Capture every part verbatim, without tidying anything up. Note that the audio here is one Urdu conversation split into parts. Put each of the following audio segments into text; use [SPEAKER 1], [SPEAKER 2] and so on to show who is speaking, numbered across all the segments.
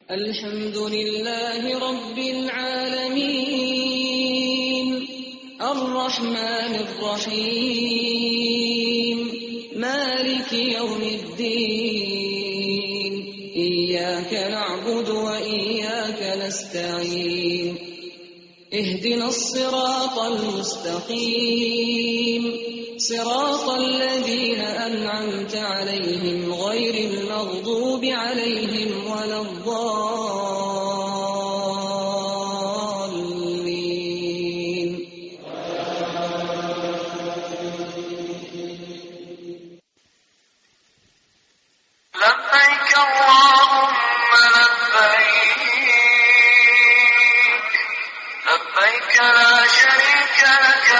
[SPEAKER 1] الحمد لله رب العالمين الرحمن الرحيم مالك يوم الدين إياك نعبد وإياك نستعين اهدنا الصراط المستقيم صراط الذين أنعمت عليهم غير المغضوب عليهم ولا الضالين.
[SPEAKER 2] لبيك اللهم لبيك لبيك لا شريك لك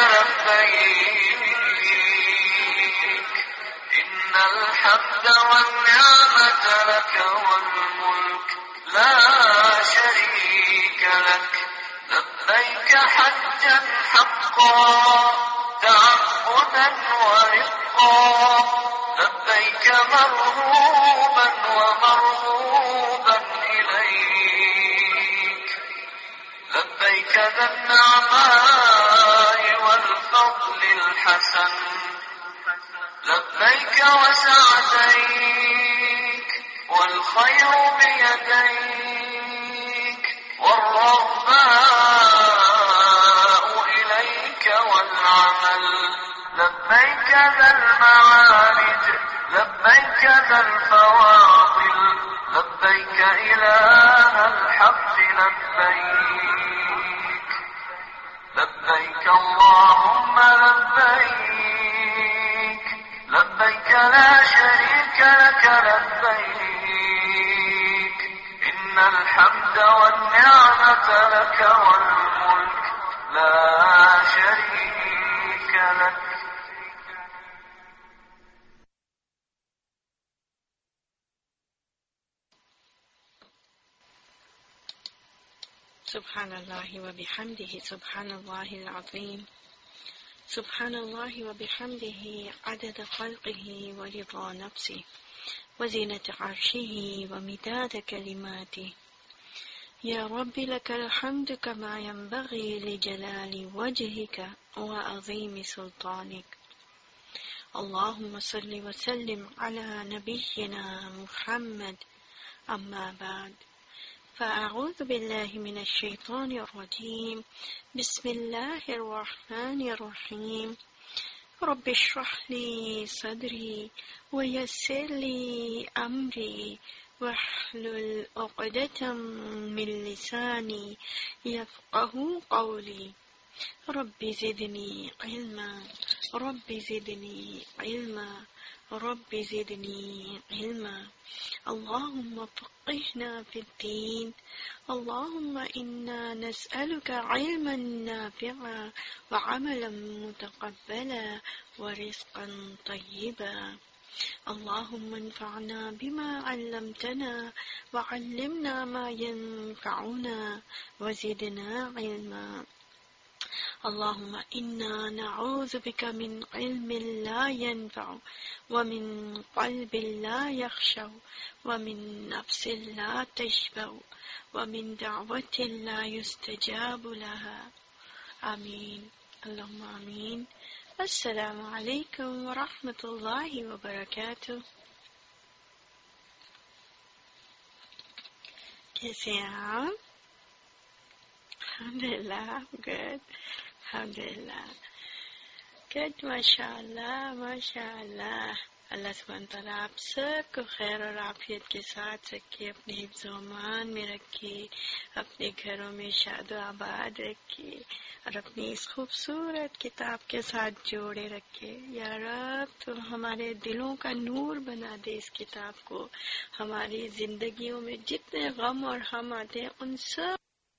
[SPEAKER 2] لبيك إن الحمد والنعمة لك والملك لا شريك لك لبيك حجا حقا تعبدا ورقا لبيك مرغوبا ومرغوبا إليك لبيك ذا النعماء والفضل الحسن لبيك وسعديك والخير بيديك والرغباء إليك والعمل لبيك ذا المعارج لبيك ذا الفواضل لبيك إله الحق لبيك لبيك اللهم لبيك لبيك لا شريك لك لبيك إن الحمد والنعمة لك والملك لا شريك لك.
[SPEAKER 3] سبحان الله وبحمده سبحان الله العظيم سبحان الله وبحمده عدد خلقه ورضا نفسه وزينة عرشه ومداد كلماته. يا رب لك الحمد كما ينبغي لجلال وجهك وعظيم سلطانك. اللهم صل وسلم على نبينا محمد. أما بعد، فأعوذ بالله من الشيطان الرجيم. بسم الله الرحمن الرحيم. رب اشرح لي صدري ويسر لي أمري واحلل عقدة من لساني يفقه قولي. رب زدني علما رب زدني علما رب زدني علما. اللهم فقهنا في الدين. اللهم إنا نسألك علما نافعا وعملا متقبلا ورزقا طيبا. اللهم انفعنا بما علمتنا وعلمنا ما ينفعنا وزدنا علما. اللهم إنا نعوذ بك من علم لا ينفع ومن قلب لا يخشع ومن نفس لا تشبع ومن دعوة لا يستجاب لها. آمين اللهم آمين. السلام علیکم ورحمۃ اللہ وبرکاتہ. کیسے ہیں آپ؟ الحمدللہ گڈ الحمدللہ گڈ ماشاء اللہ ماشاء اللہ. اللہ سبحانہ تعالیٰ آپ سب کو خیر اور عافیت کے ساتھ رکھے، اپنے حفظ و امان میں رکھے، اپنے گھروں میں شاد و آباد رکھے اور اپنی اس خوبصورت کتاب کے ساتھ جوڑے رکھے. یا رب تو ہمارے دلوں کا نور بنا دے اس کتاب کو. ہماری زندگیوں میں جتنے غم اور ہم آتے ہیں ان سب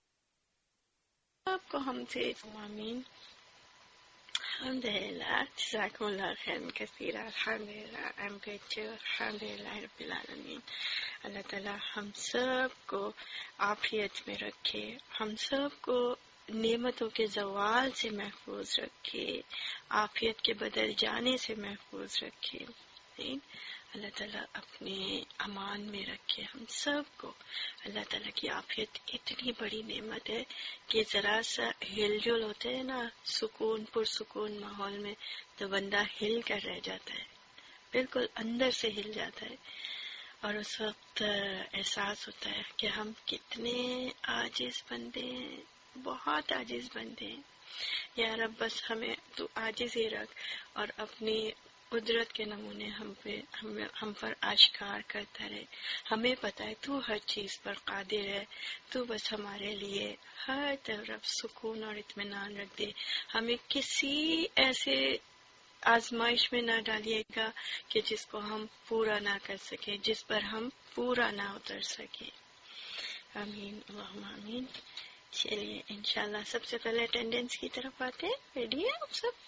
[SPEAKER 3] کو ہم سے آمین. الحمدللہ. جزاکم اللہ خیر کثیرا. الحمدللہ. I'm good too. الحمدللہ رب العالمین. اللہ تعالیٰ ہم سب کو عافیت میں رکھے، ہم سب کو نعمتوں کے زوال سے محفوظ رکھے، عافیت کے بدل جانے سے محفوظ رکھے. اللہ تعالیٰ اپنے امان میں رکھے ہم سب کو. اللہ تعالیٰ کی عافیت اتنی بڑی نعمت ہے کہ ذرا سا ہل جل ہوتے ہیں نا سکون پرسکون ماحول میں تو بندہ ہل کر رہ جاتا ہے، بالکل اندر سے ہل جاتا ہے، اور اس وقت احساس ہوتا ہے کہ ہم کتنے عاجز بندے ہیں، بہت عاجز بندے ہیں. یا رب بس ہمیں تو عاجز ہی رکھ اور اپنی قدرت کے نمونے ہم پہ ہم, ہم پر آشکار کرتا رہے. ہمیں پتہ ہے تو ہر چیز پر قادر ہے، تو بس ہمارے لیے ہر طرف سکون اور اطمینان رکھ دے. ہمیں کسی ایسے آزمائش میں نہ ڈالیے گا کہ جس کو ہم پورا نہ کر سکیں، جس پر ہم پورا نہ اتر سکیں. آمین اللہم آمین. چلیے انشاءاللہ سب سے پہلے اٹینڈنس کی طرف آتے ہیں. ریڈی ہیں آپ سب؟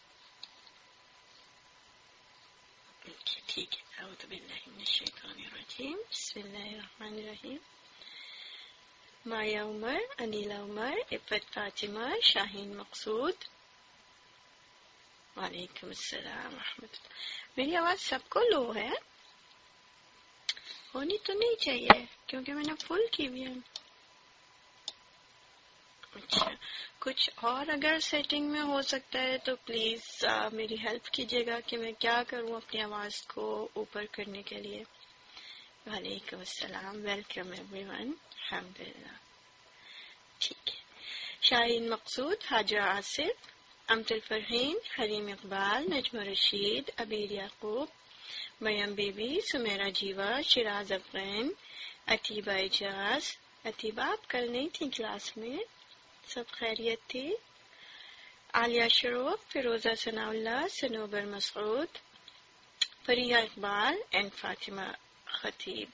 [SPEAKER 3] ٹھیک ہے. اعوذ باللہ من الشیطان الرجیم. بسم اللہ الرحمن الرحیم. مایا عمر، انیلا عمر، عفت فاطمہ، شاہین مقصود. وعلیکم السلام ورحمۃ اللہ. میری آواز سب کو لو ہے؟ ہونی تو نہیں چاہیے کیونکہ میں نے فل کی بھی ہے. اچھا کچھ اور اگر سیٹنگ میں ہو سکتا ہے تو پلیز میری ہیلپ کیجیے گا کہ میں کیا کروں اپنی آواز کو اوپر کرنے کے لیے. وعلیکم السلام. Welcome everyone. الحمدللہ. ٹھیک ہے. شاہین مقصود، حاجہ آصف، امت الفرحین، حریم اقبال، نجمہ رشید، عبیر یعقوب، مریم بی بی، سمیرہ جیوا، شراز افغان، عتیبہ اجاز. عتیبہ آپ کل نہیں تھی کلاس میں؟ سب خیریت تھی؟ Aliya Shroff, Feroza Sanaullah, Sanobar Masood, Fariha Iqbal and Fatima Khatib.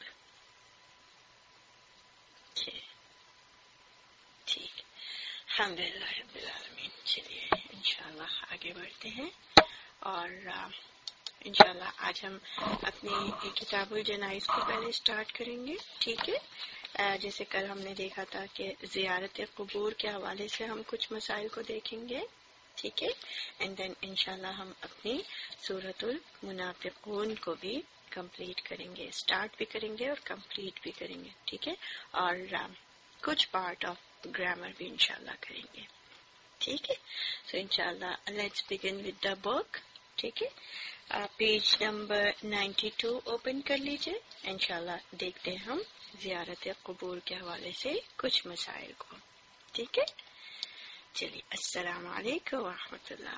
[SPEAKER 3] ٹھیک. الحمدللہ رب العالمین. چلیے انشاءاللہ آگے بڑھتے ہیں اور انشاءاللہ آج ہم اپنی کتاب الجنائز کو پہلے سٹارٹ کریں گے. ٹھیک ہے. جیسے کل ہم نے دیکھا تھا کہ زیارت قبور کے حوالے سے ہم کچھ مسائل کو دیکھیں گے. ٹھیک ہے. اینڈ دین انشاءاللہ ہم اپنی سورۃ المنافقون کو بھی کمپلیٹ کریں گے، سٹارٹ بھی کریں گے اور کمپلیٹ بھی کریں گے. ٹھیک ہے. اور کچھ پارٹ آف گرامر بھی انشاءاللہ کریں گے. ٹھیک ہے. سو انشاءاللہ let's begin with the book. ٹھیک ہے. Page number ninety two open کر لیجئے. انشاءاللہ دیکھتے ہیں ہم زیارت قبور کے حوالے سے کچھ مسائل کو. ٹھیک ہے. چلیے السلام علیکم ورحمۃ اللہ.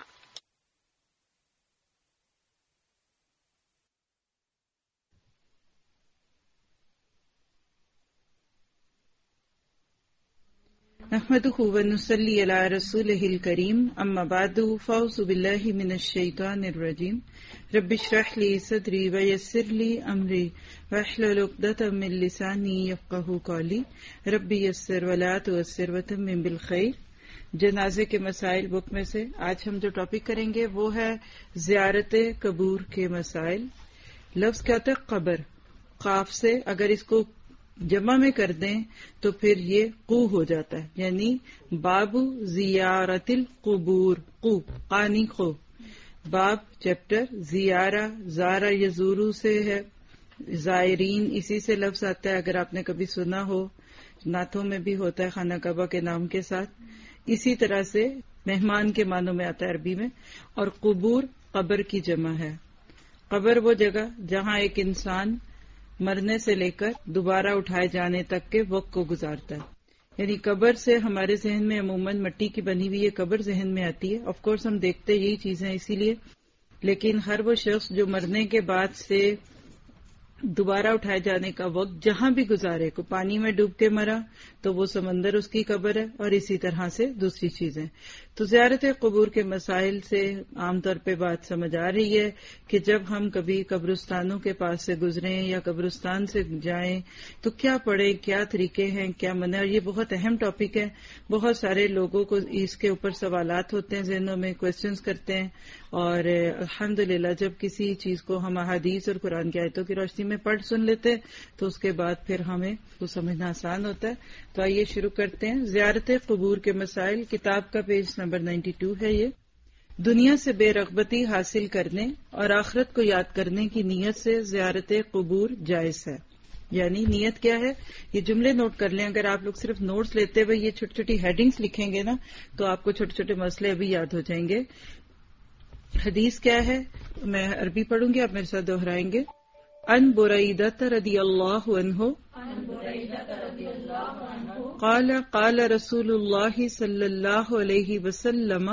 [SPEAKER 4] نحمده ونصلي على رسوله الكريم. اما بعد فاعوذ بالله من الشيطان الرجيم. رب اشرح لي صدري ويسر لي امري واحلل عقدة من لساني يفقهوا قولي. رب يسر ولا تعسر وتمم بالخير. جنازے کے مسائل بک میں سے آج ہم جو ٹاپک کریں گے وہ ہے زیارت قبور کے مسائل. لفظ کیا ہوتا ہے؟ قبر. قاف سے اگر اس کو جمع میں کر دیں تو پھر یہ قو ہو جاتا ہے، یعنی باب زیارت القبور. قو قانی قو. باب چیپٹر، زیارہ زارہ یزورو سے ہے، زائرین اسی سے لفظ آتا ہے. اگر آپ نے کبھی سنا ہو نعتوں میں بھی ہوتا ہے خانہ کعبہ کے نام کے ساتھ. اسی طرح سے مہمان کے معنوں میں آتا ہے عربی میں. اور قبور قبر کی جمع ہے. قبر وہ جگہ جہاں ایک انسان مرنے سے لے کر دوبارہ اٹھائے جانے تک کے وقت کو گزارتا ہے. یعنی قبر سے ہمارے ذہن میں عموماً مٹی کی بنی ہوئی یہ قبر ذہن میں آتی ہے. آف کورس ہم دیکھتے یہی چیزیں اسی لیے، لیکن ہر وہ شخص جو مرنے کے بعد سے دوبارہ اٹھائے جانے کا وقت جہاں بھی گزارے، کو پانی میں ڈوب کے مرا تو وہ سمندر اس کی قبر ہے، اور اسی طرح سے دوسری چیزیں. تو زیارت قبور کے مسائل سے عام طور پہ بات سمجھ آ رہی ہے کہ جب ہم کبھی قبرستانوں کے پاس سے گزریں یا قبرستان سے جائیں تو کیا پڑھیں، کیا طریقے ہیں، کیا منع. اور یہ بہت اہم ٹاپک ہے. بہت سارے لوگوں کو اس کے اوپر سوالات ہوتے ہیں، ذہنوں میں کویسچنز کرتے ہیں. اور الحمدللہ جب کسی چیز کو ہم احادیث اور قرآن کی آیتوں کی روشنی میں پڑھ سن لیتے ہیں تو اس کے بعد پھر ہمیں وہ سمجھنا آسان ہوتا ہے. تو آئیے شروع کرتے ہیں. زیارت قبور کے مسائل، کتاب کا پیج نمبر نائنٹی ٹو ہے. یہ دنیا سے بے رغبتی حاصل کرنے اور آخرت کو یاد کرنے کی نیت سے زیارت قبور جائز ہے. یعنی نیت کیا ہے؟ یہ جملے نوٹ کر لیں. اگر آپ لوگ صرف نوٹس لیتے ہوئے یہ چھوٹی چھوٹی ہیڈنگز لکھیں گے نا تو آپ کو چھوٹے چھوٹے مسئلے ابھی یاد ہو جائیں گے. حدیث کیا ہے؟ میں عربی پڑھوں گی، آپ میرے ساتھ دہرائیں گے. ان بریدہ رضی اللہ عنہ قال قال رسول اللہ صلی اللہ علیہ وسلم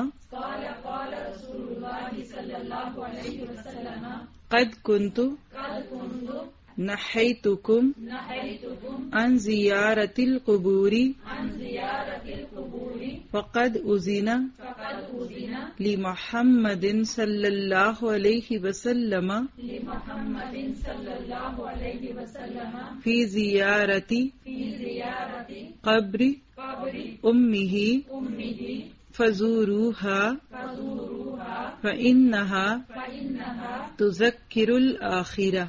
[SPEAKER 4] قد کنت نحیتکم عن زیارت القبور فقد اذن لمحمد صلی اللہ علیہ وسلم فی زیارت قبر امہ فزوروها فإنها تذکر الآخرہ.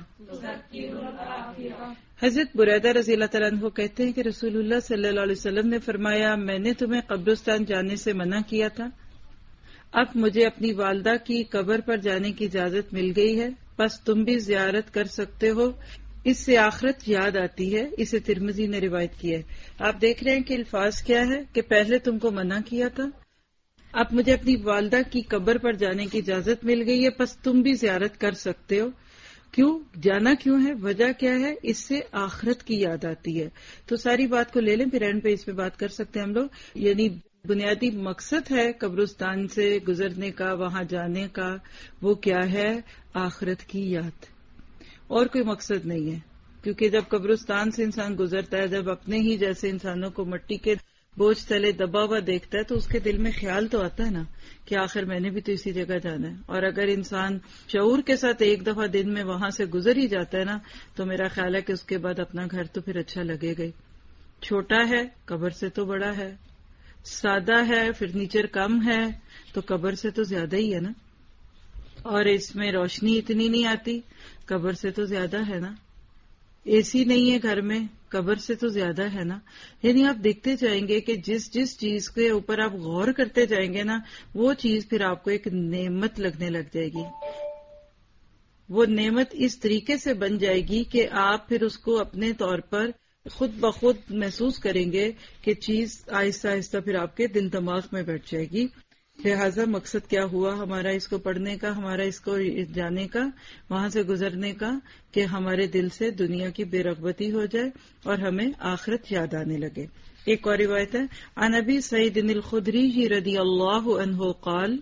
[SPEAKER 4] حضرت بریدہ رضی اللہ تعالیٰ عنہ کہتے ہیں کہ رسول اللہ صلی اللہ علیہ وسلم نے فرمایا، میں نے تمہیں قبرستان جانے سے منع کیا تھا، اب مجھے اپنی والدہ کی قبر پر جانے کی اجازت مل گئی ہے، بس تم بھی زیارت کر سکتے ہو، اس سے آخرت یاد آتی ہے. اسے ترمذی نے روایت کیا ہے. آپ دیکھ رہے ہیں کہ الفاظ کیا ہے کہ پہلے تم کو منع کیا تھا، اب مجھے اپنی والدہ کی قبر پر جانے کی اجازت مل گئی ہے، بس تم بھی زیارت کر سکتے ہو. کیوں جانا کیوں ہے؟ وجہ کیا ہے؟ اس سے آخرت کی یاد آتی ہے. تو ساری بات کو لے لیں، پھر اینڈ پہ اس پہ بات کر سکتے ہیں ہم لوگ. یعنی بنیادی مقصد ہے قبرستان سے گزرنے کا، وہاں جانے کا، وہ کیا ہے؟ آخرت کی یاد، اور کوئی مقصد نہیں ہے. کیونکہ جب قبرستان سے انسان گزرتا ہے، جب اپنے ہی جیسے انسانوں کو مٹی کے بوجھ تلے دبا ہوا دیکھتا ہے تو اس کے دل میں خیال تو آتا ہے نا کہ آخر میں نے بھی تو اسی جگہ جانا ہے. اور اگر انسان شعور کے ساتھ ایک دفعہ دن میں وہاں سے گزر ہی جاتا ہے نا تو میرا خیال ہے کہ اس کے بعد اپنا گھر تو پھر اچھا لگے گا. چھوٹا ہے قبر سے تو بڑا ہے، سادہ ہے، فرنیچر کم ہے تو قبر سے تو زیادہ ہی ہے نا، اور اس میں روشنی اتنی نہیں آتی، قبر سے تو زیادہ ہے نا. اے سی نہیں ہے گھر میں، قبر سے تو زیادہ ہے نا. یعنی آپ دیکھتے جائیں گے کہ جس جس چیز کے اوپر آپ غور کرتے جائیں گے نا وہ چیز پھر آپ کو ایک نعمت لگنے لگ جائے گی. وہ نعمت اس طریقے سے بن جائے گی کہ آپ پھر اس کو اپنے طور پر خود بخود محسوس کریں گے کہ چیز آہستہ آہستہ پھر آپ کے دل دماغ میں بیٹھ جائے گی. لہٰذا مقصد کیا ہوا ہمارا اس کو پڑھنے کا، ہمارا اس کو جانے کا، وہاں سے گزرنے کا، کہ ہمارے دل سے دنیا کی بے رغبتی ہو جائے اور ہمیں آخرت یاد آنے لگے. ایک اور روایت ہے، عن ابی سعید الخدری رضی اللہ عنہ قال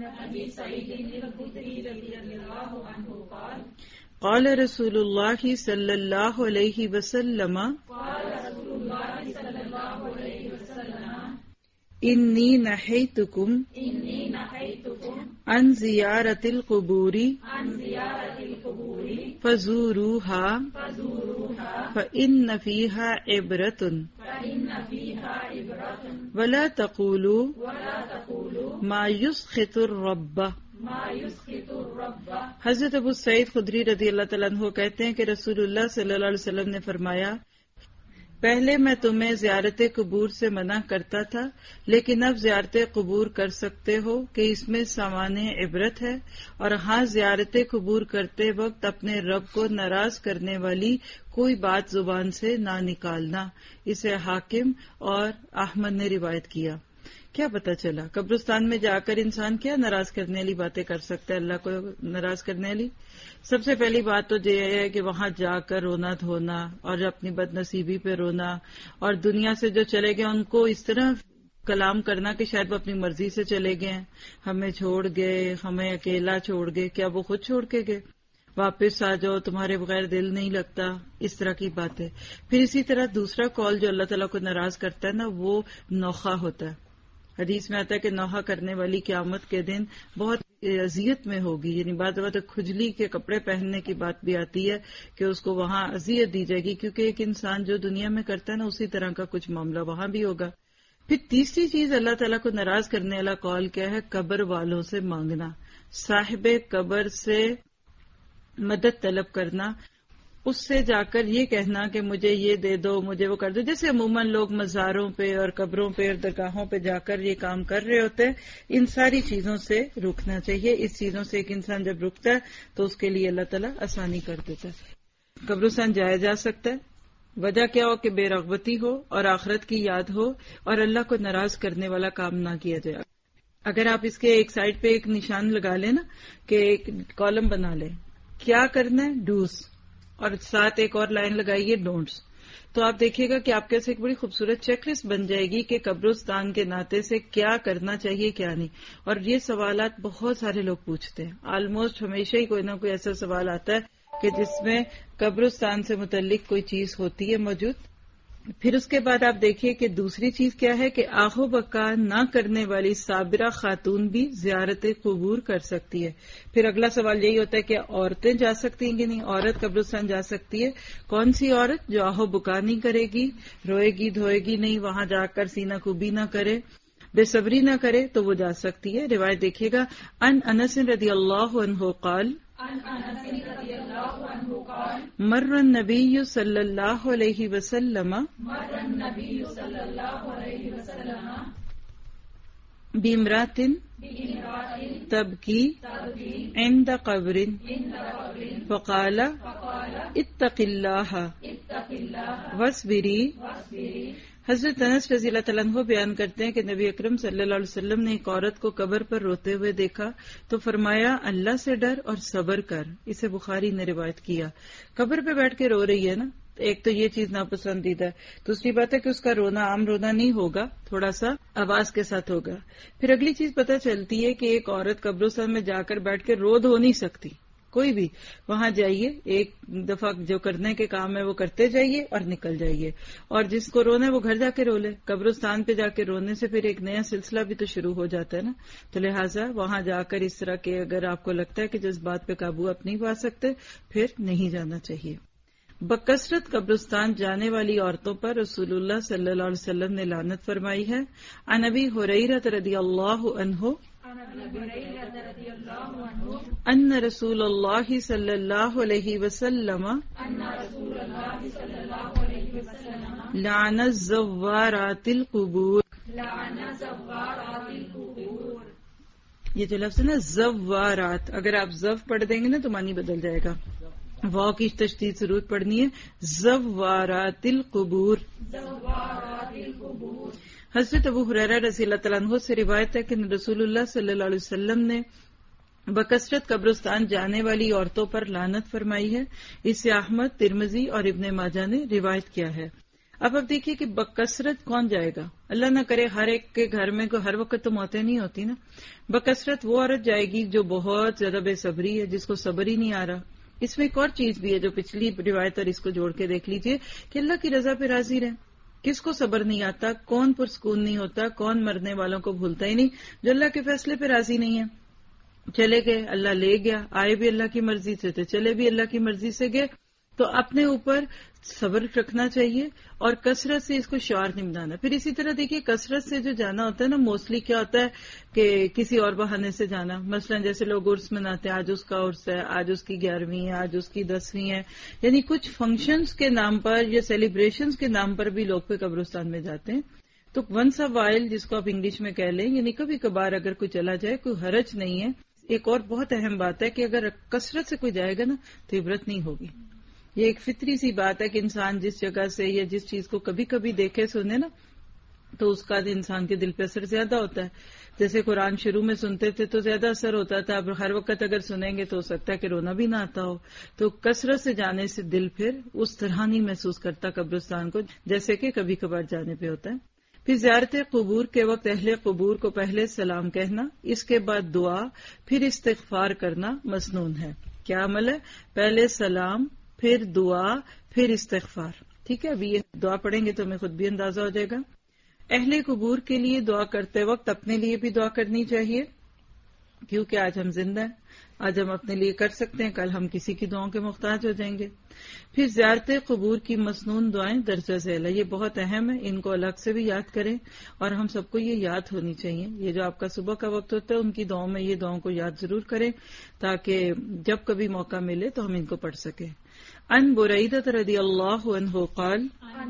[SPEAKER 4] قال رسول اللہ صلی اللہ علیہ وسلم انی نہیتکم عن زیارت القبور فزوروها فإن فيها عبرة ولا تقولوا ما يسخط الرب. حضرت ابو سعید خدری رضی اللہ تعالیٰ عنہ کہتے ہیں کہ رسول اللہ صلی اللہ علیہ وسلم نے فرمایا، پہلے میں تمہیں زیارت قبور سے منع کرتا تھا، لیکن اب زیارت قبور کر سکتے ہو کہ اس میں سامان عبرت ہے. اور ہاں، زیارت قبور کرتے وقت اپنے رب کو ناراض کرنے والی کوئی بات زبان سے نہ نکالنا. اسے حاکم اور احمد نے روایت کیا. کیا پتا چلا قبرستان میں جا کر انسان کیا ناراض کرنے والی باتیں کر سکتا ہے اللہ کو ناراض کرنے والی؟ سب سے پہلی بات تو یہ ہے کہ وہاں جا کر رونا دھونا اور اپنی بد نصیبی پہ رونا، اور دنیا سے جو چلے گئے ان کو اس طرح کلام کرنا کہ شاید وہ اپنی مرضی سے چلے گئے، ہمیں چھوڑ گئے، ہمیں اکیلا چھوڑ گئے. کیا وہ خود چھوڑ کے گئے؟ واپس آ جاؤ، تمہارے بغیر دل نہیں لگتا، اس طرح کی بات ہے. پھر اسی طرح دوسرا کال جو اللہ تعالیٰ کو ناراض کرتا ہے نا وہ نوخہ ہوتا ہے. حدیث میں آتا ہے کہ نوحہ کرنے والی قیامت کے دن بہت اذیت میں ہوگی. یعنی بعض اوقات کھجلی کے کپڑے پہننے کی بات بھی آتی ہے کہ اس کو وہاں اذیت دی جائے گی، کیونکہ ایک انسان جو دنیا میں کرتا ہے نا اسی طرح کا کچھ معاملہ وہاں بھی ہوگا. پھر تیسری چیز اللہ تعالیٰ کو ناراض کرنے والا قول کیا ہے؟ قبر والوں سے مانگنا، صاحب قبر سے مدد طلب کرنا. اس سے جا کر یہ کہنا کہ مجھے یہ دے دو، مجھے وہ کر دو، جیسے عموماً لوگ مزاروں پہ اور قبروں پہ اور درگاہوں پہ جا کر یہ کام کر رہے ہوتے ہیں، ان ساری چیزوں سے رکنا چاہیے۔ اس چیزوں سے ایک انسان جب رکتا ہے تو اس کے لیے اللہ تعالیٰ آسانی کر دیتا ہے۔ قبرستان جایا جا سکتا ہے، وجہ کیا ہو کہ بے رغبتی ہو اور آخرت کی یاد ہو اور اللہ کو ناراض کرنے والا کام نہ کیا جائے۔ اگر آپ اس کے ایک سائڈ پہ ایک نشان لگا لیں نا کہ ایک کالم بنا لیں، کیا کرنا ہے ڈوز، اور ساتھ ایک اور لائن لگائیے ڈونٹس، تو آپ دیکھیے گا کہ آپ کے ایک بڑی خوبصورت چیک لسٹ بن جائے گی کہ قبرستان کے ناطے سے کیا کرنا چاہیے کیا نہیں۔ اور یہ سوالات بہت سارے لوگ پوچھتے ہیں، آلموسٹ ہمیشہ ہی کوئی نہ کوئی ایسا سوال آتا ہے کہ جس میں قبرستان سے متعلق کوئی چیز ہوتی ہے موجود۔ پھر اس کے بعد آپ دیکھیے کہ دوسری چیز کیا ہے کہ آہ و بکا نہ کرنے والی صابرہ خاتون بھی زیارت قبور کر سکتی ہے۔ پھر اگلا سوال یہی ہوتا ہے کہ عورتیں جا سکتی ہیں کہ نہیں، عورت قبرستان جا سکتی ہے۔ کون سی عورت؟ جو آہ و بکا نہیں کرے گی، روئے گی دھوئے گی نہیں، وہاں جا کر سینہ کوبی نہ کرے، بے صبری نہ کرے، تو وہ جا سکتی ہے۔ روایت دیکھیے گا، ان انس رضی اللہ عنہ قال مر النبی صلی اللہ علیہ وسلم بامرأۃ تبکی عند قبر فقال اتق اللہ واصبری۔ حضرت انس رضی اللہ تعالیٰ عنہ بیان کرتے ہیں کہ نبی اکرم صلی اللہ علیہ وسلم نے ایک عورت کو قبر پر روتے ہوئے دیکھا تو فرمایا اللہ سے ڈر اور صبر کر۔ اسے بخاری نے روایت کیا۔ قبر پہ بیٹھ کے رو رہی ہے نا، ایک تو یہ چیز ناپسندیدہ ہے، دوسری بات ہے کہ اس کا رونا عام رونا نہیں ہوگا، تھوڑا سا آواز کے ساتھ ہوگا۔ پھر اگلی چیز پتہ چلتی ہے کہ ایک عورت قبرستان میں جا کر بیٹھ کے رو دھو نہیں سکتی، کوئی بھی وہاں جائیے، ایک دفعہ جو کرنے کے کام ہے وہ کرتے جائیے اور نکل جائیے، اور جس کو رونا ہے وہ گھر جا کے رو لے۔ قبرستان پہ جا کے رونے سے پھر ایک نیا سلسلہ بھی تو شروع ہو جاتا ہے نا، تو لہٰذا وہاں جا کر اس طرح کے اگر آپ کو لگتا ہے کہ جس بات پہ قابو آپ نہیں پا سکتے پھر نہیں جانا چاہیے۔ بکثرت قبرستان جانے والی عورتوں پر رسول اللہ صلی اللہ علیہ وسلم نے لعنت فرمائی ہے۔ عن ابی ہریرہ رضی اللہ عنہ ان رسول اللہ صلی اللہ علیہ وسلم لعن الزوارات القبور۔ یہ جو لفظ ہے نا زوارات، اگر آپ زو پڑھ دیں گے نا تو معنی بدل جائے گا، واو کی تشدید ضرور پڑھنی ہے، زوارات القبور۔ حضرت ابو ہریرہ رضی اللہ تعالیٰ عنہ سے روایت ہے کہ رسول اللہ صلی اللہ علیہ وسلم نے بکثرت قبرستان جانے والی عورتوں پر لعنت فرمائی ہے۔ اسے احمد، ترمذی اور ابن ماجہ نے روایت کیا ہے۔ اب اب دیکھیے کہ بکثرت کون جائے گا، اللہ نہ کرے ہر ایک کے گھر میں کو ہر وقت تو موتیں نہیں ہوتی نا، بکثرت وہ عورت جائے گی جو بہت زیادہ بے صبری ہے، جس کو صبر ہی نہیں آ رہا۔ اس میں ایک اور چیز بھی ہے جو پچھلی روایت اور اس کو جوڑ کے دیکھ لیجئے کہ اللہ کی رضا پہ راضی رہیں۔ کس کو صبر نہیں آتا، کون پرسکون نہیں ہوتا، کون مرنے والوں کو بھولتا ہی نہیں، جو اللہ کے فیصلے پہ راضی نہیں ہے۔ چلے گئے، اللہ لے گیا، آئے بھی اللہ کی مرضی سے تھے، چلے بھی اللہ کی مرضی سے گئے، تو اپنے اوپر صبر رکھنا چاہیے اور کثرت سے اس کو شعار نہیں بنانا۔ پھر اسی طرح دیکھیے کثرت سے جو جانا ہوتا ہے نا، موسٹلی کیا ہوتا ہے کہ کسی اور بہانے سے جانا، مثلا جیسے لوگ عرس مناتے ہیں، آج اس کا عرس ہے، آج اس کی گیارہویں ہے، آج اس کی دسویں ہے، یعنی کچھ فنکشنز کے نام پر یا سیلیبریشنز کے نام پر بھی لوگ پہ قبرستان میں جاتے ہیں۔ تو ونس اے وائل جس کو آپ انگلش میں کہہ لیں، یعنی کبھی کبھار اگر کوئی چلا جائے کوئی حرج نہیں ہے۔ ایک اور بہت اہم بات ہے کہ اگر کثرت سے کوئی جائے گا نا تو عبرت نہیں ہوگی۔ یہ ایک فطری سی بات ہے کہ انسان جس جگہ سے یا جس چیز کو کبھی کبھی دیکھے سنے نا تو اس کا انسان کے دل پہ اثر زیادہ ہوتا ہے۔ جیسے قرآن شروع میں سنتے تھے تو زیادہ اثر ہوتا تھا، اب ہر وقت اگر سنیں گے تو ہو سکتا ہے کہ رونا بھی نہ آتا ہو۔ تو کثرت سے جانے سے دل پھر اس طرح نہیں محسوس کرتا قبرستان کو جیسے کہ کبھی کبھار جانے پہ ہوتا ہے۔ پھر زیارت قبور کے وقت اہل قبور کو پہلے سلام کہنا، اس کے بعد دعا، پھر استغفار کرنا مسنون ہے۔ کیا عمل ہے؟ پہلے سلام، پھر دعا، پھر استغفار۔ ٹھیک ہے، ابھی یہ دعا پڑھیں گے تو ہمیں خود بھی اندازہ ہو جائے گا۔ اہل قبور کے لیے دعا کرتے وقت اپنے لیے بھی دعا کرنی چاہیے، کیونکہ آج ہم زندہ ہیں، آج ہم اپنے لیے کر سکتے ہیں، کل ہم کسی کی دعاؤں کے محتاج ہو جائیں گے۔ پھر زیارت قبور کی مسنون دعائیں درجہ ذیل ہے، یہ بہت اہم ہے، ان کو الگ سے بھی یاد کریں اور ہم سب کو یہ یاد ہونی چاہیے۔ یہ جو آپ کا صبح کا وقت ہوتا ہے ان کی دعاؤں میں یہ دعاؤں کو یاد ضرور کریں تاکہ جب کبھی موقع ملے تو ہم ان کو پڑھ سکیں۔ عن بريدة رضي الله عنه قال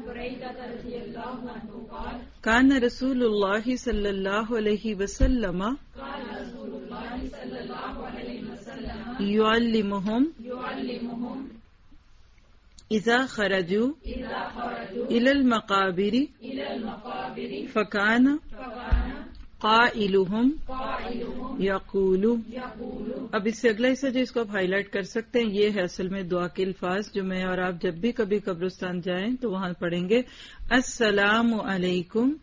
[SPEAKER 4] كان رسول الله صلى الله عليه وسلم يعلمهم إذا خرجوا إلى المقابر فكان قائلهم یقول. اب اس سے اگلا حصہ جو اس کو آپ ہائی لائٹ کر سکتے ہیں یہ ہے اصل میں دعا کے الفاظ جو میں اور آپ جب بھی کبھی قبرستان جائیں تو وہاں پڑھیں گے. السلام علیکم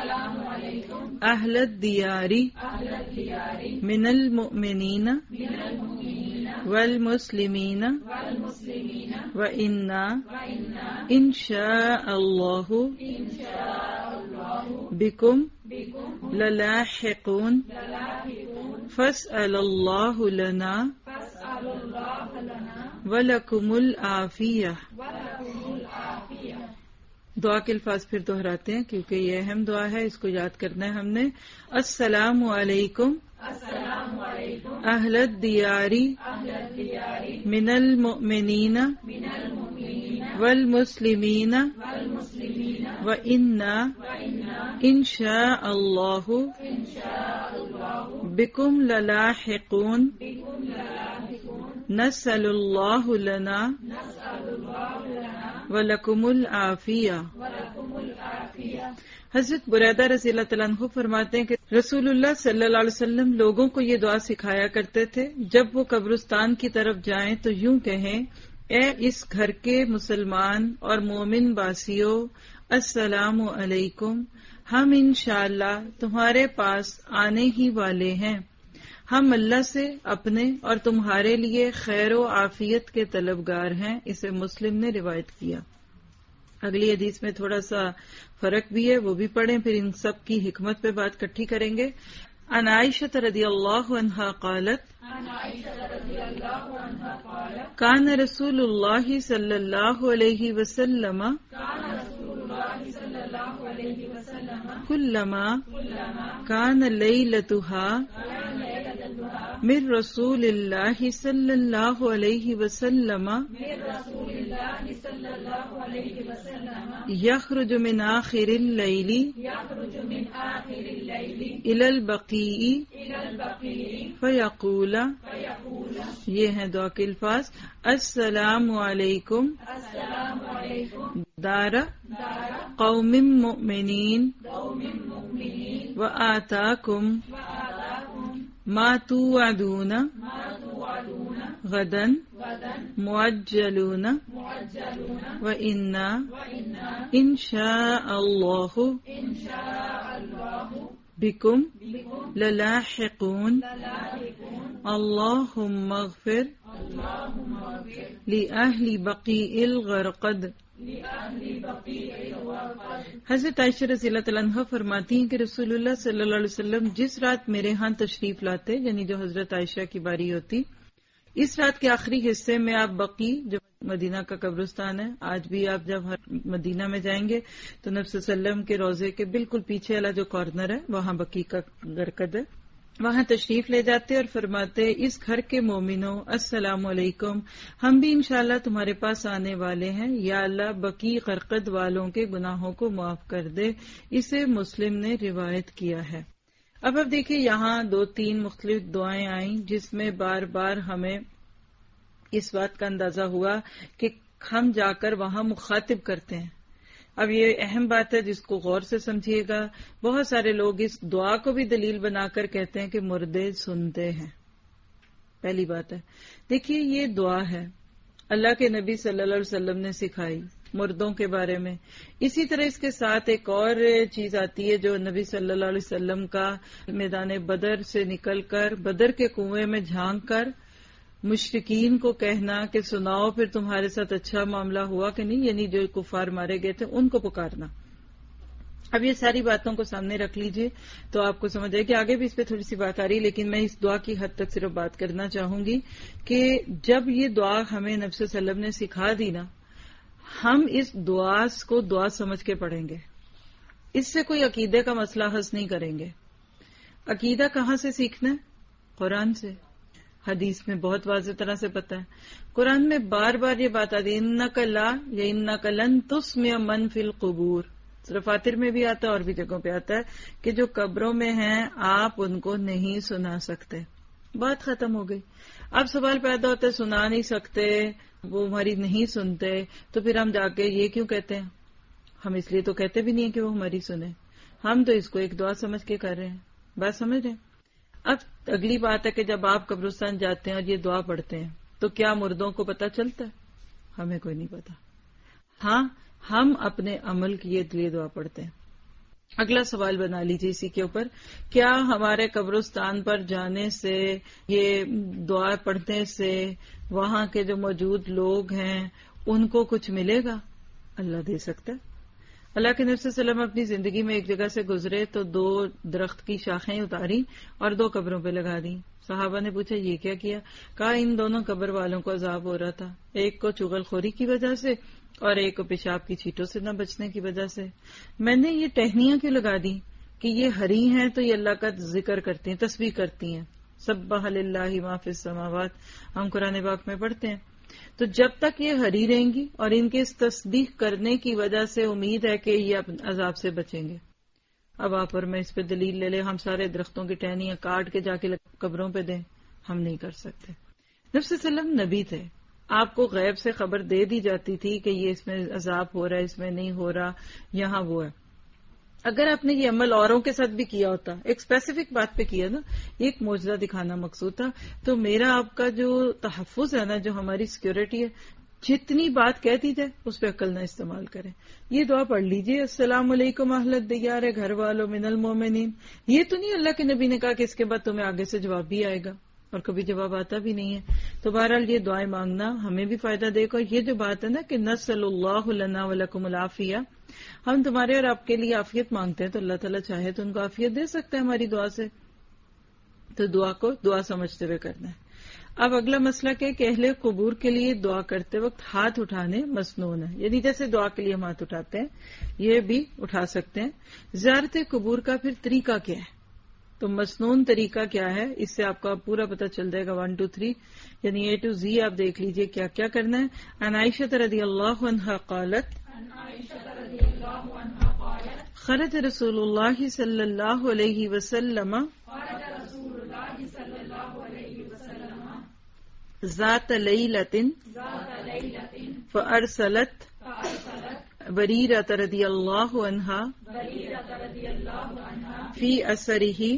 [SPEAKER 4] اہل الدیار من المؤمنین والمسلمین وإنا ان شاء اللہ بكم للاحقون فاسأل اللہ لنا ولکم العافیہ. دعا کے الفاظ پھر دہراتے ہیں کیونکہ یہ اہم دعا ہے، اس کو یاد کرنا ہے ہم نے. السلام علیکم اہل الدیار من المؤمنین والمسلمین وإنا ان شاء اللہ بكم للاحقون نسأل اللہ لنا وَلَكُمُ الْعَافِيَةُ. حضرت بریدہ رضی اللہ تعالیٰ عنہ فرماتے ہیں کہ رسول اللہ صلی اللہ علیہ وسلم لوگوں کو یہ دعا سکھایا کرتے تھے جب وہ قبرستان کی طرف جائیں تو یوں کہیں، اے اس گھر کے مسلمان اور مومن باسیوں، السلام علیکم، ہم انشاءاللہ تمہارے پاس آنے ہی والے ہیں. ہم اللہ سے اپنے اور تمہارے لیے خیر و عافیت کے طلبگار ہیں. اسے مسلم نے روایت کیا. اگلی حدیث میں تھوڑا سا فرق بھی ہے، وہ بھی پڑھیں، پھر ان سب کی حکمت پہ بات اکٹھی کریں گے. عن عائشہ رضی اللہ عنہا قالت کان رسول اللہ صلی اللہ علیہ وسلم کلما کان لیلتها من رسول اللہ صلی اللہ علیہ وسلم یخرج من آخر اللیل الی البقیع فیقول، یہ ہیں دعا کے الفاظ، السلام علیکم دار قوم مؤمنین وآتاکم ما توعدون غدا معجلون وإنا ان شاء اللہ بكم للاحقون اللهم اغفر لأهل بقيع الغرقد. حضرت عائشہ رضی اللہ تعالیٰ عنہ فرماتی ہیں کہ رسول اللہ صلی اللہ علیہ وسلم جس رات میرے ہاں تشریف لاتے، یعنی جو حضرت عائشہ کی باری ہوتی، اس رات کے آخری حصے میں آپ بقیع، جو مدینہ کا قبرستان ہے، آج بھی آپ جب مدینہ میں جائیں گے تو نبی صلی اللہ علیہ وسلم کے روضے کے بالکل پیچھے والا جو کارنر ہے وہاں بقیع کا غرقد ہے، وہاں تشریف لے جاتے اور فرماتے، اس گھر کے مومنوں السلام علیکم، ہم بھی انشاءاللہ تمہارے پاس آنے والے ہیں، یا اللہ بقیع غرقد والوں کے گناہوں کو معاف کر دے. اسے مسلم نے روایت کیا ہے. اب اب دیکھیں یہاں دو تین مختلف دعائیں آئیں جس میں بار بار ہمیں اس بات کا اندازہ ہوا کہ ہم جا کر وہاں مخاطب کرتے ہیں. اب یہ اہم بات ہے جس کو غور سے سمجھیے گا. بہت سارے لوگ اس دعا کو بھی دلیل بنا کر کہتے ہیں کہ مردے سنتے ہیں. پہلی بات ہے، دیکھیے یہ دعا ہے اللہ کے نبی صلی اللہ علیہ وسلم نے سکھائی مردوں کے بارے میں. اسی طرح اس کے ساتھ ایک اور چیز آتی ہے جو نبی صلی اللہ علیہ وسلم کا میدان بدر سے نکل کر بدر کے کنویں میں جھانک کر مشرکین کو کہنا کہ سناؤ پھر تمہارے ساتھ اچھا معاملہ ہوا کہ نہیں، یعنی جو کفار مارے گئے تھے ان کو پکارنا. اب یہ ساری باتوں کو سامنے رکھ لیجئے تو آپ کو سمجھ آئے کہ آگے بھی اس پہ تھوڑی سی بات آ رہی، لیکن میں اس دعا کی حد تک صرف بات کرنا چاہوں گی کہ جب یہ دعا ہمیں نبی صلی اللہ علیہ وسلم نے سکھا دی نا، ہم اس دعا کو دعا سمجھ کے پڑھیں گے. اس سے کوئی عقیدے کا مسئلہ حل نہیں کریں گے. عقیدہ کہاں سے سیکھنا ہے؟ قرآن سے. حدیث میں بہت واضح طرح سے پتا ہے. قرآن میں بار بار یہ بات آتی ہے انک لا یا انک لن تسمع من فی القبور. سورہ فاتر میں بھی آتا ہے اور بھی جگہوں پہ آتا ہے کہ جو قبروں میں ہیں آپ ان کو نہیں سنا سکتے. بات ختم ہو گئی. اب سوال پیدا ہوتا ہے سنا نہیں سکتے، وہ ہماری نہیں سنتے، تو پھر ہم جا کے یہ کیوں کہتے ہیں؟ ہم اس لیے تو کہتے بھی نہیں ہیں کہ وہ ہماری سنیں، ہم تو اس کو ایک دعا سمجھ کے کر رہے ہیں. بات سمجھ رہے ہیں؟ اب اگلی بات ہے کہ جب آپ قبرستان جاتے ہیں اور یہ دعا پڑھتے ہیں تو کیا مردوں کو پتہ چلتا ہے؟ ہمیں کوئی نہیں پتا. ہاں ہم اپنے عمل کے لیے دعا پڑھتے ہیں. اگلا سوال بنا لیجیے اسی کے اوپر، کیا ہمارے قبرستان پر جانے سے، یہ دعا پڑھنے سے وہاں کے جو موجود لوگ ہیں ان کو کچھ ملے گا؟ اللہ دے سکتا ہے. اللہ کے نبی صلی اللہ علیہ وسلم اپنی زندگی میں ایک جگہ سے گزرے تو دو درخت کی شاخیں اتاری اور دو قبروں پہ لگا دی. صحابہ نے پوچھا یہ کیا کیا؟ کہا ان دونوں قبر والوں کو عذاب ہو رہا تھا، ایک کو چغل خوری کی وجہ سے اور ایک کو پیشاب کی چھینٹوں سے نہ بچنے کی وجہ سے. میں نے یہ ٹہنیاں کیوں لگا دی کہ یہ ہری ہیں تو یہ اللہ کا ذکر کرتی ہیں، تسبیح کرتی ہیں. سبح للہ ما فی السماوات ہم قرآن پاک میں پڑھتے ہیں. تو جب تک یہ ہری رہیں گی اور ان کے اس تسبیح کرنے کی وجہ سے امید ہے کہ یہ عذاب سے بچیں گے. اب آپ اور میں اس پہ دلیل لے لیں، ہم سارے درختوں کی ٹہنیاں کاٹ کے جا کے قبروں پہ دیں، ہم نہیں کر سکتے. نبی صلی اللہ علیہ وسلم نبی تھے، آپ کو غیب سے خبر دے دی جاتی تھی کہ یہ اس میں عذاب ہو رہا ہے، اس میں نہیں ہو رہا، یہاں وہ ہے. اگر آپ نے یہ عمل اوروں کے ساتھ بھی کیا ہوتا، ایک اسپیسیفک بات پہ کیا نا، ایک معجزہ دکھانا مقصود تھا، تو میرا آپ کا جو تحفظ ہے نا، جو ہماری سیکیورٹی ہے، جتنی بات کہتی جائے اس پہ عقل نہ استعمال کریں. یہ دعا پڑھ لیجئے، السلام علیکم اہل الدیار، گھر والوں من المومنین. یہ تو نہیں اللہ کے نبی نے کہا کہ اس کے بعد تمہیں آگے سے جواب بھی آئے گا، اور کبھی جواب آتا بھی نہیں ہے. تو بہرحال یہ دعائیں مانگنا ہمیں بھی فائدہ دے گا. یہ جو بات ہے نا کہ نسأل اللہ لنا ولکم العافیہ، ہم تمہارے اور آپ کے لیے عافیت مانگتے ہیں تو اللہ تعالیٰ چاہے تو ان کو عافیت دے سکتا ہے ہماری دعا سے. تو دعا کو دعا سمجھتے ہوئے کرنا ہے. اب اگلا مسئلہ کہ اہل قبور کے لیے دعا کرتے وقت ہاتھ اٹھانے مسنون ہے، یعنی جیسے دعا کے لیے ہم ہاتھ اٹھاتے ہیں یہ بھی اٹھا سکتے ہیں. زیارت قبور کا پھر طریقہ کیا ہے؟ تو مسنون طریقہ کیا ہے، اس سے آپ کا پورا پتہ چل جائے گا. ون ٹو تھری یعنی اے ٹو زی آپ دیکھ لیجئے کیا کیا کرنا ہے. عن عائشہ رضی اللہ عنہا قالت خرج رسول اللہ صلی اللہ علیہ وسلم ذات لیلۃ فارسلت بریرۃ رضی اللہ عنہا فی اثرہ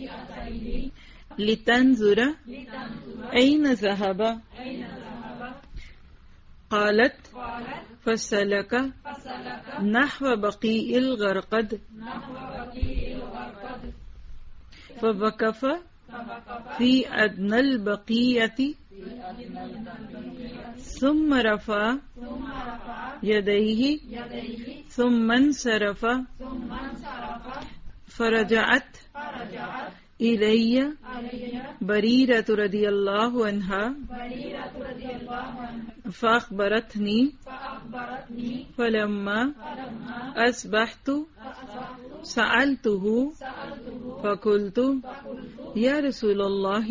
[SPEAKER 4] لتنظر این ذہب قالت فسلک نحو بقیع الغرقد فوقف فی ادنى البقیۃ ثم رفع یدیہ ثم انصرف فرجعت الی بریرۃ رضی اللہ عنہا فاخبرتنی فلما اصبحت سألته فقلت یا رسول اللہ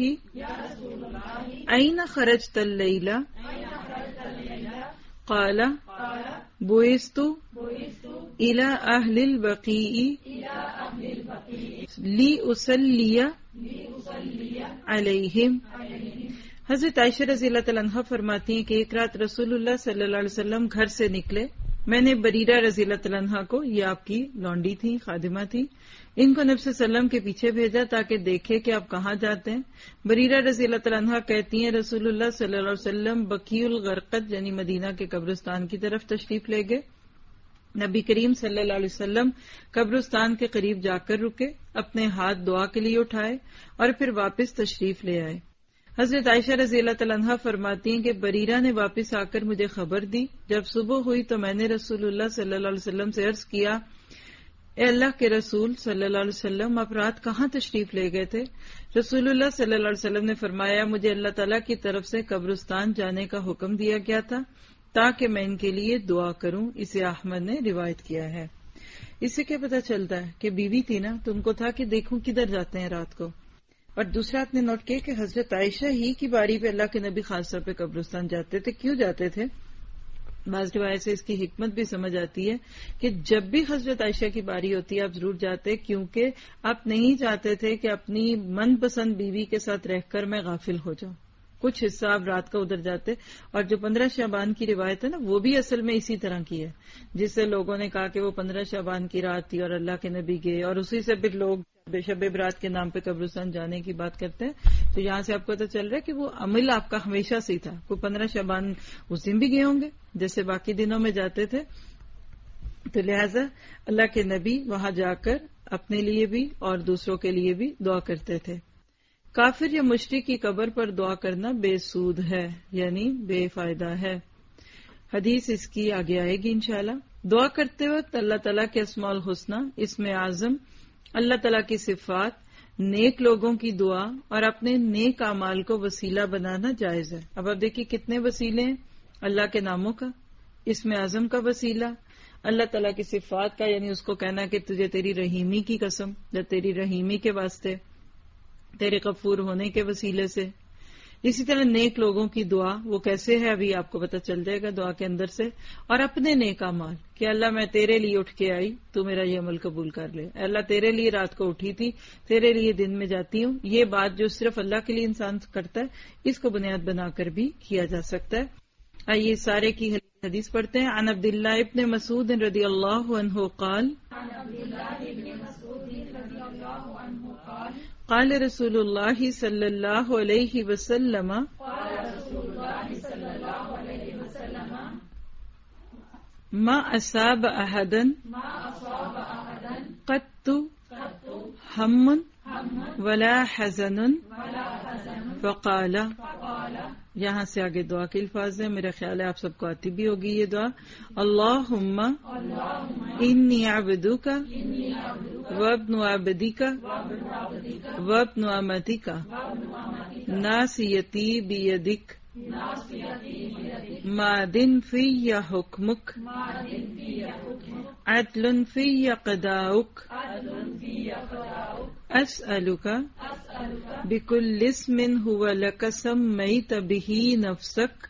[SPEAKER 4] این خرجت اللیلہ قال بعثت الى اہل البقیع لأصلی علیہم. حضرت عائشہ رضی اللہ تعالیٰ عنہ فرماتی ہیں کہ ایک رات رسول اللہ صلی اللہ علیہ وسلم گھر سے نکلے. میں نے بریرہ رضی اللہ تعالیٰ عنہ کو، یہ آپ کی لونڈی تھی، خادمہ تھی، ان کو نبی صلی اللہ علیہ وسلم کے پیچھے بھیجا تاکہ دیکھے کہ آپ کہاں جاتے ہیں. بریرہ رضی اللہ تعالیٰ عنہ کہتی ہیں رسول اللہ صلی اللہ علیہ وسلم بقیع الغرقد یعنی مدینہ کے قبرستان کی طرف تشریف لے گئے. نبی کریم صلی اللہ علیہ وسلم قبرستان کے قریب جا کر رکے، اپنے ہاتھ دعا کے لیے اٹھائے اور پھر واپس تشریف لے آئے. حضرت عائشہ رضی اللہ تعالیٰ عنہ فرماتی ہیں کہ بریرہ نے واپس آ کر مجھے خبر دی. جب صبح ہوئی تو میں نے رسول اللہ صلی اللہ علیہ وسلم سے عرض کیا، اے اللہ کے رسول صلی اللہ علیہ وسلم، آپ رات کہاں تشریف لے گئے تھے؟ رسول اللہ صلی اللہ علیہ وسلم نے فرمایا، مجھے اللہ تعالیٰ کی طرف سے قبرستان جانے کا حکم دیا گیا تھا تاکہ میں ان کے لیے دعا کروں. اسے احمد نے روایت کیا ہے. اس سے کیا پتہ چلتا ہے کہ بیوی تھی نا، تو ان کو تھا کہ دیکھوں کدھر جاتے ہیں رات کو. اور دوسرا آپ نے نوٹ کیا کہ حضرت عائشہ ہی کی باری پہ اللہ کے نبی خاص طور پہ قبرستان جاتے تھے. کیوں جاتے تھے؟ بعض روایت سے اس کی حکمت بھی سمجھ آتی ہے کہ جب بھی حضرت عائشہ کی باری ہوتی ہے آپ ضرور جاتے، کیونکہ آپ نہیں چاہتے تھے کہ اپنی من پسند بیوی کے ساتھ رہ کر میں غافل ہو جاؤں. کچھ حصہ آپ رات کا ادھر جاتے. اور جو پندرہ شعبان کی روایت ہے نا، وہ بھی اصل میں اسی طرح کی ہے، جس سے لوگوں نے کہا کہ وہ پندرہ شعبان کی رات تھی اور اللہ کے نبی گئے، اور اسی سے پھر لوگ شب برات کے نام پہ قبرستان جانے کی بات کرتے ہیں. تو یہاں سے آپ کو پتہ چل رہا ہے کہ وہ عمل آپ کا ہمیشہ سے تھا. کوئی پندرہ شعبان اس دن بھی گئے ہوں گے جیسے باقی دنوں میں جاتے تھے. تو لہذا اللہ کے نبی وہاں جا کر اپنے لیے بھی اور دوسروں کے لیے بھی دعا کرتے تھے. کافر یا مشرک کی قبر پر دعا کرنا بے سود ہے، یعنی بے فائدہ ہے. حدیث اس کی آگے آئے گی انشاءاللہ. دعا کرتے وقت اللہ تعالیٰ کے اسماء الحسنی، اسم اعظم، اللہ تعالیٰ کی صفات، نیک لوگوں کی دعا اور اپنے نیک اعمال کو وسیلہ بنانا جائز ہے. اب آپ دیکھیے کتنے وسیلے ہیں. اللہ کے ناموں کا، اسم اعظم کا وسیلہ، اللہ تعالیٰ کی صفات کا، یعنی اس کو کہنا کہ تجھے تیری رحیمی کی قسم، یا تیری رحیمی کے واسطے، تیرے غفور ہونے کے وسیلے سے. اسی طرح نیک لوگوں کی دعا، وہ کیسے ہے ابھی آپ کو پتہ چل جائے گا دعا کے اندر سے. اور اپنے نیک اعمال کہ اللہ میں تیرے لیے اٹھ کے آئی، تو میرا یہ عمل قبول کر لے. اللہ تیرے لیے رات کو اٹھی تھی، تیرے لیے دن میں جاتی ہوں. یہ بات جو صرف اللہ کے لیے انسان کرتا ہے، اس کو بنیاد بنا کر بھی کیا جا سکتا ہے. آئیے سارے کی حدیث پڑھتے ہیں. عن عبداللہ ابن مسعود رضی اللہ عنہ قال قال رسول اللہ صلی اللہ علیہ وسلم ما اصاب احدا قط ہم ولا حزن فقال. یہاں سے آگے دعا کے الفاظ ہیں، میرا خیال ہے آپ سب کو آتی بھی ہوگی یہ دعا. اللہم انی عبدک وابن عبدک وابن امتک ناصیتی بیدک ماضٍ فی حکمک عدل فی قضاؤک اسألک بکل اسم هو لک سمیت به نفسک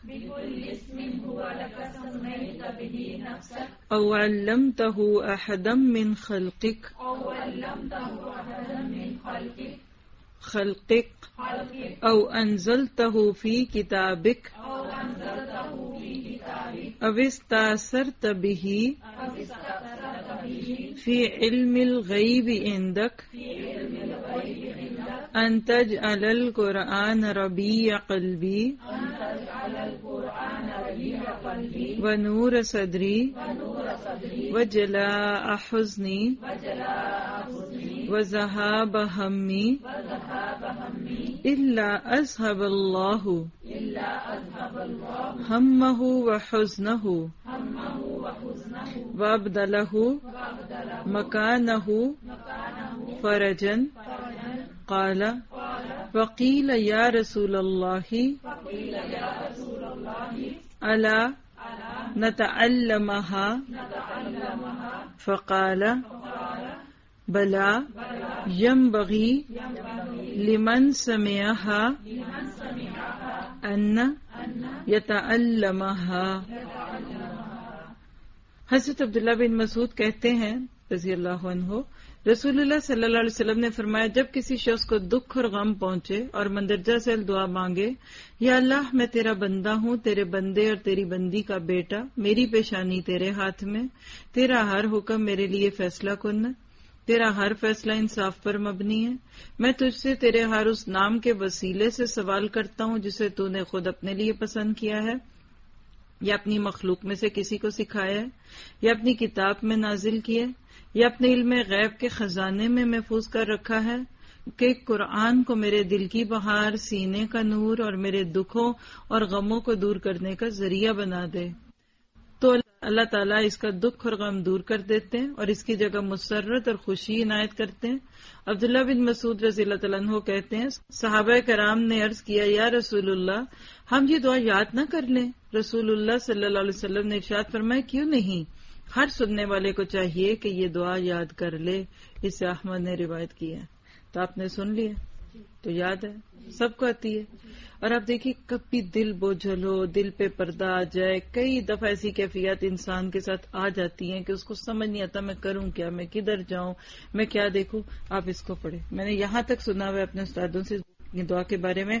[SPEAKER 4] او علمته احدا من خلقک خلقک او انزلته فی کتابک او استاثرت به فی علم الغیب عندک ان تجعل القرآن ربیع قلبی ونور صدری وجلاء حزنی وذهاب ہمی الا اذهب اللہ ہمہ وحزنہ وابدلہ مکانہ فرجا. قال وقیل یا رسول اللہ الا نتعلمها فقال بلا ينبغي لمن سمعها ان يتعلمها. حضرت عبداللہ بن مسعود کہتے ہیں رضی اللہ عنہ، رسول اللہ صلی اللہ علیہ وسلم نے فرمایا جب کسی شخص کو دکھ اور غم پہنچے اور مندرجہ ذیل دعا مانگے، یا اللہ میں تیرا بندہ ہوں، تیرے بندے اور تیری بندی کا بیٹا، میری پیشانی تیرے ہاتھ میں، تیرا ہر حکم میرے لیے فیصلہ کن، تیرا ہر فیصلہ انصاف پر مبنی ہے، میں تجھ سے تیرے ہر اس نام کے وسیلے سے سوال کرتا ہوں جسے تو نے خود اپنے لیے پسند کیا ہے، یا اپنی مخلوق میں سے کسی کو سکھایا ہے، یا اپنی کتاب میں نازل کیا، یا اپنے علم غیب کے خزانے میں محفوظ کر رکھا ہے، کہ قرآن کو میرے دل کی بہار، سینے کا نور اور میرے دکھوں اور غموں کو دور کرنے کا ذریعہ بنا دے. تو اللہ تعالیٰ اس کا دکھ اور غم دور کر دیتے ہیں اور اس کی جگہ مسرت اور خوشی عنایت کرتے ہیں. عبداللہ بن مسعود رضی اللہ تعالیٰ عنہ کہتے ہیں صحابہ کرام نے عرض کیا یا رسول اللہ ہم یہ دعا یاد نہ کر لیں؟ رسول اللہ صلی اللہ علیہ وسلم نے ارشاد فرمایا کیوں نہیں، ہر سننے والے کو چاہیے کہ یہ دعا یاد کر لے. اس سے احمد نے روایت کی ہے. تو آپ نے سن لیا تو یاد ہے سب کو آتی ہے. اور آپ دیکھیے کبھی دل بوجھل ہو، دل پہ پردہ آ جائے، کئی دفعہ ایسی کیفیات انسان کے ساتھ آ جاتی ہیں کہ اس کو سمجھ نہیں آتا میں کروں کیا، میں کدھر جاؤں، میں کیا دیکھوں. آپ اس کو پڑھیں. میں نے یہاں تک سنا ہوا اپنے استادوں سے دعا کے بارے میں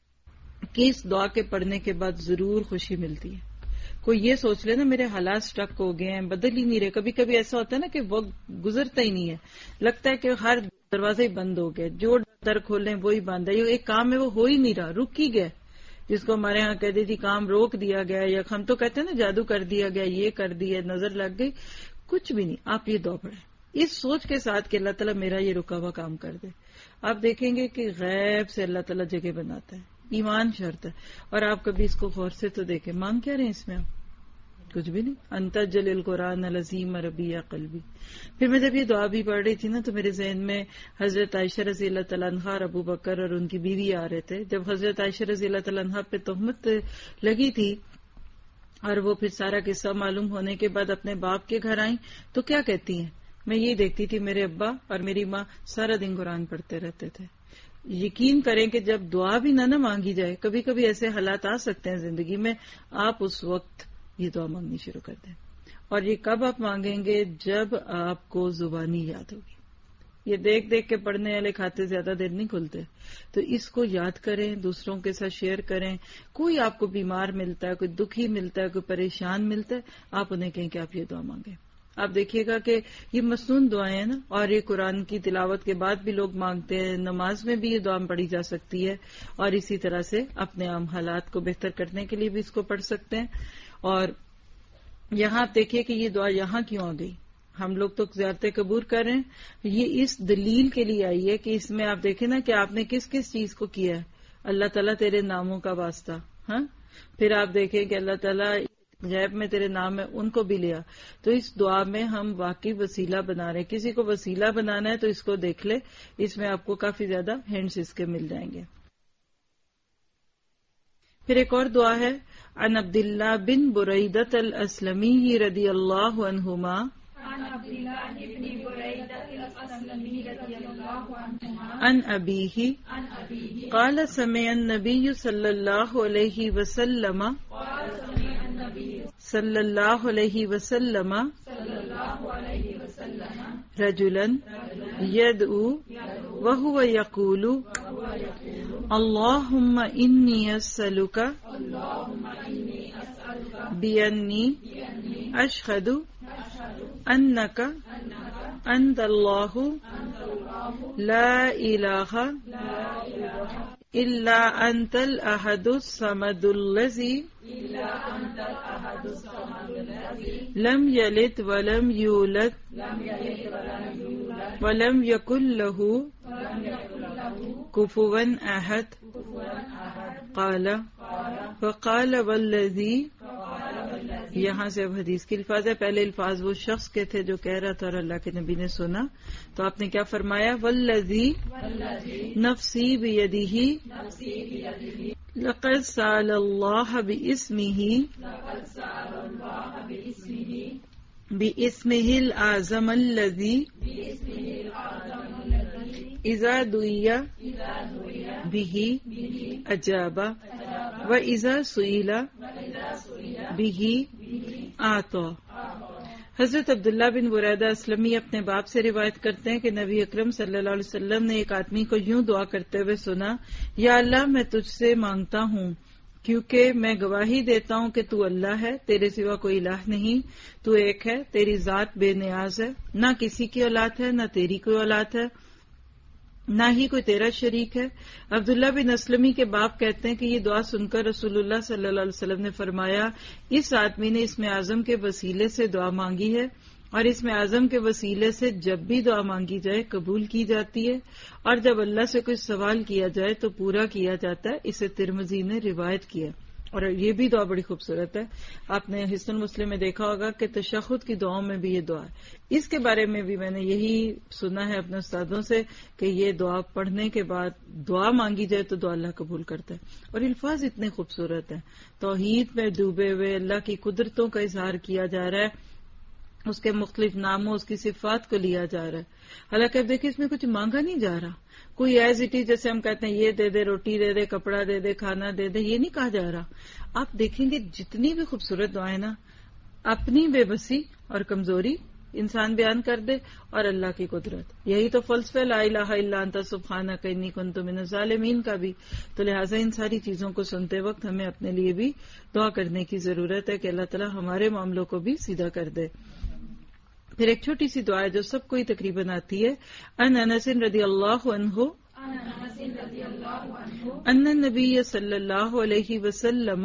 [SPEAKER 4] کہ اس دعا کے پڑھنے کے بعد ضرور خوشی ملتی ہے. کوئی یہ سوچ لے نا میرے حالات سٹک ہو گئے ہیں، بدل ہی نہیں رہے. کبھی کبھی ایسا ہوتا ہے نا کہ وقت گزرتا ہی نہیں ہے، لگتا ہے کہ ہر دروازے ہی بند ہو گئے، جو در کھولیں وہی بند ہے، یہ ایک کام ہے وہ ہو ہی نہیں رہا، رک ہی گیا. جس کو ہمارے ہاں کہتے تھی کام روک دیا گیا، یا ہم تو کہتے ہیں نا جادو کر دیا گیا، یہ کر دیا، نظر لگ گئی. کچھ بھی نہیں. آپ یہ دعا پڑھیں اس سوچ کے ساتھ کہ اللہ تعالیٰ میرا یہ رکا ہوا کام کر دے. آپ دیکھیں گے کہ غیب سے اللہ تعالیٰ جگہ بناتا ہے. ایمان شرط ہے. اور آپ کبھی اس کو غور سے تو دیکھیں، مانگ کیا رہے ہیں اس میں؟ آپ کچھ بھی نہیں. انت جل القرآن العظیم ربیع قلبی. پھر میں جب یہ دعا بھی پڑھ رہی تھی نا تو میرے ذہن میں حضرت عائشہ رضی اللہ تعالیٰ عنہا اور ابو بکر اور ان کی بیوی آ رہے تھے. جب حضرت عائشہ رضی اللہ تعالیٰ عنہا پہ تہمت لگی تھی اور وہ پھر سارا قصہ معلوم ہونے کے بعد اپنے باپ کے گھر آئیں تو کیا کہتی ہیں؟ میں یہ دیکھتی تھی میرے ابا اور میری ماں سارا دن قرآن پڑھتے رہتے تھے. یقین کریں کہ جب دعا بھی نہ نہ مانگی جائے، کبھی کبھی ایسے حالات آ سکتے ہیں زندگی میں، آپ اس وقت یہ دعا مانگنی شروع کر دیں. اور یہ کب آپ مانگیں گے؟ جب آپ کو زبانی یاد ہوگی. یہ دیکھ دیکھ کے پڑھنے والے کھاتے زیادہ دیر نہیں کھلتے. تو اس کو یاد کریں، دوسروں کے ساتھ شیئر کریں. کوئی آپ کو بیمار ملتا ہے، کوئی دکھی ملتا ہے، کوئی پریشان ملتا ہے، آپ انہیں کہیں کہ آپ یہ دعا مانگیں. آپ دیکھیے گا کہ یہ مصنون دعائیں ہیں نا، اور یہ قرآن کی تلاوت کے بعد بھی لوگ مانگتے ہیں. نماز میں بھی یہ دعا پڑھی جا سکتی ہے، اور اسی طرح سے اپنے عام حالات کو بہتر کرنے کے لیے بھی اس کو پڑھ سکتے ہیں. اور یہاں آپ دیکھیے کہ یہ دعا یہاں کیوں آ گئی. ہم لوگ تو زیارتیں قبول کر رہے ہیں، یہ اس دلیل کے لیے آئی ہے کہ اس میں آپ دیکھیں نا کہ آپ نے کس کس چیز کو کیا ہے. اللہ تعالیٰ تیرے ناموں کا واسطہ، ہاں. پھر آپ دیکھیں کہ اللہ تعالیٰ غیب میں تیرے نام ہے، ان کو بھی لیا. تو اس دعا میں ہم واقعی وسیلہ بنا رہے ہیں. کسی کو وسیلہ بنانا ہے تو اس کو دیکھ لے، اس میں آپ کو کافی زیادہ ہینڈس اس کے مل جائیں گے. پھر ایک اور دعا ہے عن عبداللہ بن بریدۃ الاسلمی رضی اللہ عنہما عن ابیہ قال سمع النبی صلی اللہ علیہ وسلم صلی اللہ علیہ وسلم رجلا يدعو وهو يقول اللهم إني أسألك بأني أشهد أنك أنت الله لا إله إلا أنت الأحد الصمد الذي لم يلد ولم يولد ولم يكن له كفوا أحد. قال فقال والذي، یہاں سے اب حدیث کی الفاظ ہے. پہلے الفاظ وہ شخص کے تھے جو کہہ رہا تھا اور اللہ کے نبی نے سنا، تو آپ نے کیا فرمایا؟ والذی نفسی بیدہ لقد سأل اللہ باسمہ باسمہ الأعظم الذی اذا دعی بہ اجاب واذا سئل بہ آتا. حضرت عبداللہ بن بریدہ اسلمی اپنے باپ سے روایت کرتے ہیں کہ نبی اکرم صلی اللہ علیہ وسلم نے ایک آدمی کو یوں دعا کرتے ہوئے سنا، یا اللہ میں تجھ سے مانگتا ہوں کیونکہ میں گواہی دیتا ہوں کہ تو اللہ ہے، تیرے سوا کوئی الہ نہیں، تو ایک ہے، تیری ذات بے نیاز ہے، نہ کسی کی اولاد ہے، نہ تیری کوئی اولاد ہے، نہ ہی کوئی تیرا شریک ہے. عبداللہ بن اسلمی کے باپ کہتے ہیں کہ یہ دعا سن کر رسول اللہ صلی اللہ علیہ وسلم نے فرمایا، اس آدمی نے اسم اعظم کے وسیلے سے دعا مانگی ہے، اور اسم اعظم کے وسیلے سے جب بھی دعا مانگی جائے قبول کی جاتی ہے، اور جب اللہ سے کوئی سوال کیا جائے تو پورا کیا جاتا ہے. اسے ترمذی نے روایت کیا. اور یہ بھی دعا بڑی خوبصورت ہے. آپ نے حسن مسلم میں دیکھا ہوگا کہ تشہد کی دعاؤں میں بھی یہ دعا ہے. اس کے بارے میں بھی میں نے یہی سنا ہے اپنے استادوں سے کہ یہ دعا پڑھنے کے بعد دعا مانگی جائے تو دعا اللہ قبول کرتا ہے. اور الفاظ اتنے خوبصورت ہیں، توحید میں ڈوبے ہوئے اللہ کی قدرتوں کا اظہار کیا جا رہا ہے. اس کے مختلف ناموں، اس کی صفات کو لیا جا رہا ہے. حالانکہ اب دیکھیں اس میں کچھ مانگا نہیں جا رہا. کوئی ایز اٹ از جیسے ہم کہتے ہیں یہ دے دے، روٹی دے دے، کپڑا دے دے، کھانا دے دے، یہ نہیں کہا جا رہا. آپ دیکھیں گے جتنی بھی خوبصورت دعائیں نا، اپنی بے بسی اور کمزوری انسان بیان کر دے اور اللہ کی قدرت. یہی تو فلسفہ لا الہ الا انت سبحانک انی کنت من الظالمین کا بھی. تو لہٰذا ان ساری چیزوں کو سنتے وقت ہمیں اپنے لیے بھی دعا کرنے کی ضرورت ہے کہ اللہ تعالیٰ ہمارے معاملوں کو بھی سیدھا کر دے. پھر ایک چھوٹی سی دعا ہے جو سب کو ہی تقریباً آتی ہے. ان انس رضی اللہ عنہ ان النبی صلی اللہ علیہ وسلم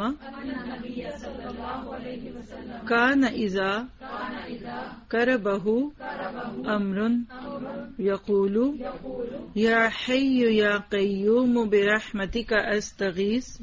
[SPEAKER 4] کان اذا کربہ امر یقول یا حی یا قیوم برحمتک استغیث.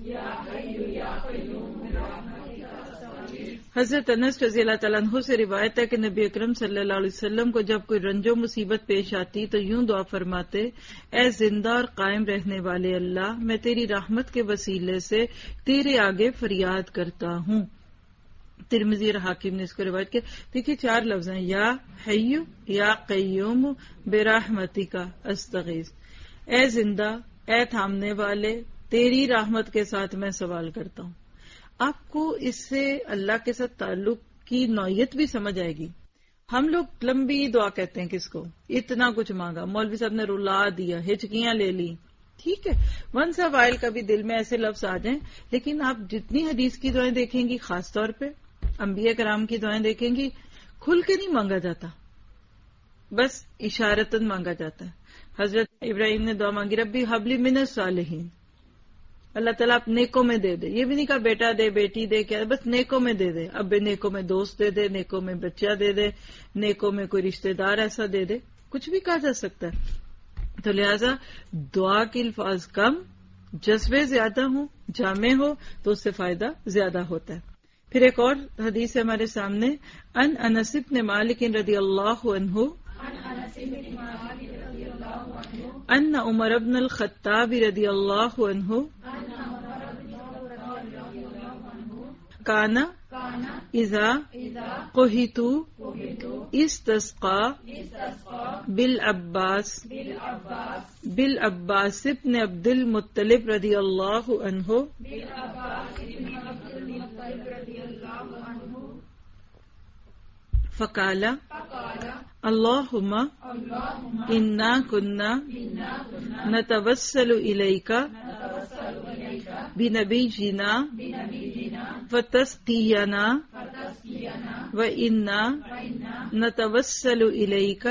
[SPEAKER 4] حضرت انس رضی اللہ تعالیٰ عنہ سے روایت ہے کہ نبی اکرم صلی اللہ علیہ وسلم کو جب کوئی رنج و مصیبت پیش آتی تو یوں دعا فرماتے، اے زندہ اور قائم رہنے والے اللہ، میں تیری رحمت کے وسیلے سے تیرے آگے فریاد کرتا ہوں. ترمذی اور حاکم نے اس کو روایت کیا. دیکھیے چار لفظ ہیں، یا حی یا قیوم برحمتک استغیث. اے زندہ، اے تھامنے والے، تیری رحمت کے ساتھ میں سوال کرتا ہوں. آپ کو اس سے اللہ کے ساتھ تعلق کی نوعیت بھی سمجھ آئے گی. ہم لوگ لمبی دعا کہتے ہیں کس کو، اتنا کچھ مانگا، مولوی صاحب نے رلا دیا، ہچکیاں لے لی، ٹھیک ہے، ون سا وائل کبھی دل میں ایسے لفظ آ جائیں. لیکن آپ جتنی حدیث کی دعائیں دیکھیں گی، خاص طور پہ انبیاء کرام کی دعائیں دیکھیں گی، کھل کے نہیں مانگا جاتا، بس اشارتاً مانگا جاتا ہے. حضرت ابراہیم نے دعا مانگی، ربی حبلی من الصالحین، اللہ تعالیٰ آپ نیکوں میں دے دے. یہ بھی نہیں کہا بیٹا دے، بیٹی دے، کیا، بس نیکوں میں دے دے. اب نیکوں میں دوست دے دے، نیکوں میں بچہ دے دے، نیکوں میں کوئی رشتہ دار ایسا دے دے، کچھ بھی کہا جا سکتا ہے. تو لہذا دعا کے الفاظ کم، جذبے زیادہ ہوں، جامع ہو تو اس سے فائدہ زیادہ ہوتا ہے. پھر ایک اور حدیث ہے ہمارے سامنے. ان انس بن مالک رضی اللہ عنہ ان عمر بن الخطاب رضی اللہ عنہ کان اذا قحط استسقى بالعباس بالعباس ابن عبد المطلب رضی اللہ عنہ فقال اللهم انا كنا نتوسل اليك بنبينا فتسقينا وانا نتوسل اليك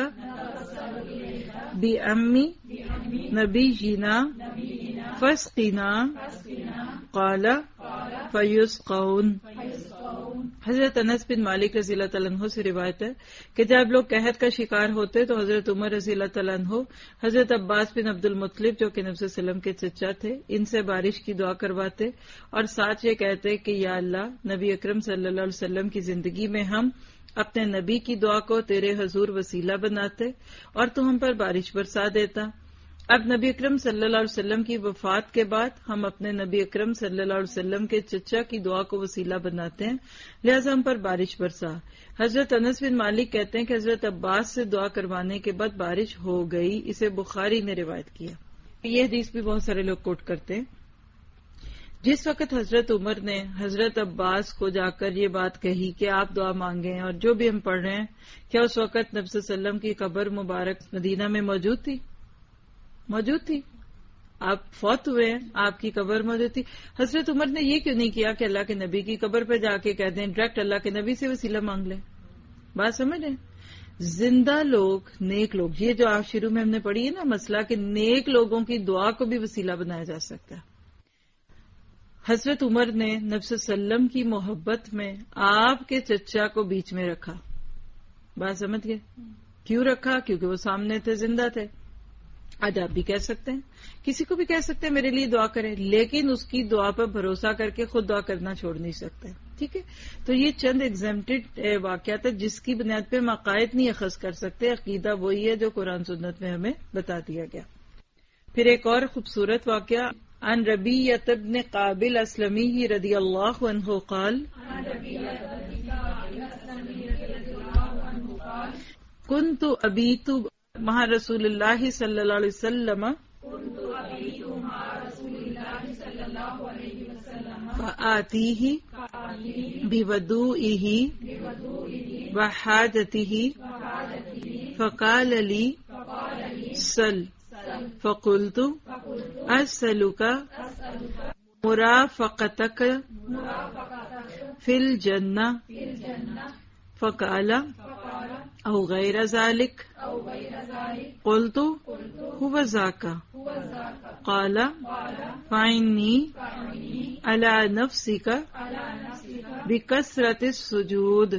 [SPEAKER 4] بأم نبينا فاسقنا قال فيسقون. حضرت انس بن مالک رضی اللہ تعالیٰ عنہ سے روایت ہے کہ جب لوگ قحط کا شکار ہوتے تو حضرت عمر رضی اللہ تعالیٰ عنہ حضرت عباس بن عبد المطلب جو کہ نبی صلی اللہ علیہ وسلم کے چچا تھے، ان سے بارش کی دعا کرواتے اور ساتھ یہ کہتے کہ یا اللہ، نبی اکرم صلی اللہ علیہ وسلم کی زندگی میں ہم اپنے نبی کی دعا کو تیرے حضور وسیلہ بناتے اور تو ہم پر بارش برسا دیتا. اب نبی اکرم صلی اللہ علیہ وسلم کی وفات کے بعد ہم اپنے نبی اکرم صلی اللہ علیہ وسلم کے چچا کی دعا کو وسیلہ بناتے ہیں، لہذا ہم پر بارش برسا. حضرت انس بن مالک کہتے ہیں کہ حضرت عباس سے دعا کروانے کے بعد بارش ہو گئی. اسے بخاری نے روایت کیا. یہ حدیث بھی بہت سارے لوگ کوٹ کرتے ہیں. جس وقت حضرت عمر نے حضرت عباس کو جا کر یہ بات کہی کہ آپ دعا مانگیں اور جو بھی ہم پڑھ رہے ہیں، کیا اس وقت نبی صلی اللہ علیہ وسلم کی قبر مبارک مدینہ میں موجود تھی؟ موجود تھی. آپ فوت ہوئے ہیں، آپ کی قبر موجود تھی. حضرت عمر نے یہ کیوں نہیں کیا کہ اللہ کے نبی کی قبر پہ جا کے کہہ دیں ڈائریکٹ اللہ کے نبی سے وسیلہ مانگ لیں؟ بات سمجھ رہے ہیں؟ زندہ لوگ، نیک لوگ، یہ جو آپ شروع میں ہم نے پڑھی ہے نا مسئلہ کہ نیک لوگوں کی دعا کو بھی وسیلہ بنایا جا سکتا ہے. حضرت عمر نے نبی صلی اللہ علیہ وسلم کی محبت میں آپ کے چچا کو بیچ میں رکھا. بات سمجھ گئے؟ کیوں رکھا؟ کیونکہ وہ سامنے تھے، زندہ تھے. آج آپ بھی کہہ سکتے ہیں، کسی کو بھی کہہ سکتے ہیں میرے لیے دعا کریں، لیکن اس کی دعا پر بھروسہ کر کے خود دعا کرنا چھوڑ نہیں سکتے. ٹھیک ہے، تو یہ چند ایگزیمپٹڈ واقعات ہے جس کی بنیاد پہ ہم عقائد نہیں اخذ کر سکتے. عقیدہ وہی ہے جو قرآن سنت میں ہمیں بتا دیا گیا. پھر ایک اور خوبصورت واقعہ. عن ربیعۃ بن قابل اسلمی رضی اللہ عنہ قال کنت ابیت مع رسول اللہ صلی اللہ علیہ وسلم فآتیہ بوضوئہ وحاجتہ فقال لی سل فقلت اسألک مرافقتک فی الجنہ فقال او غیر ذلك قلت هو ذاك قال فإني على نفسك بكثرة السجود.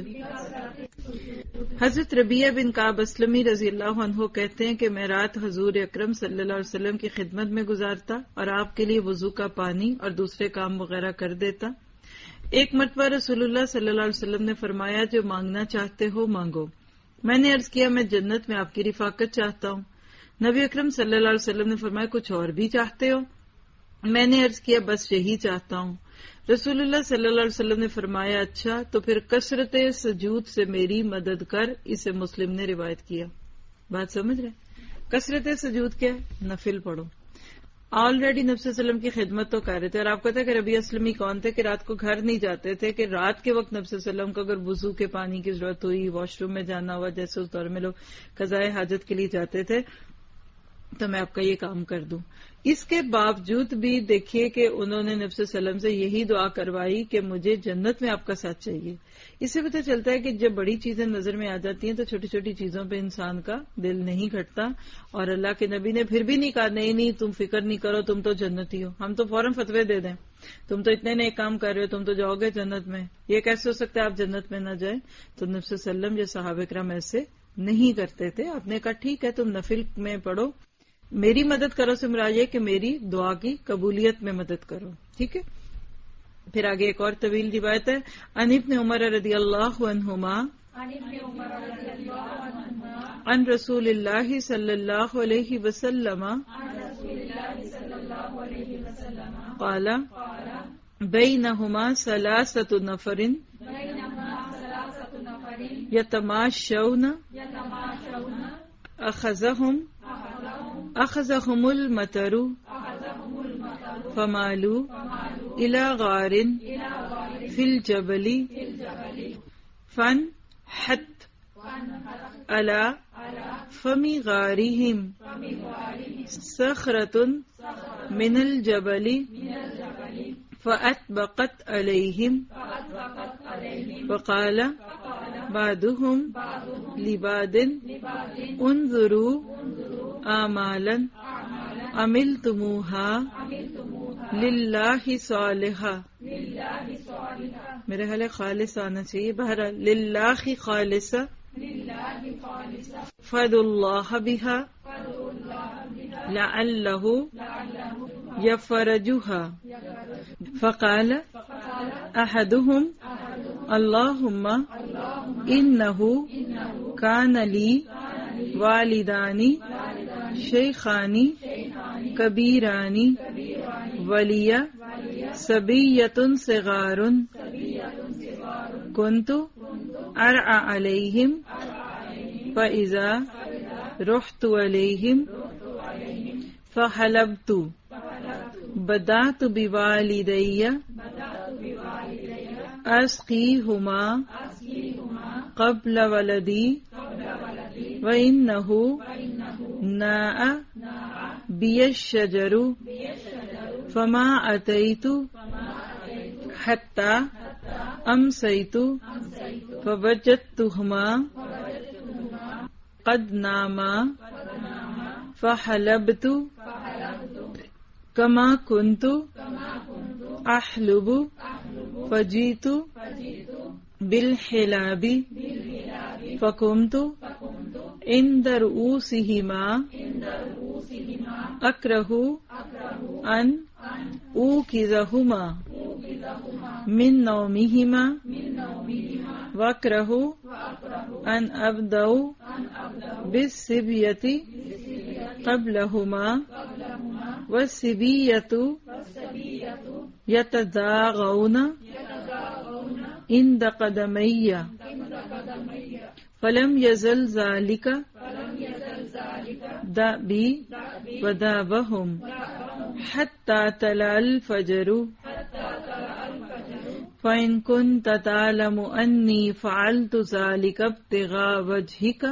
[SPEAKER 4] حضرت ربیعہ بن کعب اسلمی رضی اللہ عنہ کہتے ہیں کہ میں رات حضور اکرم صلی اللہ علیہ وسلم کی خدمت میں گزارتا اور آپ کے لیے وضو کا پانی اور دوسرے کام وغیرہ کر دیتا. ایک مرتبہ رسول اللہ صلی اللہ علیہ وسلم نے فرمایا جو مانگنا چاہتے ہو مانگو. میں نے عرض کیا میں جنت میں آپ کی رفاقت چاہتا ہوں. نبی اکرم صلی اللہ علیہ وسلم نے فرمایا کچھ اور بھی چاہتے ہو؟ میں نے عرض کیا بس یہی چاہتا ہوں. رسول اللہ صلی اللہ علیہ وسلم نے فرمایا اچھا تو پھر کثرت سجود سے میری مدد کر. اسے مسلم نے روایت کیا. بات سمجھ رہے؟ کثرت سجود کیا ہے؟ نفل پڑھو. آلریڈی نبی صلی اللہ علیہ وسلم کی خدمت تو کر رہے تھے. اور آپ کو پتا ہے کہ ربیعہ اسلمی کون تھے کہ رات کو گھر نہیں جاتے تھے, کہ رات کے وقت نبی صلی اللہ علیہ وسلم کو اگر وضو کے پانی کی ضرورت ہوئی, واش روم میں جانا ہوا, جیسے اس دور میں لوگ قضائے حاجت کے لیے جاتے تھے, تو میں آپ کا یہ کام کر دوں. اس کے باوجود بھی دیکھیے کہ انہوں نے نبی صلی اللہ علیہ وسلم سے یہی دعا کروائی کہ مجھے جنت میں آپ کا ساتھ چاہیے. اس سے پتہ چلتا ہے کہ جب بڑی چیزیں نظر میں آ جاتی ہیں تو چھوٹی چھوٹی چیزوں پہ انسان کا دل نہیں گھٹتا. اور اللہ کے نبی نے پھر بھی نہیں کہا نہیں نہیں تم فکر نہیں کرو, تم تو جنتی ہو, ہم تو فوراً فتوے دے دیں, تم تو اتنے نئے کام کر رہے ہو, تم تو جاؤ گے جنت میں. یہ کیسے ہو سکتا ہے آپ جنت میں نہ جائیں؟ تو نبی صلی اللہ علیہ وسلم یا صحابہ کرام ایسے نہیں کرتے تھے. آپ نے کہا ٹھیک ہے تم نفل میں پڑھو, میری مدد کرو سے مراد یہ کہ میری دعا کی قبولیت میں مدد کرو. ٹھیک ہے. پھر آگے ایک اور طویل روایت ہے. عن ابن عمر رضی اللہ عنہما عن رسول اللہ صلی اللہ علیہ وسلم قال بینہما ثلاثۃ نفر یتماشون اخذہم اخذہم المطر فمالوا الى غار فی الجبل فانحت على فم غارہم صخرۃ من الجبل فأطبقت علیہم وقال بعضهم لبعض انظروا اعمالا عملتموها للہ صالحہ. میرے خیال ہے خالص آنا چاہیے, بہرحال للہ خالصہ فد اللہ بہا لعلہ یفرجها. فقال احدهم اللہم انہ کان لی والدانی شیخانی کبیرانی ولی صبیۃ صغار کنت ارعى علیہم فاذا رحت علیہم فحلبت بدأت بوالدی اسقیہما قبل ولدی وإنه ناء بي الشجر فما أتيت حتى أمسيت فوجدتهما قد ناما فحلبت كما كنت أحلب فجئت بالحلاب فقمت عند رؤوسهما اکرہ ان اوقظہما من نومہما واکرہ ان ابدأ بالصبیۃ قبلہما والصبیۃ یتزاغون عند قدمی فلم یزل ذالک دأبی ودابہم حتی طلع الفجر فإن كنت تعلم أني فعلت ذلك ابتغاء وجهك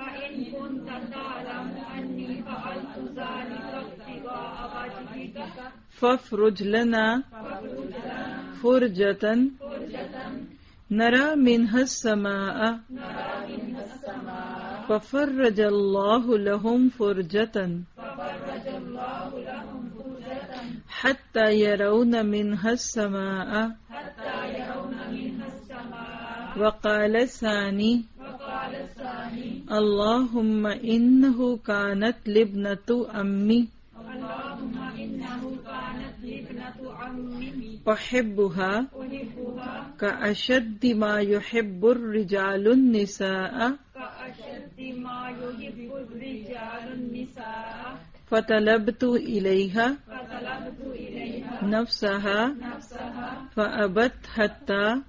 [SPEAKER 4] فافرج لنا فرجة نرى منها السماء ففرج الله لهم فرجة حتى يرون منها السماء وقال الثاني اللهم إنه كانت لابنة أمي أحبها كأشد ما يحب الرجال النساء فطلبت إليها نفسها فأبت حتى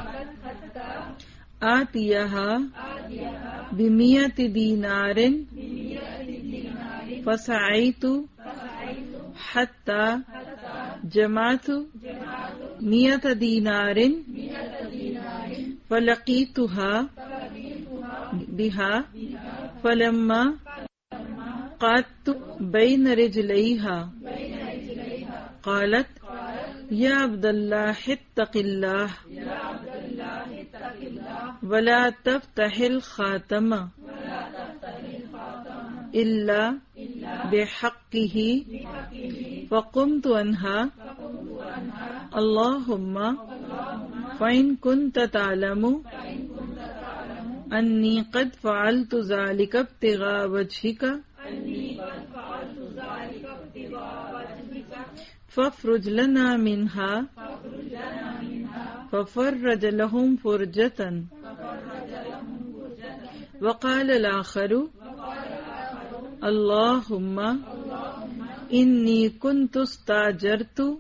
[SPEAKER 4] آتيها بمئة دينار فسعيت حتى جمعت مئة دينار فلقيتها بها فلما قعدت بين رجليها قالت يا عبد الله اتق الله ولا تفتح الخاتم إلا بحقه فقمت عنها اللهم فإن كنت تعلم أني قد فعلت ذلك ابتغاء وجهك فافرج لنا منها ففرج لهم فرجة وقال الآخر اللهم إني كنت استأجرت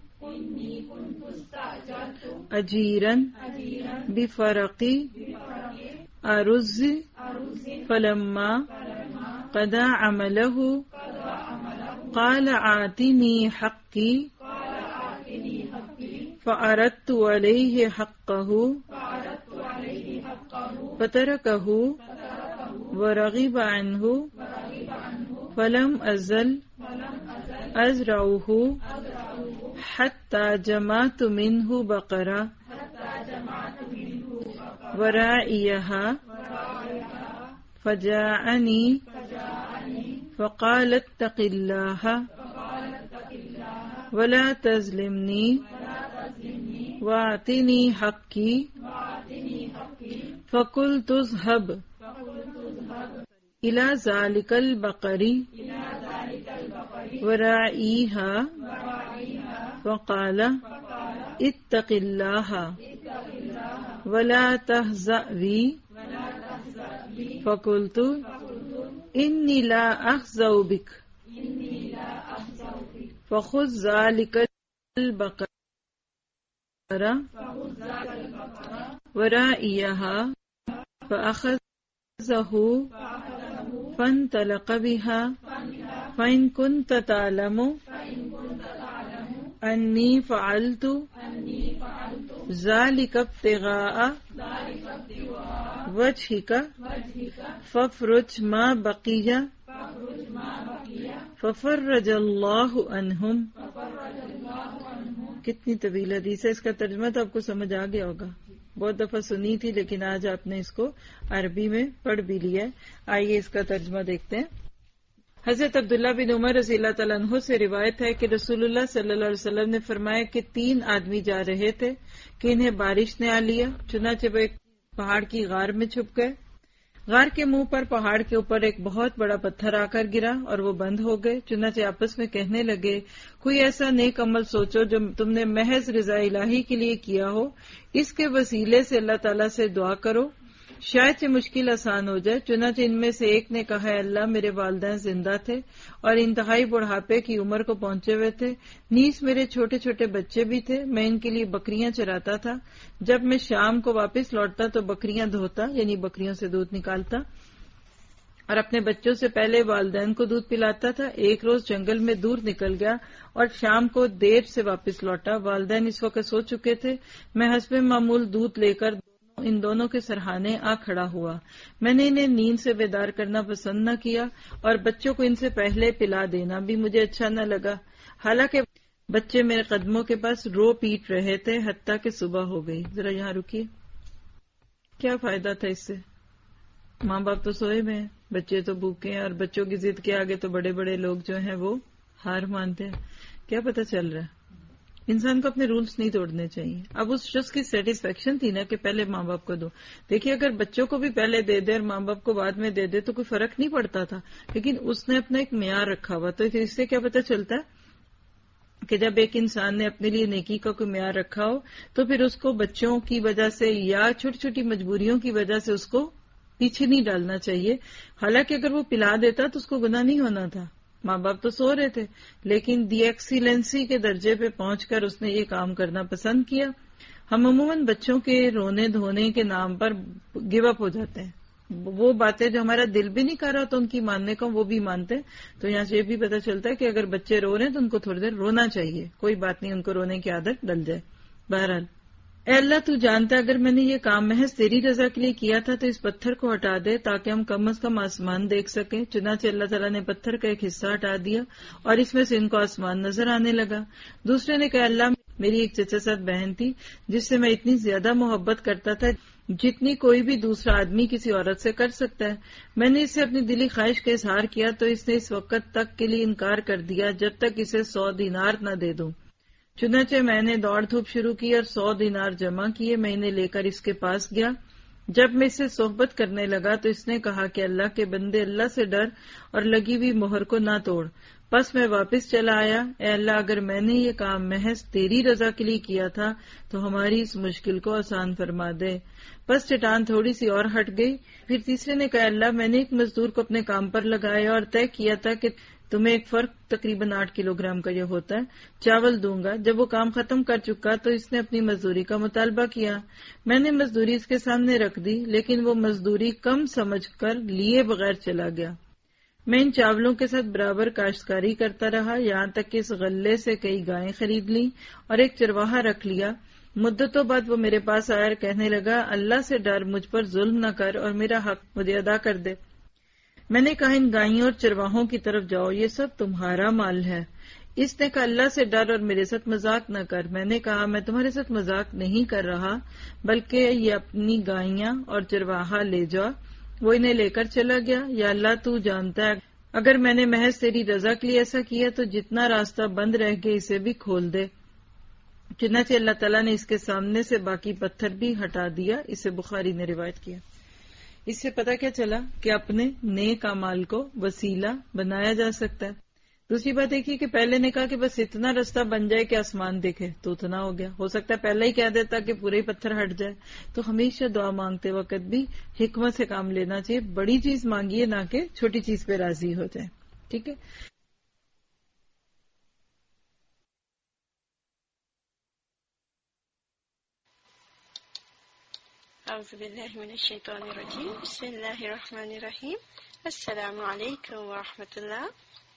[SPEAKER 4] أجيرا بفرق أرز فلما قضى عمله قال آتني حقي فأردت عليه حقه فتركه ورغب عنه فلم أزل أزرعه حتى جمعت منه بقرة ورائيها فجاءني فقال اتق الله ولا تظلمني واعطني حقي فقلت اذهب إلى ذلك البقر ورائيها فقال اتق الله ولا تهزأ بي فقلت إني لا أخزأ بك فخذ ذلك البقر ورائيها فأخذه فانطلق بها فإن كنت تعلم أني فعلت ذلك ابتغاء وجهك فافرج ما بقي ففرج الله عنهم. کتنی طویل حدیث ہے، اس کا ترجمہ تو آپ کو سمجھ آ گیا ہوگا، بہت دفعہ سنی تھی لیکن آج آپ نے اس کو عربی میں پڑھ بھی لیا ہے. آئیے اس کا ترجمہ دیکھتے ہیں. حضرت عبداللہ بن عمر رضی اللہ تعالیٰ عنہ سے روایت ہے کہ رسول اللہ صلی اللہ علیہ وسلم نے فرمایا کہ تین آدمی جا رہے تھے کہ انہیں بارش نے آ لیا، چنانچہ وہ ایک پہاڑ کی غار میں چھپ گئے. غار کے منہ پر پہاڑ کے اوپر ایک بہت بڑا پتھر آ کر گرا اور وہ بند ہو گئے. چنانچہ آپس میں کہنے لگے کوئی ایسا نیک عمل سوچو جو تم نے محض رضا الہی کے لیے کیا ہو، اس کے وسیلے سے اللہ تعالیٰ سے دعا کرو، شاید یہ مشکل آسان ہو جائے۔ چنانچہ ان میں سے ایک نے کہا ہے اللہ میرے والدین زندہ تھے اور انتہائی بڑھاپے کی عمر کو پہنچے ہوئے تھے، نیز میرے چھوٹے چھوٹے بچے بھی تھے، میں ان کے لیے بکریاں چراتا تھا، جب میں شام کو واپس لوٹتا تو بکریاں دھوتا یعنی بکریوں سے دودھ نکالتا اور اپنے بچوں سے پہلے والدین کو دودھ پلاتا تھا۔ ایک روز جنگل میں دور نکل گیا اور شام کو دیر سے واپس لوٹا، والدین اس وقت سو چکے تھے، میں حسب معمول دودھ لے کر ان دونوں کے سرہانے آ کھڑا ہوا، میں نے انہیں نیند سے بیدار کرنا پسند نہ کیا اور بچوں کو ان سے پہلے پلا دینا بھی مجھے اچھا نہ لگا، حالانکہ بچے میرے قدموں کے پاس رو پیٹ رہے تھے حتیٰ کہ صبح ہو گئی۔ ذرا یہاں رکیے، کیا فائدہ تھا اس سے؟ ماں باپ تو سوئے میں ہیں، بچے تو بھوکے ہیں اور بچوں کی ضد کے آگے تو بڑے بڑے لوگ جو ہیں وہ ہار مانتے ہیں۔ کیا پتہ چل رہا ہے؟ انسان کو اپنے رولز نہیں توڑنے چاہیے۔ اب اس شخص کی سیٹسفیکشن تھی نا کہ پہلے ماں باپ کو دو، دیکھیے اگر بچوں کو بھی پہلے دے دے اور ماں باپ کو بعد میں دے دے تو کوئی فرق نہیں پڑتا تھا، لیکن اس نے اپنا ایک معیار رکھا ہوا، تو اس سے کیا پتہ چلتا ہے کہ جب ایک انسان نے اپنے لیے نیکی کا کوئی معیار رکھا ہو تو پھر اس کو بچوں کی وجہ سے یا چھوٹی چھوٹی مجبوریوں کی وجہ سے اس کو پیچھے نہیں ڈالنا چاہیے، حالانکہ اگر وہ پلا دیتا تو اس کو گناہ نہیں ہونا تھا، ماں باپ تو سو رہے تھے، لیکن دی ایکسیلنسی کے درجے پہ پہنچ کر اس نے یہ کام کرنا پسند کیا۔ ہم عموماً بچوں کے رونے دھونے کے نام پر گیو اپ ہو جاتے ہیں، وہ باتیں جو ہمارا دل بھی نہیں کر رہا تو ان کی ماننے کا وہ بھی مانتے، تو یہاں سے یہ بھی پتہ چلتا ہے کہ اگر بچے رو رہے ہیں تو ان کو تھوڑی دیر رونا چاہیے، کوئی بات نہیں ان کو رونے کی عادت ڈل جائے۔ بہرحال اے اللہ تو جانتا ہے اگر میں نے یہ کام محض تیری رضا کے لیے کیا تھا تو اس پتھر کو ہٹا دے تاکہ ہم کم از کم آسمان دیکھ سکیں، چنانچہ اللہ تعالیٰ نے پتھر کا ایک حصہ ہٹا دیا اور اس میں سے ان کو آسمان نظر آنے لگا۔ دوسرے نے کہا اللہ میری ایک چچا ساتھ بہن تھی جس سے میں اتنی زیادہ محبت کرتا تھا جتنی کوئی بھی دوسرا آدمی کسی عورت سے کر سکتا ہے، میں نے اس سے اپنی دلی خواہش کا اظہار کیا تو اس نے اس وقت تک کے لیے انکار کر دیا جب تک اسے سو دینار نہ دے دوں، چنانچہ میں نے دوڑ دھوپ شروع کی اور سو دینار جمع کیے، میں انہیں لے کر اس کے پاس گیا، جب میں اس سے صحبت کرنے لگا تو اس نے کہا کہ اللہ کے بندے اللہ سے ڈر اور لگی ہوئی مہر کو نہ توڑ، پس میں واپس چلا آیا، اے اللہ اگر میں نے یہ کام محض تیری رضا کے لیے کیا تھا تو ہماری اس مشکل کو آسان فرما دے۔ پس چٹان تھوڑی سی اور ہٹ گئی، پھر تیسرے نے کہا اللہ میں نے ایک مزدور کو اپنے کام پر لگایا اور طے کیا تھا کہ تمہیں ایک فرق تقریباً آٹھ کلو گرام کا یہ ہوتا ہے چاول دوں گا، جب وہ کام ختم کر چکا تو اس نے اپنی مزدوری کا مطالبہ کیا، میں نے مزدوری اس کے سامنے رکھ دی لیکن وہ مزدوری کم سمجھ کر لیے بغیر چلا گیا۔ میں ان چاولوں کے ساتھ برابر کاشتکاری کرتا رہا یہاں تک کہ اس غلے سے کئی گائیں خرید لیں اور ایک چرواہا رکھ لیا۔ مدتوں بعد وہ میرے پاس آیا اور کہنے لگا اللہ سے ڈر، مجھ پر ظلم نہ کر اور میرا حق مجھے ادا کر دے۔ میں نے کہا ان گائیوں اور چرواہوں کی طرف جاؤ، یہ سب تمہارا مال ہے۔ اس نے کہا اللہ سے ڈر اور میرے ساتھ مذاق نہ کر۔ میں نے کہا میں تمہارے ساتھ مذاق نہیں کر رہا بلکہ یہ اپنی گائیاں اور چرواہا لے جا۔ وہ انہیں لے کر چلا گیا۔ یا اللہ تو جانتا ہے اگر میں نے محض تیری رضا کے لیے ایسا کیا تو جتنا راستہ بند رہ گیا اسے بھی کھول دے۔ چنانچہ اللہ تعالیٰ نے اس کے سامنے سے باقی پتھر بھی ہٹا دیا۔ اسے بخاری نے روایت کیا۔ اس سے پتہ کیا چلا کہ اپنے نیک اعمال کو وسیلہ بنایا جا سکتا ہے۔ دوسری بات دیکھیے کہ پہلے نے کہا کہ بس اتنا راستہ بن جائے کہ آسمان دیکھے تو اتنا ہو گیا، ہو سکتا ہے پہلے ہی کہہ دیتا کہ پورے ہی پتھر ہٹ جائے۔ تو ہمیشہ دعا مانگتے وقت بھی حکمت سے کام لینا چاہیے، بڑی چیز مانگیے نہ کہ چھوٹی چیز پہ راضی ہو جائے، ٹھیک ہے۔
[SPEAKER 3] اعوذ باللہ من الشیطان الرجیم، بسم اللہ الرحمن الرحیم۔ السلام علیکم ورحمۃ اللہ۔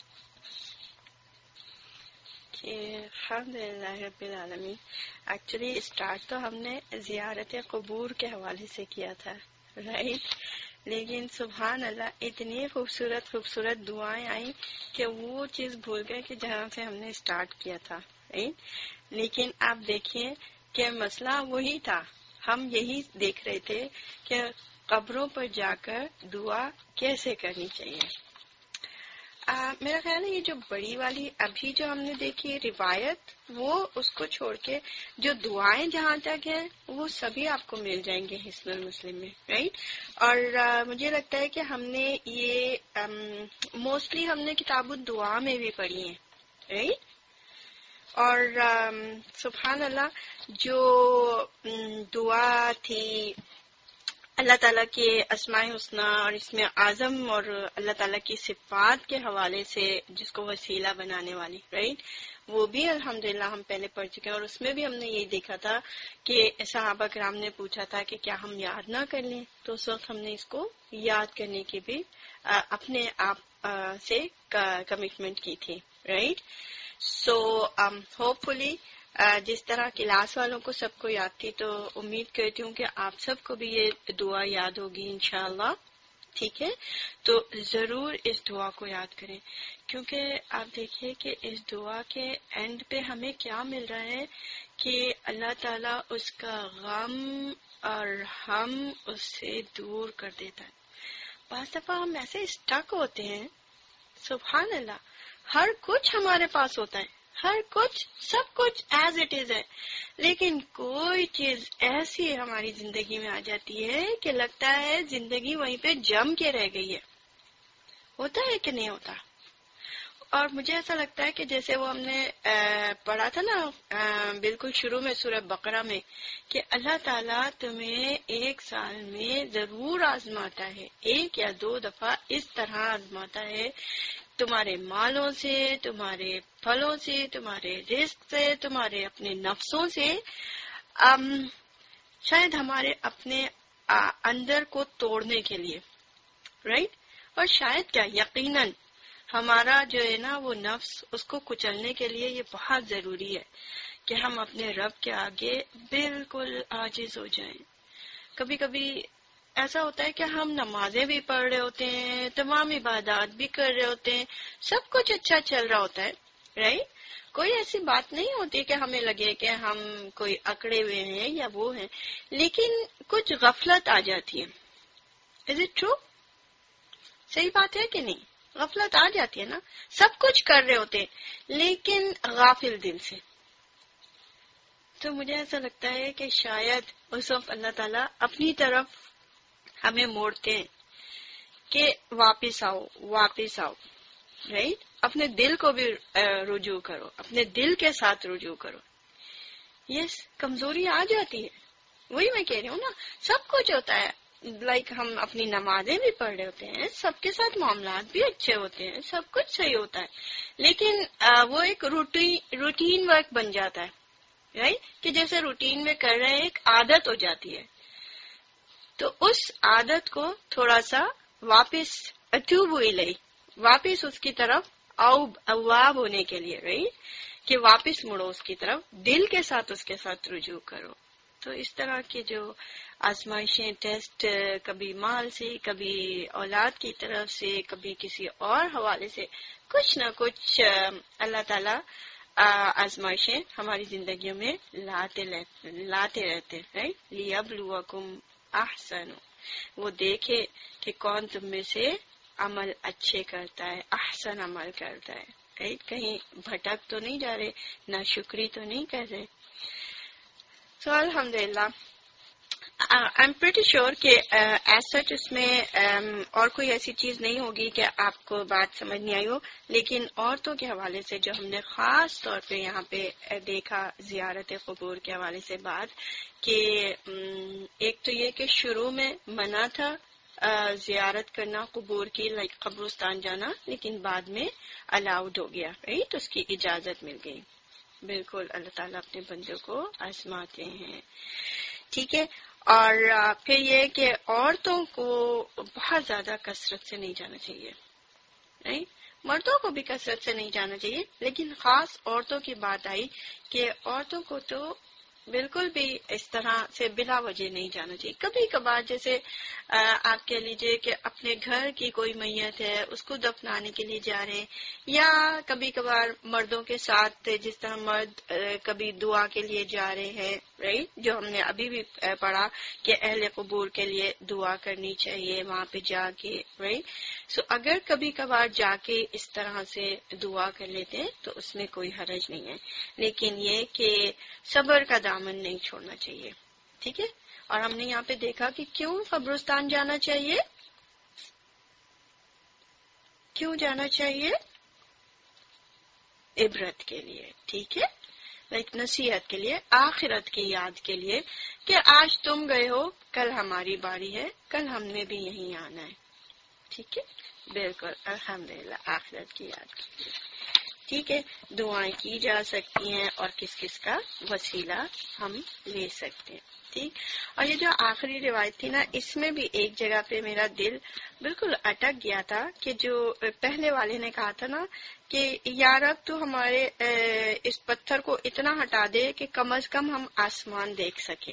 [SPEAKER 3] الحمد للہ رب العالمین۔ ایکچولی اسٹارٹ تو ہم نے زیارت قبور کے حوالے سے کیا تھا، رائٹ، لیکن سبحان اللہ اتنی خوبصورت خوبصورت دعائیں آئیں کہ وہ چیز بھول گئے کہ جہاں سے ہم نے اسٹارٹ کیا تھا، رائٹ۔ لیکن آپ دیکھیے کہ مسئلہ وہی تھا، ہم یہی دیکھ رہے تھے کہ قبروں پر جا کر دعا کیسے کرنی چاہیے۔ آ, میرا خیال ہے یہ جو بڑی والی ابھی جو ہم نے دیکھی روایت، وہ اس کو چھوڑ کے جو دعائیں جہاں تک ہیں وہ سبھی آپ کو مل جائیں گے حسن المسلم میں، رائٹ۔ اور آ, مجھے لگتا ہے کہ ہم نے یہ موسٹلی ہم نے کتاب الدعا میں بھی پڑھی ہیں، رائٹ۔ اور سبحان اللہ جو دعا تھی اللہ تعالیٰ کے اسماء الحسنی اور اس میں اعظم اور اللہ تعالیٰ کی صفات کے حوالے سے جس کو وسیلہ بنانے والی رائٹ وہ بھی الحمدللہ ہم پہلے پڑھ چکے ہیں، اور اس میں بھی ہم نے یہی دیکھا تھا کہ صحابہ کرام نے پوچھا تھا کہ کیا ہم یاد نہ کر لیں، تو اس وقت ہم نے اس کو یاد کرنے کی بھی اپنے آپ سے کمٹمنٹ کی تھی رائٹ. سو ہوپ فلی جس طرح کلاس والوں کو سب کو یاد تھی، تو امید کرتی ہوں کہ آپ سب کو بھی یہ دعا یاد ہوگی انشاءاللہ. ٹھیک ہے، تو ضرور اس دعا کو یاد کریں، کیونکہ آپ دیکھیے کہ اس دعا کے اینڈ پہ ہمیں کیا مل رہا ہے کہ اللہ تعالیٰ اس کا غم اور ہم اس سے دور کر دیتا ہے. بعض دفعہ ہم ایسے اسٹک ہوتے ہیں، سبحان اللہ، ہر کچھ ہمارے پاس ہوتا ہے، ہر کچھ سب کچھ ایز اٹ از ہے، لیکن کوئی چیز ایسی ہماری زندگی میں آ جاتی ہے کہ لگتا ہے زندگی وہیں پہ جم کے رہ گئی ہے. ہوتا ہے کہ نہیں ہوتا؟ اور مجھے ایسا لگتا ہے کہ جیسے وہ ہم نے پڑھا تھا نا بالکل شروع میں سورہ بقرہ میں کہ اللہ تعالیٰ تمہیں ایک سال میں ضرور آزماتا ہے، ایک یا دو دفعہ اس طرح آزماتا ہے، تمہارے مالوں سے، تمہارے پھلوں سے، تمہارے رزق سے، تمہارے اپنے نفسوں سے، ام شاید ہمارے اپنے اندر کو توڑنے کے لیے رائٹ. اور شاید کیا یقیناً ہمارا جو ہے نا وہ نفس، اس کو کچلنے کے لیے یہ بہت ضروری ہے کہ ہم اپنے رب کے آگے بالکل عاجز ہو جائیں. کبھی کبھی ایسا ہوتا ہے کہ ہم نمازیں بھی پڑھ رہے ہوتے ہیں، تمام عبادات بھی کر رہے ہوتے ہیں، سب کچھ اچھا چل رہا ہوتا ہے رائٹ. کوئی ایسی بات نہیں ہوتی کہ ہمیں لگے کہ ہم کوئی اکڑے ہوئے ہیں یا وہ ہیں، لیکن کچھ غفلت آ جاتی ہے. Is it true? صحیح بات ہے کہ نہیں؟ غفلت آ جاتی ہے نا، سب کچھ کر رہے ہوتے ہیں لیکن غافل دل سے. تو مجھے ایسا لگتا ہے کہ شاید اس وقت اللہ تعالیٰ اپنی طرف ہمیں موڑتے ہیں کہ واپس آؤ واپس آؤ رائٹ. اپنے دل کو بھی رجوع کرو، اپنے دل کے ساتھ رجوع کرو. یس yes, کمزوری آ جاتی ہے، وہی میں کہہ رہی ہوں نا، سب کچھ ہوتا ہے. لائک like ہم اپنی نمازیں بھی پڑھ رہے ہوتے ہیں، سب کے ساتھ معاملات بھی اچھے ہوتے ہیں، سب کچھ صحیح ہوتا ہے، لیکن آ, وہ ایک روٹین روٹین ورک بن جاتا ہے رائٹ. کہ جیسے روٹین میں کر رہے ہیں، ایک عادت ہو جاتی ہے. تو اس عادت کو تھوڑا سا واپس اتوب الیہ، واپس اس کی طرف اواب ہونے کے لیے رائٹ، کہ واپس مڑو اس کی طرف، دل کے ساتھ اس کے ساتھ رجوع کرو. تو اس طرح کے جو آزمائشیں، ٹیسٹ، کبھی مال سے، کبھی اولاد کی طرف سے، کبھی کسی اور حوالے سے، کچھ نہ کچھ اللہ تعالیٰ آزمائشیں ہماری زندگیوں میں لاتے لاتے رہتے ہیں. لیبلوکم احسن، وہ دیکھے کہ کون تم میں سے عمل اچھے کرتا ہے، احسن عمل کرتا ہے. کہیں بھٹک تو نہیں جا رہے، نہ شکری تو نہیں کر رہے. سو الحمدللہ آئی ایم پریٹی شیور کہ ایز سچ اس میں اور کوئی ایسی چیز نہیں ہوگی کہ آپ کو بات سمجھ نہیں آئی ہو، لیکن عورتوں کے حوالے سے جو ہم نے خاص طور پہ یہاں پہ دیکھا زیارت قبور کے حوالے سے بات، کہ ایک تو یہ کہ شروع میں منع تھا زیارت کرنا قبور کی، لائک قبرستان جانا، لیکن بعد میں الاؤڈ ہو گیا رائٹ، اس کی اجازت مل گئی. بالکل اللہ تعالیٰ اپنے بندوں کو آزماتے ہیں. ٹھیک ہے. اور پھر یہ کہ عورتوں کو بہت زیادہ کثرت سے نہیں جانا چاہیے نہیں، مردوں کو بھی کثرت سے نہیں جانا چاہیے، لیکن خاص عورتوں کی بات آئی کہ عورتوں کو تو بالکل بھی اس طرح سے بلا وجہ نہیں جانا چاہیے. کبھی کبھار جیسے آپ کہہ لیجئے کہ اپنے گھر کی کوئی میت ہے اس کو دفنانے کے لیے جا رہے ہیں، یا کبھی کبھار مردوں کے ساتھ جس طرح مرد کبھی دعا کے لیے جا رہے ہیں رائٹ، جو ہم نے ابھی بھی پڑھا کہ اہل قبور کے لیے دعا کرنی چاہیے وہاں پہ جا کے رائٹ. سو اگر کبھی کبھار جا کے اس طرح سے دعا کر لیتے ہیں تو اس میں کوئی حرج نہیں ہے، لیکن یہ کہ صبر کا دامن نہیں چھوڑنا چاہیے. ٹھیک ہے. اور ہم نے یہاں پہ دیکھا کہ کیوں قبرستان جانا چاہیے، کیوں جانا چاہیے، عبرت کے لیے. ٹھیک ہے. ایک نصیحت کے لیے، آخرت کی یاد کے لیے کہ آج تم گئے ہو، کل ہماری باری ہے، کل ہم نے بھی یہیں آنا ہے. ٹھیک ہے، بالکل الحمدللہ آخرت کی یاد کے لیے. ٹھیک ہے، دعائیں کی جا سکتی ہیں اور کس کس کا وسیلہ ہم لے سکتے ہیں. ٹھیک. اور یہ جو آخری روایت تھی نا، اس میں بھی ایک جگہ پہ میرا دل بالکل اٹک گیا تھا کہ جو پہلے والے نے کہا تھا نا کہ یا رب تو ہمارے اس پتھر کو اتنا ہٹا دے کہ کم از کم ہم آسمان دیکھ سکیں.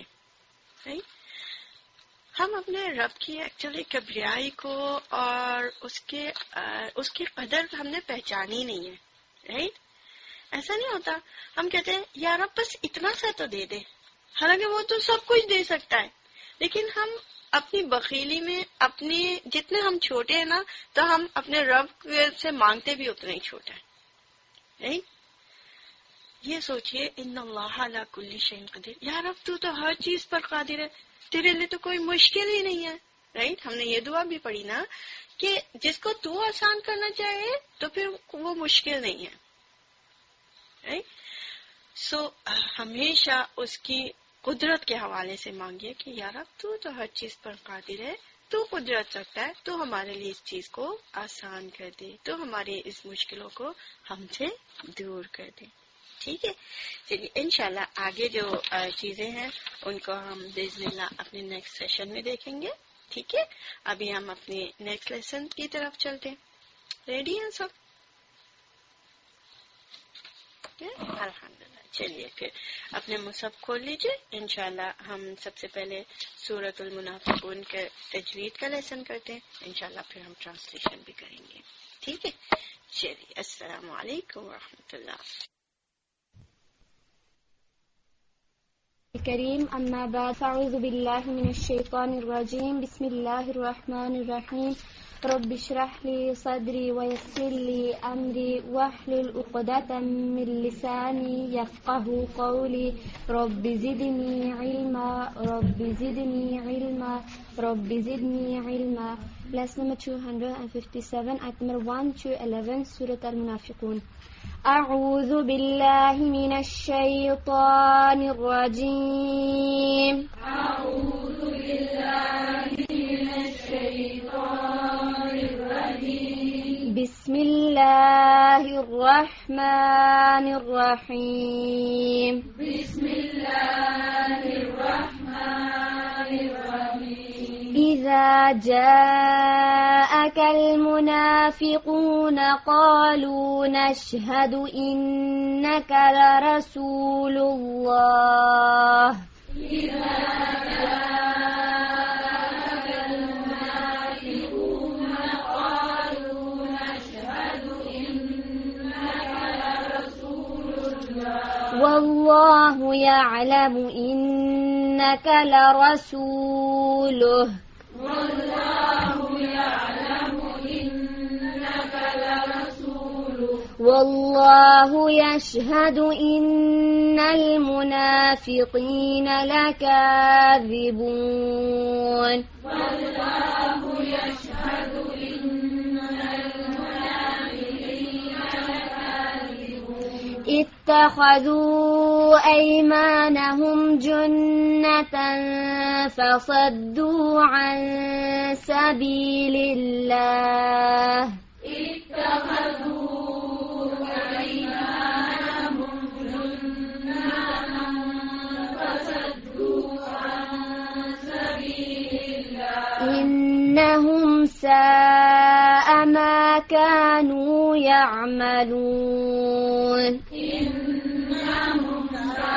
[SPEAKER 3] ہم اپنے رب کی ایکچولی کبریائی کو اور اس کے اس کی قدر ہم نے پہچانی نہیں ہے. رائٹ؟ ایسا نہیں ہوتا. ہم کہتے ہیں یا رب بس اتنا سا تو دے دے، حالانکہ وہ تو سب کچھ دے سکتا ہے، لیکن ہم اپنی بخیلی میں اپنی جتنے ہم چھوٹے ہیں نا، تو ہم اپنے رب سے مانگتے بھی اتنا ہی چھوٹا ہے. رائٹ؟ یہ سوچئے ان اللہ علی کل شیء قدیر، یا رب تو تو ہر چیز پر قادر ہے، تیرے لیے تو کوئی مشکل ہی نہیں ہے. رائٹ؟ ہم نے یہ دعا بھی پڑھی نا کہ جس کو تو آسان کرنا چاہے تو پھر وہ مشکل نہیں ہے. رائٹ؟ سو ہمیشہ اس کی قدرت کے حوالے سے مانگیے کہ یا رب تو تو ہر چیز پر قادر ہے، تو قدرت رکھتا ہے، تو ہمارے لیے اس چیز کو آسان کر دے، تو ہماری اس مشکلوں کو ہم سے دور کر دے. ٹھیک ہے، چلیے انشاءاللہ آگے جو چیزیں ہیں ان کو ہم باذن اللہ اپنے نیکسٹ سیشن میں دیکھیں گے. ٹھیک ہے، ابھی ہم اپنے نیکسٹ لیسن کی طرف چلتے ہیں. ریڈی ہیں سب؟ الحمدللہ. چلیے پھر اپنے مصحف کھول لیجئے. انشاءاللہ ہم سب سے پہلے سورۃ المنافقون کے تجوید کا لیسن کرتے ہیں، انشاءاللہ پھر ہم ٹرانسلیشن بھی کریں گے. ٹھیک ہے، چلیے. السلام علیکم ورحمۃ اللہ.
[SPEAKER 5] کریم اما بعد فاعوذ باللہ من الشیطان الرجیم بسم اللہ الرحمن الرحیم رب اشرح لی صدری ویسر لی امری واحلل عقدۃ من لسانی یفقهوا قولی رب زدنی علما رب زدنی علما رب زدنی علما. Lesson number two hundred fifty-seven, ayat number one to eleven, Surah Al-Munafiqun. أعوذ بالله من الشيطان الرجيم أعوذ بالله من الشيطان الرجيم بسم الله الرحمن الرحيم بسم الله الرحمن الرحيم. إذا جاءك المنافقون قالوا نشهد إنك لرسول الله إذا جاءك المنافقون قالوا نشهد إنك لرسول الله والله يعلم إنك لرسوله والله يعلم إنك لرسوله والله يشهد إن المنافقين لكاذبون والله يشهد إن المنافقين لكاذبون. اتخذوا أيمانهم جنة فصدوا عن سبيل الله اتخذوا أيمانهم جنة فصدوا عن سبيل الله إنهم ساء ما كانوا يعملون إنهم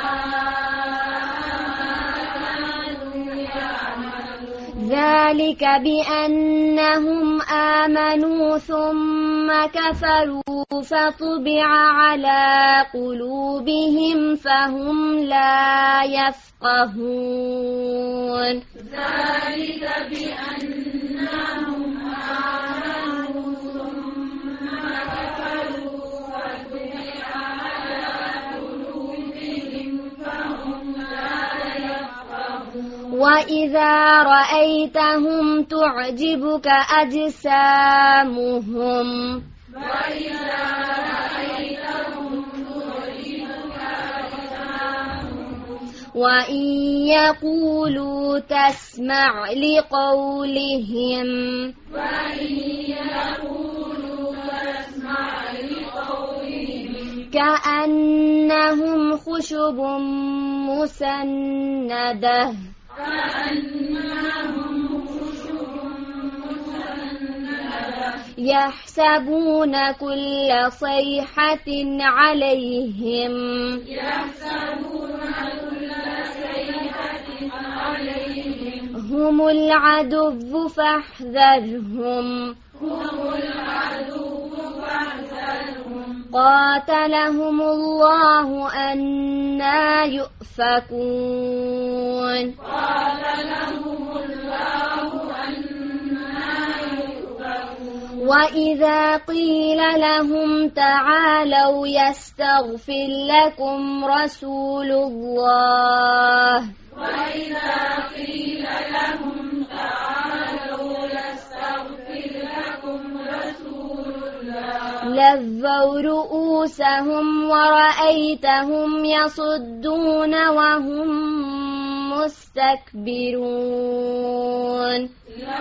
[SPEAKER 5] ذلك بأنهم آمنوا ثم كفروا فطبع على قلوبهم فهم لا يفقهون ذلك بأنهم آمنوا ثم كفروا فطبع على قلوبهم فهم لا يفقهون. وإذا رأيتهم تعجبك أجسامهم وإذا رأيتهم تعجبك أجسامهم وإن يقولوا تسمع لقولهم كأنهم خشب مسندة يحسبون كل صيحة عليهم هم العدو فاحذرهم قاتلهم الله أنى يؤفكون وإذا قيل لهم تعالوا يستغفر لكم رسول الله وإذا قيل لهم تعالوا يستغفر لكم رسول الله لووا رؤوسهم ورأيتهم يصدون وهم مستكبرون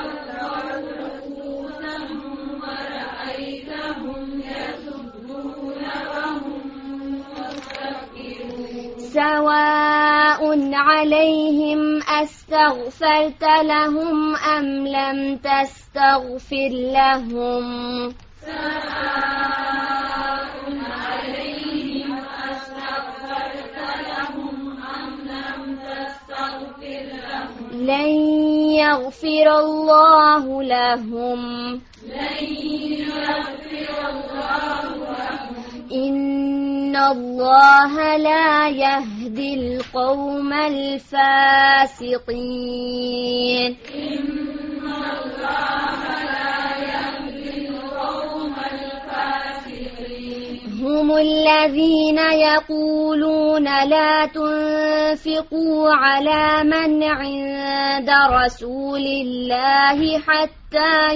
[SPEAKER 5] سواء عليهم أستغفرت لهم أم لم تستغفر لهم سواء عليهم أستغفرت لهم أم لم تستغفر لهم لن يغفر الله لهم لن يغفر الله لهم إن الله لا يهدي القوم الفاسقين إن الله لا يهدي القوم الفاسقين هم الذين يقولون لا تنفقوا على من عند رسول الله حتى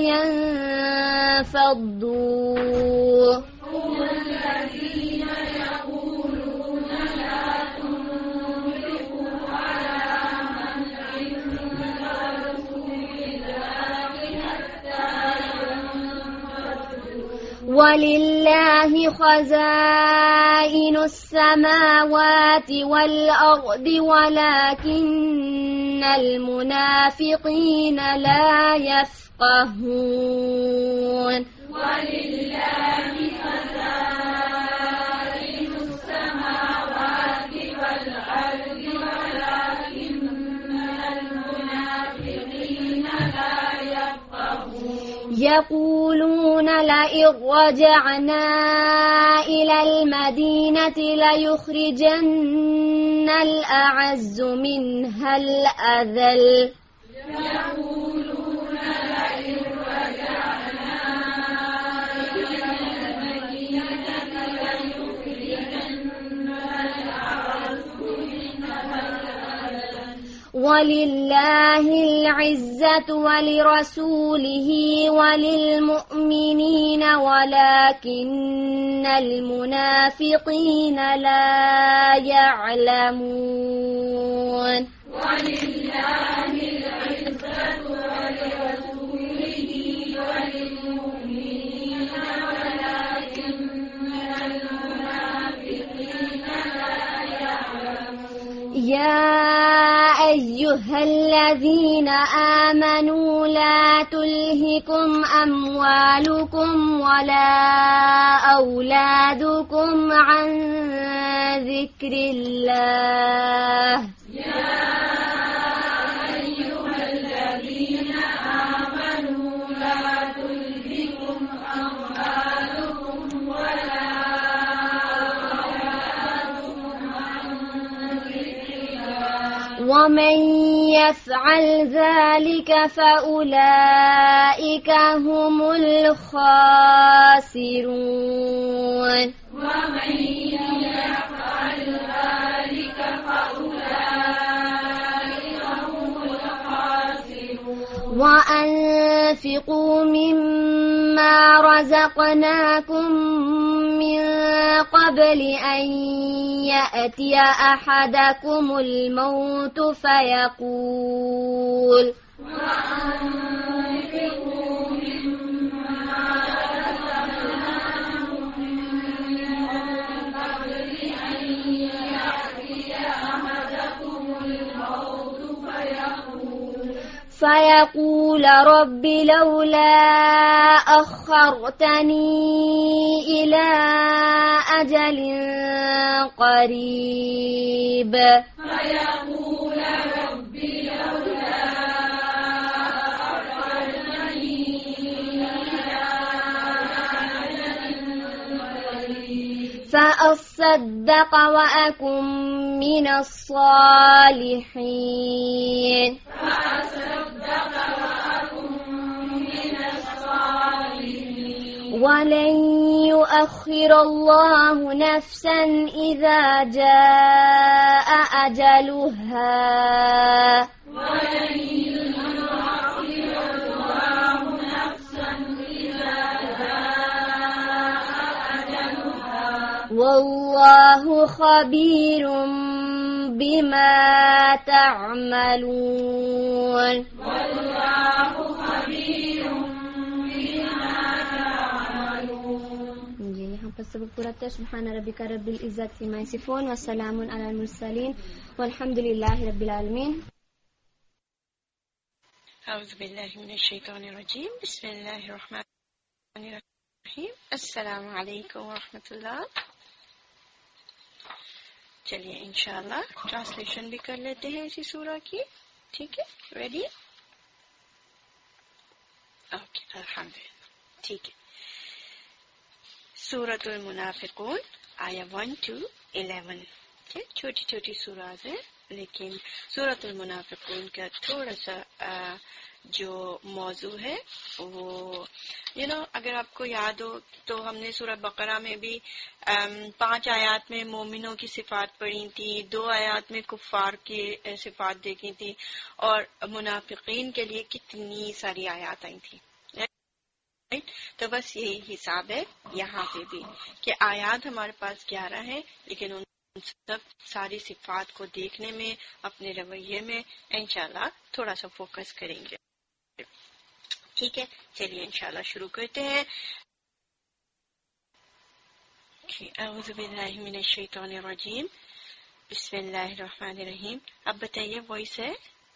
[SPEAKER 5] ينفضوا هم الذين يقولون لا تنفقوا على من عند رسول الله حتى ينفضوا ولله خزائن السماوات والأرض ولكن المنافقين لا يفقهون ولله خزائن السماوات والأرض ولكن المنافقين لا يفقهون يقولون لئن رجعنا إلى المدينة ليخرجن الأعز منها الأذل يقولون لئن رجعنا إلى المدينة ليخرجن الأعز منها الأذل ولله العزة ولرسوله وللمؤمنين ولكن المنافقين لا يعلمون ولله العزة ولرسوله وللمؤمنين ولكن المنافقين لا يعلمون يا أيها الذين آمنوا لا تلهكم أموالكم ولا أولادكم عن ذكر الله يا أيها الذين آمنوا لا تلهكم أموالكم ولا أولادكم عن ذكر الله ومن يفعل ذلك فأولئك هم الخاسرون ومن يفعل ذلك فأولئك هم الخاسرون وأنفقوا مما رزقناكم من قبل أن يأتي أحدكم الموت فيقول فيقول رب لولا أخرتني إلى أجل قريب فيقول رب لولا أخرتني إلى أجل قريب فأصدق وأكن من الصالحين ولن يؤخر الله نفسا إذا جاء أجلها ولن يؤخر الله نفسا إذا جاء أجلها والله خبير بما تعملون والله خبير سبق پورا تھا سبحان ربک رب العزت عما یصفون وسلام علی المرسلین والحمد للہ رب العالمین.
[SPEAKER 3] اعوذ باللہ من الشیطان الرجیم بسم اللہ الرحمن الرحیم. السلام علیکم ورحمۃ اللہ. چلیے انشاءاللہ ٹرانسلیشن بھی کر لیتے ہیں اسی سورہ کی. ٹھیک ہے, ریڈی؟ اوکے الحمدللہ. ٹھیک ہے. سورۃ المنافقون آیا ون ٹو الیون. چھوٹی چھوٹی سورات ہیں لیکن سورۃ المنافقون کا تھوڑا سا جو موضوع ہے وہ یو نو اگر آپ کو یاد ہو تو ہم نے سورۃ بقرہ میں بھی پانچ آیات میں مومنوں کی صفات پڑھی تھی, دو آیات میں کفار کی صفات دیکھی تھی, اور منافقین کے لیے کتنی ساری آیات آئی تھی. تو بس یہی حساب ہے یہاں پہ بھی کہ آیات ہمارے پاس گیارہ ہیں لیکن ان سب ساری صفات کو دیکھنے میں اپنے رویے میں انشاءاللہ تھوڑا سا فوکس کریں گے. ٹھیک ہے, چلیے انشاءاللہ شروع کرتے ہیں. اعوذ باللہ من الشیطان الرجیم بسم اللہ الرحمن الرحیم. اب بتائیے وائس ہے؟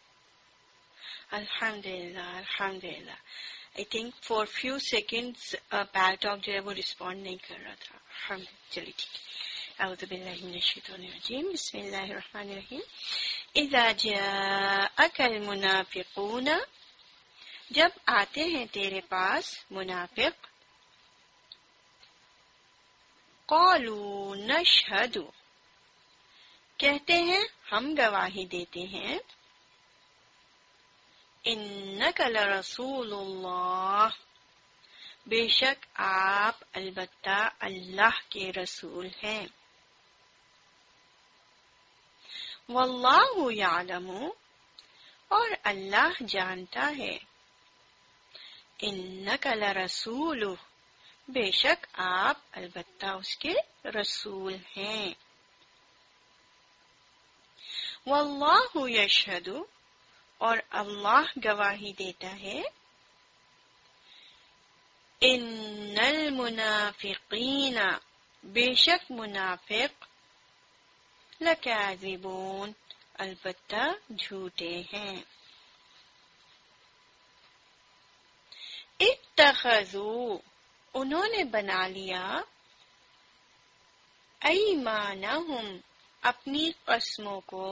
[SPEAKER 3] الحمدللہ الحمدللہ. I think for few seconds pill talk جو ہے وہ رسپونڈ نہیں کر رہا تھا. ہم چلیے ٹھیک ہے. اعوذ باللہ من الشیطان الرجیم بسم اللہ الرحمن الرحیم. اذا جاءک المنافقون, جب آتے ہیں تیرے پاس منافق, قالوا نشہد, کہتے ہیں ہم گواہی دیتے ہیں, انک لرسول اللہ, بے شک آپ البتہ اللہ کے رسول ہیں, واللہ یعلم, اور اللہ جانتا ہے, انک لرسولہ, بے شک آپ البتہ اس کے رسول ہیں, واللہ یشہد, اور اللہ گواہی دیتا ہے, ان المنافقین, بے شک منافق, لکاذبون, البتہ جھوٹے ہیں, اتخذوا, انہوں نے بنا لیا, ایمانہم, اپنی قسموں کو,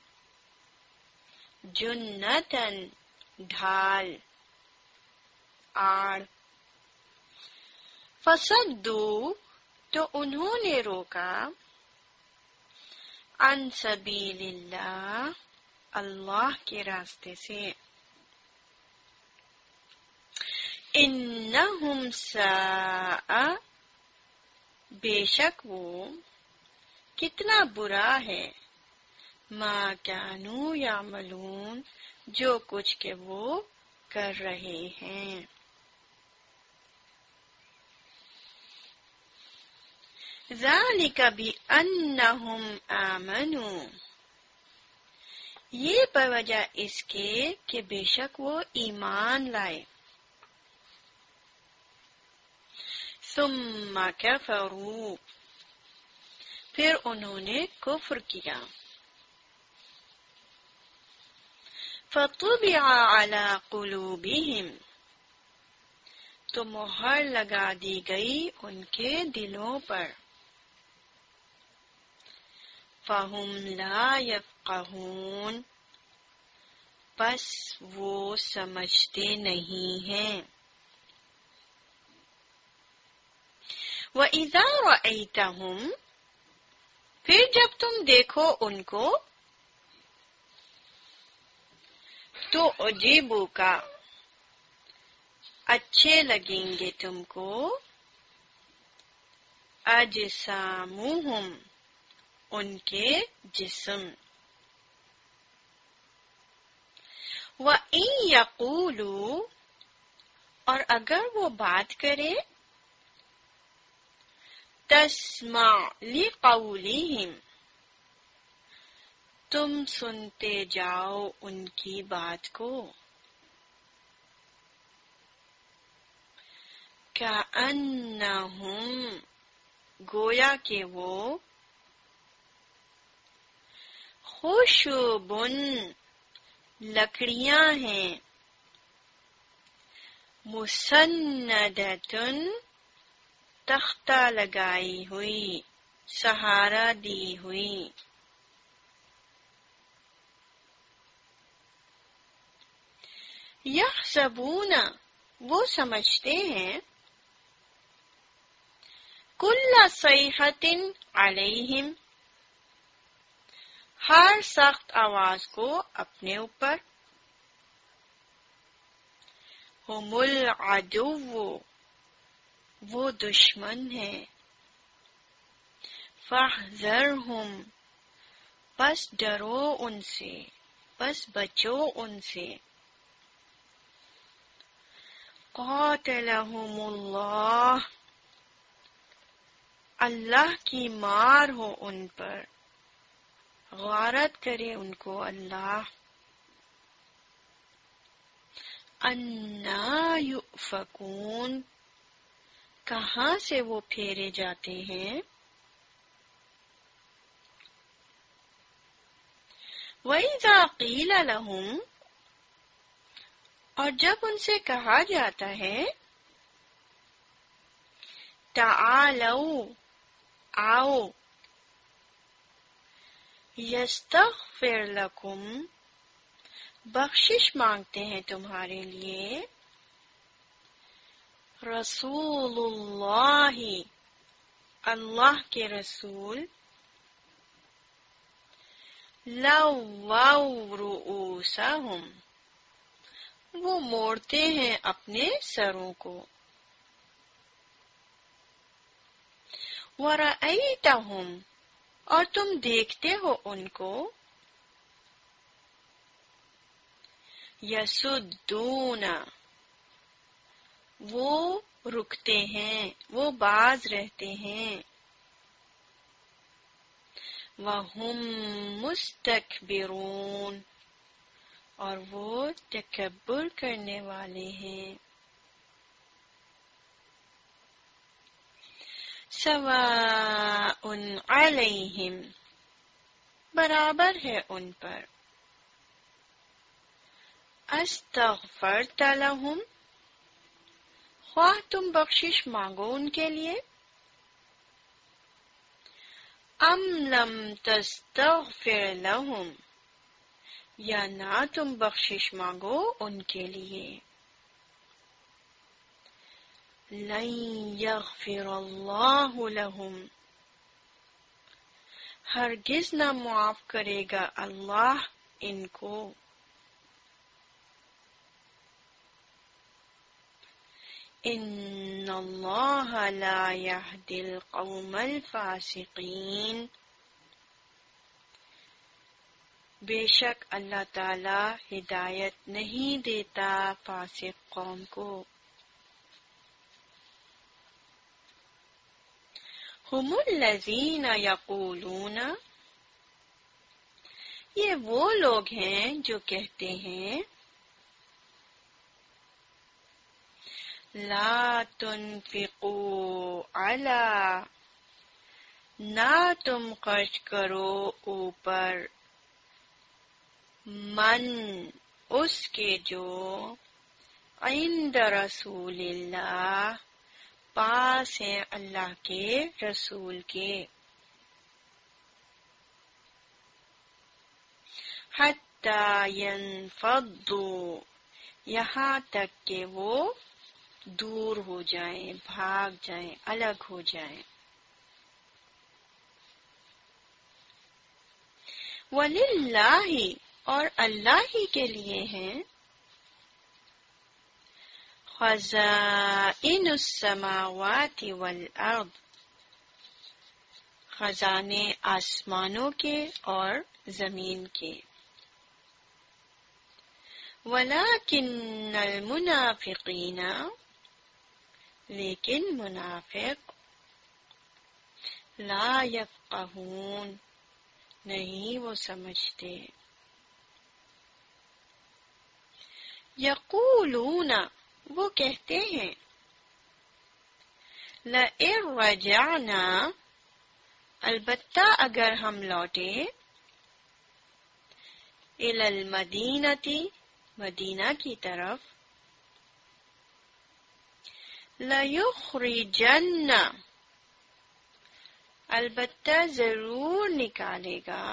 [SPEAKER 3] جنتن, ڈھال, آڑ, فصدو, تو انہوں نے روکا, عن سبیل اللہ, اللہ کے راستے سے, انہم ساء, بے شک وہ کتنا برا ہے, ما کانوا یعملون, جو کچھ کہ وہ کر رہے ہیں. ذالک بأنہم آمنوا، یہ بوجہ اس کے کہ بے شک وہ ایمان لائے. ثم کفروا، پھر انہوں نے کفر کیا. فطبع علی قلوبہم، تو مہر لگا دی گئی ان کے دلوں پر. فہم لا یفقہون، پس وہ سمجھتے نہیں ہیں. وَإِذَا رَأَيْتَهُمْ، پھر جب تم دیکھو ان کو، تو عجیبو کا، اچھے لگیں گے تم کو. اجسامہم، ان کے جسم. وَإِن یقولوا، اور اگر وہ بات کرے، تسمع لقولہم، تم سنتے جاؤ ان کی بات کو. کأنہم، گویا کہ وہ، خشبٌ، لکڑیاں ہیں، مسندۃ، تختہ لگائی ہوئی، سہارا دی ہوئی. یحسبون، وہ سمجھتے ہیں، کل صیحۃ علیہم، ہر سخت آواز کو اپنے اوپر. ہم العدو، وہ دشمن ہے. فاحذرہم، پس ڈرو ان سے، پس بچو ان سے. قاتلہم اللہ، اللہ کی مار ہو ان پر، غارت کرے ان کو اللہ. انا یؤفکون، کہاں سے وہ پھیرے جاتے ہیں. وَإِذَا قِيلَ لَهُمْ، اور جب ان سے کہا جاتا ہے، تعالوا، آؤ، یستغفر لکم، بخشش مانگتے ہیں تمہارے لیے. رسول اللہ، اللہ کے رسول. لووا رؤوسہم، وہ موڑتے ہیں اپنے سروں کو. وَرَأَيْتَهُمْ، اور تم دیکھتے ہو ان کو. یسدون، وہ رکتے ہیں، وہ باز رہتے ہیں. وَهُمْ مُسْتَكْبِرُونَ، اور وہ تکبر کرنے والے ہیں. سواء علیہم، برابر ہے ان پر. استغفرت لہم، خواہ تم بخشش مانگو ان کے لیے. ام لم تستغفر لہم، یا نہ تم بخشش مانگو ان کے لیے. لن یغفر اللہ لہم، ہرگز نہ معاف کرے گا اللہ ان کو. ان اللہ لا یہدی القوم الفاسقین، بے شک اللہ تعالی ہدایت نہیں دیتا فاسق قوم کو. ہم الذین یقولون، یہ وہ لوگ ہیں جو کہتے ہیں لا تنفقوا علی، نہ تم خرچ کرو اوپر، من اس کے جو عند رسول اللہ پاس ہیں اللہ کے رسول کے، حتی ینفضوا، یہاں تک کہ وہ دور ہو جائیں، بھاگ جائیں، الگ ہو جائیں۔ وَلِلَّهِ، اور اللہ ہی کے لیے ہیں، خزائن السماوات والارض، خزانے آسمانوں کے اور زمین کے، وَلَكِنَّ الْمُنَافِقِينَ، لیکن منافق، لا یفقہون، نہیں وہ سمجھتے، یقولون، وہ کہتے ہیں، لئن رجعنا، البتہ اگر ہم لوٹے، الی المدینۃ، مدینہ کی طرف، لَيُخْرِجَنَّ، البتہ ضرور نکالے گا،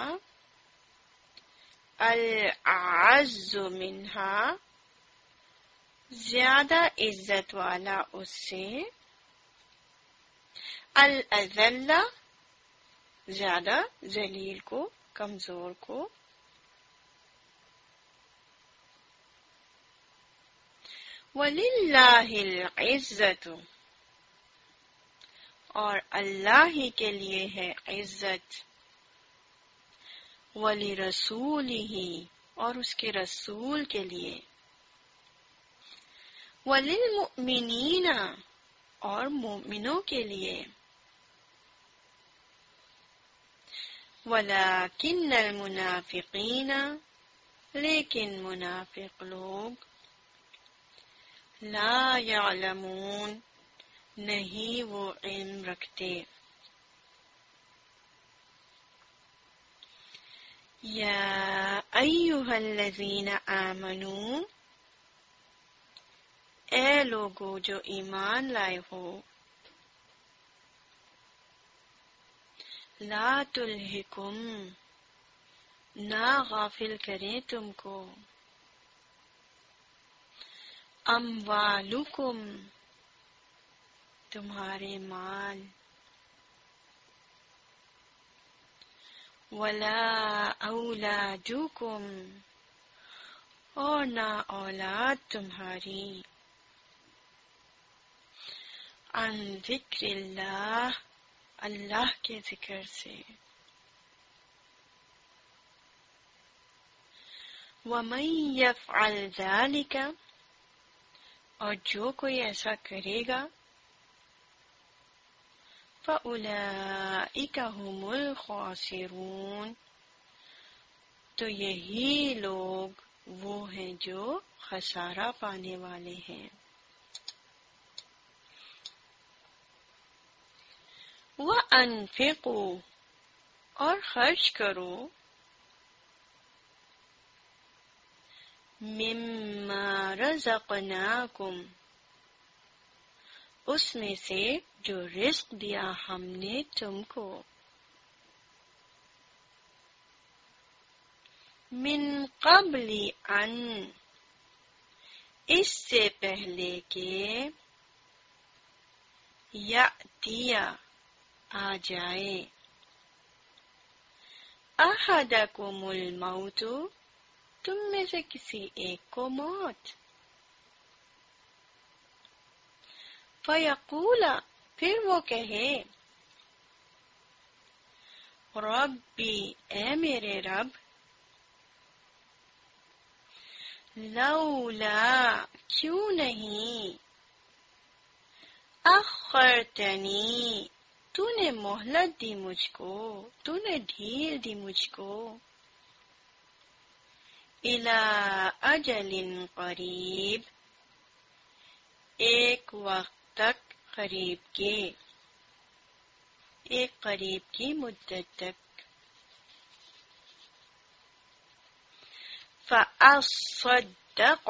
[SPEAKER 3] الْأَعَزُّ مِنْہا، زیادہ عزت والا اس سے، الْأَذَلَّ، زیادہ ذلیل کو، کمزور کو، وَلِلَّهِ الْعِزَّةُ، اور اللہ ہی کے لیے ہے عزت، وَلِرَسُولِهِ، اور اس کے رسول کے لیے، وَلِلْمُؤْمِنِينَ، اور مومنوں کے لیے، وَلَكِنَّ الْمُنَافِقِينَ، لیکن منافق لوگ، لا يعلمون، نہیں وہ علم رکھتے۔ یا ایھا الذین آمنوا، اے لوگو جو ایمان لائے ہو، لا تلہکم، نہ غافل کریں تم کو، اموالکم، تمہارے مال، ولا اولادکم، اور نہ اولاد تمہاری، عن ذکر اللہ، اللہ کے ذکر سے، ومن یفعل ذلک، اور جو کوئی ایسا کرے گا، فَأُولَئِکَ هُمُ الْخَاسِرُونَ، تو یہی لوگ وہ ہیں جو خسارہ پانے والے ہیں۔ وَأَنفِقُوا، اور خرچ کرو، مما رزقناکم، اس میں سے جو رزق دیا ہم نے تم کو، من قبل ان، اس سے پہلے کہ، یأتیا، آ جائے، احدکم الموت، تم میں سے کسی ایک کو موت، فیقول، پھر وہ کہے، ربی، اے میرے رب، لولا، کیوں نہیں، اخرتنی، تو نے مہلت دی مجھ کو، تو نے ڈھیل دی مجھ کو، الی اجل قریب، ایک وقت تک قریب کے، ایک قریب کی مدت تک، فَأَصَّدَّقَ،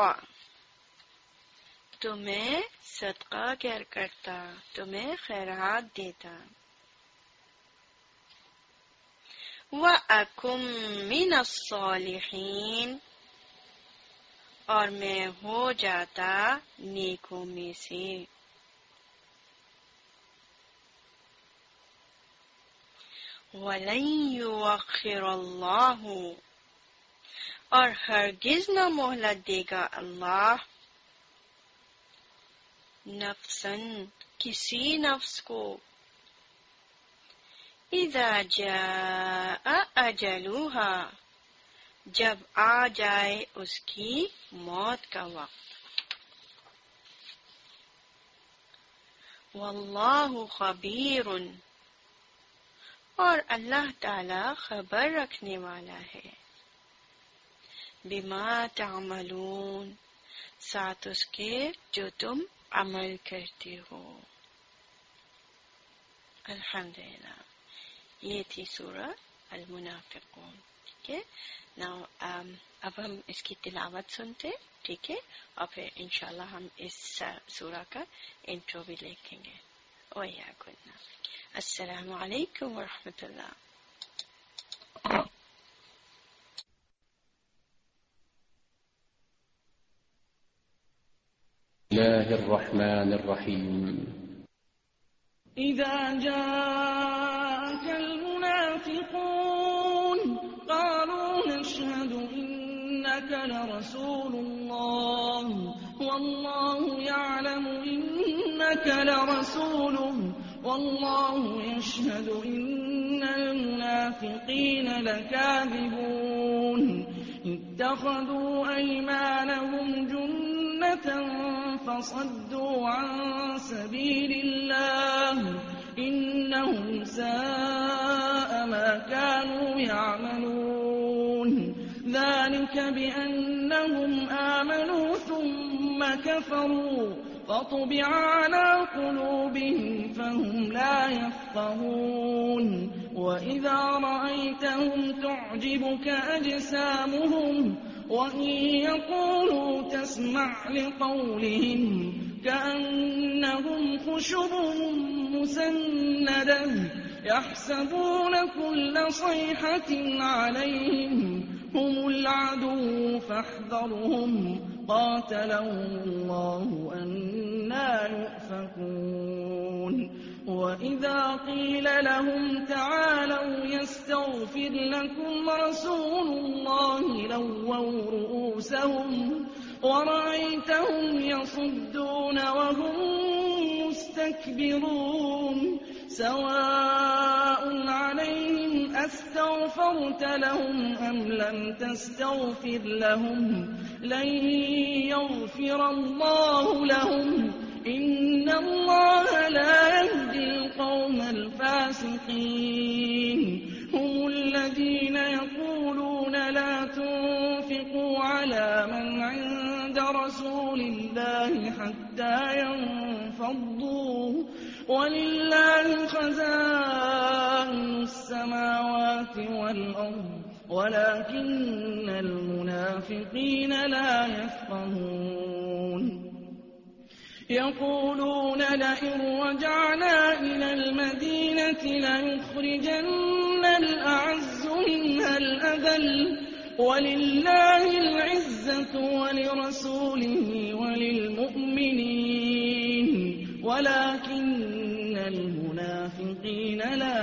[SPEAKER 3] تو میں صدقہ گر کرتا، تمہیں خیرات دیتا، وَأَكُن مِّنَ الصَّالِحِينَ، اور میں ہو جاتا نیکوں میں سے، وَلَن يُؤَخِّرَ اللَّهُ، اور ہرگز نہ مہلت دے گا اللہ، نفساً، کسی نفس کو، اذا جاء اجلها، جب آ جائے اس کی موت کا وقت، واللہ خبیر، اور اللہ تعالی خبر رکھنے والا ہے، بما تعملون، ساتھ اس کے جو تم عمل کرتے ہو۔ الحمدللہ، یہ تھی سورہ المنافقون، ٹھیک ہے نا۔ اب ہم اس کی تلاوت سنتے، ٹھیک ہے، اور پھر انشاءاللہ ہم اس سورہ کا انٹرو بھی لکھیں گے۔ وَإِيَّاكُمْ۔ السلام علیکم ورحمۃ اللہ۔
[SPEAKER 6] الله الرحمن الرحيم
[SPEAKER 7] إذا جاءك المنافقون قالوا نشهد إنك لرسول الله والله يعلم إنك لرسوله والله يشهد إن المنافقين لكاذبون اتخذوا أيمانهم جنة فصدوا عن سبيل الله إنهم ساء ما كانوا يعملون ذلك بأنهم آمنوا ثم كفروا فطبع على قلوبهم فهم لا يفقهون وإذا رأيتهم تعجبك أجسامهم وإن يقولوا تسمع لقولهم كأنهم خشب مسندة يحسبون كل صيحة عليهم هم العدو فاحذرهم قاتلهم الله أنى يؤفكون وإذا قيل لهم تعالوا يستغفر لكم رسول الله لووا رؤوسهم ورأيتهم يصدون وهم مستكبرون سواء عليهم أستغفرت لهم أم لم تستغفر لهم لن يغفر الله لهم إن الله لا يهدي القوم الفاسقين هم الذين يقولون لا تنفقوا على من عند رسول الله حتى ينفضوا ولله خزائن السماوات والأرض ولكن المنافقين لا يفقهون يقولون لئن رجعنا إلى المدينة ليخرجن الأعز منها الأذل ولله العزة ولرسوله وللمؤمنين ولكن المنافقين لا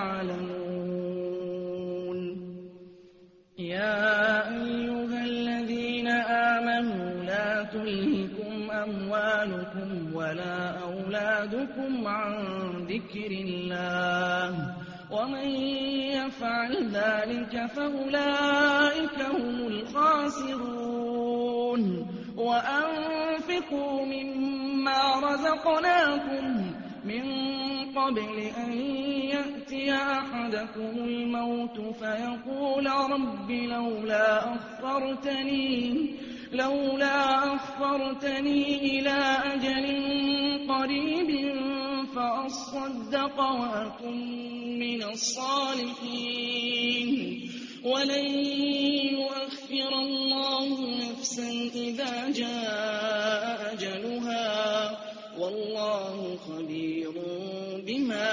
[SPEAKER 7] يعلمون يا أيها الذين آمنوا لا تلهكم أموالكم ولا أولادكم عن ذكر الله ومن يفعل ذلك فأولئك هم الخاسرون وأنفقوا مما رزقناكم من قبل أن يأتي أحدكم الموت فيقول رب لولا أخرتني لولا أخرتني إلى أجل قريب فأصدق وأكن من الصالحين ولن يؤخر الله نفسا إذا جاء أجلها والله خبير بما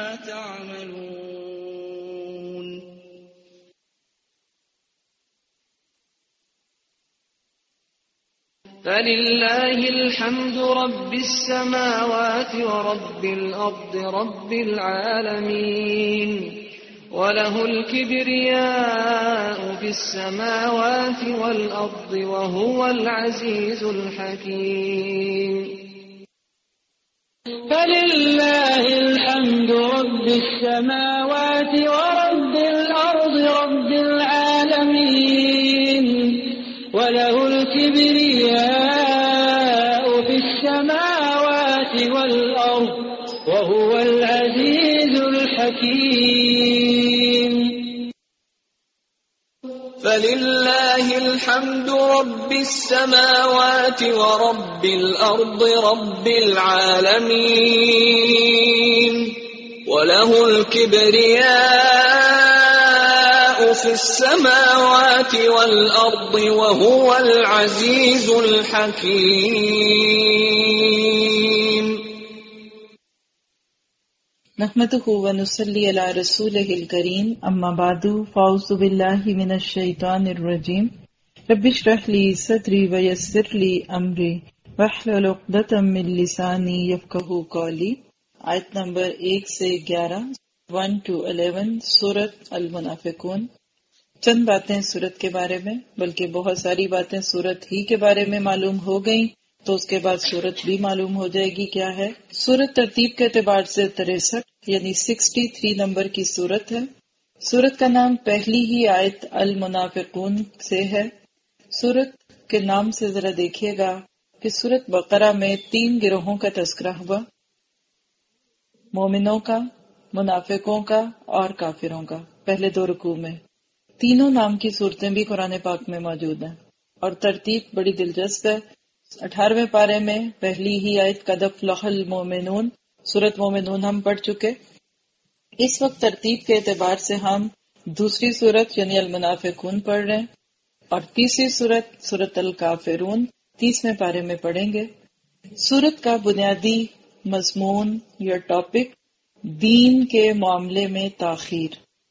[SPEAKER 7] تعملون.
[SPEAKER 1] فلله الحمد رب السماوات ورب الأرض رب العالمين وله الكبرياء في السماوات والأرض وهو العزيز الحكيم.
[SPEAKER 8] فلله الحمد رب السماوات ورب الأرض رب العالمين وله الكبرياء في السماوات والأرض وهو العزيز الحكيم.
[SPEAKER 9] فلله الحمد رب السماوات ورب الأرض رب العالمين وله الكبرياء في السماوات والأرض وهو العزيز الحكيم.
[SPEAKER 4] نحمده ونصلي على رسوله الكريم اما بعد فاعوذ بالله من الشيطان الرجيم رب اشرح لي صدري ويسر لي امري واحلل عقدة من لساني يفقهوا قولي. آیت نمبر ایک سے گیارہ ون ٹو الیون سورت المنافقون. چند باتیں سورت کے بارے میں، بلکہ بہت ساری باتیں سورت ہی کے بارے میں معلوم ہو گئیں تو اس کے بعد سورت بھی معلوم ہو جائے گی کیا ہے. سورت ترتیب کے اعتبار سے تریسٹھ یعنی سکسٹی تھری نمبر کی سورت ہے. سورت کا نام پہلی ہی آیت المنافقون سے ہے. سورت کے نام سے ذرا دیکھیے گا کہ سورت بقرہ میں تین گروہوں کا تذکرہ ہوا، مومنوں کا، منافقوں کا اور کافروں کا، پہلے دو رکوع میں. تینوں نام کی صورتیں بھی قرآن پاک میں موجود ہیں اور ترتیب بڑی دلچسپ ہے. اٹھارہویں پارے میں پہلی ہی آیت قد افلح المؤمنون، سورت مومنون ہم پڑھ چکے. اس وقت ترتیب کے اعتبار سے ہم دوسری سورت یعنی المنافقون پڑھ رہے ہیں اور تیسری سورت سورت الکافرون تیسویں پارے میں پڑھیں گے. سورت کا بنیادی مضمون یا ٹاپک دین کے معاملے میں تاخیر،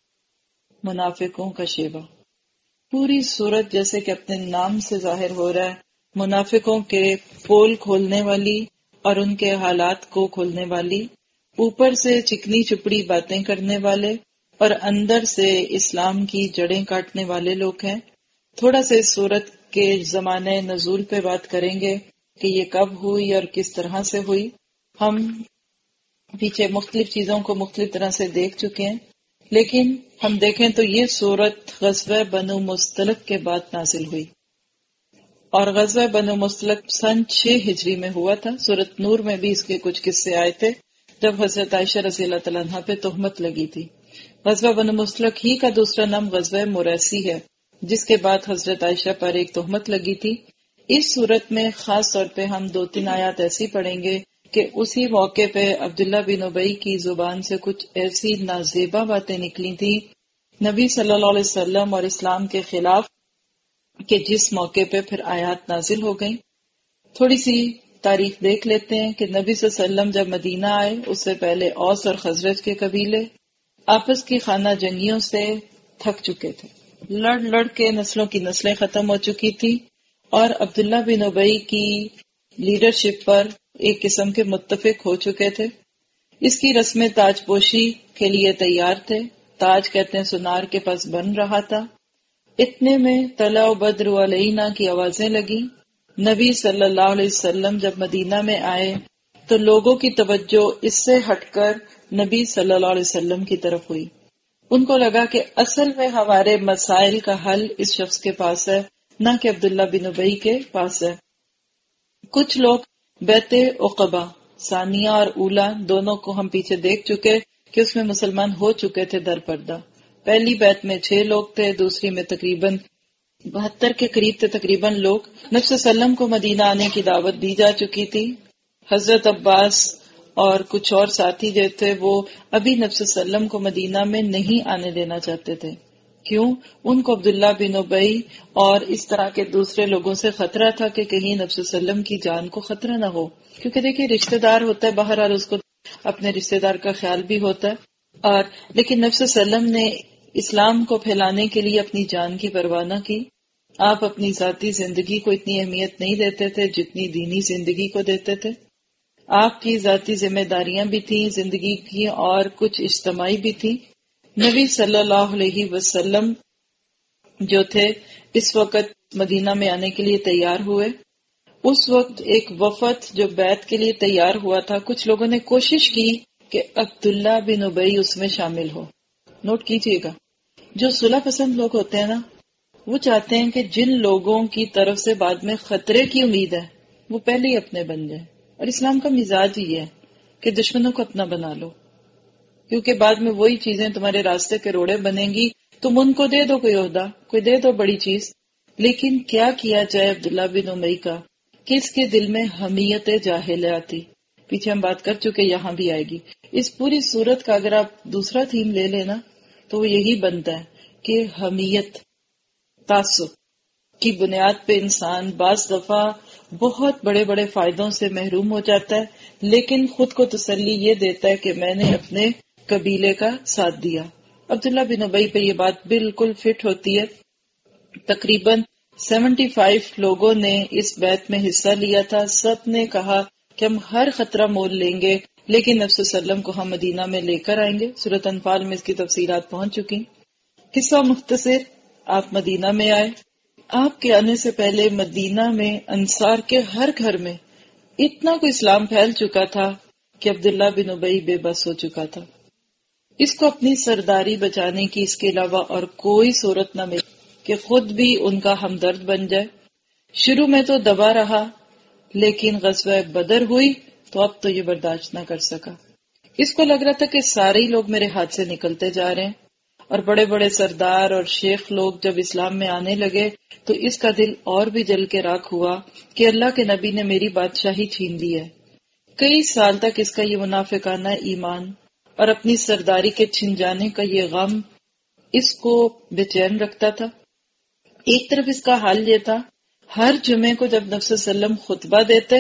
[SPEAKER 4] منافقوں کا شیوا. پوری سورت جیسے کہ اپنے نام سے ظاہر ہو رہا ہے منافقوں کے پول کھولنے والی اور ان کے حالات کو کھولنے والی، اوپر سے چکنی چپڑی باتیں کرنے والے اور اندر سے اسلام کی جڑیں کاٹنے والے لوگ ہیں. تھوڑا سے اس سورت کے زمانے نزول پہ بات کریں گے کہ یہ کب ہوئی اور کس طرح سے ہوئی. ہم پیچھے مختلف چیزوں کو مختلف طرح سے دیکھ چکے ہیں، لیکن ہم دیکھیں تو یہ سورت غزوہ بنو مستلق کے بعد نازل ہوئی اور غزوہ بنو مستلق سن چھ ہجری میں ہوا تھا. سورت نور میں بھی اس کے کچھ قصے آئے تھے جب حضرت عائشہ رضی اللہ تعالیٰ عنہ پہ تہمت لگی تھی. غزوہ بنو مستلق ہی کا دوسرا نام غزوہ مریسی ہے جس کے بعد حضرت عائشہ پر ایک تہمت لگی تھی. اس صورت میں خاص طور پہ ہم دو تین آیات ایسی پڑھیں گے کہ اسی موقع پہ عبداللہ بن ابی کی زبان سے کچھ ایسی نازیبا باتیں نکلی تھی نبی صلی اللہ علیہ وسلم اور اسلام کے خلاف کہ جس موقع پہ پھر آیات نازل ہو گئیں. تھوڑی سی تاریخ دیکھ لیتے ہیں کہ نبی صلی اللہ علیہ وسلم جب مدینہ آئے اس سے پہلے اوس اور خزرج کے قبیلے آپس کی خانہ جنگیوں سے تھک چکے تھے، لڑ لڑ کے نسلوں کی نسلیں ختم ہو چکی تھی اور عبداللہ بن ابی کی لیڈرشپ پر ایک قسم کے متفق ہو چکے تھے. اس کی رسم تاج پوشی کے لیے تیار تھے. تاج کہتے ہیں سونار کے پاس بن رہا تھا. اتنے میں طلع بدر علینا کی آوازیں لگی. نبی صلی اللہ علیہ وسلم جب مدینہ میں آئے تو لوگوں کی توجہ اس سے ہٹ کر نبی صلی اللہ علیہ وسلم کی طرف ہوئی. ان کو لگا کہ اصل میں ہمارے مسائل کا حل اس شخص کے پاس ہے، نہ کہ عبداللہ بن ابی کے پاس ہے. کچھ لوگ بیت عقبہ ثانیہ اور اولا دونوں کو ہم پیچھے دیکھ چکے کہ اس میں مسلمان ہو چکے تھے در پردہ. پہلی بیعت میں چھ لوگ تھے، دوسری میں تقریباً بہتر کے قریب تھے تقریباً لوگ. نبی صلی اللہ علیہ وسلم کو مدینہ آنے کی دعوت دی جا چکی تھی. حضرت عباس اور کچھ اور ساتھی جو تھے وہ ابھی نبی صلی اللہ علیہ وسلم کو مدینہ میں نہیں آنے دینا چاہتے تھے. کیوں؟ ان کو عبداللہ بن ابی اور اس طرح کے دوسرے لوگوں سے خطرہ تھا کہ کہیں نبی صلی اللہ علیہ وسلم کی جان کو خطرہ نہ ہو. کیونکہ دیکھیں رشتہ دار ہوتا ہے باہر اور اس کو اپنے رشتہ دار کا خیال بھی ہوتا ہے. اور لیکن نبی صلی اللہ علیہ وسلم نے اسلام کو پھیلانے کے لیے اپنی جان کی پرواہ نہ کی. آپ اپنی ذاتی زندگی کو اتنی اہمیت نہیں دیتے تھے جتنی دینی زندگی کو دیتے تھے. آپ کی ذاتی ذمہ داریاں بھی تھیں زندگی کی اور کچھ اجتماعی بھی تھی. نبی صلی اللہ علیہ وسلم جو تھے اس وقت مدینہ میں آنے کے لیے تیار ہوئے. اس وقت ایک وفد جو بیعت کے لیے تیار ہوا تھا، کچھ لوگوں نے کوشش کی کہ عبداللہ بن ابی اس میں شامل ہو. نوٹ کیجئے گا، جو صلح پسند لوگ ہوتے ہیں نا، وہ چاہتے ہیں کہ جن لوگوں کی طرف سے بعد میں خطرے کی امید ہے وہ پہلے ہی اپنے بن جائیں. اور اسلام کا مزاج ہی ہے کہ دشمنوں کو اپنا بنا لو، کیونکہ بعد میں وہی چیزیں تمہارے راستے کے روڑے بنیں گی. تم ان کو دے دو کوئی عہدہ، کوئی دے دو بڑی چیز. لیکن کیا کیا جائے عبداللہ بن ابی کا کہ اس کے دل میں حمیت جاہلیہ آتی. پیچھے ہم بات کر چکے، یہاں بھی آئے گی. اس پوری صورت کا اگر آپ دوسرا تھیم لے لینا تو وہ یہی بنتا ہے کہ حمیت، تعصب کی بنیاد پہ انسان بعض دفعہ بہت بڑے بڑے فائدوں سے محروم ہو جاتا ہے، لیکن خود کو تسلی یہ دیتا ہے کہ میں نے اپنے قبیلے کا ساتھ دیا. عبداللہ بن ابی پہ یہ بات بالکل فٹ ہوتی ہے. تقریباً سیونٹی فائیو لوگوں نے اس بیعت میں حصہ لیا تھا. سب نے کہا کہ ہم ہر خطرہ مول لیں گے لیکن نبی صلی اللہ علیہ وسلم کو ہم مدینہ میں لے کر آئیں گے. سورۃ انفال میں اس کی تفصیلات پہنچ چکی. قصہ مختصر، آپ مدینہ میں آئے. آپ کے آنے سے پہلے مدینہ میں انصار کے ہر گھر میں اتنا کوئی اسلام پھیل چکا تھا کہ عبداللہ بن ابی بے بس ہو چکا تھا. اس کو اپنی سرداری بچانے کی اس کے علاوہ اور کوئی صورت نہ ملی کہ خود بھی ان کا ہمدرد بن جائے. شروع میں تو دبا رہا، لیکن غزوہ بدر ہوئی تو اب تو یہ برداشت نہ کر سکا. اس کو لگ رہا تھا کہ سارے ہی لوگ میرے ہاتھ سے نکلتے جا رہے ہیں. اور بڑے بڑے سردار اور شیخ لوگ جب اسلام میں آنے لگے تو اس کا دل اور بھی جل کے راکھ ہوا کہ اللہ کے نبی نے میری بادشاہی چھین لی ہے. کئی سال تک اس کا یہ منافقانہ ایمان اور اپنی سرداری کے چھن جانے کا یہ غم اس کو بے چین رکھتا تھا. ایک طرف اس کا حال یہ تھا، ہر جمعے کو جب نبی صلی اللہ علیہ وسلم خطبہ دیتے،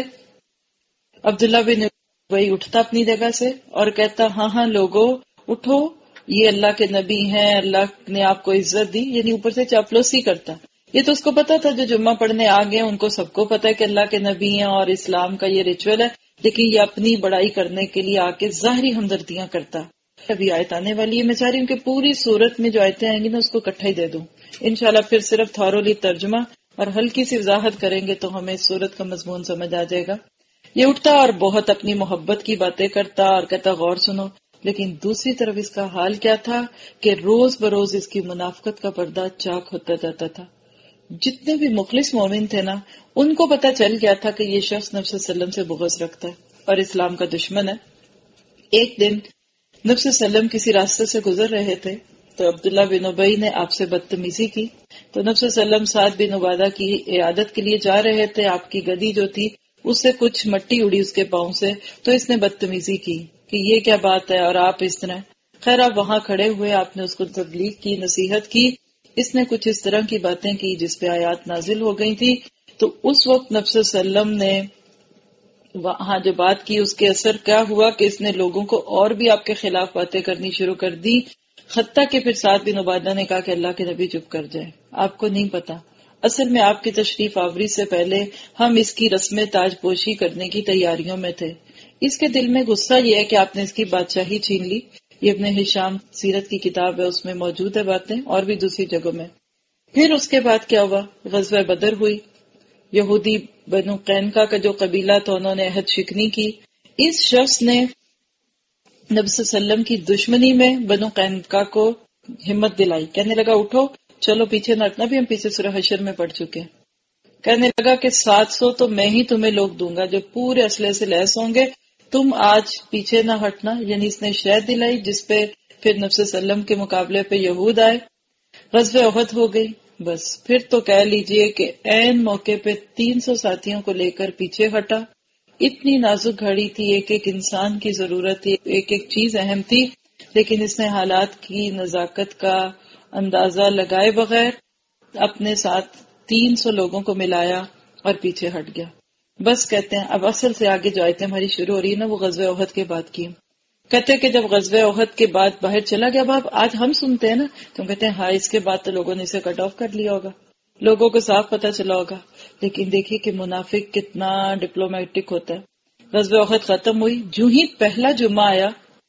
[SPEAKER 4] عبداللہ بن ابی اٹھتا اپنی جگہ سے اور کہتا، ہاں ہاں لوگو اٹھو، یہ اللہ کے نبی ہیں، اللہ نے آپ کو عزت دی. یعنی اوپر سے چاپلوسی کرتا. یہ تو اس کو پتا تھا جو جمعہ پڑھنے آ گئے ان کو سب کو پتا ہے کہ اللہ کے نبی ہیں اور اسلام کا یہ ریچول ہے، لیکن یہ اپنی بڑائی کرنے کے لیے آ کے ظاہری ہمدردیاں کرتا. ابھی آیت آنے والی ہے، میں چاہ رہی ہوں کہ پوری صورت میں جو آیتیں آئیں گی نا اس کو اکٹھا ہی دے دوں انشاءاللہ. پھر صرف تھورولی ترجمہ اور ہلکی سی وضاحت کریں گے تو ہمیں اس صورت کا مضمون سمجھ آ جائے گا. یہ اٹھتا اور بہت اپنی محبت کی باتیں کرتا اور کہتا غور سنو. لیکن دوسری طرف اس کا حال کیا تھا کہ روز بروز اس کی منافقت کا پردہ چاک ہوتا جاتا تھا. جتنے بھی مخلص مومن تھے نا ان کو پتا چل گیا تھا کہ یہ شخص نبی صلی اللہ علیہ وسلم سے بغض رکھتا ہے اور اسلام کا دشمن ہے. ایک دن نبی صلی اللہ علیہ وسلم کسی راستے سے گزر رہے تھے تو عبداللہ بن ابی نے آپ سے بدتمیزی کی. تو نبی صلی اللہ علیہ وسلم سعد بن عبادہ کی عیادت کے لیے جا رہے تھے. آپ کی گدی جو تھی اس سے کچھ مٹی اڑی اس کے پاؤں سے، تو اس نے بدتمیزی کی کہ یہ کیا بات ہے اور آپ اس طرح. خیر آپ وہاں کھڑے ہوئے، آپ نے اس کو تبلیغ کی، نصیحت کی. اس نے کچھ اس طرح کی باتیں کی جس پہ آیات نازل ہو گئی تھی. تو اس وقت نبی صلی اللہ علیہ وسلم نے وہاں جو بات کی اس کے اثر کیا ہوا کہ اس نے لوگوں کو اور بھی آپ کے خلاف باتیں کرنی شروع کر دی. حتیٰ کہ پھر سعد بن عبادہ نے کہا کہ اللہ کے نبی چپ کر جائے، آپ کو نہیں پتا اصل میں آپ کی تشریف آوری سے پہلے ہم اس کی رسم تاج پوشی کرنے کی تیاریوں میں تھے. اس کے دل میں غصہ یہ ہے کہ آپ نے اس کی بادشاہی چھین لی. یہ ابن ہشام سیرت کی کتاب ہے، اس میں موجود ہے باتیں اور بھی دوسری جگہوں میں. پھر اس کے بعد کیا ہوا؟ غزوہ بدر ہوئی. یہودی بنو قینقاع کا جو قبیلہ تھا انہوں نے عہد شکنی کی. اس شخص نے نبی صلی اللہ علیہ وسلم کی دشمنی میں بنو قینقاع کو ہمت دلائی. کہنے لگا اٹھو چلو پیچھے نہ ہٹنا، بھی ہم پیچھے سورہ حشر میں پڑھ چکے. کہنے لگا کہ سات سو تو میں ہی تمہیں لوگ دوں گا جو پورے اسلحے سے لیس ہوں گے، تم آج پیچھے نہ ہٹنا، یعنی اس نے شہ دلائی جس پہ پھر نبی صلی اللہ علیہ وسلم کے مقابلے پہ یہود آئے، غزوہ احد ہو گئی، بس پھر تو کہہ لیجئے کہ عین موقع پہ تین سو ساتھیوں کو لے کر پیچھے ہٹا. اتنی نازک گھڑی تھی، ایک ایک انسان کی ضرورت تھی، ایک ایک چیز اہم تھی، لیکن اس نے حالات کی نزاکت کا اندازہ لگائے بغیر اپنے ساتھ تین سو لوگوں کو ملایا اور پیچھے ہٹ گیا. بس کہتے ہیں اب اصل سے آگے جو آیتیں ہماری شروع ہو رہی ہے نا وہ غزوہ احد کے بعد کی. کہتے ہیں کہ جب غزوہ احد کے بعد باہر چلا گیا، باب آج ہم سنتے ہیں نا تو ہم کہتے ہیں ہاں اس کے بعد تو لوگوں نے اسے کٹ آف کر لیا ہوگا، لوگوں کو صاف پتہ چلا ہوگا. لیکن دیکھیے کہ منافق کتنا ڈپلومیٹک ہوتا ہے. غزوہ احد ختم ہوئی، جو ہی پہلا جمعہ آیا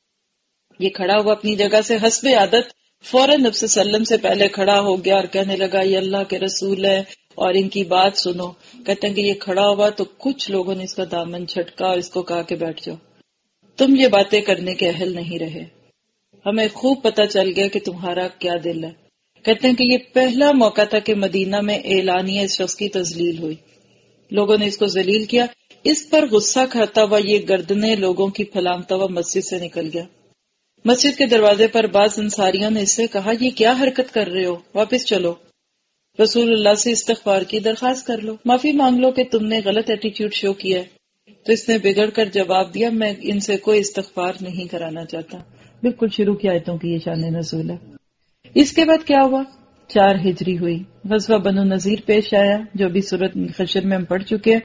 [SPEAKER 4] یہ کھڑا ہوا اپنی جگہ سے حسب عادت، فوراً نبی صلی اللہ علیہ وسلم سے پہلے کھڑا ہو گیا اور کہنے لگا یہ اللہ کے رسول ہے اور ان کی بات سنو. کہتے ہیں کہ یہ کھڑا ہوا تو کچھ لوگوں نے اس کا دامن چھٹکا اور اس کو کہا کہ بیٹھ جاؤ، تم یہ باتیں کرنے کے اہل نہیں رہے، ہمیں خوب پتہ چل گیا کہ تمہارا کیا دل ہے. کہتے ہیں کہ یہ پہلا موقع تھا کہ مدینہ میں اعلانیہ اس شخص کی تذلیل ہوئی، لوگوں نے اس کو ذلیل کیا. اس پر غصہ کھاتا ہوا یہ گردنے لوگوں کی پھلانگتا ہوا مسجد سے نکل گیا. مسجد کے دروازے پر بعض انصاریوں نے اس سے کہا یہ کیا حرکت کر رہے ہو، واپس چلو، رسول اللہ سے استغفار کی درخواست کر لو، معافی مانگ لو کہ تم نے غلط ایٹیٹیوڈ شو کیا ہے. تو اس نے بگڑ کر جواب دیا میں ان سے کوئی استغفار نہیں کرانا چاہتا. بالکل شروع کی آیتوں کی یہ شان نزول ہے. اس کے بعد کیا ہوا؟ چار ہجری ہوئی، غزوہ بنو نذیر پیش آیا جو بھی سورۃ حشر میں ہم پڑھ چکے ہیں.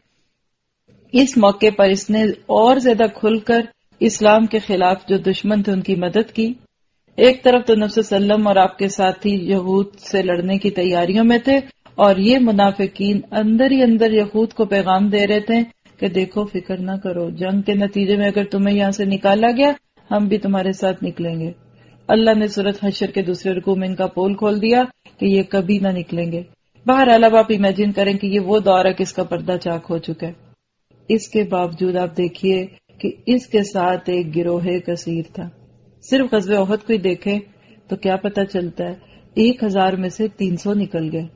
[SPEAKER 4] اس موقع پر اس نے اور زیادہ کھل کر اسلام کے خلاف جو دشمن تھے ان کی مدد کی. ایک طرف تو نبی صلی اللہ علیہ وسلم اور آپ کے ساتھی یہود سے لڑنے کی تیاریوں میں تھے، اور یہ منافقین اندر ہی اندر یہود کو پیغام دے رہے تھے کہ دیکھو فکر نہ کرو، جنگ کے نتیجے میں اگر تمہیں یہاں سے نکالا گیا ہم بھی تمہارے ساتھ نکلیں گے. اللہ نے سورۃ حشر کے دوسرے رکوع میں ان کا پول کھول دیا کہ یہ کبھی نہ نکلیں گے. بہرحال اب آپ امیجن کریں کہ یہ وہ دور ہے کہ اس کا پردہ چاک ہو چکا ہے. اس کے باوجود آپ دیکھیے کہ اس کے ساتھ ایک گروہ کثیر تھا. صرف غزوہ احد کو ہی دیکھیں تو کیا پتہ چلتا ہے، ایک ہزار میں سے تین سو نکل گئے،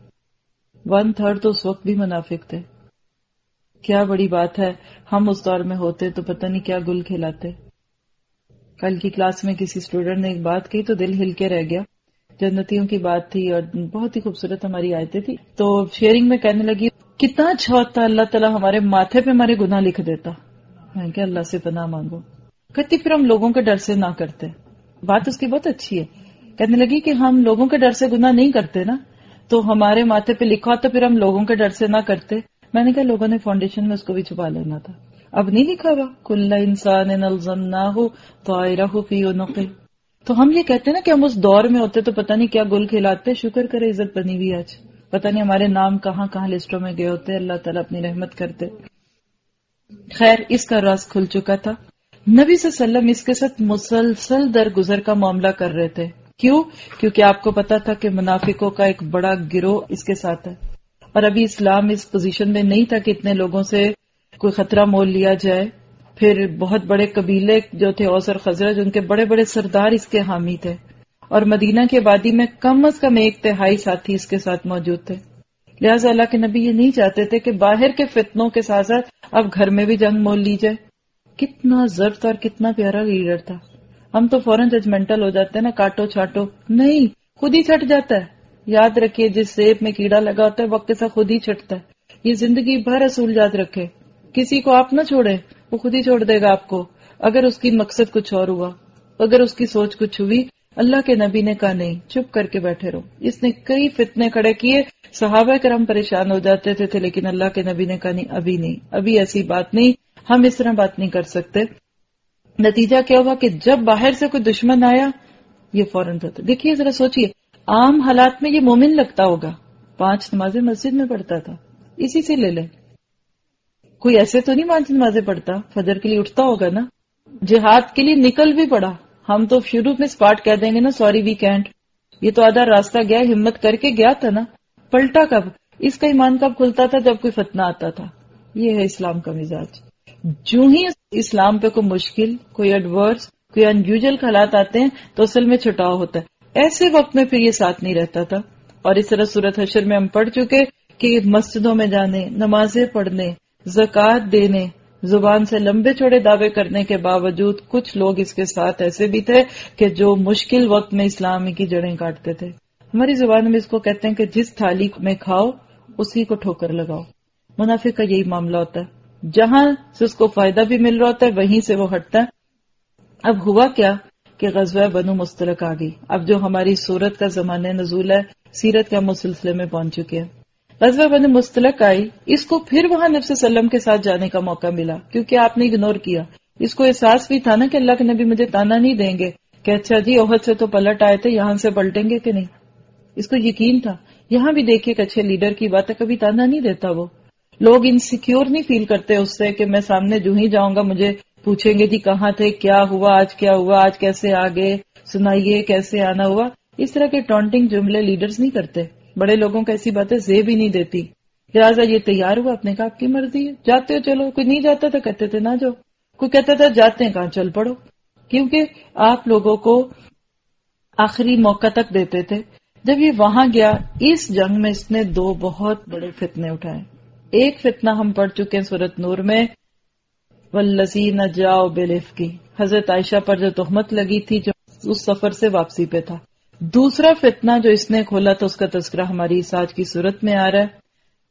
[SPEAKER 4] ون تھرڈ تو اس وقت بھی منافق تھے. کیا بڑی بات ہے، ہم اس دور میں ہوتے تو پتہ نہیں کیا گل کھلاتے. کل کی کلاس میں کسی اسٹوڈنٹ نے ایک بات کہی تو دل ہل کے رہ گیا. جنتیوں کی بات تھی اور بہت ہی خوبصورت ہماری آیتیں تھی. تو شیئرنگ میں کہنے لگی کتنا اچھا ہوتا اللہ تعالیٰ ہمارے ماتھے پہ ہمارے گناہ لکھ دیتا. میں کہ اللہ سے پناہ مانگو. کہتی پھر ہم لوگوں کے ڈر سے نہ کرتے. بات اس کی بہت اچھی ہے. کہنے لگی کہ ہم لوگوں کے ڈر سے گناہ نہیں کرتے نا، تو ہمارے ماتھے پہ لکھا تو پھر ہم لوگوں کے ڈر سے نہ کرتے. میں نے کہا لوگوں نے فاؤنڈیشن میں اس کو بھی چھپا لینا تھا. اب نہیں لکھا ہوا کل انسان الزمناہ طائرہ فی عنقہ. تو ہم یہ کہتے ہیں نا کہ ہم اس دور میں ہوتے تو پتہ نہیں کیا گل کھلاتے. شکر کرے عزت بنی ہوئی آج، پتہ نہیں ہمارے نام کہاں کہاں لسٹوں میں گئے ہوتے. اللہ تعالیٰ اپنی رحمت کرتے. خیر اس کا راز کھل چکا تھا. نبی صلی اللہ علیہ وسلم اس کے ساتھ مسلسل درگزر کا معاملہ کر رہے تھے. کیوں؟ کیونکہ آپ کو پتا تھا کہ منافقوں کا ایک بڑا گروہ اس کے ساتھ ہے، اور ابھی اسلام اس پوزیشن میں نہیں تھا کہ اتنے لوگوں سے کوئی خطرہ مول لیا جائے. پھر بہت بڑے قبیلے جو تھے اوس اور خزرج، ان کے بڑے بڑے سردار اس کے حامی تھے، اور مدینہ کی آبادی میں کم از کم ایک تہائی ساتھی اس کے ساتھ موجود تھے. لہٰذا اللہ کے نبی یہ نہیں چاہتے تھے کہ باہر کے فتنوں کے ساتھ ساتھ اب گھر میں بھی جنگ مول لی جائے. کتنا ضبط اور کتنا پیارا لیڈر تھا. ہم تو فوراً ججمنٹل ہو جاتے ہیں نا، کاٹو چھاٹو. نہیں، خود ہی چھٹ جاتا ہے. یاد رکھیے جس سیب میں کیڑا لگا ہوتا ہے وقت کے ساتھ خود ہی چھٹتا ہے. یہ زندگی بھر اصول یاد رکھے، کسی کو آپ نہ چھوڑیں، وہ خود ہی چھوڑ دے گا آپ کو اگر اس کی مقصد کچھ اور ہوا، اگر اس کی سوچ کچھ ہوئی. اللہ کے نبی نے کہا نہیں، چپ کر کے بیٹھے رہو. اس نے کئی فتنے کھڑے کیے، صحابہ کرام پریشان ہو جاتے تھے, تھے لیکن اللہ کے نبی نے کہا نہیں, ابھی نہیں, ابھی ایسی بات نہیں, ہم اس طرح بات نہیں کر سکتے. نتیجہ کیا ہوا کہ جب باہر سے کوئی دشمن آیا یہ فوراً تھا. دیکھیے ذرا سوچئے, عام حالات میں یہ مومن لگتا ہوگا, پانچ نمازیں مسجد میں پڑھتا تھا, اسی سے لے لیں. کوئی ایسے تو نہیں پانچ نمازیں پڑھتا, فجر کے لیے اٹھتا ہوگا نا, جہاد کے لیے نکل بھی پڑا. ہم تو شروع میں اسپاٹ کہہ دیں گے نا سوری وی کینٹ, یہ تو آدھا راستہ گیا, ہمت کر کے گیا تھا نا, پلٹا کب؟ اس کا ایمان کب کھلتا تھا؟ جب کوئی فتنہ آتا تھا. یہ ہے اسلام کا مزاج. جو ہی اسلام پہ کوئی مشکل, کوئی ایڈورس, کوئی انیوژل حالات آتے ہیں تو اصل میں چھٹاؤ ہوتا ہے. ایسے وقت میں پھر یہ ساتھ نہیں رہتا تھا. اور اس طرح سورۃ حشر میں ہم پڑھ چکے کہ مسجدوں میں جانے, نمازیں پڑھنے, زکوٰۃ دینے, زبان سے لمبے چوڑے دعوے کرنے کے باوجود کچھ لوگ اس کے ساتھ ایسے بھی تھے کہ جو مشکل وقت میں اسلام کی جڑیں کاٹتے تھے. ہماری زبان میں اس کو کہتے ہیں کہ جس تھالی میں کھاؤ اسی کو ٹھوکر لگاؤ. منافق کا یہی معاملہ ہوتا ہے، جہاں سے اس کو فائدہ بھی مل رہا ہوتا ہے وہیں سے وہ ہٹتا ہے. اب ہوا کیا کہ غزوہ بنو مستلق آ گئی. اب جو ہماری سورت کا زمانہ نزول ہے، سیرت کے ہم اس سلسلے میں پہنچ چکے ہیں. غزوہ بنو مستلق آئی، اس کو پھر وہاں نبی صلی اللہ علیہ وسلم کے ساتھ جانے کا موقع ملا کیونکہ آپ نے اگنور کیا. اس کو احساس بھی تھا نا کہ اللہ کے نبی مجھے تانا نہیں دیں گے کہ اچھا جی احد سے تو پلٹ آئے تھے، یہاں سے پلٹیں گے کہ نہیں. اس کو یقین تھا. یہاں بھی دیکھیے کہ اچھے لیڈر کی بات ہے، کبھی تانا نہیں دیتا. وہ لوگ انسیکیور نہیں فیل کرتے اس سے کہ میں سامنے جو ہی جاؤں گا مجھے پوچھیں گے جی کہاں تھے، کیا ہوا، آج کیا ہوا، آج کیسے آگے، سنائیے کیسے آنا ہوا. اس طرح کے ٹانٹنگ جملے لیڈرز نہیں کرتے. بڑے لوگوں کا ایسی باتیں زیب ہی نہیں دیتی. لہٰذا یہ تیار ہوا، اپنے کہا آپ کی مرضی ہے، جاتے ہو چلو. کوئی نہیں جاتا تھا کہتے تھے نہ جاؤ، کوئی کہتا تھا جاتے ہیں کہاں چل پڑو، کیونکہ آپ لوگوں کو آخری موقع تک دیتے تھے. جب یہ وہاں گیا اس جنگ میں اس نے دو بہت بڑے فتنے اٹھائے. ایک فتنہ ہم پڑھ چکے ہیں سورۃ نور میں، والذین جاؤ بالافک کی، حضرت عائشہ پر جو تہمت لگی تھی جو اس سفر سے واپسی پہ تھا. دوسرا فتنہ جو اس نے کھولا تھا اس کا تذکرہ ہماری اس آج کی صورت میں آ رہا ہے.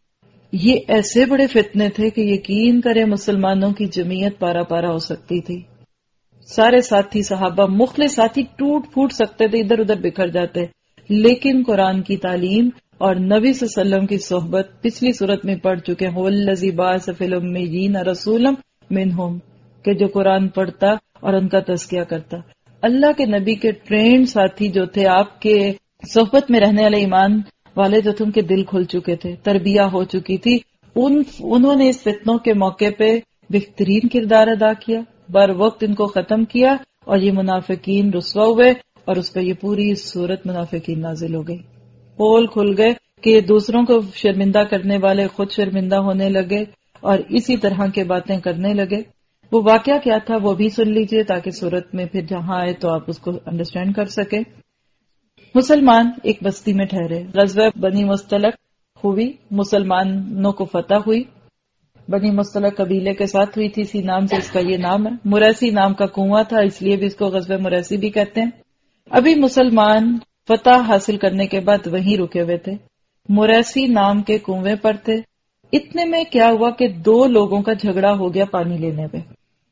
[SPEAKER 4] یہ ایسے بڑے فتنے تھے کہ یقین کرے مسلمانوں کی جمعیت پارا پارا ہو سکتی تھی. سارے ساتھی صحابہ مخلص ساتھی ٹوٹ پھوٹ سکتے تھے، ادھر ادھر بکھر جاتے، لیکن قرآن کی تعلیم اور نبی صلی اللہ علیہ وسلم کی صحبت پچھلی صورت میں پڑھ چکے ہیں. وَالَّذِي بَعَثَ فِي الْأُمِّيِّينَ رَسُولًا مِنْهُمْ، کہ جو قرآن پڑھتا اور ان کا تزکیہ کرتا. اللہ کے نبی کے ٹرینڈ ساتھی جو تھے، آپ کے صحبت میں رہنے والے ایمان والے جو تھے، ان کے دل کھل چکے تھے، تربیہ ہو چکی تھی. ان انہوں نے اس فتنوں کے موقع پہ بہترین کردار ادا کیا، بر وقت ان کو ختم کیا، اور یہ منافقین رسوا ہوئے اور اس پہ یہ پوری صورت منافقین نازل ہو گئی. پول کھل گئے کہ یہ دوسروں کو شرمندہ کرنے والے خود شرمندہ ہونے لگے اور اسی طرح کے باتیں کرنے لگے. وہ واقعہ کیا تھا وہ بھی سن لیجئے تاکہ صورت میں پھر جہاں آئے تو آپ اس کو انڈرسٹینڈ کر سکیں. مسلمان ایک بستی میں ٹھہرے، غزوہ بنی مستلق ہوئی، مسلمانوں کو فتح ہوئی. بنی مستلق قبیلے کے ساتھ ہوئی تھی، اسی نام سے اس کا یہ نام ہے. مریسی نام کا کنواں تھا، اس لیے بھی اس کو غزوہ مریسی بھی کہتے ہیں. ابھی مسلمان فتح حاصل کرنے کے بعد وہیں رکے ہوئے تھے، مریسی نام کے کنویں پر تھے. اتنے میں کیا ہوا کہ دو لوگوں کا جھگڑا ہو گیا پانی لینے پہ.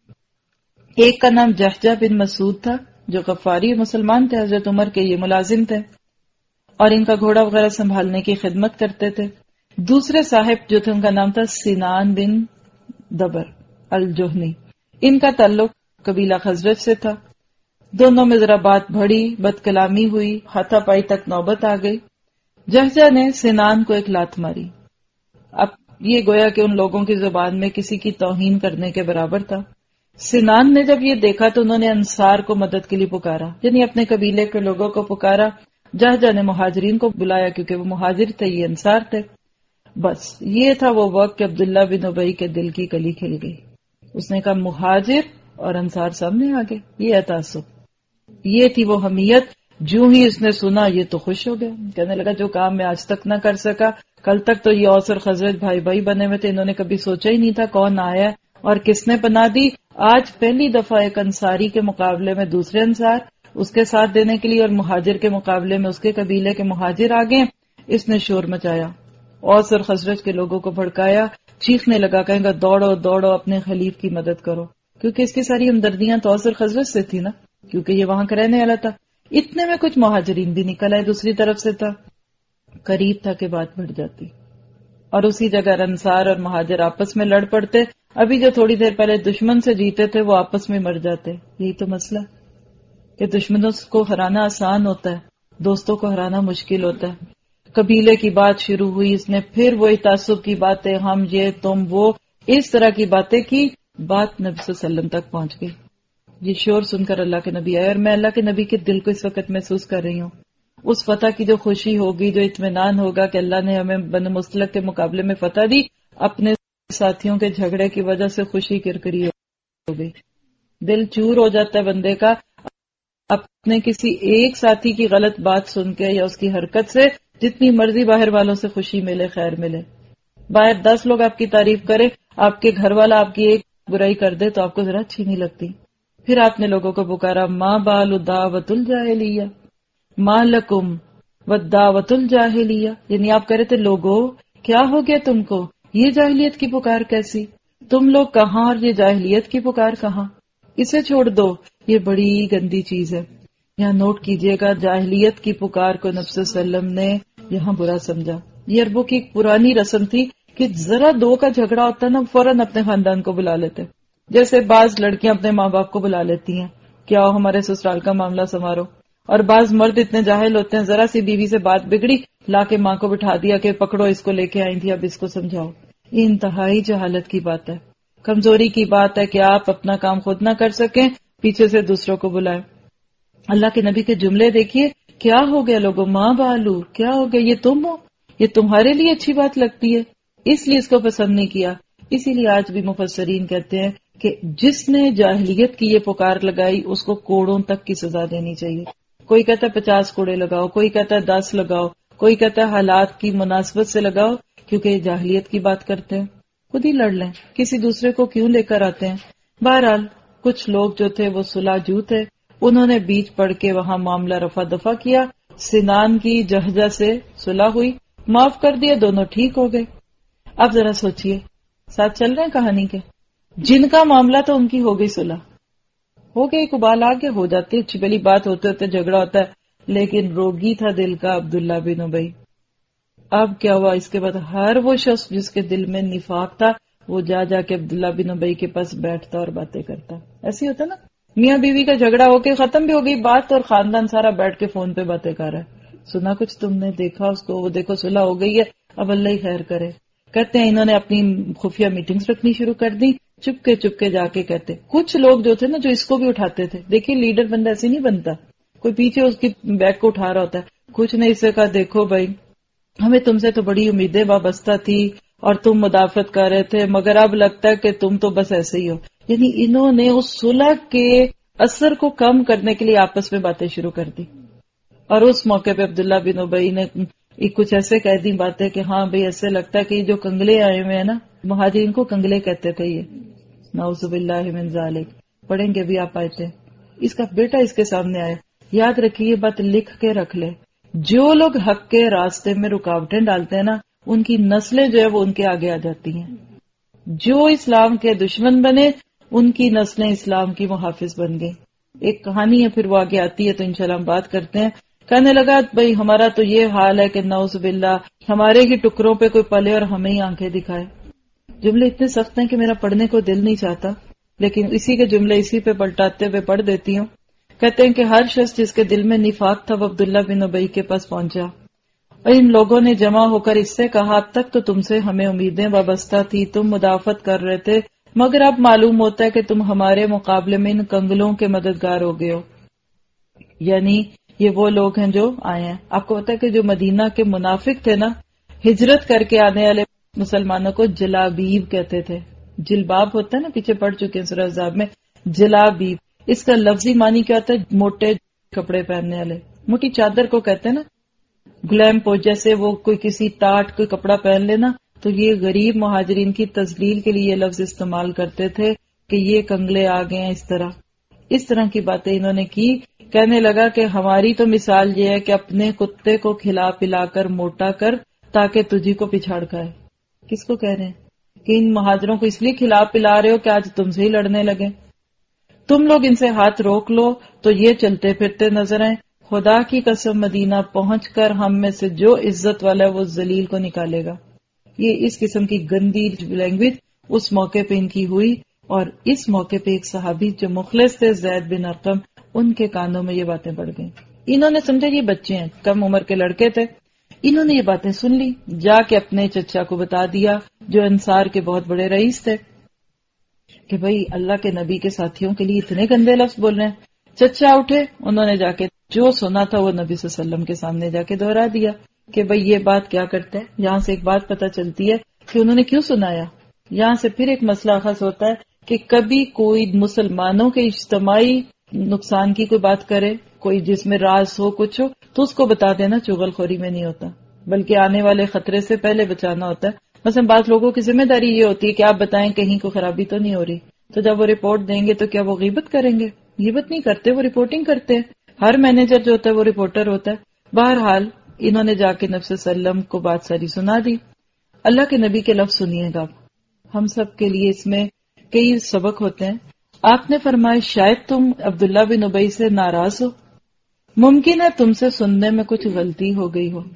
[SPEAKER 4] ایک کا نام جہجہ بن مسعود تھا جو غفاری مسلمان تھے، حضرت عمر کے یہ ملازم تھے اور ان کا گھوڑا وغیرہ سنبھالنے کی خدمت کرتے تھے. دوسرے صاحب جو تھے ان کا نام تھا سنان بن دبر الجہنی. ان کا تعلق قبیلہ خزرج سے تھا. دونوں میں ذرا بات بڑھی، بد کلامی ہوئی، ہاتھا پائی تک نوبت آ گئی. جہجہ نے سنان کو ایک لات ماری. اب یہ گویا کہ ان لوگوں کی زبان میں کسی کی توہین کرنے کے برابر تھا. سنان نے جب یہ دیکھا تو انہوں نے انصار کو مدد کے لیے پکارا، یعنی اپنے قبیلے کے لوگوں کو پکارا. جہجہ نے مہاجرین کو بلایا کیونکہ وہ مہاجر تھے، یہ انصار تھے. بس یہ تھا وہ وقت کہ عبداللہ بن ابی کے دل کی کلی کھل گئی. اس نے کہا مہاجر اور انصار سامنے آ گئے، یہ ہے تعصب، یہ تھی وہ حمیت. جو ہی اس نے سنا یہ تو خوش ہو گیا، کہنے لگا جو کام میں آج تک نہ کر سکا، کل تک تو یہ اوس اور خزرج بھائی بھائی بنے ہوئے تھے، انہوں نے کبھی سوچا ہی نہیں تھا کون آیا اور کس نے پناہ دی. آج پہلی دفعہ ایک انصاری کے مقابلے میں دوسرے انصار اس کے ساتھ دینے کے لیے اور مہاجر کے مقابلے میں اس کے قبیلے کے مہاجر آگے. اس نے شور مچایا، اوس اور خزرج کے لوگوں کو بھڑکایا، چیخنے لگا، کہیں گا دوڑو دوڑو اپنے خلیف کی مدد کرو، کیونکہ اس کی ساری ہمدردیاں تو اوس اور خزرج سے تھی نا، کیونکہ یہ وہاں کا رہنے والا تھا. اتنے میں کچھ مہاجرین بھی نکل آئے دوسری طرف سے. تھا قریب تھا کہ بات بڑھ جاتی اور اسی جگہ انصار اور مہاجر آپس میں لڑ پڑتے. ابھی جو تھوڑی دیر پہلے دشمن سے جیتے تھے وہ آپس میں مر جاتے. یہی تو مسئلہ کہ دشمنوں کو ہرانا آسان ہوتا ہے، دوستوں کو ہرانا مشکل ہوتا ہے. قبیلے کی بات شروع ہوئی، اس نے پھر وہی تعصب کی باتیں، ہم یہ تم وہ، اس طرح کی باتیں کی. بات نبی صلی اللہ علیہ وسلم تک پہنچ گئی. یہ شور سن کر اللہ کے نبی آئے اور میں اللہ کے نبی کے دل کو اس وقت محسوس کر رہی ہوں. اس فتح کی جو خوشی ہوگی، جو اطمینان ہوگا کہ اللہ نے ہمیں بنو مستلق کے مقابلے میں فتح دی، اپنے ساتھیوں کے جھگڑے کی وجہ سے خوشی کرکری ہو گئی. دل چور ہو جاتا ہے بندے کا اپنے کسی ایک ساتھی کی غلط بات سن کے یا اس کی حرکت سے. جتنی مرضی باہر والوں سے خوشی ملے، خیر ملے، باہر دس لوگ آپ کی تعریف کرے، آپ کے گھر والا آپ کی ایک برائی کر دے تو آپ کو ذرا اچھی نہیں لگتی. پھر آپ نے لوگوں کو پکارا ما بال دعوت الجاہلیہ ما لکم والدعوت الجاہلیہ، یعنی آپ کہہ رہے تھے لوگوں کیا ہو گیا تم کو، یہ جاہلیت کی پکار کیسی، تم لوگ کہاں اور یہ جاہلیت کی پکار کہاں، اسے چھوڑ دو، یہ بڑی گندی چیز ہے. یہاں نوٹ کیجئے گا جاہلیت کی پکار کو نبی صلی اللہ علیہ وسلم نے یہاں برا سمجھا. یہ عربوں کی ایک پرانی رسم تھی کہ ذرا دو کا جھگڑا ہوتا نا فوراً اپنے خاندان کو بلا لیتے، جیسے بعض لڑکیاں اپنے ماں باپ کو بلا لیتی ہیں کہ آؤ ہمارے سسرال کا معاملہ سنوارو، اور بعض مرد اتنے جاہل ہوتے ہیں ذرا سی بیوی سے بات بگڑی لا کے ماں کو بٹھا دیا کہ پکڑو اس کو لے کے آئی تھی اب اس کو سمجھاؤ. یہ انتہائی جہالت کی بات ہے، کمزوری کی بات ہے کہ آپ اپنا کام خود نہ کر سکیں، پیچھے سے دوسروں کو بلائیں. اللہ کے نبی کے جملے دیکھیے، کیا ہو گیا لوگوں، ماں بالو کیا ہو گیا، یہ تم ہو، یہ تمہارے لیے اچھی بات لگتی ہے، اس لیے اس کو پسند نہیں کیا. اسی لیے آج بھی مفسرین کہتے ہیں کہ جس نے جاہلیت کی یہ پکار لگائی اس کو کوڑوں تک کی سزا دینی چاہیے. کوئی کہتا ہے پچاس کوڑے لگاؤ، کوئی کہتا ہے دس لگاؤ، کوئی کہتا ہے حالات کی مناسبت سے لگاؤ، کیونکہ یہ جاہلیت کی بات کرتے ہیں. خود ہی لڑ لیں، کسی دوسرے کو کیوں لے کر آتے ہیں. بہرحال کچھ لوگ جو تھے وہ صلح جو تھے، انہوں نے بیچ پڑھ کے وہاں معاملہ رفع دفع کیا، سنان کی جہجہ سے صلح ہوئی، معاف کر دیا، دونوں ٹھیک ہو گئے. اب ذرا سوچئے، ساتھ چل رہے ہیں کہانی کے، جن کا معاملہ تو ان کی ہو گئی صلح، ہو گئی، اقبال آگے ہو جاتے، اچھی بلی بات ہوتے ہوتے جھگڑا ہوتا ہے، لیکن روگی تھا دل کا عبداللہ بن ابی. اب کیا ہوا، اس کے بعد ہر وہ شخص جس کے دل میں نفاق تھا وہ جا جا کے عبداللہ بن ابی کے پاس بیٹھتا اور باتیں کرتا. ایسے ہوتا نا، میاں بیوی کا جھگڑا ہو کے ختم بھی ہو گئی بات اور خاندان سارا بیٹھ کے فون پہ باتیں کر رہا ہے. سنا کچھ تم نے، دیکھا اس کو، وہ دیکھو صلح ہو گئی ہے، اب اللہ ہی خیر کرے. کہتے ہیں انہوں نے اپنی خفیہ میٹنگز رکھنی شروع کر دی، چپ کے چپ کے جا کے کہتے. کچھ لوگ جو تھے نا جو اس کو بھی اٹھاتے تھے، دیکھیے لیڈر بندہ ایسے نہیں بنتا، کوئی پیچھے اس کی بیگ کو اٹھا رہا ہوتا ہے. کچھ نے اس سے کہا دیکھو بھائی ہمیں تم سے تو بڑی امیدیں وابستہ تھی اور تم مدافعت کر رہے تھے، مگر اب لگتا ہے کہ تم تو بس ایسے ہی ہو. یعنی انہوں نے اس صلح کے اثر کو کم کرنے کے لیے آپس میں باتیں شروع کر دی. اور اس موقع پہ عبداللہ بن ابی نے کچھ ایسے کہہ دی باتیں کہ ہاں بھئی ایسے لگتا ہے کہ یہ جو کنگلے آئے ہوئے ہیں نا، مہاجرین کو کنگلے کہتے تھے، یہ نعوذ باللہ من ذالک، پڑھیں گے بھی آپ آئے تھے. اس کا بیٹا اس کے سامنے آیا. یاد رکھیے یہ بات لکھ کے رکھ لے، جو لوگ حق کے راستے میں رکاوٹیں ڈالتے ہیں نا ان کی نسلیں جو ہے وہ ان کے آگے آ جاتی ہیں. جو اسلام کے دشمن بنے ان کی نسلیں اسلام کی محافظ بن گئی. ایک کہانی ہے پھر وہ آگے آتی ہے تو انشاءاللہ ہم بات کرتے ہیں. کہنے لگا بھئی ہمارا تو یہ حال ہے کہ نعوذ باللہ ہمارے ہی ٹکڑوں پہ کوئی پلے اور ہمیں ہی آنکھیں دکھائے. جملے اتنے سخت ہیں کہ میرا پڑھنے کو دل نہیں چاہتا، لیکن اسی کے جملے اسی پہ پلٹاتے ہوئے پڑھ دیتی ہوں. کہتے ہیں کہ ہر شخص جس کے دل میں نفاق تھا وہ عبداللہ بن ابی کے پاس پہنچا اور ان لوگوں نے جمع ہو کر اس سے کہا اب تک تو تم سے ہمیں امیدیں وابستہ تھی، تم مدافعت کر رہے تھے، مگر اب معلوم ہوتا ہے کہ تم ہمارے مقابلے میں ان کنگلوں کے مددگار ہو گئے ہو. یعنی یہ وہ لوگ ہیں جو آئے ہیں. آپ کو پتا ہے کہ جو مدینہ کے منافق تھے نا، ہجرت کر کے آنے والے مسلمانوں کو جلابیب کہتے تھے. جلباب ہوتا ہے نا، پیچھے پڑھ چکے ہیں سورہ احزاب میں. جلابیب اس کا لفظی معنی کیا ہوتا ہے؟ موٹے کپڑے پہننے والے، موٹی چادر کو کہتے ہیں نا. گلیم پو جیسے وہ کوئی کسی ٹاٹ کوئی کپڑا پہن لینا، تو یہ غریب مہاجرین کی تذلیل کے لیے یہ لفظ استعمال کرتے تھے کہ یہ کنگلے آ گئے ہیں. اس طرح اس طرح کی باتیں انہوں نے کی. کہنے لگا کہ ہماری تو مثال یہ ہے کہ اپنے کتے کو کھلا پلا کر موٹا کر تاکہ تجھی کو پچھاڑ کھائے. کس کو کہہ رہے ہیں؟ کہ ان مہاجروں کو اس لیے کھلا پلا رہے ہو کہ آج تم سے ہی لڑنے لگے. تم لوگ ان سے ہاتھ روک لو تو یہ چلتے پھرتے نظر آئیں. خدا کی قسم مدینہ پہنچ کر ہم میں سے جو عزت والا ہے وہ ذلیل کو نکالے گا. یہ اس قسم کی گندی لینگویج اس موقع پہ ان کی ہوئی. اور اس موقع پہ ایک صحابی جو مخلص تھے زید بن ارقم، ان کے کانوں میں یہ باتیں پڑ گئیں. انہوں نے سمجھا یہ بچے ہیں، کم عمر کے لڑکے تھے. انہوں نے یہ باتیں سن لی، جا کے اپنے چچا کو بتا دیا جو انصار کے بہت بڑے رئیس تھے کہ بھئی اللہ کے نبی کے ساتھیوں کے لیے اتنے گندے لفظ بول رہے ہیں. چچا اٹھے، انہوں نے جا کے جو سنا تھا وہ نبی صلی اللہ علیہ وسلم کے سامنے جا کے دہرا دیا کہ بھئی یہ بات کیا کرتے ہیں. یہاں سے ایک بات پتہ چلتی ہے کہ انہوں نے کیوں سنایا. یہاں سے پھر ایک مسئلہ خاص ہوتا ہے کہ کبھی کوئی مسلمانوں کے اجتماعی نقصان کی کوئی بات کرے، کوئی جس میں راز ہو کچھ ہو تو اس کو بتا دینا چغل خوری میں نہیں ہوتا، بلکہ آنے والے خطرے سے پہلے بچانا ہوتا ہے. مثلا بعض لوگوں کی ذمہ داری یہ ہوتی ہے کہ آپ بتائیں کہیں کو خرابی تو نہیں ہو رہی، تو جب وہ رپورٹ دیں گے تو کیا وہ غیبت کریں گے؟ غیبت نہیں کرتے، وہ رپورٹنگ کرتے ہیں. ہر مینیجر جو ہوتا ہے وہ رپورٹر ہوتا ہے. بہرحال انہوں نے جا کے نبی صلی اللہ علیہ وسلم کو بات ساری سنا دی. اللہ کے نبی کے لفظ سنیے گا، ہم سب کے لیے اس میں کئی سبق ہوتے ہیں. آپ نے فرمایا شاید تم عبداللہ بن ابی سے ناراض ہو، ممکن ہے تم سے سننے میں کچھ غلطی ہو گئی ہو.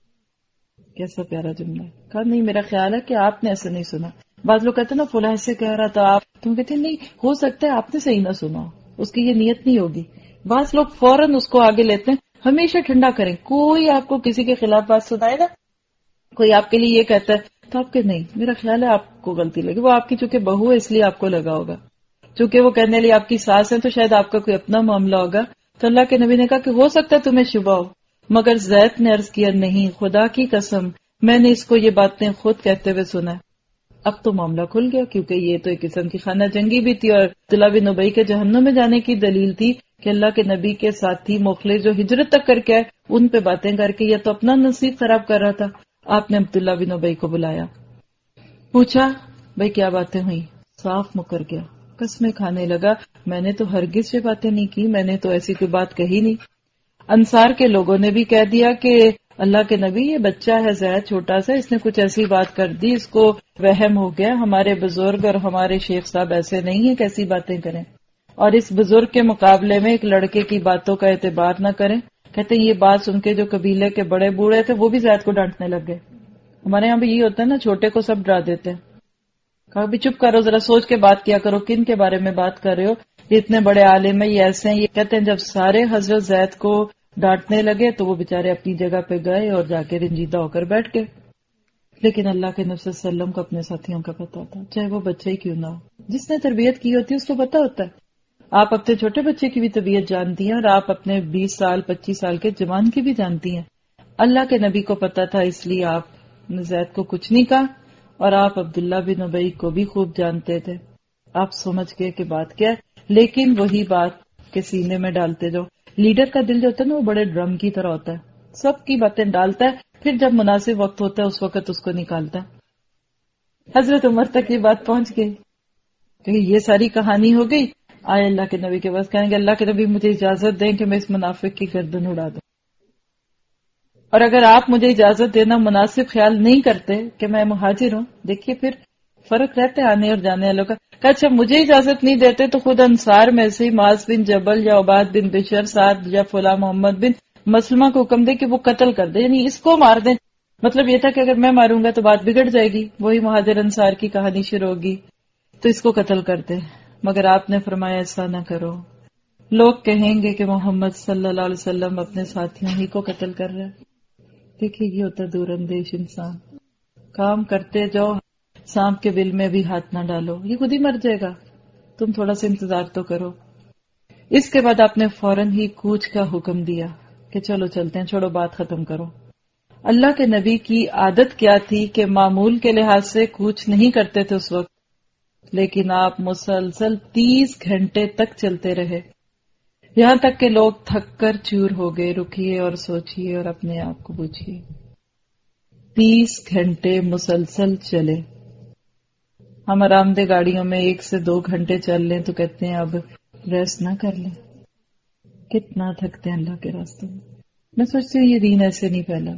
[SPEAKER 4] کیسا پیارا جملہ ہے. کہا نہیں، میرا خیال ہے کہ آپ نے ایسے نہیں سنا. بعض لوگ کہتے ہیں نا فلاں ایسے کہہ رہا تھا، آپ تم کہتے ہیں نہیں ہو سکتا ہے آپ نے صحیح نہ سنا، اس کی یہ نیت نہیں ہوگی. بعض لوگ فوراً اس کو آگے لیتے ہیں. ہمیشہ ٹھنڈا کریں. کوئی آپ کو کسی کے خلاف بات سنائے گا، کوئی آپ کے لیے یہ کہتا ہے تو آپ کے نہیں، میرا خیال ہے آپ کو غلطی لگی، وہ آپ کی چونکہ بہو ہے اس لیے آپ کو لگا ہوگا، چونکہ وہ کہنے لئے آپ کی ساس ہے تو شاید آپ کا کوئی اپنا معاملہ ہوگا. تو اللہ کے نبی نے کہا کہ ہو سکتا ہے تمہیں شبہ ہو، مگر زید نے عرض کیا نہیں، خدا کی قسم میں نے اس کو یہ باتیں خود کہتے ہوئے سنا. اب تو معاملہ کھل گیا، کیونکہ یہ تو ایک قسم کی خانہ جنگی بھی تھی اور عبداللہ بن ابی کے جہنم میں جانے کی دلیل تھی کہ اللہ کے نبی کے ساتھی مخلص جو ہجرت تک کر کے آئے ان پہ باتیں کر کے یہ تو اپنا نصیب خراب کر رہا تھا. آپ نے عبداللہ بن ابی کو بلایا، پوچھا بھائی کیا باتیں ہوئی. صاف مکر گیا، قسمیں کھانے لگا میں نے تو ہرگز یہ باتیں نہیں کی، میں نے تو ایسی کوئی بات کہی نہیں. انصار کے لوگوں نے بھی کہہ دیا کہ اللہ کے نبی یہ بچہ ہے زید چھوٹا سا، اس نے کچھ ایسی بات کر دی، اس کو وہم ہو گیا، ہمارے بزرگ اور ہمارے شیخ صاحب ایسے نہیں ہیں کیسی باتیں کریں، اور اس بزرگ کے مقابلے میں ایک لڑکے کی باتوں کا اعتبار نہ کریں. کہتے ہیں یہ بات سن کے جو قبیلے کے بڑے بوڑھے تھے وہ بھی زید کو ڈانٹنے لگ گئے. ہمارے یہاں بھی یہ ہوتا ہے نا، چھوٹے کو سب ڈرا دیتے ہیں. کہا بھی چپ کرو، ذرا سوچ کے بات کیا کرو، کن کے بارے میں بات کر رہے ہو، یہ اتنے بڑے عالم ہیں، یہ ایسے ہیں. یہ کہتے ہیں جب سارے حضرت زید کو ڈانٹنے لگے تو وہ بےچارے اپنی جگہ پہ گئے اور جا کے رنجیدہ ہو کر بیٹھ گئے. لیکن اللہ کے نبی صلی اللہ علیہ وسلم کو اپنے ساتھیوں کا پتا تھا، چاہے وہ بچہ ہی کیوں نہ ہو. جس نے تربیت کی ہوتی ہے اس کو پتا ہوتا ہے. آپ اپنے چھوٹے بچے کی بھی طبیعت جانتی ہیں اور آپ اپنے بیس سال پچیس سال کے جوان کی بھی جانتی ہیں. اللہ کے نبی کو پتا تھا، اس لیے آپ نے زید کو کچھ نہیں کہا، اور آپ عبداللہ بن ابی کو بھی خوب جانتے تھے. آپ سمجھ گئے کہ بات کیا ہے، لیکن وہی بات کے سینے میں ڈالتے جاؤ. لیڈر کا دل جو ہوتا ہے نا وہ بڑے ڈرم کی طرح ہوتا ہے، سب کی باتیں ڈالتا ہے، پھر جب مناسب وقت ہوتا ہے اس وقت اس کو نکالتا ہے. حضرت عمر تک یہ بات پہنچ گئی کہ یہ ساری کہانی ہو گئی. آئے اللہ کے نبی کے پاس، کہیں گے اللہ کے نبی مجھے اجازت دیں کہ میں اس منافق کی گردن اڑا دوں، اور اگر آپ مجھے اجازت دینا مناسب خیال نہیں کرتے کہ میں مہاجر ہوں. دیکھیے پھر فرق رہتا ہے آنے اور جانے والوں کا. کہ اچھا مجھے اجازت نہیں دیتے تو خود انصار میں سے معاذ بن جبل یا عباد بن بشر سعد یا فلاں محمد بن مسلمہ کو حکم دے کہ وہ قتل کر دے، یعنی اس کو مار دیں. مطلب یہ تھا کہ اگر میں ماروں گا تو بات بگڑ جائے گی، وہی مہاجر انصار کی کہانی شروع ہوگی، تو اس کو قتل کر دے. مگر آپ نے فرمایا ایسا نہ کرو، لوگ کہیں گے کہ محمد صلی اللہ علیہ وسلم اپنے ساتھیوں ہی کو قتل کر رہے. دیکھیے یہ ہوتا ہے دور اندیش انسان. کام کرتے جاؤ، سانپ کے بل میں بھی ہاتھ نہ ڈالو، یہ خود ہی مر جائے گا، تم تھوڑا سا انتظار تو کرو. اس کے بعد آپ نے فوراً ہی کوچ کا حکم دیا کہ چلو چلتے ہیں، چھوڑو بات ختم کرو. اللہ کے نبی کی عادت کیا تھی کہ معمول کے لحاظ سے کوچ نہیں کرتے تھے اس وقت، لیکن آپ مسلسل تیس گھنٹے تک چلتے رہے، یہاں تک کہ لوگ تھک کر چور ہو گئے. رکیے اور سوچئے اور اپنے آپ کو پوچھئے، تیس گھنٹے مسلسل چلے. ہم آرام دہ گاڑیوں میں ایک سے دو گھنٹے چل لیں تو کہتے ہیں اب ریسٹ نہ کر لیں. کتنا تھکتے ہیں اللہ کے راستے میں. میں سوچتی ہوں یہ دین ایسے نہیں پھیلا،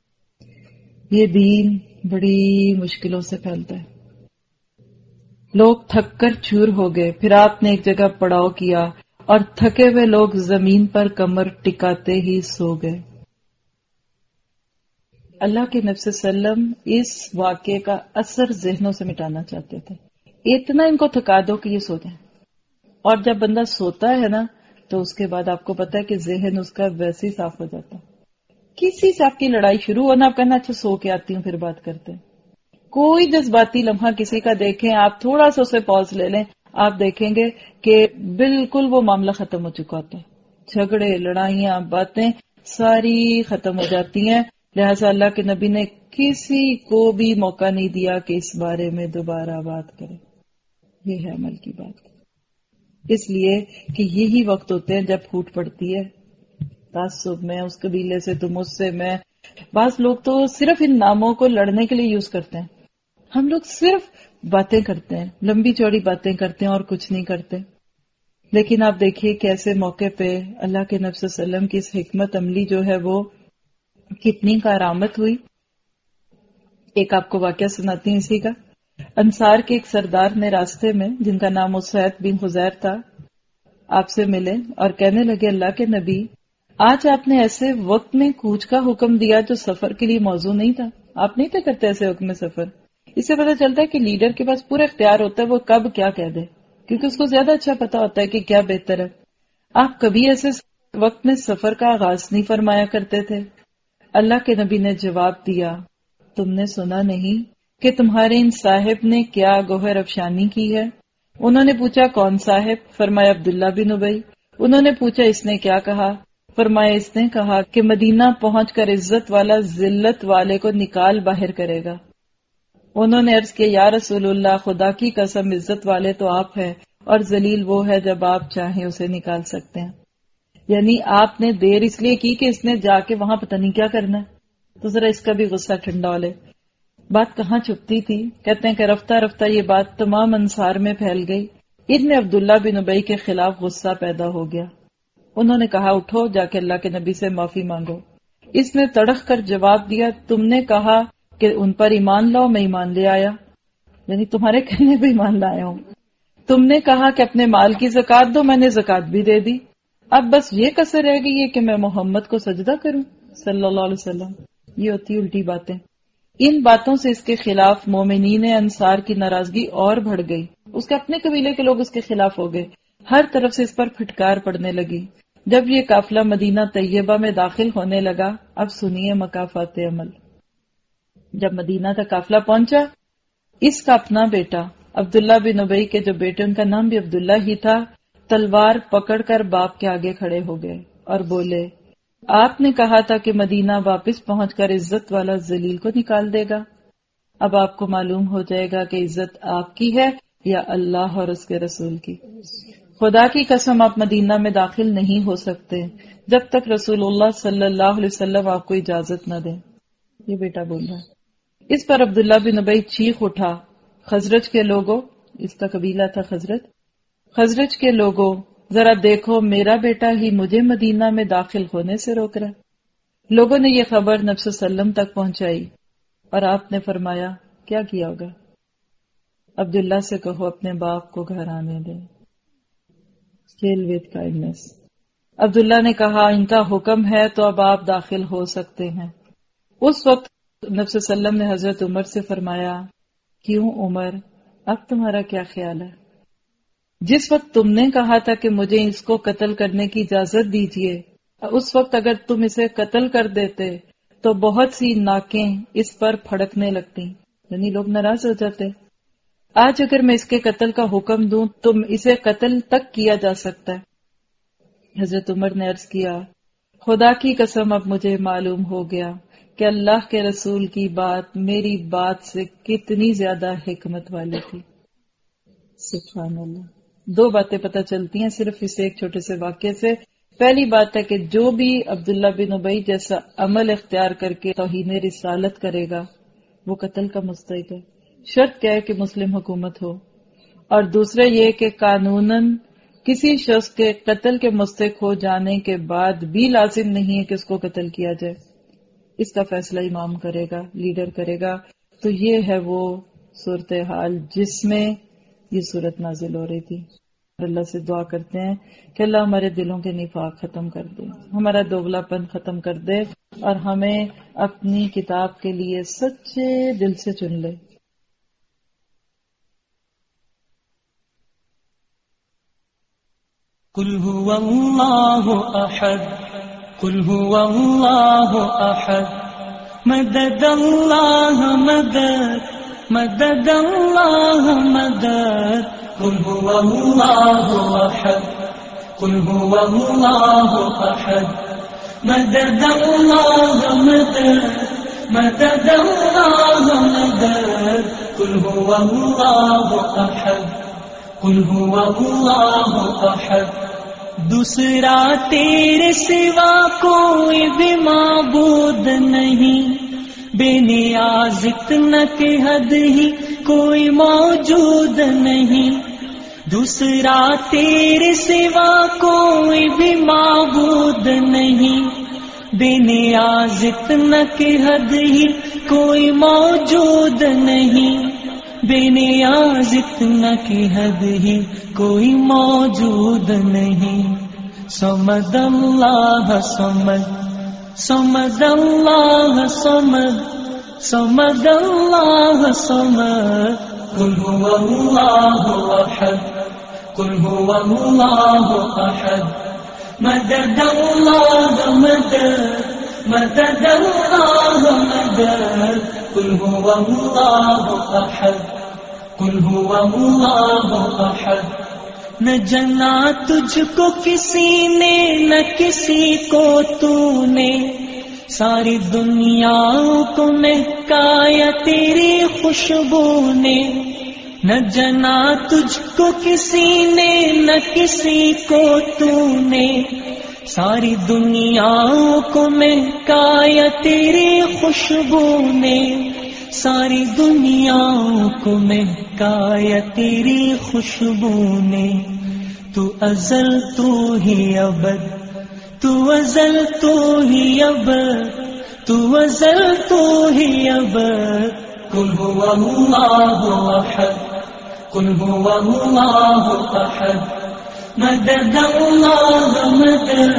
[SPEAKER 4] یہ دین بڑی مشکلوں سے پھیلتا ہے. لوگ تھک کر چور ہو گئے، پھر آپ نے ایک جگہ پڑاؤ کیا اور تھکے ہوئے لوگ زمین پر کمر ٹکاتے ہی سو گئے. اللہ کے نبی صلی اللہ علیہ وسلم اس واقعے کا اثر ذہنوں سے مٹانا چاہتے تھے. اتنا ان کو تھکا دو کہ یہ سو جائیں. اور جب بندہ سوتا ہے نا تو اس کے بعد آپ کو پتا ہے کہ ذہن اس کا ویسے ہی صاف ہو جاتا ہے. کسی سے آپ کی لڑائی شروع ہونا، آپ کہنا اچھا سو کے آتی ہوں پھر بات کرتے ہیں. کوئی جذباتی لمحہ کسی کا دیکھیں، آپ تھوڑا سا اسے پاز لے لیں، آپ دیکھیں گے کہ بالکل وہ معاملہ ختم ہو چکا ہوتا ہے. جھگڑے، لڑائیاں، باتیں ساری ختم ہو جاتی ہیں. لہٰذا اللہ کے نبی نے کسی کو بھی موقع نہیں دیا کہ اس بارے میں دوبارہ بات کرے. یہ ہے عمل کی بات. اس لیے کہ یہی وقت ہوتے ہیں جب پھوٹ پڑتی ہے تعصب میں، اس قبیلے سے تو مجھ سے میں. بعض لوگ تو صرف ان ناموں کو لڑنے کے لیے یوز کرتے ہیں. ہم لوگ صرف باتیں کرتے ہیں، لمبی چوڑی باتیں کرتے ہیں اور کچھ نہیں کرتے. لیکن آپ دیکھیے کہ ایسے موقع پہ اللہ کے نبی صلی اللہ علیہ وسلم کی اس حکمت عملی جو ہے وہ کتنی کارآمد ہوئی. ایک آپ کو واقعہ سناتی ہوں اسی کا. انصار کے ایک سردار نے راستے میں، جن کا نام اسید بن حذیر تھا، آپ سے ملے اور کہنے لگے اللہ کے نبی، آج آپ نے ایسے وقت میں کوچ کا حکم دیا جو سفر کے لیے موزوں نہیں تھا. آپ نہیں تھے کرتے ایسے وقت میں سفر. اس سے پتہ چلتا ہے کہ لیڈر کے پاس پورا اختیار ہوتا ہے وہ کب کیا کہہ دے، کیونکہ اس کو زیادہ اچھا پتا ہوتا ہے کہ کیا بہتر ہے. آپ کبھی ایسے وقت میں سفر کا آغاز نہیں فرمایا کرتے تھے. اللہ کے نبی نے جواب دیا، تم نے سنا نہیں کہ تمہارے ان صاحب نے کیا گوہر افشانی کی ہے؟ انہوں نے پوچھا کون صاحب؟ فرمایا عبداللہ بن ابی. انہوں نے پوچھا اس نے کیا کہا؟ فرمایا اس نے کہا کہ مدینہ پہنچ کر عزت والا ذلت والے کو نکال باہر کرے گا. انہوں نے عرض کیا یا رسول اللہ، خدا کی قسم عزت والے تو آپ ہیں اور ذلیل وہ ہے جب آپ چاہیں اسے نکال سکتے ہیں. یعنی آپ نے دیر اس لیے کی کہ اس نے جا کے وہاں پتہ نہیں کیا کرنا ہے. تو ذرا اس کا بھی غصہ ٹھنڈا ہو لے. بات کہاں چھپتی تھی؟ کہتے ہیں کہ رفتہ رفتہ یہ بات تمام انصار میں پھیل گئی. ان میں عبداللہ بن ابی کے خلاف غصہ پیدا ہو گیا. انہوں نے کہا اٹھو جا کے اللہ کے نبی سے معافی مانگو. اس نے تڑخ کر جواب دیا تم نے کہا کہ ان پر ایمان لاؤ، میں ایمان لے آیا. یعنی تمہارے کہنے پہ ایمان لایا ہوں. تم نے کہا کہ اپنے مال کی زکات دو، میں نے زکات بھی دے دی. اب بس یہ کسر رہ گئی ہے کہ میں محمد کو سجدہ کروں صلی اللہ علیہ وسلم. یہ ہوتی الٹی باتیں. ان باتوں سے اس کے خلاف مومنین انصار کی ناراضگی اور بڑھ گئی. اس کے اپنے قبیلے کے لوگ اس کے خلاف ہو گئے. ہر طرف سے اس پر پھٹکار پڑنے لگی. جب یہ قافلہ مدینہ طیبہ میں داخل ہونے لگا، اب سنیے مکافات عمل. جب مدینہ کا قافلہ پہنچا، اس کا اپنا بیٹا عبداللہ بن ابی کے جو بیٹے ان کا نام بھی عبداللہ ہی تھا، تلوار پکڑ کر باپ کے آگے کھڑے ہو گئے اور بولے آپ نے کہا تھا کہ مدینہ واپس پہنچ کر عزت والا ذلیل کو نکال دے گا. اب آپ کو معلوم ہو جائے گا کہ عزت آپ کی ہے یا اللہ اور اس کے رسول کی. خدا کی قسم آپ مدینہ میں داخل نہیں ہو سکتے جب تک رسول اللہ صلی اللہ علیہ وسلم آپ کو اجازت نہ دیں. یہ بیٹا بول رہا ہے. اس پر عبداللہ بن ابی چیخ اٹھا، خزرج کے لوگوں، اس کا قبیلہ تھا خزرج، خزرج کے لوگوں ذرا دیکھو میرا بیٹا ہی مجھے مدینہ میں داخل ہونے سے روک رہا ہے. لوگوں نے یہ خبر نبی صلی اللہ علیہ وسلم تک پہنچائی اور آپ نے فرمایا کیا کیا ہوگا؟ عبداللہ سے کہو اپنے باپ کو گھر آنے دیں. Kill with kindness. عبداللہ نے کہا ان کا حکم ہے تو اب آپ داخل ہو سکتے ہیں. اس وقت نبی صلی اللہ علیہ وسلم نے حضرت عمر سے فرمایا کیوں عمر، اب تمہارا کیا خیال ہے؟ جس وقت تم نے کہا تھا کہ مجھے اس کو قتل کرنے کی اجازت دیجیے، اس وقت اگر تم اسے قتل کر دیتے تو بہت سی ناکیں اس پر پھڑکنے لگتی، یعنی لوگ ناراض ہو جاتے. آج اگر میں اس کے قتل کا حکم دوں تو اسے قتل تک کیا جا سکتا ہے. حضرت عمر نے عرض کیا خدا کی قسم اب مجھے معلوم ہو گیا کہ اللہ کے رسول کی بات میری بات سے کتنی زیادہ حکمت والی تھی. سبحان اللہ. دو باتیں پتہ چلتی ہیں صرف اس ایک چھوٹے سے واقعے سے. پہلی بات ہے کہ جو بھی عبداللہ بن ابی جیسا عمل اختیار کر کے توہین رسالت کرے گا وہ قتل کا مستحق ہے. شرط کیا ہے کہ مسلم حکومت ہو، اور دوسرا یہ کہ قانوناً کسی شخص کے قتل کے مستحق ہو جانے کے بعد بھی لازم نہیں ہے کہ اس کو قتل کیا جائے. اس کا فیصلہ امام کرے گا، لیڈر کرے گا. تو یہ ہے وہ صورتحال جس میں یہ صورت نازل ہو رہی تھی. اللہ سے دعا کرتے ہیں کہ اللہ ہمارے دلوں کے نفاق ختم کر دے، ہمارا دوگلا پن ختم کر دے، اور ہمیں اپنی کتاب کے لیے سچے دل سے چن لے.
[SPEAKER 8] قل هو الله احد قل هو الله احد مدد الله مدد مدد الله مدد قل هو الله احد قل هو الله احد مدد الله مدد مدد الله مدد قل هو الله احد قل هو الله احد. دوسرا تیرے سوا کوئی بھی معبود نہیں، بے نیاز اتنا کہ حد ہی کوئی موجود نہیں، دوسرا تیرے سوا کوئی بھی معبود نہیں، بے نیاز اتنا کہ حد ہی کوئی موجود نہیں، بے نیاز اتنا کہ حد ہی کوئی موجود نہیں۔ صمد اللہ صمد، صمد اللہ صمد، صمد اللہ صمد، قل هو اللہ احد، قل هو اللہ احد، مدد اللہ مدد، مدد اللہ مدد، قل هو اللہ احد، قل هو اللہ احد۔ نہ جنا تجھ کو کسی نے نہ کسی کو تو نے، ساری دنیا کو مہکایا تیری خوشبو نے، نہ جنا تجھ کو کسی نے نہ کسی کو تو نے، ساری دنیا کو مہکایا تیری خوشبو نے، ساری دنیا کو مہکایا تیری خوشبو نے۔ تو ازل تو ہی ابد، تو ازل تو ہی ابد، تو ازل تو ہی ابد، قل هو اللہ احد، قل هو اللہ احد، مدد اللہ مدد،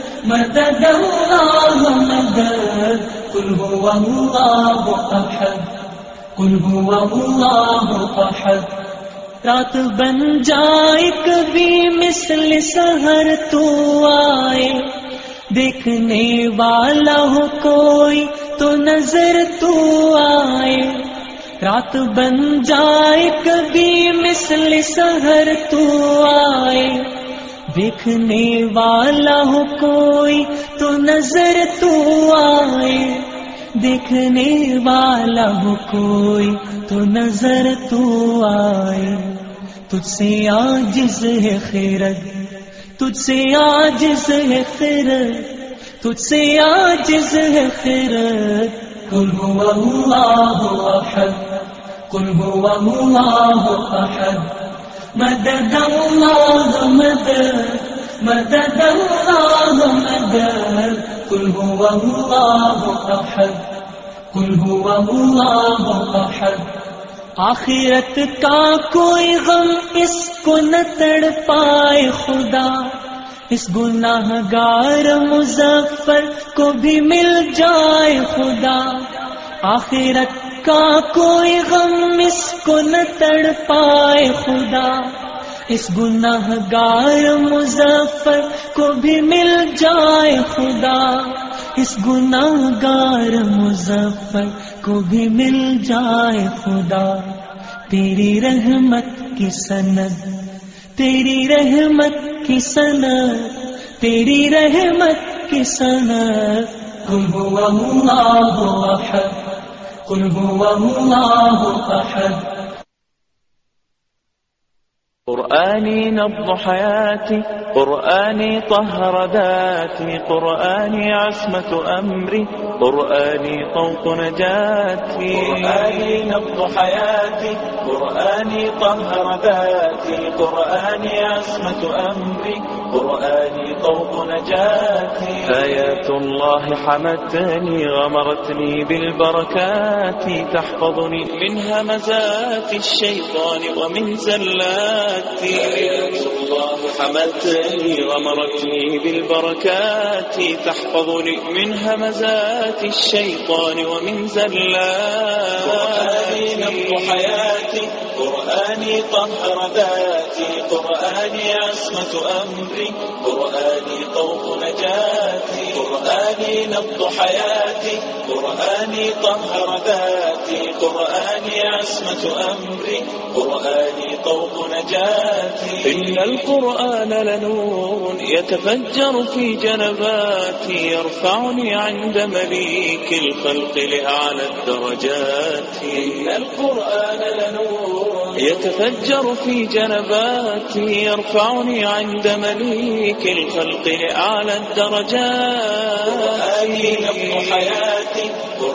[SPEAKER 8] مدد اللہ مدد، قل هو اللہ احد، قل هو اللہ احد۔ رات بن جائے کبھی مثل سحر تو آئے، دیکھنے والا ہو کوئی تو نظر تو آئے، رات بن جائے کبھی مثل سحر تو آئے، دیکھنے والا ہو کوئی تو نظر تو آئے، دیکھنے والا ہو کوئی تو نظر تو آئے۔ تجھ سے عاجز ہے خیرت، تجھ سے عاجز ہے خیرت، تجھ سے عاجز ہے خیرت، قل هو اللہ احد، قل هو اللہ احد، مدد اللہ مدد، مدد اللہ مدد، قل هو اللہ احد، قل هو اللہ احد۔ آخرت کا کوئی غم اس کو نہ تڑ پائے خدا، اس گناہ گار مظفر کو بھی مل جائے خدا، آخرت کا کوئی غم اس کو نہ تڑ پائے خدا، اس گناہ گار مظفر کو بھی مل جائے خدا، اس گناہ گار مظفر کو بھی مل جائے خدا۔ تیری رحمت کی سند، تیری رحمت کی سند، تیری رحمت کی سند، قل هو اللہ احد، قل هو اللہ احد۔
[SPEAKER 10] قرآني نبض حياتي، قرآني طهر ذاتي، قرآني عصمة أمري، قرآني طوق نجاتي، قرآني نبض حياتي، قرآني طهر ذاتي، قرآني عصمة أمري، قرآني طوق نجاتي، آيات الله حمتني غمرتني بالبركات، تحفظني من همزات الشيطان ومن زلات، آيات الله حمتني غمرتني بالبركات، تحفظني من همزات الشيطان ومن زلات، قرآني نبض حياتي، قرآني طهر ذاتي، قرآني عصمة أمري، قرآني طوق نجاتي، قرآني نبض حياتي، قرآني طهر ذاتي، قرآني عصمة أمري، قرآني طوق نجاتي، إن القرآن لنور يتفجر في جنباتي، يرفعني عند مليك الخلق لأعلى الدرجات، إن القرآن لنور يتفجر في جنباتي، يرفعني عند مليك الخلق لأعلى الدرجات، قرآني نبض حياتي، قرآني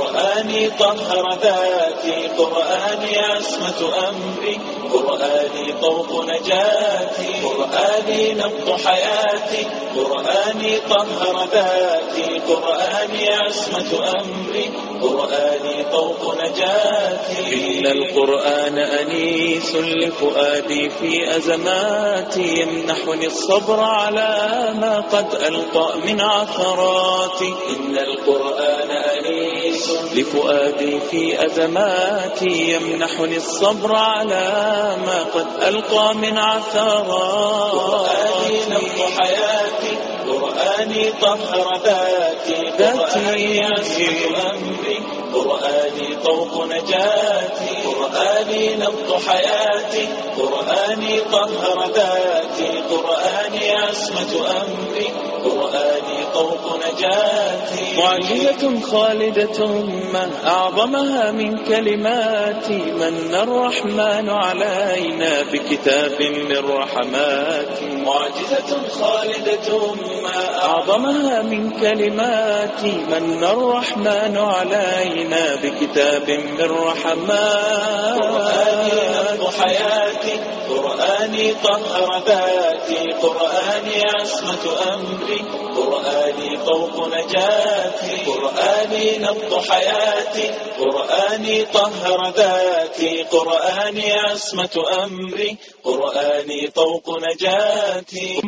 [SPEAKER 10] قرآني طهر ذاتي، قرآني عصمة أمري، قرآني طوق نجاتي، قرآني نبض حياتي، قرآني طهر ذاتي، قرآني عصمة أمري، قرآني طوق نجاتي. إن القرآن أنيس لفؤادي في أزماتي، يمنحني الصبر على ما قد ألقى من عثراتي. إن القرآن أنيس لفؤادي في أزماتي، يمنحني الصبر على ما قد ألقى من عثراتي. قرآني نبض حياتي، قرآني طهر ذاتي، قرآني عصمة أمري، قرآني طوق نجاتي، قرآني نبض حياتي، قرآني طهر ذاتي، قرآني عصمة أمري، قرآني طوق نجاتي. معجزة خالدة ما أعظمها من كلماتي، من الرحمن علينا بكتاب من رحماتي. معجزة خالدة ما أعظمها من كلماتي، من الرحمن علينا بكتاب من رحماتي. قرآني نبض حياتي، قرآني طهر ذاتي، قرآني عصمة أمري، قرآني طوق نجاتي، قرآني نبض حياتي، قرآني طهر ذاتي، قرآني عصمة أمري، قرآني طوق نجاتي.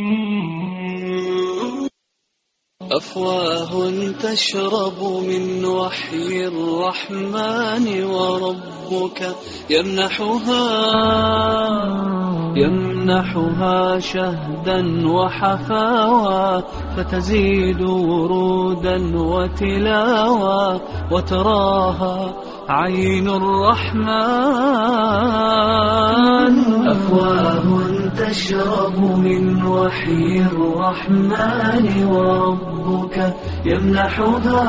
[SPEAKER 1] أفواه تشرب من وحي الرحمن، وربك يمنحها يمنحها شهدا وحفاوى، فتزيد ورودا وتلاوى، وتراها عين الرحمن. أفواه تشرب من وحي الرحمن، وربك يمنحها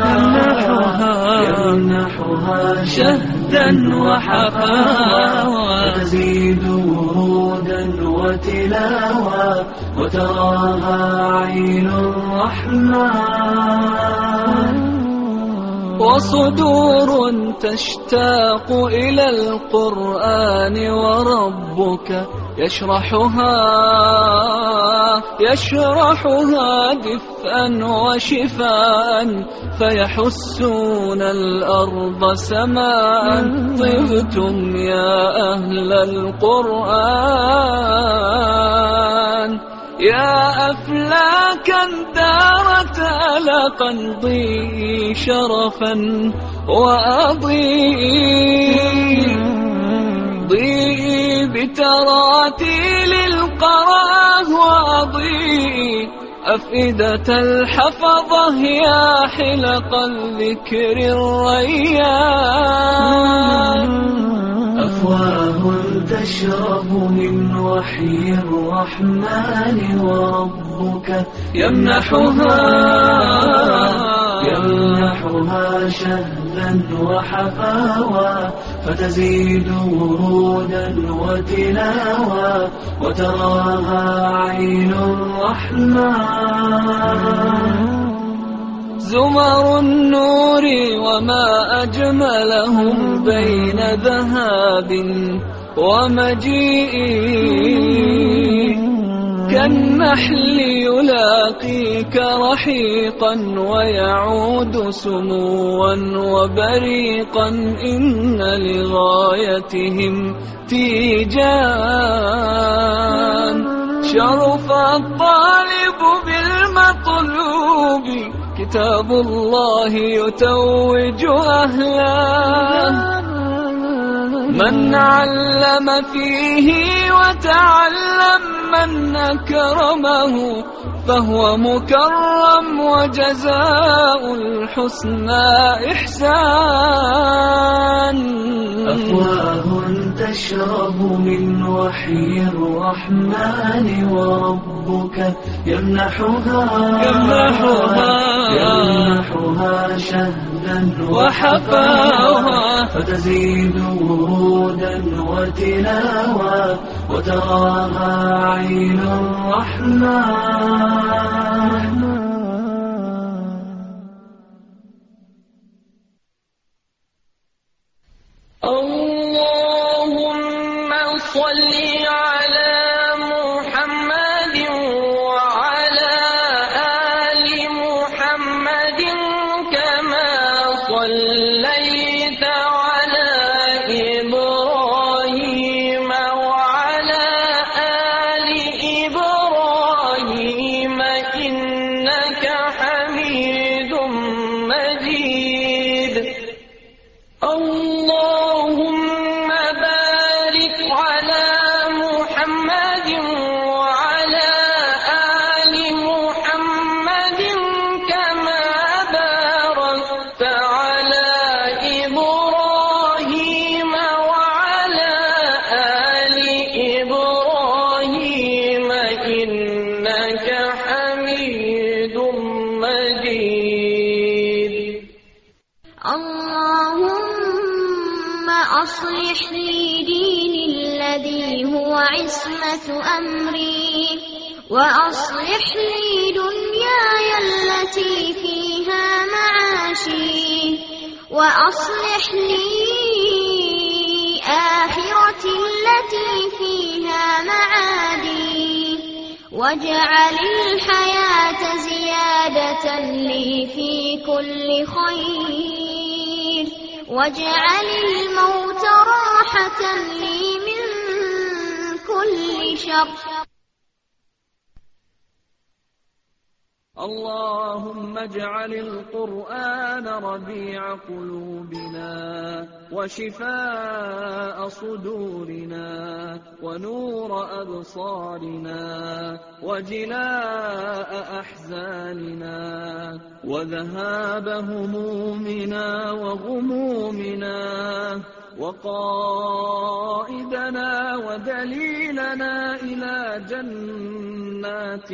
[SPEAKER 1] يمنحها شهدا وحفاوى، فتزيد ورودا وتلاوى، وتراها عين الرحمن. وصدور تشتاق إلى القرآن، وربك يشرحها يشرحها دفءا وشفاء، فيحسون الأرض سماء. طبتم يا أهل القرآن، يا أفلاكا دارت ألقا، ضيئي شرفا وأضيئي ضيئي بتراتيل القرآن، وأضيئي أفئدة الحفظة، يا حلق الذكر الريان. أفواه تشرب من وحي الرحمن، وربك يمنحها يمنحها شهدا وحفاوى، فتزيد ورودا وتلاوى، وتراها عين الرحمن. زمر النور وما أجملهم بين ذهاب ومجيء، كالنحل يلاقيك رحيقا، ويعود سموا وبريقا. إن لغايتهم تيجان، شرف الطالب بالمطلوب، كتاب الله يتوج أهله. من علم فيه وتعلم، من أكرمه فهو مكرم، وجزاء الحسنى إحسان. أفواه تشرب من وحي الرحمن، وربك يمنحها يمنحها يمنحها شهدا وحفاوى، فتزيد ورودا وتلاوى، وتراها عين الرحمن.
[SPEAKER 9] اللهم صل على محمد وعلى آل محمد كما صليت على إبراهيم وعلى آل إبراهيم إنك حميد مجيد. اللهم بارك على محمد وعلى آل محمد كما باركت على إبراهيم وعلى آل إبراهيم إنك حميد مجيد.
[SPEAKER 5] اللهم أصلح لي ديني الذي هو عصمة أمري، وأصلح لي دنياي التي فيها معاشي، وأصلح لي آخرتي التي فيها معادي، واجعل الحياة زيادة لي في كل خير، واجعل الموت راحة لي من كل شر.
[SPEAKER 11] اللهم اجعل القرآن ربيع قلوبنا وشفاء صدورنا ونور أبصارنا وجلاء أحزاننا وذهاب همومنا وغمومنا وقائدنا ودليلنا إلى جنات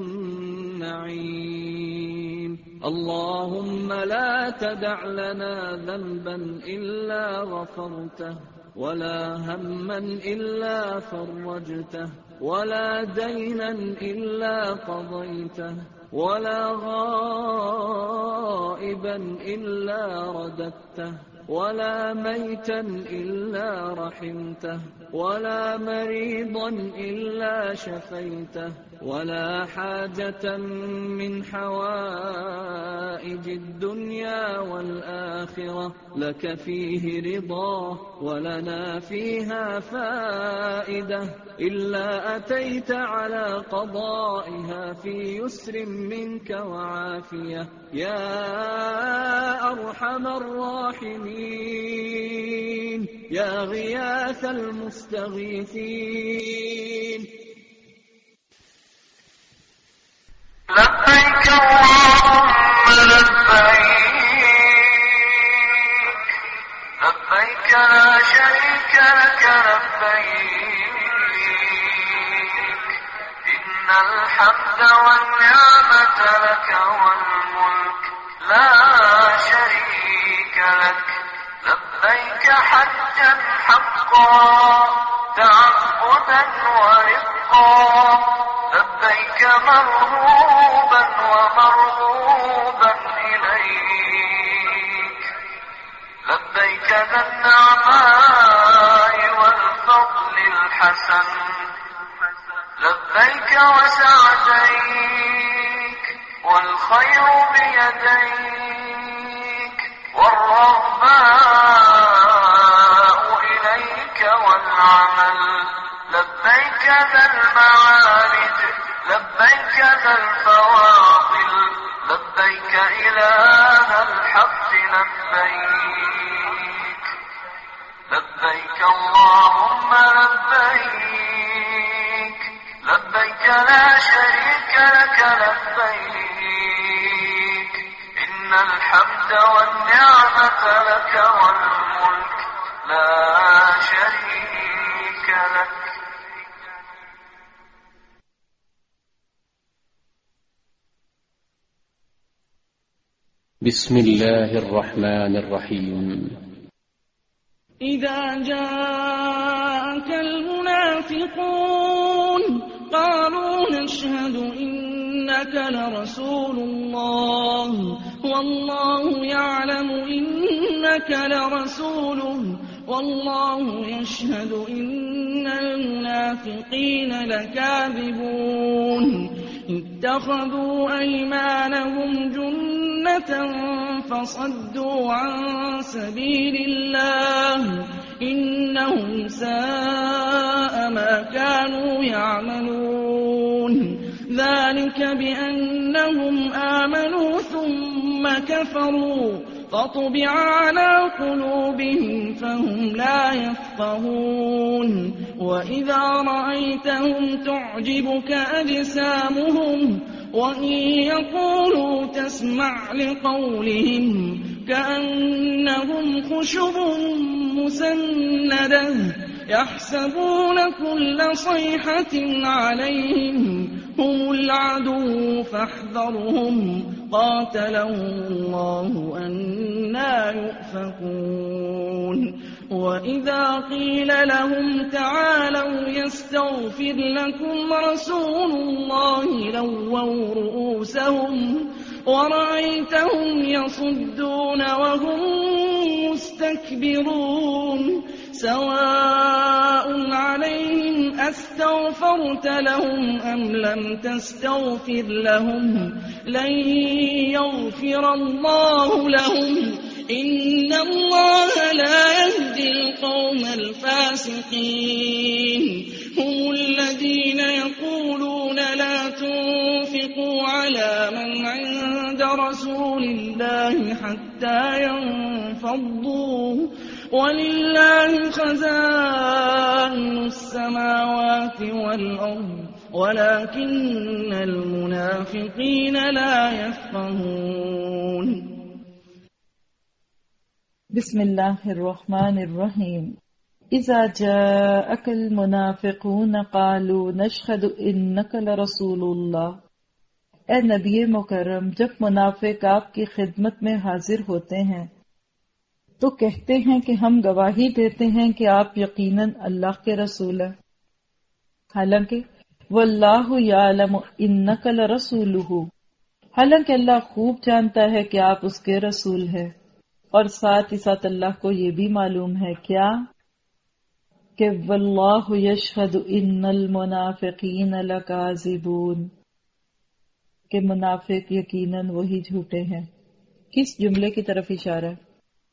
[SPEAKER 11] النعيم. اللهم لا تدع لنا ذنبا إلا غفرته، ولا هما إلا فرجته، ولا دينا إلا قضيته، ولا غائبا إلا رددته، ولا ميتا إلا رحمته، ولا مريضا إلا شفيته، ولا حاجة من حوائج الدنيا والآخرة لك فيه رضا ولنا فيها فائدة إلا أتيت على قضائها في يسر منك وعافية يا أرحم الراحمين، يا غياث المستغيثين.
[SPEAKER 2] لبيك اللهم لبيك، لبيك لا شريك لك لبيك، إن الحمد والنعمة لك والملك لا شريك لك. لبيك حجا حقا تعبدا ورقا، لبيك مرغوبا ومرغوبا إليك، لبيك ذا النعماء والفضل الحسن، لبيك وسعديك والخير بيديك والرغباء إليك والعمل، لبيك ذا المعارج، لبيك ذا الفواضل، لبيك إله الحق لبيك، لبيك اللهم لبيك، لبيك لا شريك لك لبيك، إن الحمد والنعمة لك والملك لا شريك لك.
[SPEAKER 6] بسم الله الرحمن الرحيم.
[SPEAKER 7] إذا جاءك المنافقون قالوا نشهد إنك لرسول الله والله يعلم إنك لرسوله والله يشهد إن المنافقين لكاذبون اتخذوا أيمانهم جنة فصدوا عن سبيل الله إنهم ساء ما كانوا يعملون ذلك بأنهم آمنوا ثم كفروا فطبع على قلوبهم فهم لا يفقهون وإذا رأيتهم تعجبك أجسامهم وإن يقولوا تسمع لقولهم كأنهم خشب مسندة يحسبون كل صيحة عليهم هم العدو فاحذرهم قاتلهم الله أنى يؤفكون وإذا قيل لهم تعالوا يستغفر لكم رسول الله لووا رؤوسهم ورأيتهم يصدون وهم مستكبرون سواء عليهم أستغفرت لهم أم لم تستغفر لهم لن يغفر الله لهم إن الله لا يهدي القوم الفاسقين هم الذين يقولون لا تنفقوا على من عند رسول الله حتى ينفضوا ولله خزائن السماوات والأرض ولكن المنافقين لا يفقهون
[SPEAKER 12] بسم اللہ الرحمن الرحیم اذا جاءك المنافقون قالوا نشهد انك لرسول اللہ اے نبی مکرم جب منافق آپ کی خدمت میں حاضر ہوتے ہیں تو کہتے ہیں کہ ہم گواہی دیتے ہیں کہ آپ یقیناً اللہ کے رسول ہیں حالانکہ واللہ یعلم انک لرسولہ حالانکہ اللہ خوب جانتا ہے کہ آپ اس کے رسول ہیں اور ساتھ ہی ساتھ اللہ کو یہ بھی معلوم ہے کیا کہ واللہ یشہد ان المنافقین لکاذبون کہ منافق یقیناً وہی جھوٹے ہیں. کس جملے کی طرف اشارہ ہے؟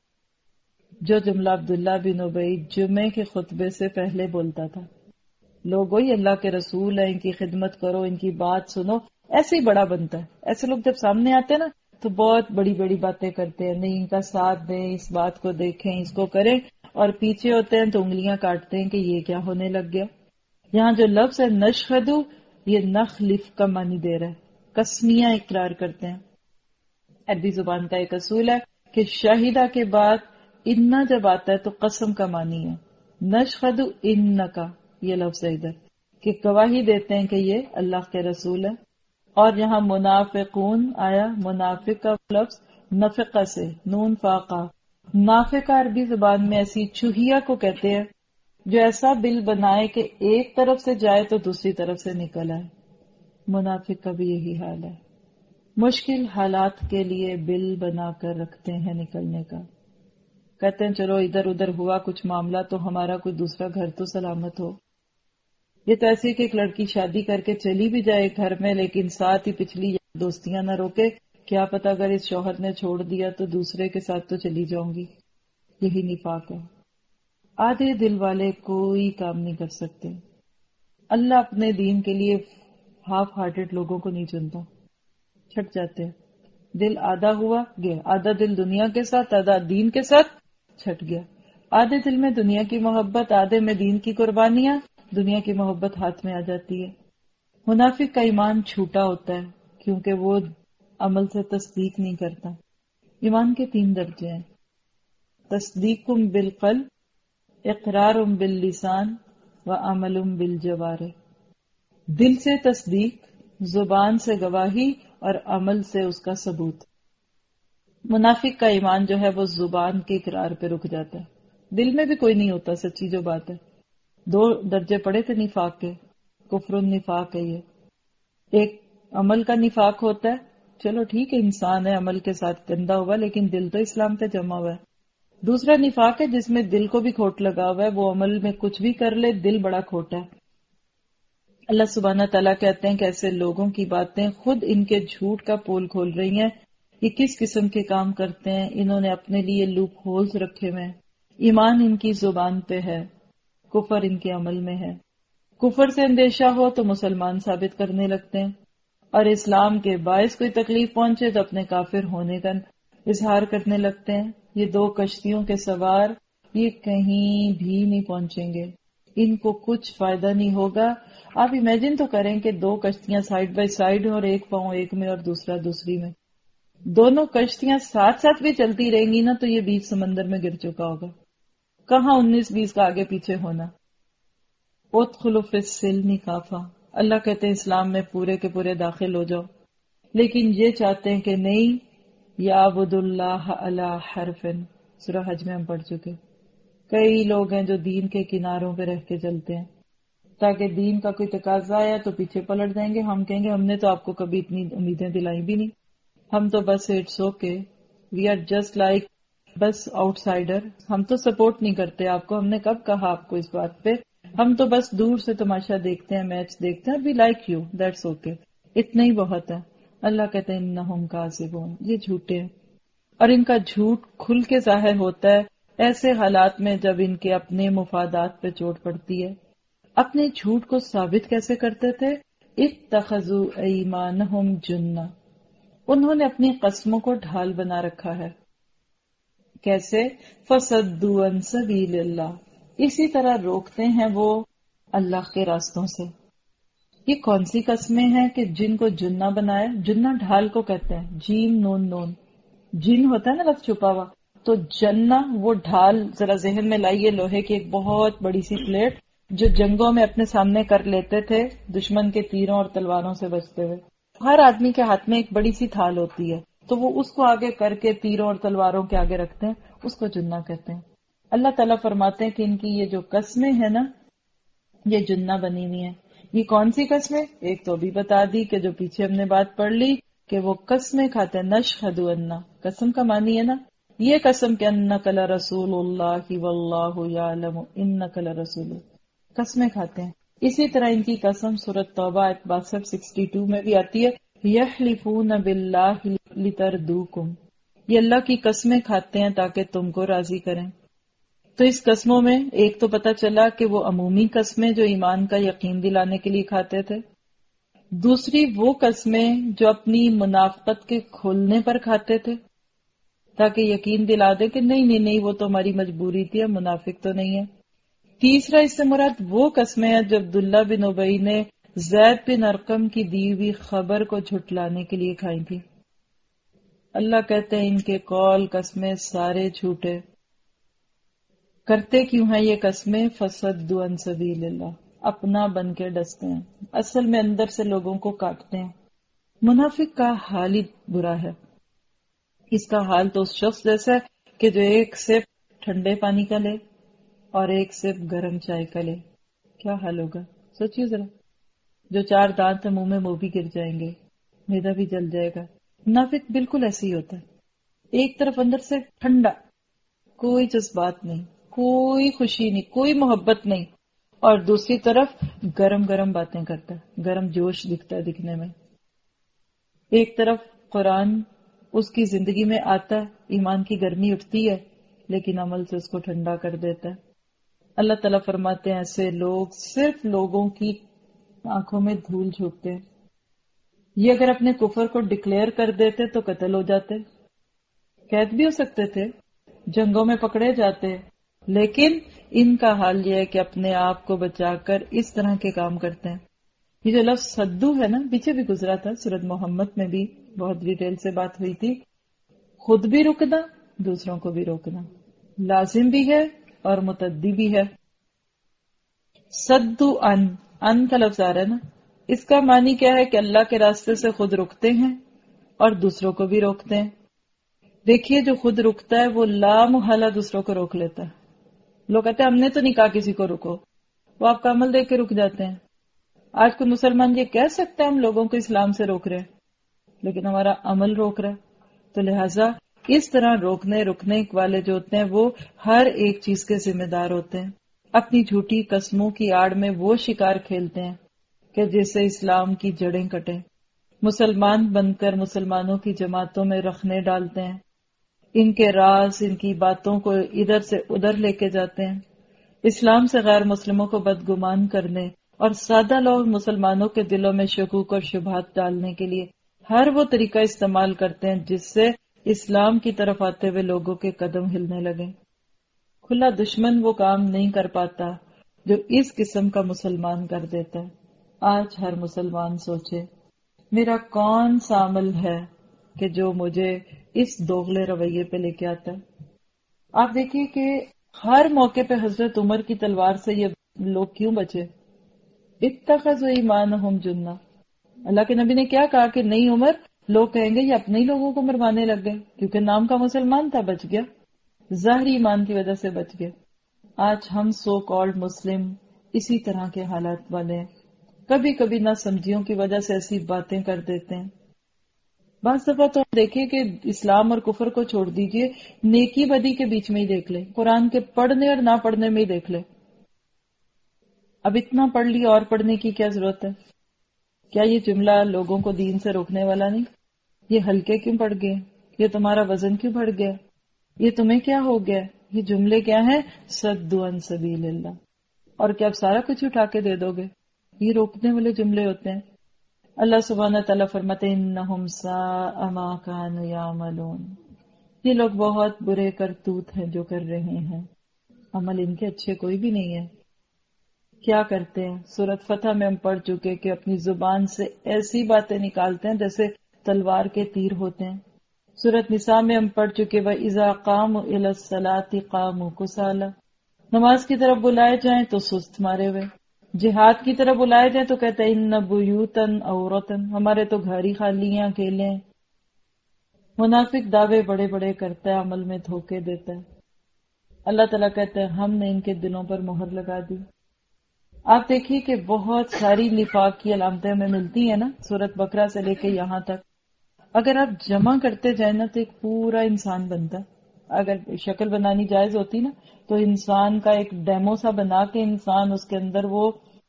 [SPEAKER 12] جو جملہ عبداللہ بن ابی جمعے کے خطبے سے پہلے بولتا تھا. لوگوں یہ اللہ کے رسول ہیں، ان کی خدمت کرو، ان کی بات سنو. ایسے ہی بڑا بنتا ہے. ایسے لوگ جب سامنے آتے ہیں نا تو بہت بڑی بڑی باتیں کرتے ہیں، نہیں ان کا ساتھ دیں، اس بات کو دیکھیں، اس کو کریں، اور پیچھے ہوتے ہیں تو انگلیاں کاٹتے ہیں کہ یہ کیا ہونے لگ گیا. یہاں جو لفظ ہے نشہدو، یہ نخلف کا معنی دے رہا ہے، قسمیاں اقرار کرتے ہیں. عربی زبان کا ایک اصول ہے کہ شاہدہ کے بعد انہ جب آتا ہے تو قسم کا معنی ہے. نشہدو انکا یہ لفظ ہے ادھر کہ گواہی دیتے ہیں کہ یہ اللہ کے رسول ہے. اور یہاں منافقون آیا، منافق کا لفظ نفقہ سے، نون فاقہ. نافقہ عربی زبان میں ایسی چوہیا کو کہتے ہیں جو ایسا بل بنائے کہ ایک طرف سے جائے تو دوسری طرف سے نکل آئے. منافق کا بھی یہی حال ہے، مشکل حالات کے لیے بل بنا کر رکھتے ہیں نکلنے کا. کہتے ہیں چلو ادھر ادھر ہوا کچھ معاملہ تو ہمارا کوئی دوسرا گھر تو سلامت ہو. یہ تو ایسی کہ ایک لڑکی شادی کر کے چلی بھی جائے گھر میں لیکن ساتھ ہی پچھلی دوستیاں نہ روکے، کیا پتا اگر اس شوہر نے چھوڑ دیا تو دوسرے کے ساتھ تو چلی جاؤں گی. یہی نفاق ہے. آدھے دل والے کوئی کام نہیں کر سکتے. اللہ اپنے دین کے لیے ہاف ہارٹڈ لوگوں کو نہیں چنتا، چھٹ جاتے ہیں. دل آدھا ہوا گیا، آدھا دل دنیا کے ساتھ، آدھا دین کے ساتھ چھٹ گیا. آدھے دل میں دنیا کی محبت، آدھے میں دین کی قربانیاں، دنیا کی محبت ہاتھ میں آ جاتی ہے. منافق کا ایمان چھوٹا ہوتا ہے کیونکہ وہ عمل سے تصدیق نہیں کرتا. ایمان کے تین درجے ہیں، تصدیق بالقلب، اقرار باللسان و عمل بالجوارح. دل سے تصدیق، زبان سے گواہی اور عمل سے اس کا ثبوت. منافق کا ایمان جو ہے وہ زبان کے اقرار پہ رک جاتا ہے، دل میں بھی کوئی نہیں ہوتا. سچی جو بات ہے، دو درجے پڑے تھے نفاق کے، کفر النفاق ہے یہ. ایک عمل کا نفاق ہوتا ہے، چلو ٹھیک ہے انسان ہے عمل کے ساتھ گندا ہوا لیکن دل تو اسلام پہ جمع ہوا ہے. دوسرا نفاق ہے جس میں دل کو بھی کھوٹ لگا ہوا ہے، وہ عمل میں کچھ بھی کر لے دل بڑا کھوٹا ہے۔ اللہ سبحانہ تعالیٰ کہتے ہیں کہ ایسے لوگوں کی باتیں خود ان کے جھوٹ کا پول کھول رہی ہیں۔ یہ کس قسم کے کام کرتے ہیں؟ انہوں نے اپنے لیے لوپ ہولز رکھے ہوئے ہیں۔ ایمان ان کی زبان پہ ہے، کفر ان کے عمل میں ہے۔ کفر سے اندیشہ ہو تو مسلمان ثابت کرنے لگتے ہیں، اور اسلام کے باعث کوئی تکلیف پہنچے تو اپنے کافر ہونے کا اظہار کرنے لگتے ہیں۔ یہ دو کشتیوں کے سوار یہ کہیں بھی نہیں پہنچیں گے، ان کو کچھ فائدہ نہیں ہوگا۔ آپ امیجن تو کریں کہ دو کشتیاں سائیڈ بائی سائیڈ ہیں اور ایک پاؤں ایک میں اور دوسرا دوسری میں، دونوں کشتیاں ساتھ ساتھ بھی چلتی رہیں گی نا تو یہ بیچ سمندر میں گر چکا ہوگا۔ کہاں انیس بیس کا آگے پیچھے ہونا۔ ادخلوا فی السلم کافہ، اللہ کہتے ہیں اسلام میں پورے کے پورے داخل ہو جاؤ، لیکن یہ چاہتے ہیں کہ نہیں، یعبد اللہ علی حرف، سورہ حج میں ہم پڑھ چکے۔ کئی لوگ ہیں جو دین کے کناروں پہ رہ کے چلتے ہیں، تاکہ دین کا کوئی تقاضا آیا تو پیچھے پلٹ جائیں گے۔ ہم کہیں گے ہم نے تو آپ کو کبھی اتنی امیدیں دلائی بھی نہیں، ہم تو بس it's okay, we are just like بس آؤٹ سائڈر، ہم تو سپورٹ نہیں کرتے آپ کو، ہم نے کب کہا آپ کو اس بات پہ، ہم تو بس دور سے تماشا دیکھتے ہیں، میچ دیکھتے ہیں، we like you, that's okay, اتنا ہی بہت ہے۔ اللہ کہتے ہیں انہم کاذبون، یہ جھوٹے ہیں، اور ان کا جھوٹ کھل کے ظاہر ہوتا ہے ایسے حالات میں جب ان کے اپنے مفادات پہ چوٹ پڑتی ہے۔ اپنے جھوٹ کو ثابت کیسے کرتے تھے؟ اتخذوا ایمانہم جنہ، انہوں نے اپنی قسموں کو ڈھال بنا رکھا ہے۔ کیسے؟ فصدوا عن سبیل اللہ، اسی طرح روکتے ہیں وہ اللہ کے راستوں سے۔ یہ کون سی قسمیں ہیں کہ جن کو جنہ بنایا؟ جنہ ڈھال کو کہتے ہیں، جیم نون نون، جن ہوتا ہے نا لفظ چھپا ہوا، تو جنہ وہ ڈھال، ذرا ذہن میں لائیے، لوہے کی ایک بہت بڑی سی پلیٹ جو جنگوں میں اپنے سامنے کر لیتے تھے دشمن کے تیروں اور تلواروں سے بچتے ہوئے۔ ہر آدمی کے ہاتھ میں ایک بڑی سی تھال ہوتی ہے، تو وہ اس کو آگے کر کے تیروں اور تلواروں کے آگے رکھتے ہیں، اس کو جنہ کہتے ہیں۔ اللہ تعالیٰ فرماتے ہیں کہ ان کی یہ جو قسمیں ہیں نا، یہ جنہ بنی ہوئی ہیں۔ یہ کون سی قسمیں؟ ایک تو بھی بتا دی کہ جو پیچھے ہم نے بات پڑھ لی کہ وہ قسمیں کھاتے ہیں، نشہد ان، قسم کا معنی ہے نا یہ قسم کہ انک لرسول اللہ واللہ یعلم انک لرسول، قسمیں کھاتے ہیں۔ اسی طرح ان کی قسم سورۃ توبہ ایت باسٹھ سکسٹی ٹو میں بھی آتی ہے، یحلفون باللہ لتردوکم، یہ اللہ کی قسمیں کھاتے ہیں تاکہ تم کو راضی کریں۔ تو اس قسموں میں ایک تو پتہ چلا کہ وہ عمومی قسمیں جو ایمان کا یقین دلانے کے لیے کھاتے تھے، دوسری وہ قسمیں جو اپنی منافقت کے کھولنے پر کھاتے تھے تاکہ یقین دلا دے کہ نہیں نہیں نہیں وہ تو ہماری مجبوری تھی، ہم منافق تو نہیں ہے۔ تیسرا اس سے مراد وہ قسمیں ہیں جو عبداللہ بن ابی نے زید بن ارقم کی دی ہوئی خبر کو جھٹلانے کے لیے کھائی تھی۔ اللہ کہتے ہیں ان کے قول قسمیں سارے جھوٹے۔ کرتے کیوں ہیں یہ قسمیں؟ فصدوا عن سبیل اللہ، اپنا بن کے ڈستے ہیں، اصل میں اندر سے لوگوں کو کاٹتے ہیں۔ منافق کا حال ہی برا ہے، اس کا حال تو اس شخص جیسا ہے کہ جو ایک سپ ٹھنڈے پانی کا لے اور ایک سپ گرم چائے کا لے، کیا حال ہوگا سوچیے ذرا۔ جو چار دانت منہ میں وہ بھی گر جائیں گے، میدا بھی جل جائے گا۔ منافق بالکل ایسے ہی ہوتا ہے، ایک طرف اندر سے ٹھنڈا، کوئی جذبات نہیں، کوئی خوشی نہیں، کوئی محبت نہیں، اور دوسری طرف گرم گرم باتیں کرتا ہے، گرم جوش دکھتا ہے دکھنے میں۔ ایک طرف قرآن اس کی زندگی میں آتا ہے، ایمان کی گرمی اٹھتی ہے، لیکن عمل سے اس کو ٹھنڈا کر دیتا ہے۔ اللہ تعالیٰ فرماتے ہیں ایسے لوگ صرف لوگوں کی آنکھوں میں دھول جھونکتے ہیں۔ یہ اگر اپنے کفر کو ڈکلیئر کر دیتے تو قتل ہو جاتے، قید بھی ہو سکتے تھے، جنگوں میں پکڑے جاتے، لیکن ان کا حال یہ ہے کہ اپنے آپ کو بچا کر اس طرح کے کام کرتے ہیں۔ یہ جو لفظ صدو ہے نا، پیچھے بھی گزرا تھا سورۃ محمد میں بھی بہت ڈیٹیل سے بات ہوئی تھی، خود بھی رکنا دوسروں کو بھی روکنا، لازم بھی ہے اور متعدی بھی ہے۔ صدو ان، ان کا لفظ آ رہا ہے نا، اس کا معنی کیا ہے کہ اللہ کے راستے سے خود رکتے ہیں اور دوسروں کو بھی روکتے ہیں۔ دیکھیے جو خود رکتا ہے وہ لا محالہ دوسروں کو روک لیتا ہے۔ لوگ کہتے ہیں ہم نے تو نہیں کہا کسی کو رکو، وہ آپ کا عمل دیکھ کے رک جاتے ہیں۔ آج کوئی مسلمان یہ کہہ سکتا ہے ہم لوگوں کو اسلام سے روک رہے ہیں، لیکن ہمارا عمل روک رہا ہے۔ تو لہٰذا اس طرح روکنے رکنے والے جو ہوتے ہیں وہ ہر ایک چیز کے ذمہ دار ہوتے ہیں. اپنی جھوٹی قسموں کی آڑ میں وہ شکار کھیلتے ہیں کہ جس سے اسلام کی جڑیں کٹیں. مسلمان بن کر مسلمانوں کی جماعتوں میں رخنے ڈالتے ہیں. ان کے راز، ان کی باتوں کو ادھر سے ادھر لے کے جاتے ہیں. اسلام سے غیر مسلموں کو بدگمان کرنے اور سادہ لوگ مسلمانوں کے دلوں میں شکوک اور شبہات ڈالنے کے لیے ہر وہ طریقہ استعمال کرتے ہیں جس سے اسلام کی طرف آتے ہوئے لوگوں کے قدم ہلنے لگیں. کھلا دشمن وہ کام نہیں کر پاتا جو اس قسم کا مسلمان کر دیتا ہے. آج ہر مسلمان سوچے میرا کون سا عمل ہے کہ جو مجھے اس دوغلے رویے پہ لے کے آتا ہے. آپ دیکھیے کہ ہر موقع پہ حضرت عمر کی تلوار سے یہ لوگ کیوں بچے؟ اتخذوا ایمانہم جنہ. اللہ کے نبی نے کیا کہا کہ نہیں عمر، لوگ کہیں گے یہ اپنے ہی لوگوں کو مروانے لگ گئے، کیونکہ نام کا مسلمان تھا، بچ گیا، ظاہری ایمان کی وجہ سے بچ گیا. آج ہم سو کالڈ مسلم اسی طرح کے حالات والے ہیں. کبھی کبھی نہ سمجھیوں کی وجہ سے ایسی باتیں کر دیتے ہیں. بعض دفعہ تو دیکھیں کہ اسلام اور کفر کو چھوڑ دیجئے، نیکی بدی کے بیچ میں ہی دیکھ لیں، قرآن کے پڑھنے اور نہ پڑھنے میں ہی دیکھ لیں. اب اتنا پڑھ لی اور پڑھنے کی کیا ضرورت ہے؟ کیا یہ جملہ لوگوں کو دین سے روکنے والا نہیں؟ یہ ہلکے کیوں پڑ گئے؟ یہ تمہارا وزن کیوں بڑھ گیا؟ یہ تمہیں کیا ہو گیا؟ یہ جملے کیا ہیں؟ صدوا عن سبیل اللہ. اور کیا اب سارا کچھ اٹھا کے دے دو گے؟ یہ روکنے والے جملے ہوتے ہیں. اللہ سبحانہ تعالیٰ فرماتے ہیں انہم ساء ما کانوا یعملون. یہ لوگ بہت برے کرتوت ہیں جو کر رہے ہیں، عمل ان کے اچھے کوئی بھی نہیں ہے. کیا کرتے ہیں؟ سورۃ فتح میں ہم پڑھ چکے کہ اپنی زبان سے ایسی باتیں نکالتے ہیں جیسے تلوار کے تیر ہوتے ہیں. سورۃ نساء میں ہم پڑھ چکے وَإِذَا قَامُوا إِلَى الصَّلَاةِ قَامُوا كُسَالَىٰ. نماز کی طرف بلائے جائیں تو سست مارے ہوئے، جہاد کی طرف بلائے جائیں تو کہتے ہیں اِنَّ بُيُوتًا عَوْرَةً، ہمارے تو گھر ہی خالی ہیں، اکیلے ہیں. منافق دعوے بڑے بڑے کرتا ہے، عمل میں دھوکے دیتا ہے. اللہ تعالیٰ کہتے ہیں ہم نے ان کے دلوں پر مہر لگا دی. آپ دیکھیے کہ بہت ساری نفاق کی علامتیں ہمیں ملتی ہیں نا، سورۃ بقرہ سے لے کے یہاں تک. اگر آپ جمع کرتے جائیں نا تو ایک پورا انسان بنتا. اگر شکل بنانی جائز ہوتی نا تو انسان کا ایک ڈیمو سا بنا کے انسان اس کے اندر وہ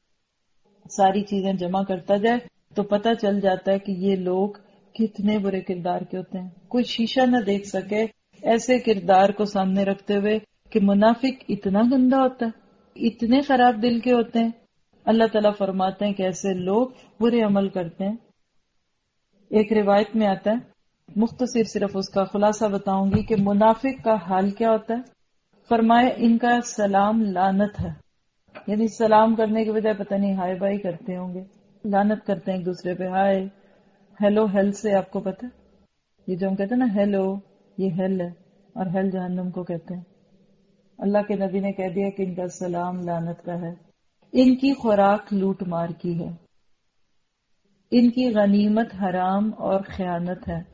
[SPEAKER 12] ساری چیزیں جمع کرتا جائے تو پتہ چل جاتا ہے کہ یہ لوگ کتنے برے کردار کے ہوتے ہیں. کوئی شیشہ نہ دیکھ سکے ایسے کردار کو سامنے رکھتے ہوئے کہ منافق اتنا گندا ہوتا ہے، اتنے خراب دل کے ہوتے ہیں. اللہ تعالیٰ فرماتے ہیں کہ ایسے لوگ برے عمل کرتے ہیں. ایک روایت میں آتا ہے، مختصر صرف اس کا خلاصہ بتاؤں گی کہ منافق کا حال کیا ہوتا ہے. فرمایا ان کا سلام لعنت ہے، یعنی سلام کرنے کے بجائے پتہ نہیں ہائے بائی کرتے ہوں گے، لعنت کرتے ہیں ایک دوسرے پہ. ہائے ہیلو ہیل سے آپ کو پتہ یہ جو ہم کہتے ہیں نا ہیلو، یہ ہیل ہے اور ہیل جہنم کو کہتے ہیں. اللہ کے نبی نے کہہ دیا کہ ان کا سلام لعنت کا ہے. ان کی خوراک لوٹ مار کی ہے، ان کی غنیمت حرام اور خیانت ہے.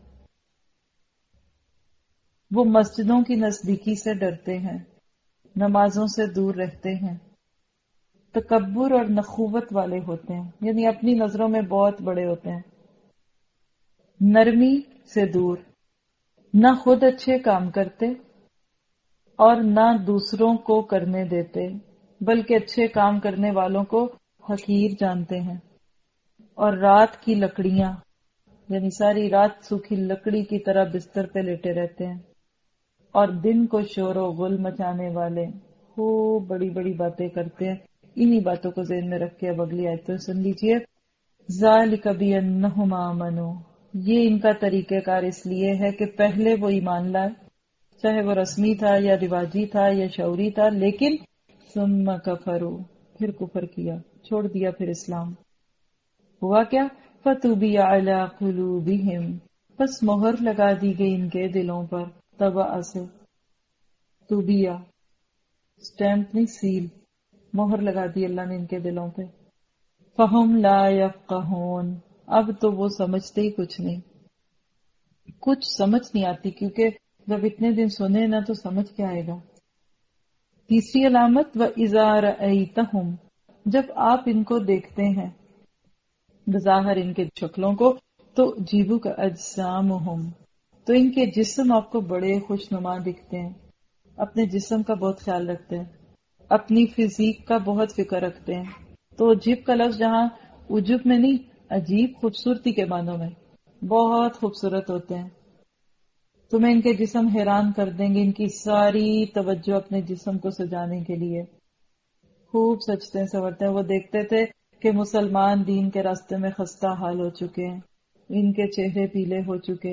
[SPEAKER 12] وہ مسجدوں کی نزدیکی سے ڈرتے ہیں، نمازوں سے دور رہتے ہیں، تکبر اور نخوت والے ہوتے ہیں، یعنی اپنی نظروں میں بہت بڑے ہوتے ہیں. نرمی سے دور، نہ خود اچھے کام کرتے اور نہ دوسروں کو کرنے دیتے، بلکہ اچھے کام کرنے والوں کو حقیر جانتے ہیں. اور رات کی لکڑیاں، یعنی ساری رات سوکھی لکڑی کی طرح بستر پہ لیٹے رہتے ہیں. اور دن کو شور و غل مچانے والے ہو بڑی بڑی باتیں کرتے ہیں. انہی باتوں کو ذہن میں رکھ کے اب اگلی آیتیں سن لیجیے. ذالک بانہم آمنوا، یہ ان کا طریقہ کار اس لیے ہے کہ پہلے وہ ایمان لائے، چاہے وہ رسمی تھا یا رواجی تھا یا شعوری تھا، لیکن ثم کفروا، پھر کفر کیا، چھوڑ دیا پھر اسلام. ہوا کیا؟ فطبع علی قلوبہم، بس مہر لگا دی گئی ان کے دلوں پر. طبع سے، طبیع اسٹیمپ نہیں، سیل، مہر لگا دی اللہ نے ان کے دلوں پہ. فہم لا یفقہون، اب تو وہ سمجھتے ہی کچھ نہیں، کچھ سمجھ نہیں آتی، کیونکہ جب اتنے دن سنے نا تو سمجھ کیا آئے گا. تیسری علامت وَإِذَا رَأَيْتَهُمْ، جب آپ ان کو دیکھتے ہیں بظاہر ان کے شکلوں کو، تو جیبو کا اجسامہم، تو ان کے جسم آپ کو بڑے خوش نما دکھتے ہیں، اپنے جسم کا بہت خیال رکھتے ہیں، اپنی فزیک کا بہت فکر رکھتے ہیں. تو عجیب کا لفظ جہاں عجب میں نہیں، عجیب خوبصورتی کے معنوں میں، بہت خوبصورت ہوتے ہیں. تمہیں ان کے جسم حیران کر دیں گے. ان کی ساری توجہ اپنے جسم کو سجانے کے لیے خوب سجتے ہیں سورتے ہیں. وہ دیکھتے تھے کہ مسلمان دین کے راستے میں خستہ حال ہو چکے ہیں، ان کے چہرے پیلے ہو چکے.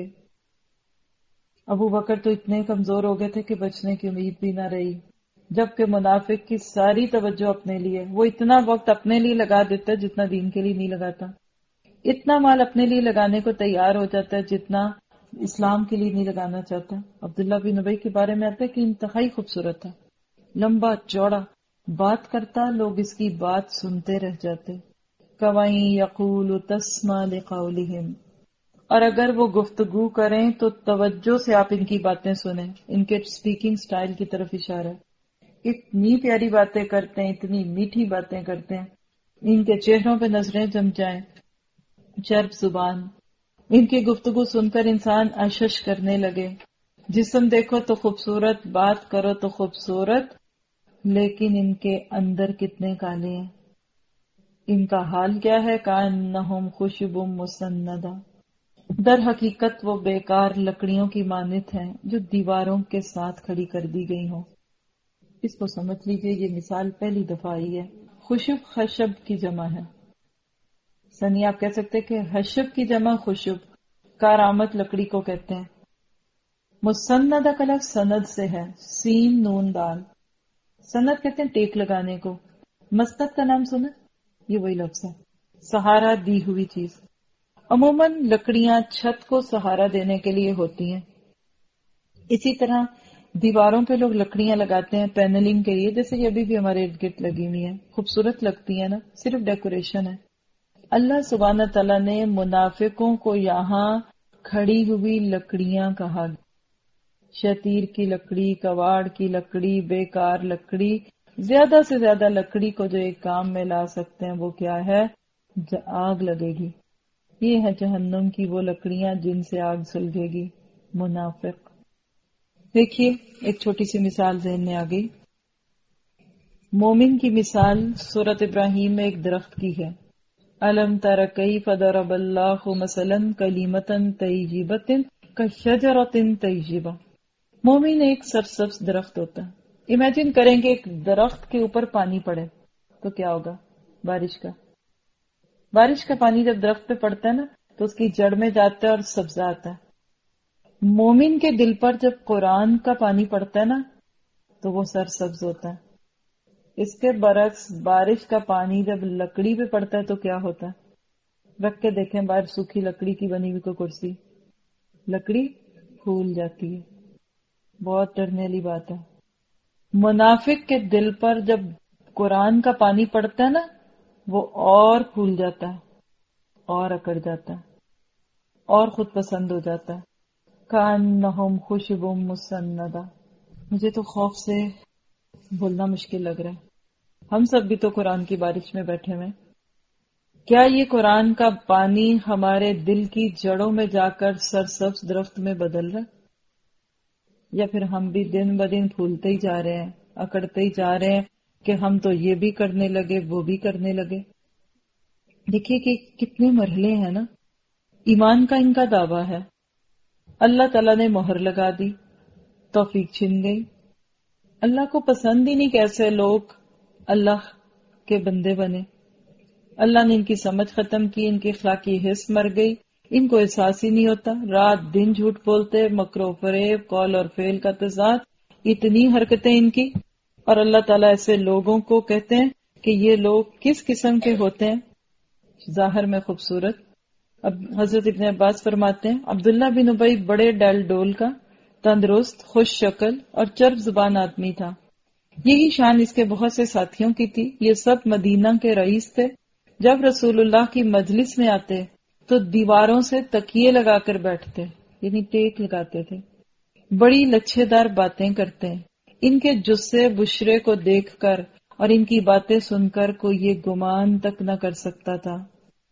[SPEAKER 12] ابو بکر تو اتنے کمزور ہو گئے تھے کہ بچنے کی امید بھی نہ رہی، جبکہ منافق کی ساری توجہ اپنے لیے. وہ اتنا وقت اپنے لیے لگا دیتا ہے جتنا دین کے لیے نہیں لگاتا، اتنا مال اپنے لیے لگانے کو تیار ہو جاتا ہے جتنا اسلام کے لیے نہیں لگانا چاہتا. عبداللہ بن ابی کے بارے میں آتا ہے کہ انتہائی خوبصورت تھا، لمبا چوڑا، بات کرتا لوگ اس کی بات سنتے رہ جاتے. کَوَإِن يَقُولُ تَسْمَعْ لِقَوْلِهِمْ، اور اگر وہ گفتگو کریں تو توجہ سے آپ ان کی باتیں سنیں. ان کے سپیکنگ سٹائل کی طرف اشارہ ہے. اتنی پیاری باتیں کرتے ہیں، اتنی میٹھی باتیں کرتے ہیں. ان کے چہروں پہ نظریں جم جائیں، چرب زبان. ان کی گفتگو سن کر انسان اشش کرنے لگے. جسم دیکھو تو خوبصورت، بات کرو تو خوبصورت، لیکن ان کے اندر کتنے کالے ہیں. ان کا حال کیا ہے؟ کأنہم خشب مسندہ، در حقیقت وہ بیکار لکڑیوں کی مانند ہیں جو دیواروں کے ساتھ کھڑی کر دی گئی ہوں. اس کو سمجھ لیجئے، یہ مثال پہلی دفعہ آئی ہے. خشب خشب کی جمع ہے. سنی آپ کہہ سکتے کہ حشب کی جمع خشب، کارآمد لکڑی کو کہتے ہیں. مسندہ کا لفظ سند سے ہے، سین نون دال. سند کہتے ہیں ٹیک لگانے کو. مسند کا نام سنا؟ یہ وہی لفظ ہے، سہارا دی ہوئی چیز. عموماً لکڑیاں چھت کو سہارا دینے کے لیے ہوتی ہیں. اسی طرح دیواروں پہ لوگ لکڑیاں لگاتے ہیں پینلنگ کے لیے، جیسے یہ ابھی بھی ہمارے ارد گرد لگی ہوئی ہیں. خوبصورت لگتی ہیں نا، صرف ڈیکوریشن ہے. اللہ سبحانہ تعالیٰ نے منافقوں کو یہاں کھڑی ہوئی لکڑیاں کہا. شتیر کی لکڑی، کواڑ کی لکڑی، بیکار لکڑی، زیادہ سے زیادہ لکڑی کو جو ایک کام میں لا سکتے ہیں وہ کیا ہے؟ آگ لگے گی. یہ ہے جہنم کی وہ لکڑیاں جن سے آگ سلگے گی. منافق. دیکھیے ایک چھوٹی سی مثال ذہن میں آ گئی. مومن کی مثال سورۃ ابراہیم میں ایک درخت کی ہے. الم تر کیف ضرب اللہ مثلا کلمۃ طیبۃ کشجرۃ طیبہ. مومن ایک سرسبز درخت ہوتا ہے. امیجن کریں کہ ایک درخت کے اوپر پانی پڑے تو کیا ہوگا؟ بارش کا بارش کا پانی جب درخت پہ پڑتا ہے نا تو اس کی جڑ میں جاتا ہے اور سبزہ آتا ہے. مومن کے دل پر جب قرآن کا پانی پڑتا ہے نا تو وہ سرسبز ہوتا ہے. اس کے برعکس بارش کا پانی جب لکڑی پہ پڑتا ہے تو کیا ہوتا ہے؟ رکھ کے دیکھیں باہر سوکھی لکڑی کی بنی ہوئی کوئی کرسی، لکڑی پھول جاتی ہے. بہت ڈرنے والی بات ہے. منافق کے دل پر جب قرآن کا پانی پڑتا ہے نا وہ اور پھول جاتا ہے، اور اکڑ جاتا ہے، اور خود پسند ہو جاتا ہے. کأنہم خشب مسندہ. مجھے تو خوف سے بولنا مشکل لگ رہا ہے. ہم سب بھی تو قرآن کی بارش میں بیٹھے ہوئے. کیا یہ قرآن کا پانی ہمارے دل کی جڑوں میں جا کر سرسبز درخت میں بدل رہا ہے، یا پھر ہم بھی دن بدن پھولتے ہی جا رہے ہیں، اکڑتے ہی جا رہے ہیں کہ ہم تو یہ بھی کرنے لگے وہ بھی کرنے لگے. دیکھیے کہ کتنے مرحلے ہیں نا. ایمان کا ان کا دعویٰ ہے، اللہ تعالیٰ نے مہر لگا دی، توفیق چھن گئی. اللہ کو پسند ہی نہیں کہ ایسے لوگ اللہ کے بندے بنے. اللہ نے ان کی سمجھ ختم کی، ان کی اخلاقی حس مر گئی، ان کو احساس ہی نہیں ہوتا. رات دن جھوٹ بولتے، مکر و فریب، قول اور فعل کا تضاد، اتنی حرکتیں ان کی. اور اللہ تعالیٰ ایسے لوگوں کو کہتے ہیں کہ یہ لوگ کس قسم کے ہوتے ہیں؟ ظاہر میں خوبصورت. اب حضرت ابن عباس فرماتے ہیں عبداللہ بن ابی بڑے ڈال ڈول کا، تندرست، خوش شکل اور چرب زبان آدمی تھا. یہی شان اس کے بہت سے ساتھیوں کی تھی. یہ سب مدینہ کے رئیس تھے. جب رسول اللہ کی مجلس میں آتے تو دیواروں سے تکیے لگا کر بیٹھتے، یعنی ٹیک لگاتے تھے. بڑی لچھے دار باتیں کرتے ہیں. ان کے جسے بشرے کو دیکھ کر اور ان کی باتیں سن کر کوئی یہ گمان تک نہ کر سکتا تھا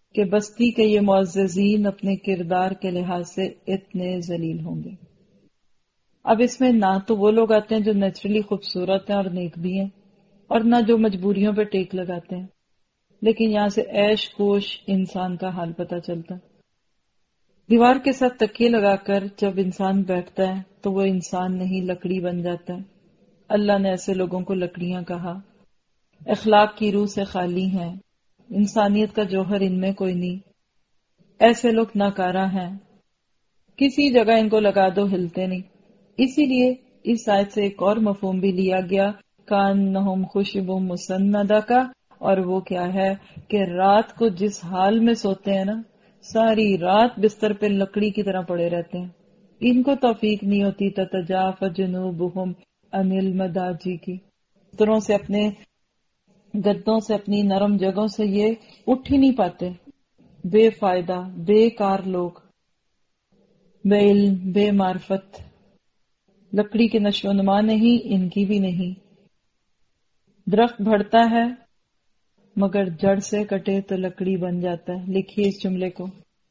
[SPEAKER 12] کہ بستی کے یہ معززین اپنے کردار کے لحاظ سے اتنے ذلیل ہوں گے۔ اب اس میں نہ تو وہ لوگ آتے ہیں جو نیچرلی خوبصورت ہیں اور نیک بھی ہیں، اور نہ جو مجبوریوں پہ ٹیک لگاتے ہیں، لیکن یہاں سے عیش کوش انسان کا حال پتہ چلتا ہے۔ دیوار کے ساتھ تکیے لگا کر جب انسان بیٹھتا ہے تو وہ انسان نہیں لکڑی بن جاتا ہے۔ اللہ نے ایسے لوگوں کو لکڑیاں کہا، اخلاق کی روح سے خالی ہیں، انسانیت کا جوہر ان میں کوئی نہیں، ایسے لوگ ناکارہ ہیں، کسی جگہ ان کو لگا دو ہلتے نہیں۔ اسی لیے اس آیت سے ایک اور مفہوم بھی لیا گیا، کانہم خشب مسندہ کا، اور وہ کیا ہے کہ رات کو جس حال میں سوتے ہیں نا، ساری رات بستر پہ لکڑی کی طرح پڑے رہتے ہیں، ان کو توفیق نہیں ہوتی تتجافى جنوبهم عن المضاجع کی، طرح سے اپنے گدوں سے، اپنی نرم جگہوں سے یہ اٹھ ہی نہیں پاتے، بے فائدہ، بے کار لوگ، بے علم، بے معرفت، لکڑی کے نشو و نما نہیں، ان کی بھی نہیں۔ درخت بڑھتا ہے مگر جڑ سے کٹے تو لکڑی بن جاتا ہے، لکھیے اس جملے کو۔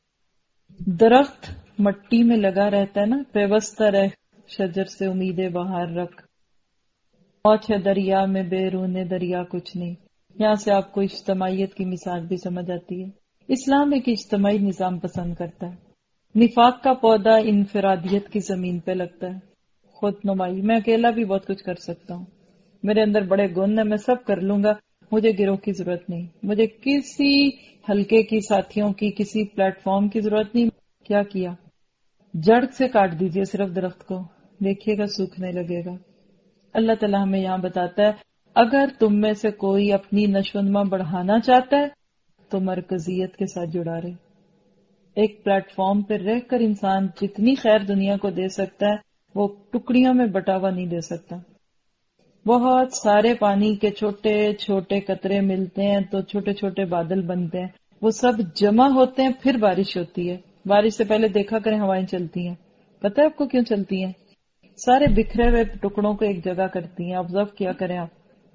[SPEAKER 12] درخت مٹی میں لگا رہتا ہے نا، پیوستہ رہ شجر سے امید بہار رکھ، موج ہے دریا میں بیرون دریا کچھ نہیں۔ یہاں سے آپ کو اجتماعیت کی مثال بھی سمجھ آتی ہے۔ اسلام ایک اجتماعی نظام پسند کرتا ہے۔ نفاق کا پودا انفرادیت کی زمین پہ لگتا ہے، خود نمائی، میں اکیلا بھی بہت کچھ کر سکتا ہوں، میرے اندر بڑے گن ہیں، میں سب کر لوں گا، مجھے گروہ کی ضرورت نہیں، مجھے کسی حلقے کی، ساتھیوں کی، کسی پلیٹ فارم کی ضرورت نہیں۔ کیا کیا؟ جڑ سے کاٹ دیجئے صرف درخت کو، دیکھیے گا سوکھنے لگے گا۔ اللہ تعالیٰ ہمیں یہاں بتاتا ہے اگر تم میں سے کوئی اپنی نشو و نما بڑھانا چاہتا ہے تو مرکزیت کے ساتھ جڑا رہے۔ ایک پلیٹ فارم پہ رہ کر انسان جتنی خیر دنیا کو دے سکتا ہے وہ ٹکڑیوں میں بٹا ہوا نہیں دے سکتا۔ بہت سارے پانی کے چھوٹے چھوٹے قطرے ملتے ہیں تو چھوٹے چھوٹے بادل بنتے ہیں، وہ سب جمع ہوتے ہیں، پھر بارش ہوتی ہے۔ بارش سے پہلے دیکھا کریں ہوائیں چلتی ہیں، پتہ ہے آپ کو کیوں چلتی ہیں؟ سارے بکھرے ہوئے ٹکڑوں کو ایک جگہ کرتی ہیں، آبزرو کیا کریں آپ۔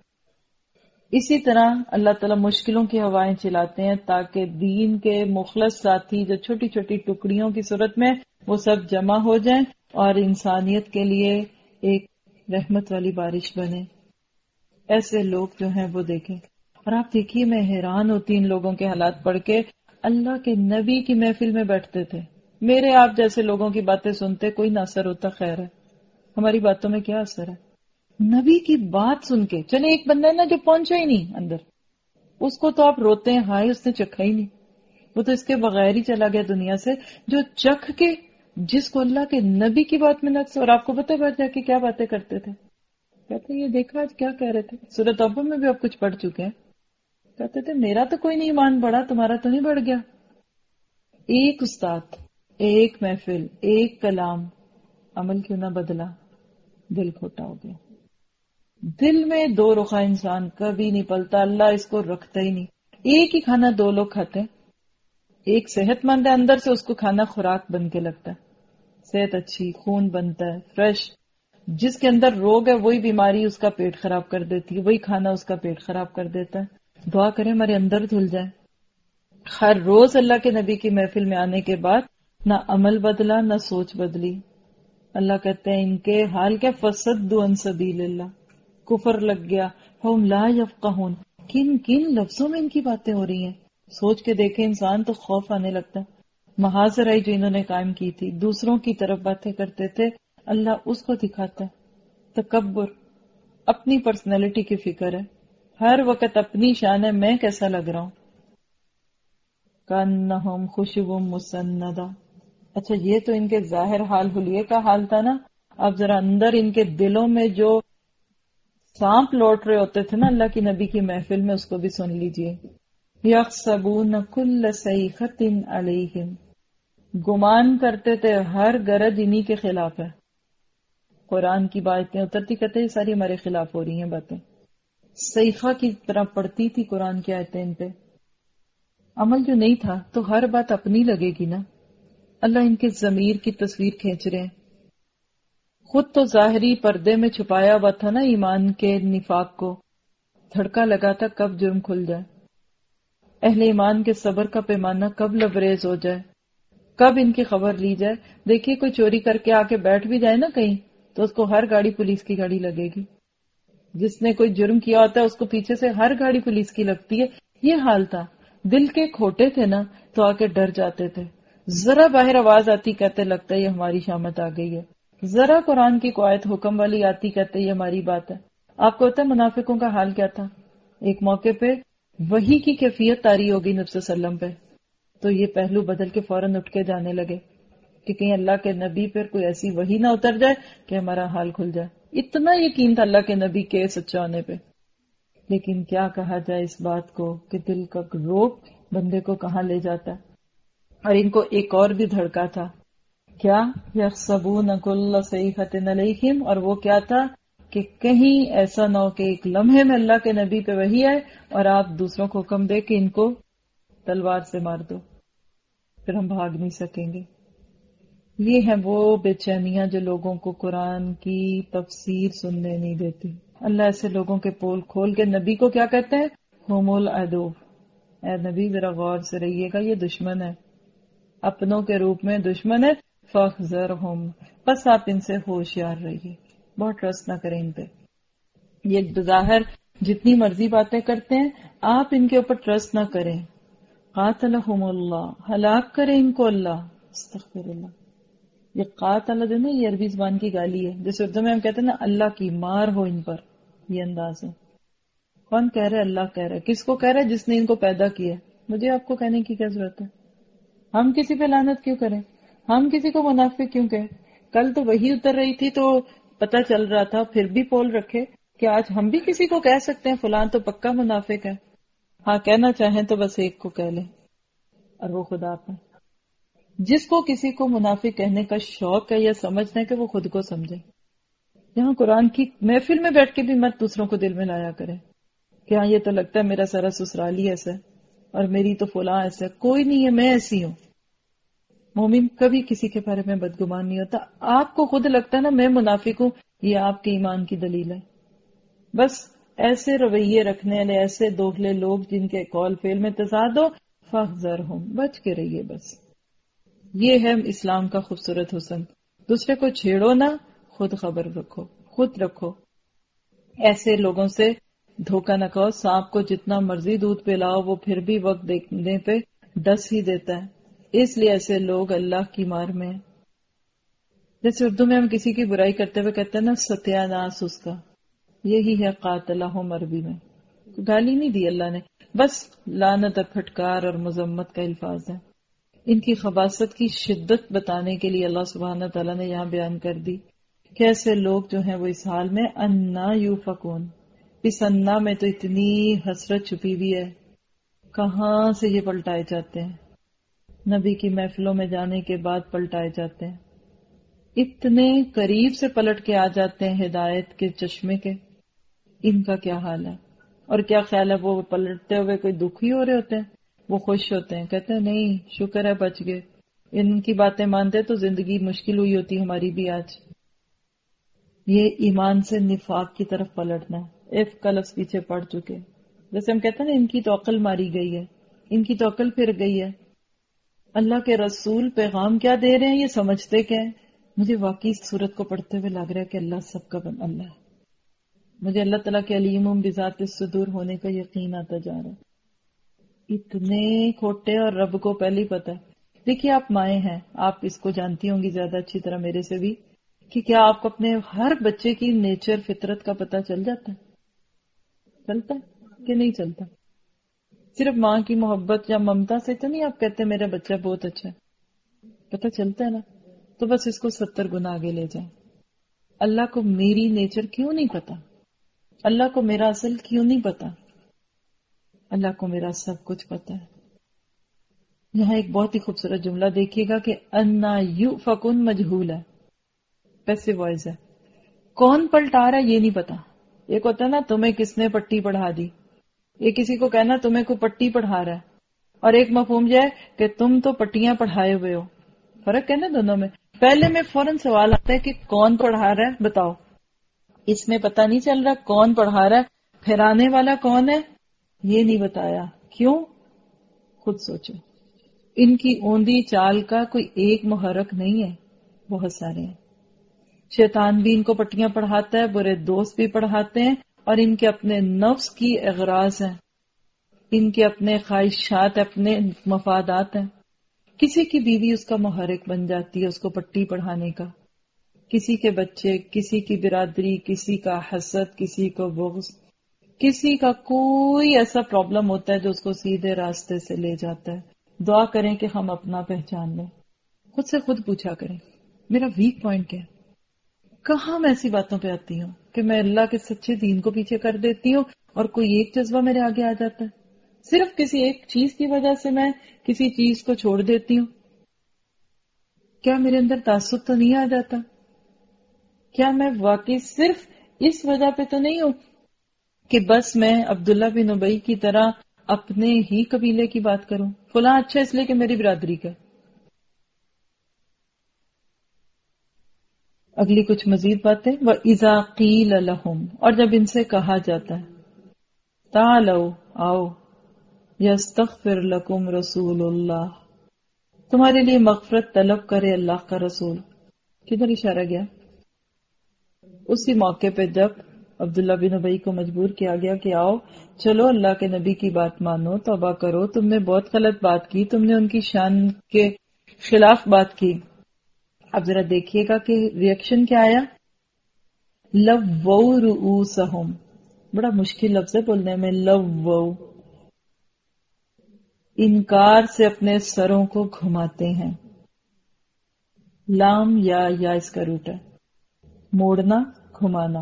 [SPEAKER 12] اسی طرح اللہ تعالیٰ مشکلوں کی ہوائیں چلاتے ہیں تاکہ دین کے مخلص ساتھی جو چھوٹی چھوٹی ٹکڑیوں کی صورت میں وہ سب جمع ہو جائیں اور انسانیت کے لیے ایک رحمت والی بارش بنے۔ ایسے لوگ جو ہیں وہ دیکھیں، اور آپ دیکھیے میں حیران ہوتی ان لوگوں کے حالات پڑھ کے۔ اللہ کے نبی کی محفل میں بیٹھتے تھے، میرے آپ جیسے لوگوں کی باتیں سنتے کوئی نہ اثر ہوتا، خیر ہے، ہماری باتوں میں کیا اثر ہے؟ نبی کی بات سن کے چلے ایک بندہ ہے نا جو پہنچا ہی نہیں اندر، اس کو تو آپ روتے ہیں ہائے اس نے چکھا ہی نہیں، وہ تو اس کے بغیر ہی چلا گیا دنیا سے، جو چکھ کے جس کو اللہ کے نبی کی بات میں نقص۔ اور آپ کو پتہ ہے جا کے کیا باتیں کرتے تھے؟ کہتے یہ دیکھا آج کیا کہہ رہے تھے، سورۃ توبہ میں بھی آپ کچھ پڑھ چکے ہیں، کہتے تھے میرا تو کوئی نہیں ایمان بڑھا، تمہارا تو نہیں بڑھ گیا۔ ایک استاد، ایک محفل، ایک کلام، عمل کیوں نہ بدلا، دل کھوٹا ہو گیا۔ دل میں دو رخا انسان کبھی نہیں پلتا، اللہ اس کو رکھتا ہی نہیں۔ ایک ہی کھانا دو لوگ کھاتے ہیں، ایک صحت مند ہے اندر سے، اس کو کھانا خوراک بن کے لگتا ہے، صحت اچھی، خون بنتا ہے فریش۔ جس کے اندر روگ ہے وہی بیماری اس کا پیٹ خراب کر دیتی ہے، وہی کھانا اس کا پیٹ خراب کر دیتا ہے۔ دعا کریں ہمارے اندر دھل جائے۔ ہر روز اللہ کے نبی کی محفل میں آنے کے بعد نہ عمل بدلا نہ سوچ بدلی۔ اللہ کہتے ہیں ان کے حال کیا، فصدوا عن سبیل اللہ، کفر لگ گیا، ہم لا یفقہون، کن کن لفظوں میں ان کی باتیں ہو رہی ہیں، سوچ کے دیکھیں انسان تو خوف آنے لگتا ہے۔ محاذرائی جو انہوں نے قائم کی تھی، دوسروں کی طرف باتیں کرتے تھے، اللہ اس کو دکھاتا ہے۔ تکبر، اپنی پرسنالٹی کی فکر ہے، ہر وقت اپنی شان ہے، میں کیسا لگ رہا ہوں۔ کانہم خشب مسندہ، اچھا یہ تو ان کے ظاہر حال حلیے کا حال تھا نا، اب ذرا اندر ان کے دلوں میں جو سانپ لوٹ رہے ہوتے تھے نا اللہ کی نبی کی محفل میں، اس کو بھی سن لیجئے۔ یحسبون کل صیحۃ علیہم، گمان کرتے تھے ہر گرج انہی کے خلاف ہے۔ قرآن کی باتیں اترتی کہتے ہیں ساری ہمارے خلاف ہو رہی ہیں باتیں، صیحہ کی طرح پڑتی تھی قرآن کی آیتیں ان پہ۔ عمل جو نہیں تھا تو ہر بات اپنی لگے گی نا۔ اللہ ان کے ضمیر کی تصویر کھینچ رہے ہیں، خود تو ظاہری پردے میں چھپایا ہوا تھا نا ایمان کے نفاق کو، دھڑکا لگا تھا کب جرم کھل جائے۔ اہل ایمان کے صبر کا پیمانہ کب لبریز ہو جائے، کب ان کی خبر لی جائے. دیکھیے کوئی چوری کر کے آ کے بیٹھ بھی جائے نا کہیں تو اس کو ہر گاڑی پولیس کی گاڑی لگے گی. جس نے کوئی جرم کیا ہوتا ہے اس کو پیچھے سے ہر گاڑی پولیس کی لگتی ہے. یہ حال تھا. دل کے کھوٹے تھے نا تو آ کے ڈر جاتے تھے. ذرا باہر آواز آتی کہتے لگتا ہے یہ ہماری شامت آ گئی ہے. ذرا قرآن کی کوئی آیت حکم والی آتی کہتے یہ ہماری بات ہے. آپ کو پتہ ہے منافقوں کا حال کیا تھا؟ ایک موقع پہ وحی کی کیفیت طاری ہو گئی نبی صلی اللہ علیہ وسلم پہ تو یہ پہلو بدل کے فوراً اٹھ کے جانے لگے کہ کہیں اللہ کے نبی پر کوئی ایسی وحی نہ اتر جائے کہ ہمارا حال کھل جائے. اتنا یقین تھا اللہ کے نبی کے سچا ہونے پہ. لیکن کیا کہا جائے اس بات کو کہ دل کا روب بندے کو کہاں لے جاتا ہے. اور ان کو ایک اور بھی دھڑکا تھا. کیا یحسبون کل صیحۃ علیہم، اور وہ کیا تھا کہ کہیں ایسا نہ ہو کہ ایک لمحے میں اللہ کے نبی پہ وحی آئے اور آپ دوسروں کو حکم دے کہ ان کو تلوار سے مار دو، پھر ہم بھاگ نہیں سکیں گے. یہ ہیں وہ بے چینیاں جو لوگوں کو قرآن کی تفسیر سننے نہیں دیتی. اللہ ایسے لوگوں کے پول کھول کے نبی کو کیا کہتے ہیں؟ ہم العدو. اے نبی ذرا غور سے رہیے گا، یہ دشمن ہے، اپنوں کے روپ میں دشمن ہے. فاحذرہم، بس آپ ان سے ہوشیار رہیے، بہت ٹرسٹ نہ کریں ان پہ. یہ بظاہر جتنی مرضی باتیں کرتے ہیں آپ ان کے اوپر ٹرسٹ نہ کریں. قاتلہم اللہ، ہلاک کرے ان کو اللہ. استغفر اللہ. یہ قاتل جو نا یہ عربی زبان کی گالی ہے. جیسے اردو میں ہم کہتے ہیں نا اللہ کی مار ہو ان پر، یہ انداز ہے. کون کہہ رہے؟ اللہ کہہ رہے. کس کو کہہ رہے؟ جس نے ان کو پیدا کیا. مجھے آپ کو کہنے کی کیا ضرورت ہے؟ ہم کسی پہ لعنت کیوں کریں؟ ہم کسی کو منافق کیوں کہیں؟ کل تو وہی اتر رہی تھی تو پتہ چل رہا تھا، پھر بھی پول رکھے کہ آج ہم بھی کسی کو کہہ سکتے ہیں فلاں تو پکا منافق ہے. ہاں کہنا چاہیں تو بس ایک کو کہہ لیں اور وہ خدا پہ. جس کو کسی کو منافق کہنے کا شوق ہے یا سمجھنا ہے کہ وہ خود کو سمجھے. یہاں قرآن کی محفل میں بیٹھ کے بھی مت دوسروں کو دل میں لایا کرے کہ ہاں یہ تو لگتا ہے میرا سارا سسرالی ایسا ہے اور میری تو فلاں ایسا ہے. کوئی نہیں ہے، میں ایسی ہوں. مومن کبھی کسی کے بارے میں بدگمان نہیں ہوتا. آپ کو خود لگتا ہے نا میں منافق ہوں، یہ آپ کے ایمان کی دلیل ہے. بس ایسے رویے رکھنے والے ایسے دوگلے لوگ جن کے قول فعل میں تضاد ہو، فاحذرہم، بچ کے رہیے. بس یہ ہے اسلام کا خوبصورت حسن. دوسرے کو چھیڑو نہ، خود خبر رکھو، خود رکھو. ایسے لوگوں سے دھوکہ نہ کھاؤ. سانپ کو جتنا مرضی دودھ پلاؤ وہ پھر بھی وقت دیکھنے پہ ڈس ہی دیتا ہے. اس لیے ایسے لوگ اللہ کی مار میں. جیسے اردو میں ہم کسی کی برائی کرتے ہوئے کہتے ہیں نا ستیہ ناس اس کا، یہی ہے قاتلہم عربی میں. گالی نہیں دی اللہ نے، بس لعنت اور پھٹکار اور مذمت کا الفاظ ہے. ان کی خباثت کی شدت بتانے کے لیے اللہ سبحانہ تعالیٰ نے یہاں بیان کر دی کہ ایسے لوگ جو ہیں وہ اس حال میں انا یوفکون. اس انا میں تو اتنی حسرت چھپی ہوئی ہے. کہاں سے یہ پلٹائے جاتے ہیں؟ نبی کی محفلوں میں جانے کے بعد پلٹائے جاتے ہیں. اتنے قریب سے پلٹ کے آ جاتے ہیں ہدایت کے چشمے کے. ان کا کیا حال ہے؟ اور کیا خیال ہے وہ پلٹتے ہوئے کوئی دکھی ہو رہے ہوتے ہیں؟ وہ خوش ہوتے ہیں، کہتے ہیں نہیں شکر ہے بچ گئے. ان کی باتیں مانتے تو زندگی مشکل ہوئی ہوتی ہماری بھی آج. یہ ایمان سے نفاق کی طرف پلٹنا ہے. اف کا لفظ پیچھے پڑ چکے. جیسے ہم کہتے ہیں نا ان کی تو عقل ماری گئی ہے، ان کی تو عقل پھر گئی ہے. اللہ کے رسول پیغام کیا دے رہے ہیں یہ سمجھتے کیا ہیں؟ مجھے واقعی اس صورت کو پڑھتے ہوئے لگ رہا ہے کہ اللہ سب کا بن اللہ ہے. مجھے اللہ تعالیٰ کے علیم بذات الصدور ہونے کا یقین آتا جا رہا ہے. اتنے کھوٹے اور رب کو پہلے ہی پتا ہے. دیکھیے آپ مائیں ہیں، آپ اس کو جانتی ہوں گی زیادہ اچھی طرح میرے سے بھی کہ کیا آپ کو اپنے ہر بچے کی نیچر فطرت کا پتہ چل جاتا ہے؟ چلتا ہے کہ نہیں چلتا؟ صرف ماں کی محبت یا ممتا سے تو نہیں آپ کہتے ہیں میرا بچہ بہت اچھا ہے. پتہ چلتا ہے نا. تو بس اس کو ستر گنا آگے لے جائیں. اللہ کو میری نیچر کیوں نہیں پتا؟ اللہ کو میرا اصل کیوں نہیں پتا؟ اللہ کو میرا سب کچھ پتا ہے. یہاں ایک بہت ہی خوبصورت جملہ دیکھیے گا کہ انا یؤفکون مجہول ہے، پیسو وائز ہے. کون پلٹا رہا ہے یہ نہیں پتا. ایک ہوتا ہے نا تمہیں کس نے پٹی پڑھا دی، ایک کسی کو کہنا تمہیں کو پٹی پڑھا رہا ہے، اور ایک مفہوم جو ہے کہ تم تو پٹیاں پڑھائے ہوئے ہو. فرق ہے نا دونوں میں. پہلے میں فوراً سوال آتا ہے کہ کون پڑھا رہا ہے بتاؤ. اس میں پتہ نہیں چل رہا کون پڑھا رہا ہے، پھرانے والا کون ہے یہ نہیں بتایا. کیوں؟ خود سوچو، ان کی اوندی چال کا کوئی ایک محرک نہیں ہے، بہت سارے ہیں. شیطان بھی ان کو پٹیاں پڑھاتا ہے، برے دوست بھی پڑھاتے ہیں، اور ان کے اپنے نفس کی اغراض ہیں، ان کے اپنے خواہشات، اپنے مفادات ہیں. کسی کی بیوی اس کا محرک بن جاتی ہے اس کو پٹی پڑھانے کا، کسی کے بچے، کسی کی برادری، کسی کا حسد، کسی کو بغض، کسی کا کوئی ایسا پرابلم ہوتا ہے جو اس کو سیدھے راستے سے لے جاتا ہے. دعا کریں کہ ہم اپنا پہچان لیں، خود سے خود پوچھا کریں میرا ویک پوائنٹ کیا ہے. کہاں میں ایسی باتوں پہ آتی ہوں کہ میں اللہ کے سچے دین کو پیچھے کر دیتی ہوں اور کوئی ایک جذبہ میرے آگے آ جاتا ہے، صرف کسی ایک چیز کی وجہ سے میں کسی چیز کو چھوڑ دیتی ہوں. کیا میرے اندر تعصب تو نہیں آ جاتا؟ کیا میں واقعی صرف اس وجہ پہ تو نہیں ہوں کہ بس میں عبداللہ بن ابی کی طرح اپنے ہی قبیلے کی بات کروں، فلاں اچھا اس لیے کہ میری برادری کا. اگلی کچھ مزید باتیں. وَإِذَا قِيلَ لَهُمْ، اور جب ان سے کہا جاتا ہے تَعَالَوْا، آؤ، يَسْتَغْفِرْ لَكُمْ رَسُولُ اللَّهِ، تمہارے لیے مغفرت طلب کرے اللہ کا رسول. کدھر اشارہ گیا؟ اسی موقع پہ جب عبداللہ بن ابی کو مجبور کیا گیا کہ آؤ چلو اللہ کے نبی کی بات مانو، توبہ کرو، تم نے بہت غلط بات کی، تم نے ان کی شان کے خلاف بات کی. اب ذرا دیکھیے گا کہ ریئیکشن کیا آیا. لَوَّوْا رُؤُوسَهُمْ، بڑا مشکل لفظ ہے بولنے میں، لَوَّوْا، انکار سے اپنے سروں کو گھماتے ہیں. لام یا یا اس کا روٹ ہے، موڑنا، گھمانا،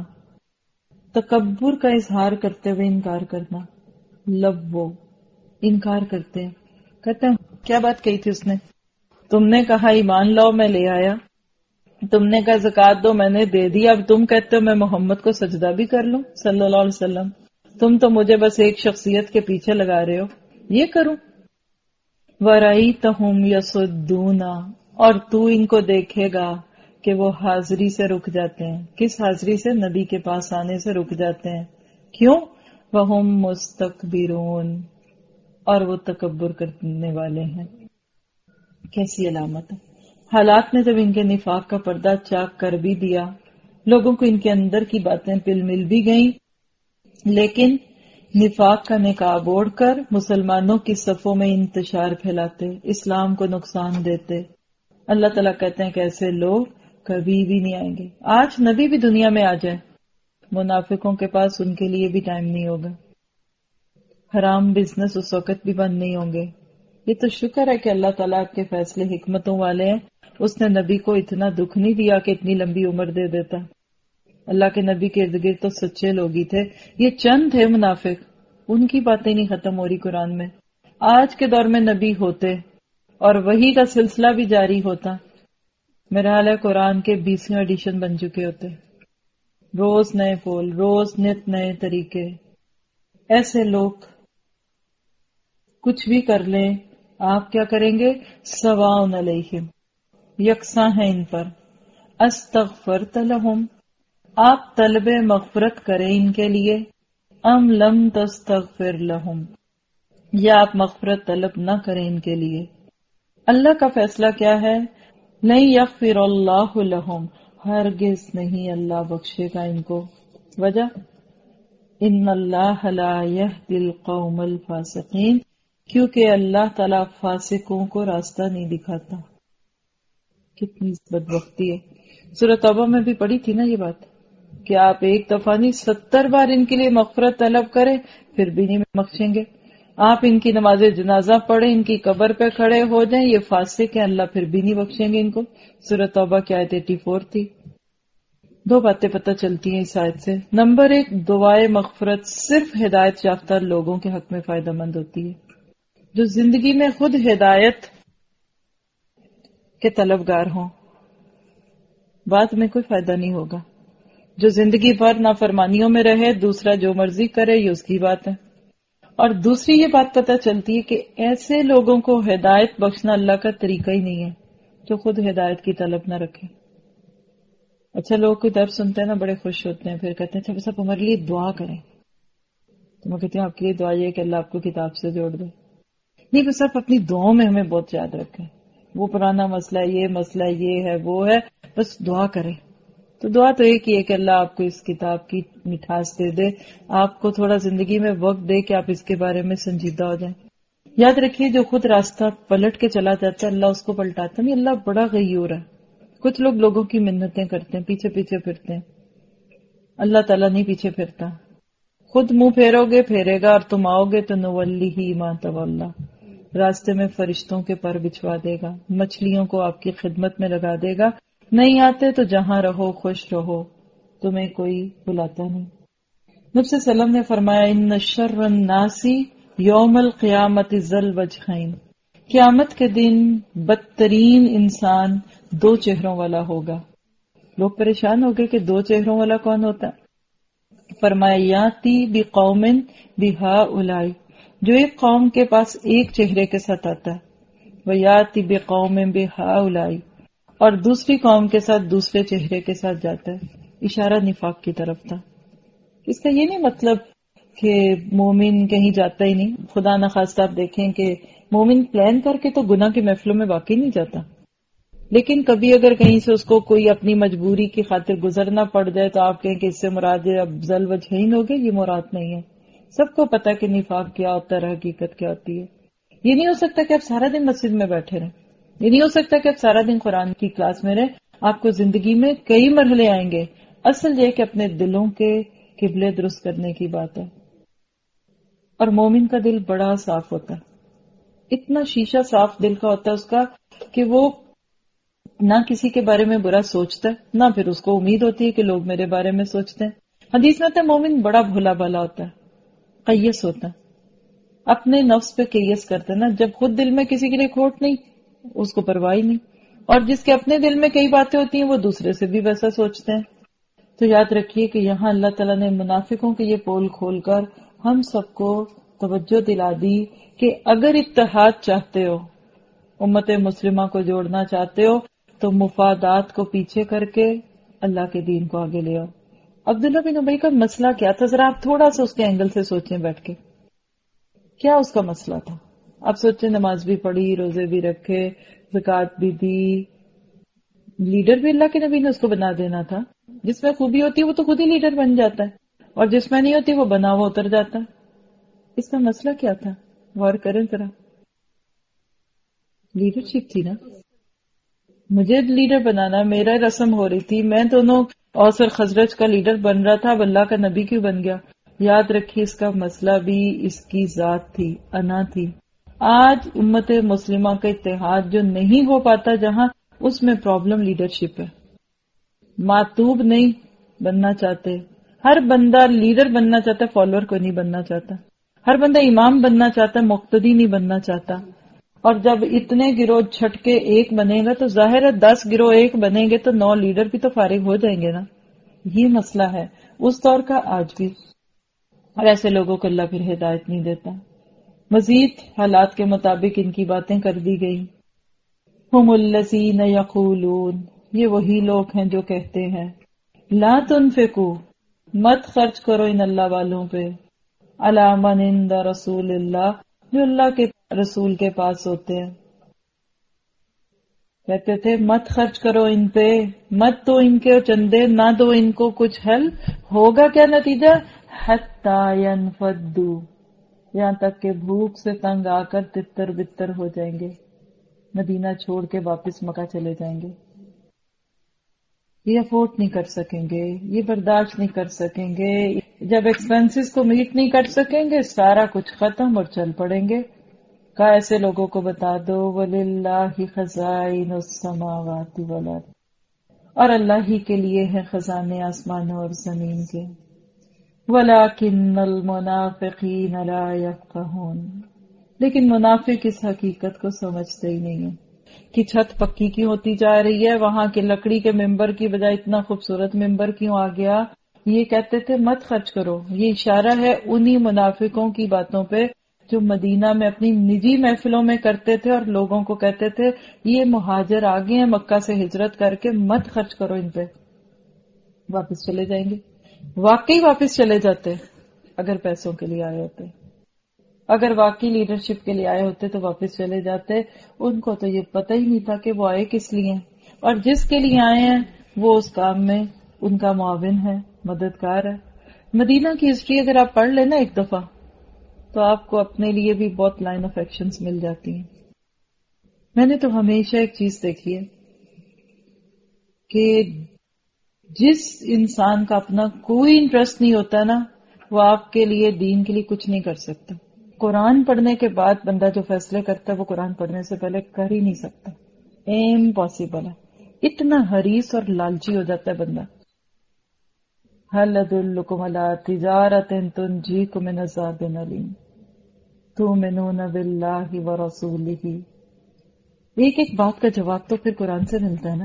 [SPEAKER 12] تکبر کا اظہار کرتے ہوئے انکار کرنا. لَوَّوْا، انکار کرتے ہیں. کہتے ہیں کیا بات کہی تھی اس نے؟ تم نے کہا ایمان لاؤ، میں لے آیا. تم نے کہا زکوٰۃ دو، میں نے دے دی. اب تم کہتے ہو میں محمد کو سجدہ بھی کر لوں صلی اللہ علیہ وسلم. تم تو مجھے بس ایک شخصیت کے پیچھے لگا رہے ہو، یہ کروں. وَرَأَيْتَهُمْ يَصُدُّونَ، اور تو ان کو دیکھے گا کہ وہ حاضری سے رک جاتے ہیں. کس حاضری سے؟ نبی کے پاس آنے سے رک جاتے ہیں. کیوں؟ وَهُمْ مُسْتَكْبِرُونَ، اور وہ تکبر کرنے والے ہیں. کیسی علامت ہے. حالات نے جب ان کے نفاق کا پردہ چاک کر بھی دیا، لوگوں کو ان کے اندر کی باتیں پل مل بھی گئیں، لیکن نفاق کا نقاب اوڑھ کر مسلمانوں کی صفوں میں انتشار پھیلاتے، اسلام کو نقصان دیتے. اللہ تعالیٰ کہتے ہیں کہ ایسے لوگ کبھی بھی نہیں آئیں گے. آج نبی بھی دنیا میں آ جائے، منافقوں کے پاس ان کے لیے بھی ٹائم نہیں ہوگا. حرام بزنس اس وقت بھی بند نہیں ہوں گے. یہ تو شکر ہے کہ اللہ تعالیٰ کے فیصلے حکمتوں والے ہیں. اس نے نبی کو اتنا دکھ نہیں دیا کہ اتنی لمبی عمر دے دیتا. اللہ کے نبی کے ارد گرد تو سچے لوگ ہی تھے. یہ چند تھے منافق، ان کی باتیں نہیں ختم ہو رہی قرآن میں. آج کے دور میں نبی ہوتے اور وہی کا سلسلہ بھی جاری ہوتا، میرا حال ہے قرآن کے بیسویں ایڈیشن بن چکے ہوتے. روز نئے پھول، روز نت نئے طریقے. ایسے لوگ کچھ بھی کر لیں، آپ کیا کریں گے؟ سواء علیہم، یکساں ہیں ان پر. استغفرت لہم، آپ طلب مغفرت کریں ان کے لیے. ام لم تستغفر لہم، یا آپ مغفرت طلب نہ کریں ان کے لیے. اللہ کا فیصلہ کیا ہے؟ لن یغفر اللہ لہم، ہرگز نہیں اللہ بخشے گا ان کو. وجہ؟ ان اللہ لا یہدی القوم الفاسقین، کیونکہ اللہ تعالیٰ فاسقوں کو راستہ نہیں دکھاتا. کتنی بدبختی ہے. سورۃ توبہ میں بھی پڑھی تھی نا یہ بات کہ آپ ایک دفعہ نہیں ستر بار ان کے لیے مغفرت طلب کریں پھر بھی نہیں بخشیں گے. آپ ان کی نماز جنازہ پڑھیں، ان کی قبر پہ کھڑے ہو جائیں، یہ فاسق ہیں، اللہ پھر بھی نہیں بخشیں گے ان کو. سورۃ توبہ کی آیت چوراسی تھی. دو باتیں پتہ چلتی ہیں اس آیت سے. نمبر ایک، دعائے مغفرت صرف ہدایت یافتہ لوگوں کے حق میں فائدہ مند ہوتی ہے. جو زندگی میں خود ہدایت کے طلبگار ہوں، بعد میں کوئی فائدہ نہیں ہوگا. جو زندگی بھر نافرمانیوں میں رہے، دوسرا جو مرضی کرے، یہ اس کی بات ہے. اور دوسری یہ بات پتہ چلتی ہے کہ ایسے لوگوں کو ہدایت بخشنا اللہ کا طریقہ ہی نہیں ہے جو خود ہدایت کی طلب نہ رکھے. اچھا لوگ کوئی درس سنتے ہیں نا، بڑے خوش ہوتے ہیں، پھر کہتے ہیں اچھا بس آپ ہمارے لیے دعا کریں. تو میں کہتی ہوں آپ کے لیے دعا یہ ہے کہ اللہ آپ کو کتاب سے جوڑ دے. نہیں، وہ صرف اپنی دعاؤں میں ہمیں بہت یاد رکھیں. وہ پرانا مسئلہ ہے، یہ مسئلہ یہ ہے، وہ ہے، بس دعا کریں. تو دعا تو ایک ہی ہے کہ اللہ آپ کو اس کتاب کی مٹھاس دے دے، آپ کو تھوڑا زندگی میں وقت دے کہ آپ اس کے بارے میں سنجیدہ ہو جائیں. یاد رکھیے جو خود راستہ پلٹ کے چلا جاتا ہے اللہ اس کو پلٹاتا نہیں. اللہ بڑا غیور ہے. کچھ لوگ لوگوں کی منتیں کرتے ہیں، پیچھے پیچھے پھرتے ہیں. اللہ تعالیٰ نہیں پیچھے پھرتا. خود منہ پھیرو گے پھیرے گا، اور تم آؤ گے تو نولی ہی ما تولا، راستے میں فرشتوں کے پر بچھوا دے گا، مچھلیوں کو آپ کی خدمت میں لگا دے گا. نہیں آتے تو جہاں رہو خوش رہو، تمہیں کوئی بلاتا نہیں. نبی صلی اللہ علیہ وسلم نے فرمایا ان شر الناس یوم القیامت ذل وجہین، قیامت کے دن بدترین انسان دو چہروں والا ہوگا. لوگ پریشان ہو گئے کہ دو چہروں والا کون ہوتا ہے؟ فرمایا یاتی بقوم بہؤلاء، جو ایک قوم کے پاس ایک چہرے کے ساتھ آتا ہے، ویاتی بقوم بہؤلاء، اور دوسری قوم کے ساتھ دوسرے چہرے کے ساتھ جاتا ہے. اشارہ نفاق کی طرف تھا. اس کا یہ نہیں مطلب کہ مومن کہیں جاتا ہی نہیں. خدا نخواستہ آپ دیکھیں کہ مومن پلان کر کے تو گناہ کی محفلوں میں واقعی نہیں جاتا، لیکن کبھی اگر کہیں سے اس کو کوئی اپنی مجبوری کی خاطر گزرنا پڑ جائے تو آپ کہیں کہ اس سے مراد افضل وجہین ہو گئے. یہ مراد نہیں ہے. سب کو پتا کہ نفاق کیا ہوتا ہے، حقیقت کیا ہوتی ہے. یہ نہیں ہو سکتا کہ آپ سارا دن مسجد میں بیٹھے رہیں. یہ نہیں ہو سکتا کہ آپ سارا دن قرآن کی کلاس میں رہیں. آپ کو زندگی میں کئی مرحلے آئیں گے. اصل یہ کہ اپنے دلوں کے قبلے درست کرنے کی بات ہے. اور مومن کا دل بڑا صاف ہوتا ہے. اتنا شیشہ صاف دل کا ہوتا ہے اس کا کہ وہ نہ کسی کے بارے میں برا سوچتا ہے، نہ پھر اس کو امید ہوتی ہے کہ لوگ میرے بارے میں سوچتے ہیں. حدیث میں ہے مومن بڑا بھولا بھالا ہوتا ہے، قیس ہوتا ہے، اپنے نفس پہ قیس کرتا ہے نا. جب خود دل میں کسی کے لیے کھوٹ نہیں اس کو پرواہ نہیں، اور جس کے اپنے دل میں کئی باتیں ہوتی ہیں وہ دوسرے سے بھی ویسا سوچتے ہیں. تو یاد رکھیے کہ یہاں اللہ تعالیٰ نے منافقوں کے یہ پول کھول کر ہم سب کو توجہ دلا دی کہ اگر اتحاد چاہتے ہو، امت مسلمہ کو جوڑنا چاہتے ہو، تو مفادات کو پیچھے کر کے اللہ کے دین کو آگے لے آؤ. عبداللہ بن ابی کا مسئلہ کیا تھا؟ ذرا آپ تھوڑا سا اس کے اینگل سے سوچیں بیٹھ کے. کیا اس کا مسئلہ تھا؟ آپ سوچیں نماز بھی پڑھی، روزے بھی رکھے، زکوٰۃ بھی دی، لیڈر بھی اللہ کے نبی نے اس کو بنا دینا تھا. جس میں خوبی ہوتی ہے وہ تو خود ہی لیڈر بن جاتا ہے، اور جس میں نہیں ہوتی وہ بنا ہوا اتر جاتا ہے. اس کا مسئلہ کیا تھا؟ غور کریں ذرا. لیڈرشپ تھی نا. مجھے لیڈر بنانا میرا رسم ہو رہی تھی، میں دونوں اوس اور خزرج کا لیڈر بن رہا تھا. اب اللہ کا نبی کیوں بن گیا؟ یاد رکھیے اس کا مسئلہ بھی اس کی ذات تھی، انا تھی. آج امت مسلمہ کا اتحاد جو نہیں ہو پاتا جہاں، اس میں پرابلم لیڈرشپ ہے. معتوب نہیں بننا چاہتے. ہر بندہ لیڈر بننا چاہتا ہے، فالوور کو نہیں بننا چاہتا. ہر بندہ امام بننا چاہتا ہے، مقتدی نہیں بننا چاہتا. اور جب اتنے گروہ چھٹ کے ایک بنے گا تو ظاہر ہے دس گروہ ایک بنیں گے تو نو لیڈر بھی تو فارغ ہو جائیں گے نا. یہ مسئلہ ہے اس دور کا آج بھی، اور ایسے لوگوں کو اللہ پھر ہدایت نہیں دیتا. مزید حالات کے مطابق ان کی باتیں کر دی گئی. ہم الذین یقولون، یہ وہی لوگ ہیں جو کہتے ہیں لا تنفقوا، مت خرچ کرو ان اللہ والوں پہ، علی من عند رسول اللہ، جو اللہ کے رسول کے پاس ہوتے ہیں. کہتے تھے مت خرچ کرو ان پہ، مت دو ان کے چندے، نہ دو ان کو کچھ ہیلپ. ہوگا کیا نتیجہ؟ حتی ینفدوا، یہاں تک کہ بھوک سے تنگ آ کر تتر بتر ہو جائیں گے، مدینہ چھوڑ کے واپس مکہ چلے جائیں گے. یہ افورڈ نہیں کر سکیں گے، یہ برداشت نہیں کر سکیں گے. جب ایکسپینسز کو میٹ نہیں کر سکیں گے سارا کچھ ختم اور چل پڑیں گے. کہا ایسے لوگوں کو بتا دو وَلِلَّهِ خَزَائِنُ السَّمَاوَاتِ وَالْأَرْضِ، اور اللہ ہی کے لیے ہے خزانے آسمانوں اور زمین کے. وَلَكِنَّ الْمُنَافِقِينَ لَا يَفْقَهُونَ، لیکن منافق اس حقیقت کو سمجھتے ہی نہیں ہیں کہ چھت پکی کیوں ہوتی جا رہی ہے، وہاں کے لکڑی کے ممبر کی بجائے اتنا خوبصورت ممبر کیوں آ گیا. یہ کہتے تھے مت خرچ کرو. یہ اشارہ ہے انہی منافقوں کی باتوں پہ جو مدینہ میں اپنی نجی محفلوں میں کرتے تھے اور لوگوں کو کہتے تھے یہ مہاجر آگے ہیں مکہ سے ہجرت کر کے، مت خرچ کرو ان پہ، واپس چلے جائیں گے. واقعی واپس چلے جاتے اگر پیسوں کے لیے آئے ہوتے. اگر واقعی لیڈرشپ کے لیے آئے ہوتے تو واپس چلے جاتے. ان کو تو یہ پتہ ہی نہیں تھا کہ وہ آئے کس لیے، اور جس کے لیے آئے ہیں وہ اس کام میں ان کا معاون ہے، مددگار ہے. مدینہ کی ہسٹری اگر آپ پڑھ لیں نا ایک دفعہ تو آپ کو اپنے لیے بھی بہت لائن آف ایکشنز مل جاتی ہیں. میں نے تو ہمیشہ ایک چیز دیکھی ہے کہ جس انسان کا اپنا کوئی انٹرسٹ نہیں ہوتا نا، وہ آپ کے لیے دین کے لیے کچھ نہیں کر سکتا. قرآن پڑھنے کے بعد بندہ جو فیصلے کرتا ہے وہ قرآن پڑھنے سے پہلے کر ہی نہیں سکتا. امپاسبل ہے. اتنا حریص اور لالچی ہو جاتا ہے بندہ. هل ادلکم علی تجارۃ تنجیکم من عذاب علیم تؤمنون باللہ ورسولہ. ایک ایک بات کا جواب تو پھر قرآن سے ملتا ہے نا.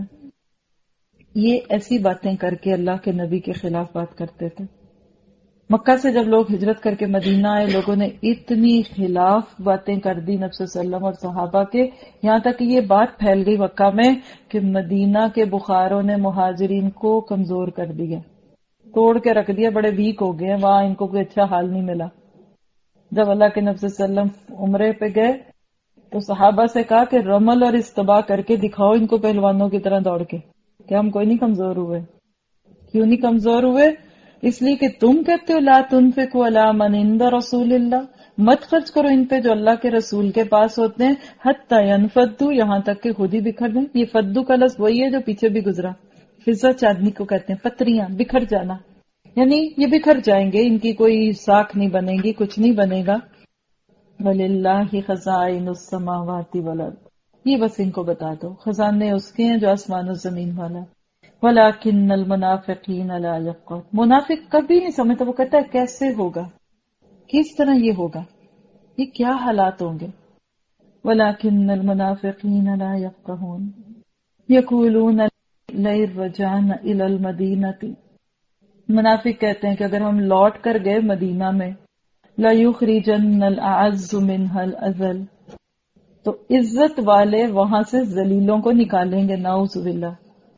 [SPEAKER 12] یہ ایسی باتیں کر کے اللہ کے نبی کے خلاف بات کرتے تھے. مکہ سے جب لوگ ہجرت کر کے مدینہ آئے، لوگوں نے اتنی خلاف باتیں کر دی نبی صلی اللہ علیہ وسلم اور صحابہ کے، یہاں تک کہ یہ بات پھیل گئی مکہ میں کہ مدینہ کے بخاروں نے مہاجرین کو کمزور کر دیا، توڑ کے رکھ دیا، بڑے ویک ہو گئے، وہاں ان کو کوئی اچھا حال نہیں ملا. جب اللہ کے نبی صلی اللہ علیہ وسلم عمرے پہ گئے تو صحابہ سے کہا کہ رمل اور استباح کر کے دکھاؤ ان کو پہلوانوں کی طرح دوڑ کے، کہ ہم کوئی نہیں کمزور ہوئے. کیوں نہیں کمزور ہوئے؟ اس لیے کہ تم کہتے ہو لا تنفقوا علی من عند رسول اللہ، مت خرچ کرو ان پہ جو اللہ کے رسول کے پاس ہوتے ہیں، حتی ینفدوا، یہاں تک کہ خود ہی بکھر دیں. یہ فدو کا لفظ وہی ہے جو پیچھے بھی گزرا، فضہ چاندنی کو کہتے ہیں، پتریاں، بکھر جانا، یعنی یہ بکھر جائیں گے، ان کی کوئی ساکھ نہیں بنے گی، کچھ نہیں بنے گا. وَلِلَّهِ خَزَائِنُ السَّمَاوَاتِ وَالْأَرْضِ، یہ بس ان کو بتا دو خزانے اس کے ہیں جو آسمان و زمین والا. وَلَكِنَّ الْمُنَافِقِينَ لَا يَفْقَهُونَ، منافق کبھی نہیں سمجھتا، وہ کہتا ہے کیسے ہوگا، کس طرح یہ ہوگا، یہ کیا حالات ہوں گے. وَلَكِنَّ الْمُنَافِقِينَ لَا يَفْقَهُونَ يَقُولُونَ لَئِن رَجَعْنَا إِلَى الْمَدِينَةِ، منافق کہتے ہیں کہ اگر ہم لوٹ کر گئے مدینہ میں، لَيُخْرِجَنَّ الْأَعَزُّ مِنْهَا الْأَذَلَّ، تو عزت والے وہاں سے ذلیلوں کو نکالیں گے. نعوذ باللہ.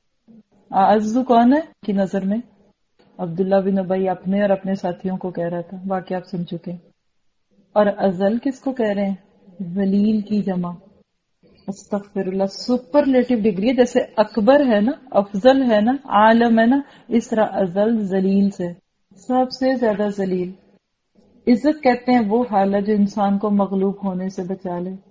[SPEAKER 12] اعزو کون ہے کی نظر میں؟ عبداللہ بن ابی اپنے اور اپنے ساتھیوں کو کہہ رہا تھا، واقعہ آپ سن چکے. اور ازل کس کو کہہ رہے ہیں؟ ذلیل کی جمع. استغفر اللہ. سپرلیٹو ڈگری، جیسے اکبر ہے نا، افضل ہے نا، عالم ہے نا، اس طرح ازل ذلیل سے، سب سے زیادہ ذلیل. عزت کہتے ہیں وہ حالت جو انسان کو مغلوب ہونے سے بچا لے.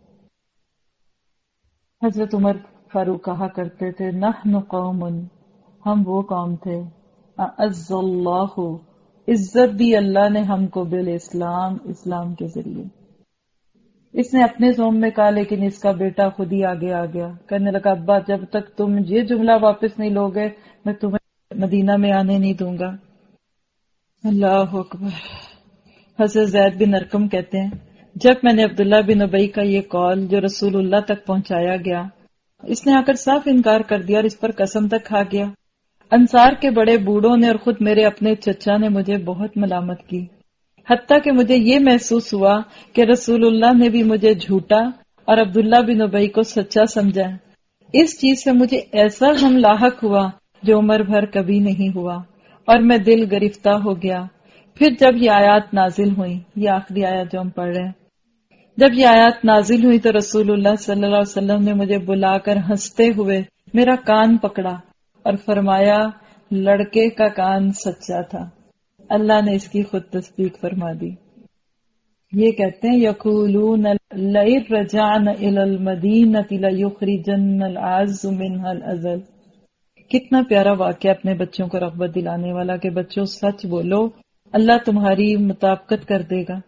[SPEAKER 12] حضرت عمر فاروق کہا کرتے تھے نحن قوم، ہم وہ قوم تھے، اعز اللہ، عزت دی اللہ نے ہم کو بالاسلام، اسلام کے ذریعے. اس نے اپنے زوم میں کہا، لیکن اس کا بیٹا خود ہی آگے آ گیا، کہنے لگا ابا جب تک تم یہ جملہ واپس نہیں لوگے میں تمہیں مدینہ میں آنے نہیں دوں گا. اللہ اکبر. حضرت زید بن ارقم کہتے ہیں جب میں نے عبداللہ بن ابی کا یہ قول جو رسول اللہ تک پہنچایا گیا، اس نے آ کر صاف انکار کر دیا اور اس پر قسم تک کھا گیا. انصار کے بڑے بوڑھوں نے اور خود میرے اپنے چچا نے مجھے بہت ملامت کی، حتیٰ کہ مجھے یہ محسوس ہوا کہ رسول اللہ نے بھی مجھے جھوٹا اور عبداللہ بن ابی کو سچا سمجھا. اس چیز سے مجھے ایسا غم لاحق ہوا جو عمر بھر کبھی نہیں ہوا، اور میں دل گرفتہ ہو گیا. پھر جب یہ آیات نازل ہوئی، یہ آخری آیات جو ہم پڑھ رہے ہیں، جب یہ آیات نازل ہوئی تو رسول اللہ صلی اللہ علیہ وسلم نے مجھے بلا کر ہنستے ہوئے میرا کان پکڑا اور فرمایا لڑکے کا کان سچا تھا. اللہ نے اس کی خود تصدیق فرما دی. یہ کہتے ہیں یقولون لئن رجعنا الی المدینۃ لیخرجن الاعز منها الاذل. کتنا پیارا واقعہ اپنے بچوں کو رغبت دلانے والا کہ بچوں سچ بولو، اللہ تمہاری مطابقت کر دے گا.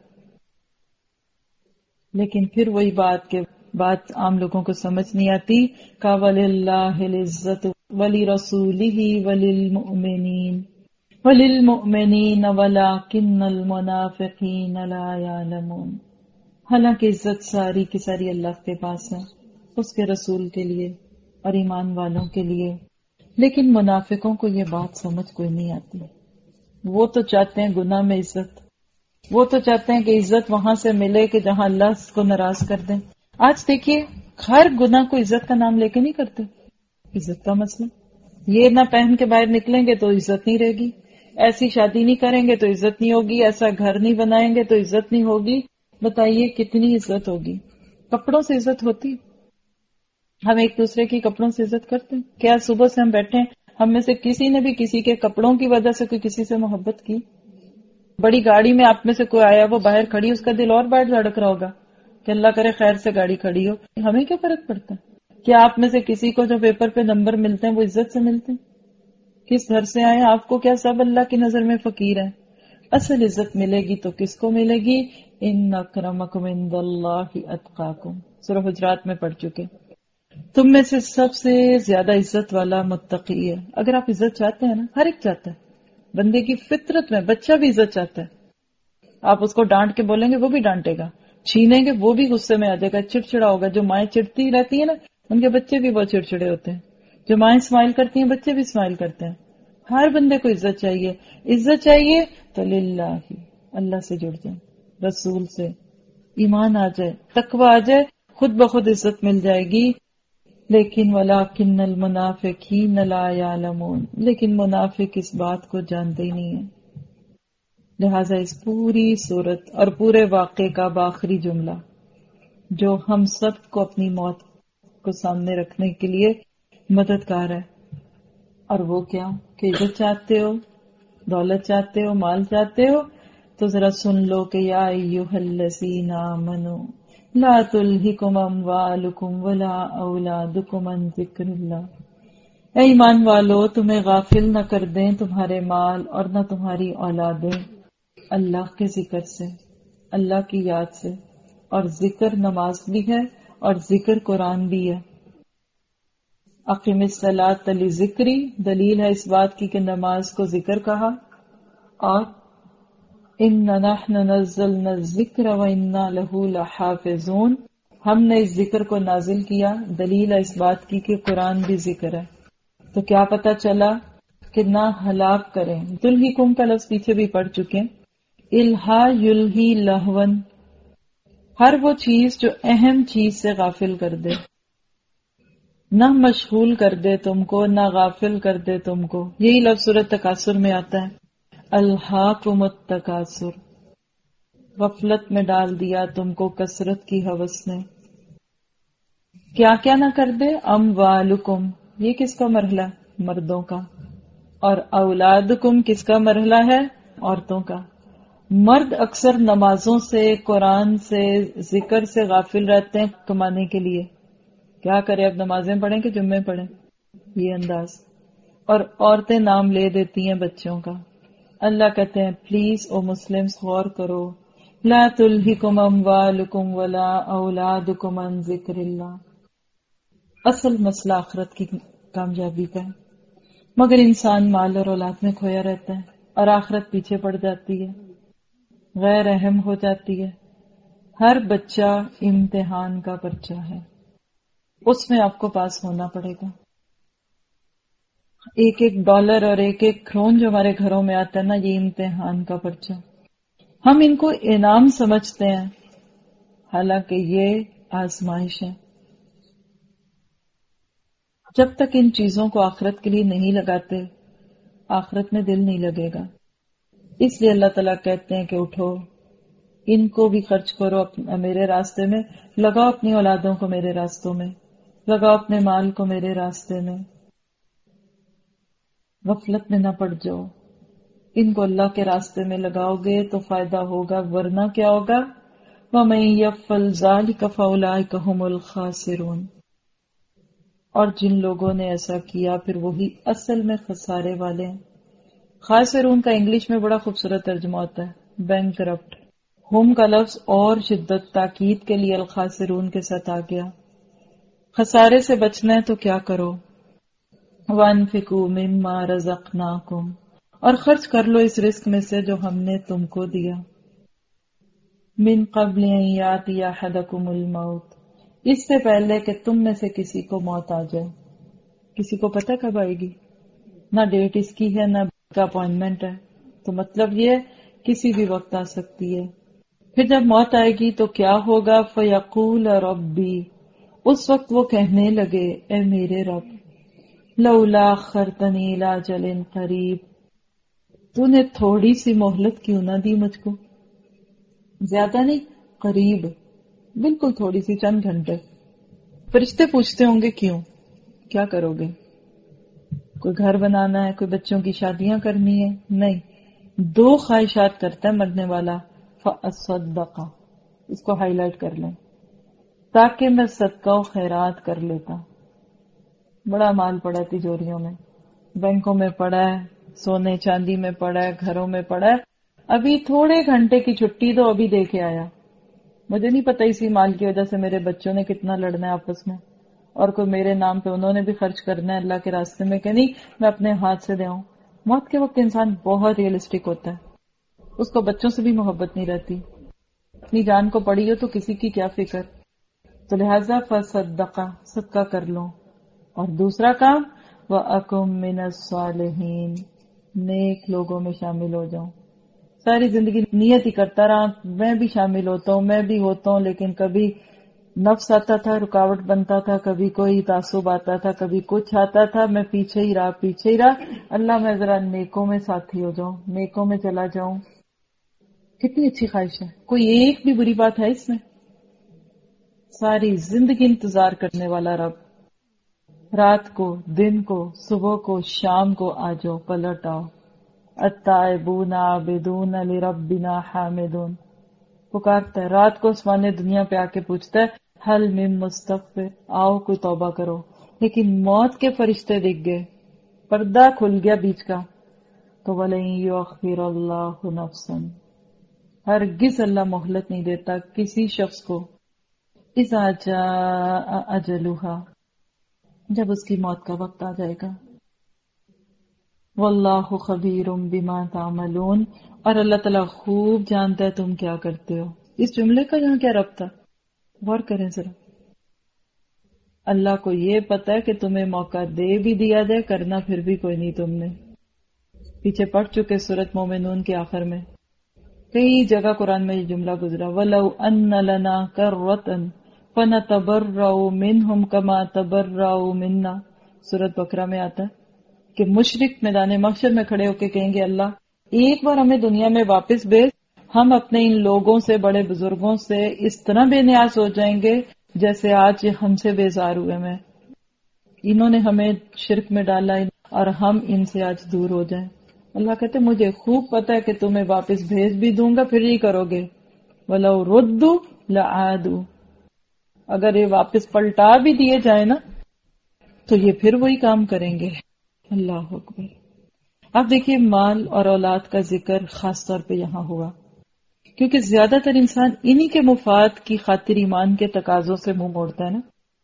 [SPEAKER 12] لیکن پھر وہی بات کہ بات عام لوگوں کو سمجھ نہیں آتی. کا وَلِلَّهِ الْعِزَّةُ وَلِرَسُولِهِ وَلِلْمُؤْمِنِينَ وَلِلْمُؤْمِنِينَ وَلَكِنَّ الْمُنَافِقِينَ لَا يَعْلَمُونَ. حالانکہ عزت ساری کی ساری اللہ کے پاس ہے، اس کے رسول کے لیے اور ایمان والوں کے لیے، لیکن منافقوں کو یہ بات سمجھ کوئی نہیں آتی. وہ تو چاہتے ہیں گناہ میں عزت، وہ تو چاہتے ہیں کہ عزت وہاں سے ملے کہ جہاں اللہ اس کو ناراض کر دیں. آج دیکھیے ہر گناہ کو عزت کا نام لے کے نہیں کرتے. عزت کا مسئلہ، یہ نہ پہن کے باہر نکلیں گے تو عزت نہیں رہے گی، ایسی شادی نہیں کریں گے تو عزت نہیں ہوگی، ایسا گھر نہیں بنائیں گے تو عزت نہیں ہوگی. بتائیے کتنی عزت ہوگی؟ کپڑوں سے عزت ہوتی؟ ہم ایک دوسرے کی کپڑوں سے عزت کرتے ہیں کیا؟ صبح سے ہم بیٹھے ہیں، ہم میں سے کسی نے بھی کسی کے کپڑوں کی وجہ سے کوئی کسی سے محبت کی؟ بڑی گاڑی میں آپ میں سے کوئی آیا، وہ باہر کھڑی، اس کا دل اور باہر دھڑک رہا ہوگا کہ اللہ کرے خیر سے گاڑی کھڑی ہو. ہمیں کیا فرق پڑتا ہے؟ کیا آپ میں سے کسی کو جو پیپر پہ نمبر ملتے ہیں وہ عزت سے ملتے ہیں؟ کس گھر سے آئے آپ کو کیا سب اللہ کی نظر میں فقیر ہیں؟ اصل عزت ملے گی تو کس کو ملے گی؟ ان اکرمکم عند اللہ اتقاکم، سورہ حجرات میں پڑھ چکے. تم میں سے سب سے زیادہ عزت والا متقی ہے. اگر آپ عزت چاہتے ہیں نا، ہر ایک چاہتا ہے، بندے کی فطرت میں، بچہ بھی عزت چاہتا ہے. آپ اس کو ڈانٹ کے بولیں گے وہ بھی ڈانٹے گا، چھینیں گے وہ بھی غصے میں آ جائے گا، چڑچڑا ہوگا. جو مائیں چڑتی رہتی ہیں نا، ان کے بچے بھی بہت چڑچڑے ہوتے ہیں. جو مائیں اسمائل کرتی ہیں بچے بھی اسمائل کرتے ہیں. ہر بندے کو عزت چاہیے. عزت چاہیے تو للہ ہی، اللہ سے جڑ جائیں، رسول سے ایمان آ جائے، تقوی آ جائے، خود بخود عزت مل جائے گی. لیکن وَلَٰكِنَّ الْمُنَافِقِينَ لَا يَعْلَمُونَ، لیکن منافق اس بات کو جانتے ہی نہیں ہیں. لہٰذا اس پوری صورت اور پورے واقعے کا آخری جملہ جو ہم سب کو اپنی موت کو سامنے رکھنے کے لیے مددگار ہے، اور وہ کیا کہ عزت چاہتے ہو، دولت چاہتے ہو، مال چاہتے ہو، تو ذرا سن لو کہ یا ایھا الذین آمنوا لا تلہکم اموالکم ولا اولادکم عن ذکر اللہ. اے ایمان والو، تمہیں غافل نہ کر دیں تمہارے مال اور نہ تمہاری اولادیں اللہ کے ذکر سے، اللہ کی یاد سے. اور ذکر نماز بھی ہے اور ذکر قرآن بھی ہے. اقیم الصلاۃ لذکری، دلیل ہے اس بات کی کہ نماز کو ذکر کہا. اور اِنَّا نَحْنُ نَزَّلْنَا الذِّکْرَ وَإِنَّا لَهُ لَحَافِظُونَ، ہم نے اس ذکر کو نازل کیا، دلیل ہے اس بات کی کہ قرآن بھی ذکر ہے. تو کیا پتا چلا کہ نہ ہلاک کریں. تلہیکم کا لفظ پیچھے بھی پڑھ چکے. الہا یلہی لہون، ہر وہ چیز جو اہم چیز سے غافل کر دے، نہ مشغول کر دے تم کو، نہ غافل کر دے تم کو. یہی لفظ سورۃ تکاثر میں آتا ہے، الہاکم التکاثر، غفلت میں ڈال دیا تم کو کثرت کی ہوس نے. کیا کیا نہ کر دے؟ اموالکم، یہ کس کا مرحلہ؟ مردوں کا. اور اولادکم کس کا مرحلہ ہے؟ عورتوں کا. مرد اکثر نمازوں سے، قرآن سے، ذکر سے غافل رہتے ہیں کمانے کے لیے. کیا کرے اب، نمازیں پڑھیں کہ جمعے پڑھیں، یہ انداز. اور عورتیں نام لے دیتی ہیں بچوں کا. اللہ کہتے ہیں پلیز او مسلمز غور کرو، لا تلہکم اموالکم ولا اولادکم عن ذکر اللہ. اصل مسئلہ آخرت کی کامیابی کا ہے، مگر انسان مال اور اولاد میں کھویا رہتا ہے اور آخرت پیچھے پڑ جاتی ہے، غیر اہم ہو جاتی ہے. ہر بچہ امتحان کا پرچہ ہے، اس میں آپ کو پاس ہونا پڑے گا. ایک ایک ڈالر اور ایک ایک کرون جو ہمارے گھروں میں آتا ہے نا، یہ امتحان کا پرچہ. ہم ان کو انعام سمجھتے ہیں، حالانکہ یہ آزمائش ہے. جب تک ان چیزوں کو آخرت کے لیے نہیں لگاتے، آخرت میں دل نہیں لگے گا. اس لیے اللہ تعالیٰ کہتے ہیں کہ اٹھو، ان کو بھی خرچ کرو میرے راستے میں، لگاؤ اپنی اولادوں کو میرے راستوں میں، لگاؤ اپنے مال کو میرے راستے میں. غفلت میں نہ پڑ جاؤ، ان کو اللہ کے راستے میں لگاؤ گے تو فائدہ ہوگا، ورنہ کیا ہوگا؟ وَمَن يَفْعَلْ ذَلِكَ فَأُولَٰئِكَ هُمُ الْخَاسِرُونَ. اور جن لوگوں نے ایسا کیا پھر وہی اصل میں خسارے والے ہیں. خاسرون کا انگلش میں بڑا خوبصورت ترجمہ ہوتا ہے، بینک کرپٹ. ہم کا لفظ اور شدت تاکید کے لیے الخاسرون کے ساتھ آ گیا. خسارے سے بچنا ہے تو کیا کرو؟ وَأَنفِقُوا مِمَّا رَزَقْنَاكُمْ، اور خرچ کر لو اس رزق میں سے جو ہم نے تم کو دیا. مِن قَبْلِ أَن يَأْتِيَ أَحَدَكُمُ الْمَوْتُ، اس سے پہلے کہ تم میں سے کسی کو موت آ جائے. کسی کو پتہ کب آئے گی؟ نہ ڈیٹ اس کی ہے، نہ کا اپوائنٹمنٹ ہے. تو مطلب یہ کسی بھی وقت آ سکتی ہے. پھر جب موت آئے گی تو کیا ہوگا؟ فَيَقُولَ رَبِّي، اس وقت وہ کہنے لگے اے میرے رب، لَوْلَا أَخَّرْتَنِي إِلَىٰ أَجَلٍ قَرِيبٍ، تو نے تھوڑی سی مہلت کیوں نہ دی مجھ کو، زیادہ نہیں، قریب، بالکل تھوڑی سی، چند گھنٹے. فرشتے پوچھتے ہوں گے کیوں، کیا کرو گے؟ کوئی گھر بنانا ہے، کوئی بچوں کی شادیاں کرنی ہے؟ نہیں، دو خواہشات کرتا ہے مرنے والا. فَأَصَّدَّقَ، اس کو ہائی لائٹ کر لیں، تاکہ میں صدقہ و خیرات کر لیتا. بڑا مال پڑا ہے تجوریوں میں، بینکوں میں پڑا ہے، سونے چاندی میں پڑا ہے، گھروں میں پڑا ہے. ابھی تھوڑے گھنٹے کی چھٹی تو ابھی دے کے آیا. مجھے نہیں پتا اسی مال کی وجہ سے میرے بچوں نے کتنا لڑنا ہے آپس میں، اور کوئی میرے نام پہ انہوں نے بھی خرچ کرنا ہے اللہ کے راستے میں کہ نہیں میں اپنے ہاتھ سے دے آؤں. موت کے وقت انسان بہت ریئلسٹک ہوتا ہے، اس کو بچوں سے بھی محبت نہیں رہتی. اپنی جان کو پڑی ہو تو کسی کی کیا فکر. تو لہٰذا فصدقہ، صدقہ کر لو. اور دوسرا کام وَأَكُن مِّنَ الصَّالِحِينَ، نیک لوگوں میں شامل ہو جاؤں. ساری زندگی نیت ہی کرتا رہا میں بھی شامل ہوتا ہوں، میں بھی ہوتا ہوں، لیکن کبھی نفس آتا تھا، رکاوٹ بنتا تھا، کبھی کوئی تعصب آتا تھا، کبھی کچھ آتا تھا، میں پیچھے ہی رہا پیچھے ہی رہا. اللہ میں ذرا نیکوں میں ساتھی ہو جاؤں، نیکوں میں چلا جاؤں. کتنی اچھی خواہش ہے، کوئی ایک بھی بری بات ہے اس میں؟ ساری زندگی انتظار کرنے والا رب، رات کو، دن کو، صبح کو، شام کو آ جاؤ، پلٹ آؤ. التائبون عابدون لربنا حامدون، پکارتا ہے رات کو آسمان دنیا پہ آ کے پوچھتا ہے حل من مستغفر، آؤ کوئی توبہ کرو. لیکن موت کے فرشتے دکھ گئے، پردہ کھل گیا بیچ کا. تو وَلَن يُؤَخِّرَ اللَّهُ نَفْسًا، ہرگز اللہ مہلت نہیں دیتا کسی شخص کو. اذا جاء اجلها، جب اس کی موت کا وقت آ جائے گا. واللہ خبیر بما تعملون، اور اللہ تعالیٰ خوب جانتا ہے تم کیا کرتے ہو. اس جملے کا یہاں کیا ربط ہے؟ غور کریں ذرا. اللہ کو یہ پتا ہے کہ تمہیں موقع دے بھی دیا جائے، کرنا پھر بھی کوئی نہیں. تم نے پیچھے پڑھ چکے سورۃ مومنون کے آخر میں کئی جگہ قرآن میں یہ جملہ گزرا وَلَوْ أَنَّ لَنَا كَرَّةً فَنَتَبَرَّأُ مِنْهُمْ كَمَا تَبَرَّأُوا مِنَّا. سورۃ بقرہ میں آتا ہے کہ مشرک میدان محشر میں کھڑے ہو کے کہیں گے اللہ ایک بار ہمیں دنیا میں واپس بھیج، ہم اپنے ان لوگوں سے، بڑے بزرگوں سے اس طرح بے نیاز ہو جائیں گے جیسے آج یہ ہم سے بیزار ہوئے میں. انہوں نے ہمیں شرک میں ڈالا اور ہم ان سے آج دور ہو جائیں. اللہ کہتے مجھے خوب پتا ہے کہ تمہیں واپس بھیج بھی دوں گا پھر ہی کرو گے. وَلَوْ رُدُّوا لَعَادُوا، اگر یہ واپس پلٹا بھی دیے جائیں نا تو یہ پھر وہی کام کریں گے. اللہ اکبر. اب دیکھیے مال اور اولاد کا ذکر خاص طور پہ یہاں ہوا کیونکہ زیادہ تر انسان انہی کے مفاد کی خاطر ایمان کے تقاضوں سے منہ موڑتا ہے نا.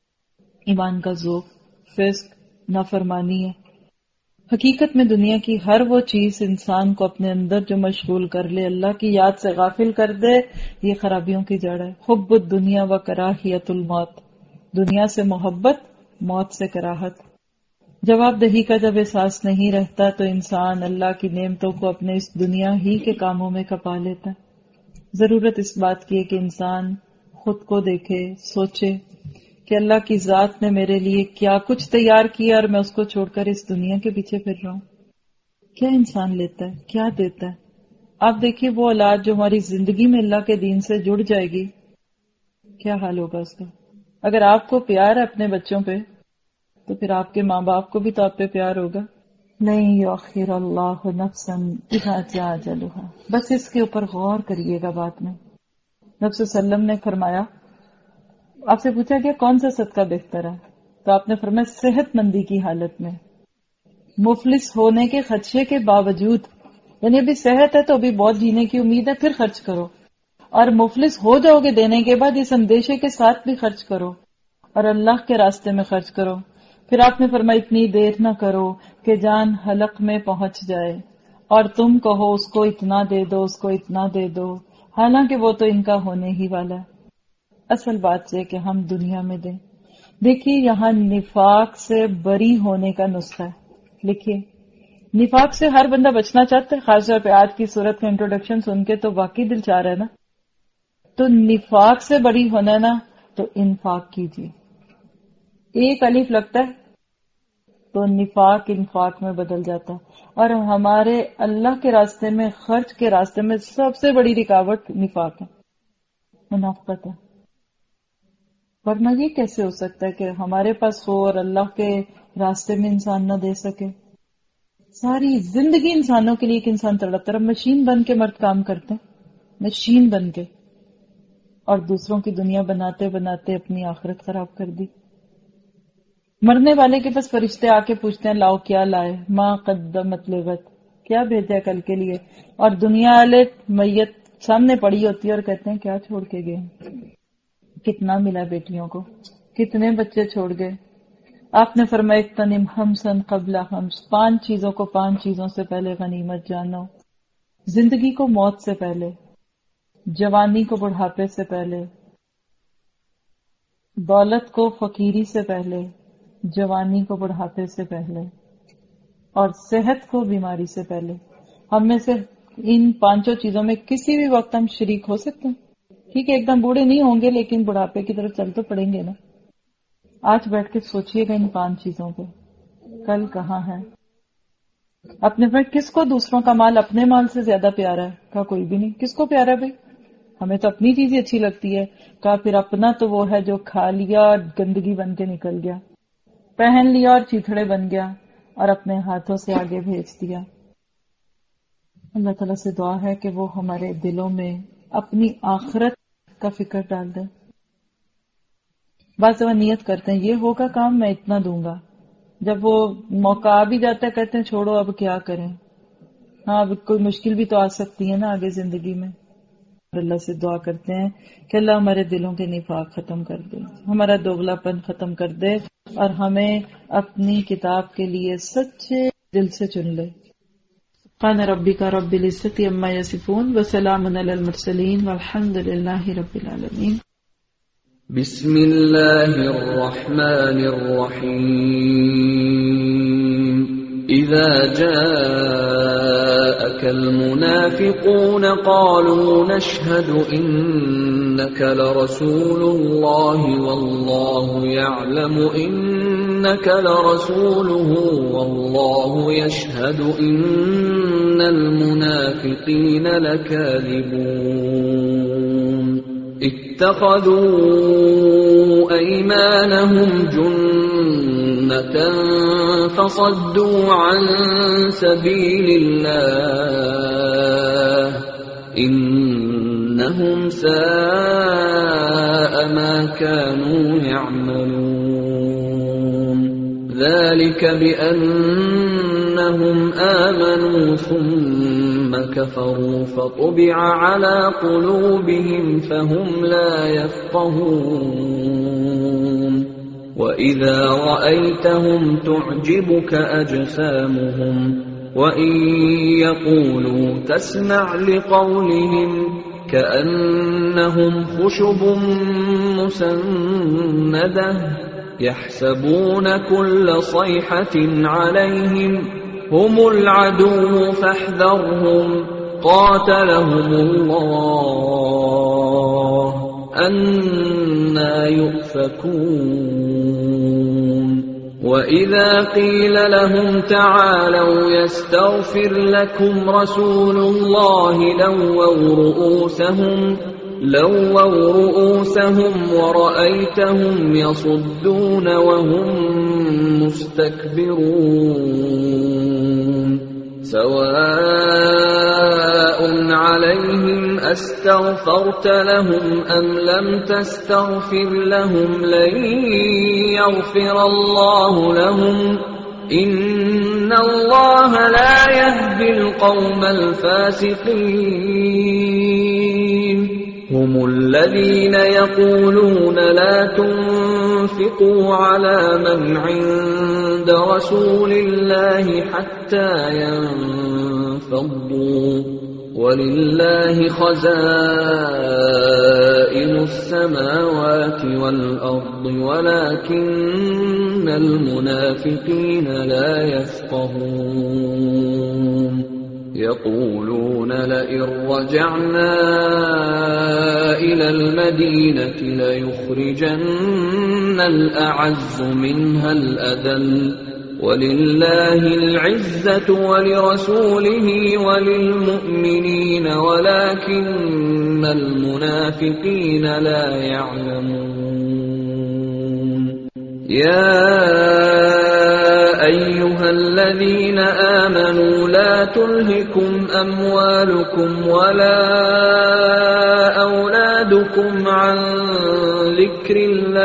[SPEAKER 12] ایمان کا ذوق، فسق، نافرمانی ہے. حقیقت میں دنیا کی ہر وہ چیز انسان کو اپنے اندر جو مشغول کر لے، اللہ کی یاد سے غافل کر دے، یہ خرابیوں کی جڑ ہے. حب الدنیا و کراہیت الموت، دنیا سے محبت، موت سے کراہت. جواب دہی کا جب احساس نہیں رہتا تو انسان اللہ کی نعمتوں کو اپنے اس دنیا ہی کے کاموں میں کھپا لیتا ہے. ضرورت اس بات کی ہے کہ انسان خود کو دیکھے، سوچے کہ اللہ کی ذات نے میرے لیے کیا کچھ تیار کیا اور میں اس کو چھوڑ کر اس دنیا کے پیچھے پھر رہا ہوں. کیا انسان لیتا ہے، کیا دیتا ہے. آپ دیکھیے وہ اولاد جو ہماری زندگی میں اللہ کے دین سے جڑ جائے گی، کیا حال ہوگا اس کا. اگر آپ کو پیار ہے اپنے بچوں پہ تو پھر آپ کے ماں باپ کو بھی تو آپ پہ پیار ہوگا. نہیں یؤخر اللہ نفسا اذا جاء اجلها. بس اس کے اوپر غور کریے گا. بات میں نبی صلی اللہ علیہ وسلم نے فرمایا، آپ سے پوچھا گیا کون سا صدقہ بہتر ہے تو آپ نے فرمایا صحت مندی کی حالت میں، مفلس ہونے کے خدشے کے باوجود، یعنی ابھی صحت ہے تو ابھی بہت جینے کی امید ہے پھر خرچ کرو، اور مفلس ہو جاؤ گے دینے کے بعد اس اندیشے کے ساتھ بھی خرچ کرو اور اللہ کے راستے میں خرچ کرو. پھر آپ نے فرمایا اتنی دیر نہ کرو کہ جان حلق میں پہنچ جائے اور تم کہو اس کو اتنا دے دو، اس کو اتنا دے دو، حالانکہ وہ تو ان کا ہونے ہی والا ہے. اصل بات یہ کہ ہم دنیا میں دیں. دیکھیے یہاں نفاق سے بری ہونے کا نسخہ ہے. لکھیے نفاق سے ہر بندہ بچنا چاہتا ہے. خاص طور پہ آج کی صورت کا انٹروڈکشن سن کے تو واقعی دل چاہ رہا ہے نا. تو نفاق سے بری ہونا ہے نا تو انفاق کیجیے. ایک الف لگتا ہے تو نفاق انفاق میں بدل جاتا ہے. اور ہمارے اللہ کے راستے میں، خرچ کے راستے میں سب سے بڑی رکاوٹ نفاق ہے. منافقت ہے. ورنہ یہ کیسے ہو سکتا ہے کہ ہمارے پاس ہو اور اللہ کے راستے میں انسان نہ دے سکے؟ ساری زندگی انسانوں کے لیے ایک انسان تڑپتا ہے. مشین بن کے مرد کام کرتے ہیں، مشین بن کے، اور دوسروں کی دنیا بناتے بناتے اپنی آخرت خراب کر دی. مرنے والے کے پاس فرشتے آ کے پوچھتے ہیں لاؤ کیا لائے، ما قدمت لغد، کیا بھیجا کل کے لیے، اور دنیا والے میت سامنے پڑی ہوتی ہے اور کہتے ہیں کیا چھوڑ کے گئے، کتنا ملا بیٹیوں کو، کتنے بچے چھوڑ گئے. آپ نے فرمایا اغتنم خمسا قبل خمس، پانچ چیزوں کو پانچ چیزوں سے پہلے غنیمت جانو. زندگی کو موت سے پہلے، جوانی کو بڑھاپے سے پہلے، دولت کو فقیری سے پہلے، جوانی کو بڑھاپے سے پہلے، اور صحت کو بیماری سے پہلے. ہم میں سے ان پانچوں چیزوں میں کسی بھی وقت ہم شریک ہو سکتے ہیں. ٹھیک ہے ایک دم بوڑھے نہیں ہوں گے لیکن بڑھاپے کی طرف چل تو پڑیں گے نا. آج بیٹھ کے سوچئے گا ان پانچ چیزوں پہ، کل کہاں ہے. اپنے پر کس کو دوسروں کا مال اپنے مال سے زیادہ پیارا ہے؟ کہا کوئی بھی نہیں. کس کو پیارا ہے بھائی؟ ہمیں تو اپنی چیز ہی اچھی لگتی ہے. کہا پھر اپنا تو وہ ہے جو کھا لیا اور گندگی بن کے نکل گیا، پہن لیا اور چیتھڑے بن گیا اور اپنے ہاتھوں سے آگے بھیج دیا. اللہ تعالیٰ سے دعا ہے کہ وہ ہمارے دلوں میں اپنی آخرت کا فکر ڈال دیں. بعض دفعہ نیت کرتے ہیں یہ ہوگا کام میں اتنا دوں گا، جب وہ موقع آ بھی جاتا ہے کہتے ہیں چھوڑو اب کیا کریں. ہاں اب کوئی مشکل بھی تو آ سکتی ہے نا آگے زندگی میں. اللہ سے دعا کرتے ہیں کہ اللہ ہمارے دلوں کے نفاق ختم کر دے، ہمارا دوگلا پن ختم کر دے، اور ہمیں اپنی کتاب کے لیے سچے دل سے چن لے. سبحان ربک رب العزت عما یصفون وسلام علی المرسلین والحمد للہ رب العالمین.
[SPEAKER 11] بسم اللہ الرحمن الرحیم. اذا جاءك المنافقون قالوا نشهد انك لرسول الله والله يعلم انك لرسوله والله يشهد ان المنافقين لكاذبون. اتخذوا ايمانهم جنة فصدوا عن سبيل الله إنهم ساء ما كانوا يعملون. ذلك بأنهم آمنوا ثم كفروا فطبع على قلوبهم فهم لا يفقهون. وَإِذَا رَأَيْتَهُمْ تُعْجِبُكَ أَجْسَامُهُمْ وَإِنْ يَقُولُوا تَسْمَعْ لِقَوْلِهِمْ كَأَنَّهُمْ خُشُبٌ مُّسَنَّدَةٌ يَحْسَبُونَ كُلَّ صَيْحَةٍ عَلَيْهِمْ هُمُ الْعَدُوُّ فَاحْذَرْهُمْ قَاتَلَهُمُ اللَّهُ أَنَّى يُؤْفَكُونَ. وَإِذَا قِيلَ لَهُمْ تَعَالَوْا يَسْتَغْفِرْ لَكُمْ رَسُولُ اللَّهِ لَوَّوْا رُؤُوسَهُمْ لَوَّوْا رُؤُوسَهُمْ وَرَأَيْتَهُمْ يَصُدُّونَ وَهُمْ مُسْتَكْبِرُونَ. سواء عليهم أستغفرت لهم أم لم تستغفر لهم لن يغفر الله لهم إن الله لا يهدي القوم الفاسقين. هم الذين يقولون لا تنفقوا على من عند رسول الله حتى ينفضوا ولله خزائن السماوات والأرض ولكن المنافقين لا يفقهون. يقولون لئن رجعنا إلى المدينة ليخرجن الأعز منها الأذل وَلِلَّهِ الْعِزَّةُ وَلِرَسُولِهِ وَلِلْمُؤْمِنِينَ وَلَكِنَّ الْمُنَافِقِينَ لَا يَعْلَمُونَ يَا أَيُّهَا الَّذِينَ آمَنُوا لَا تُلْهِكُمْ أَمْوَالُكُمْ وَلَا أَوْلَادُكُمْ عَنْ ذِكْرِ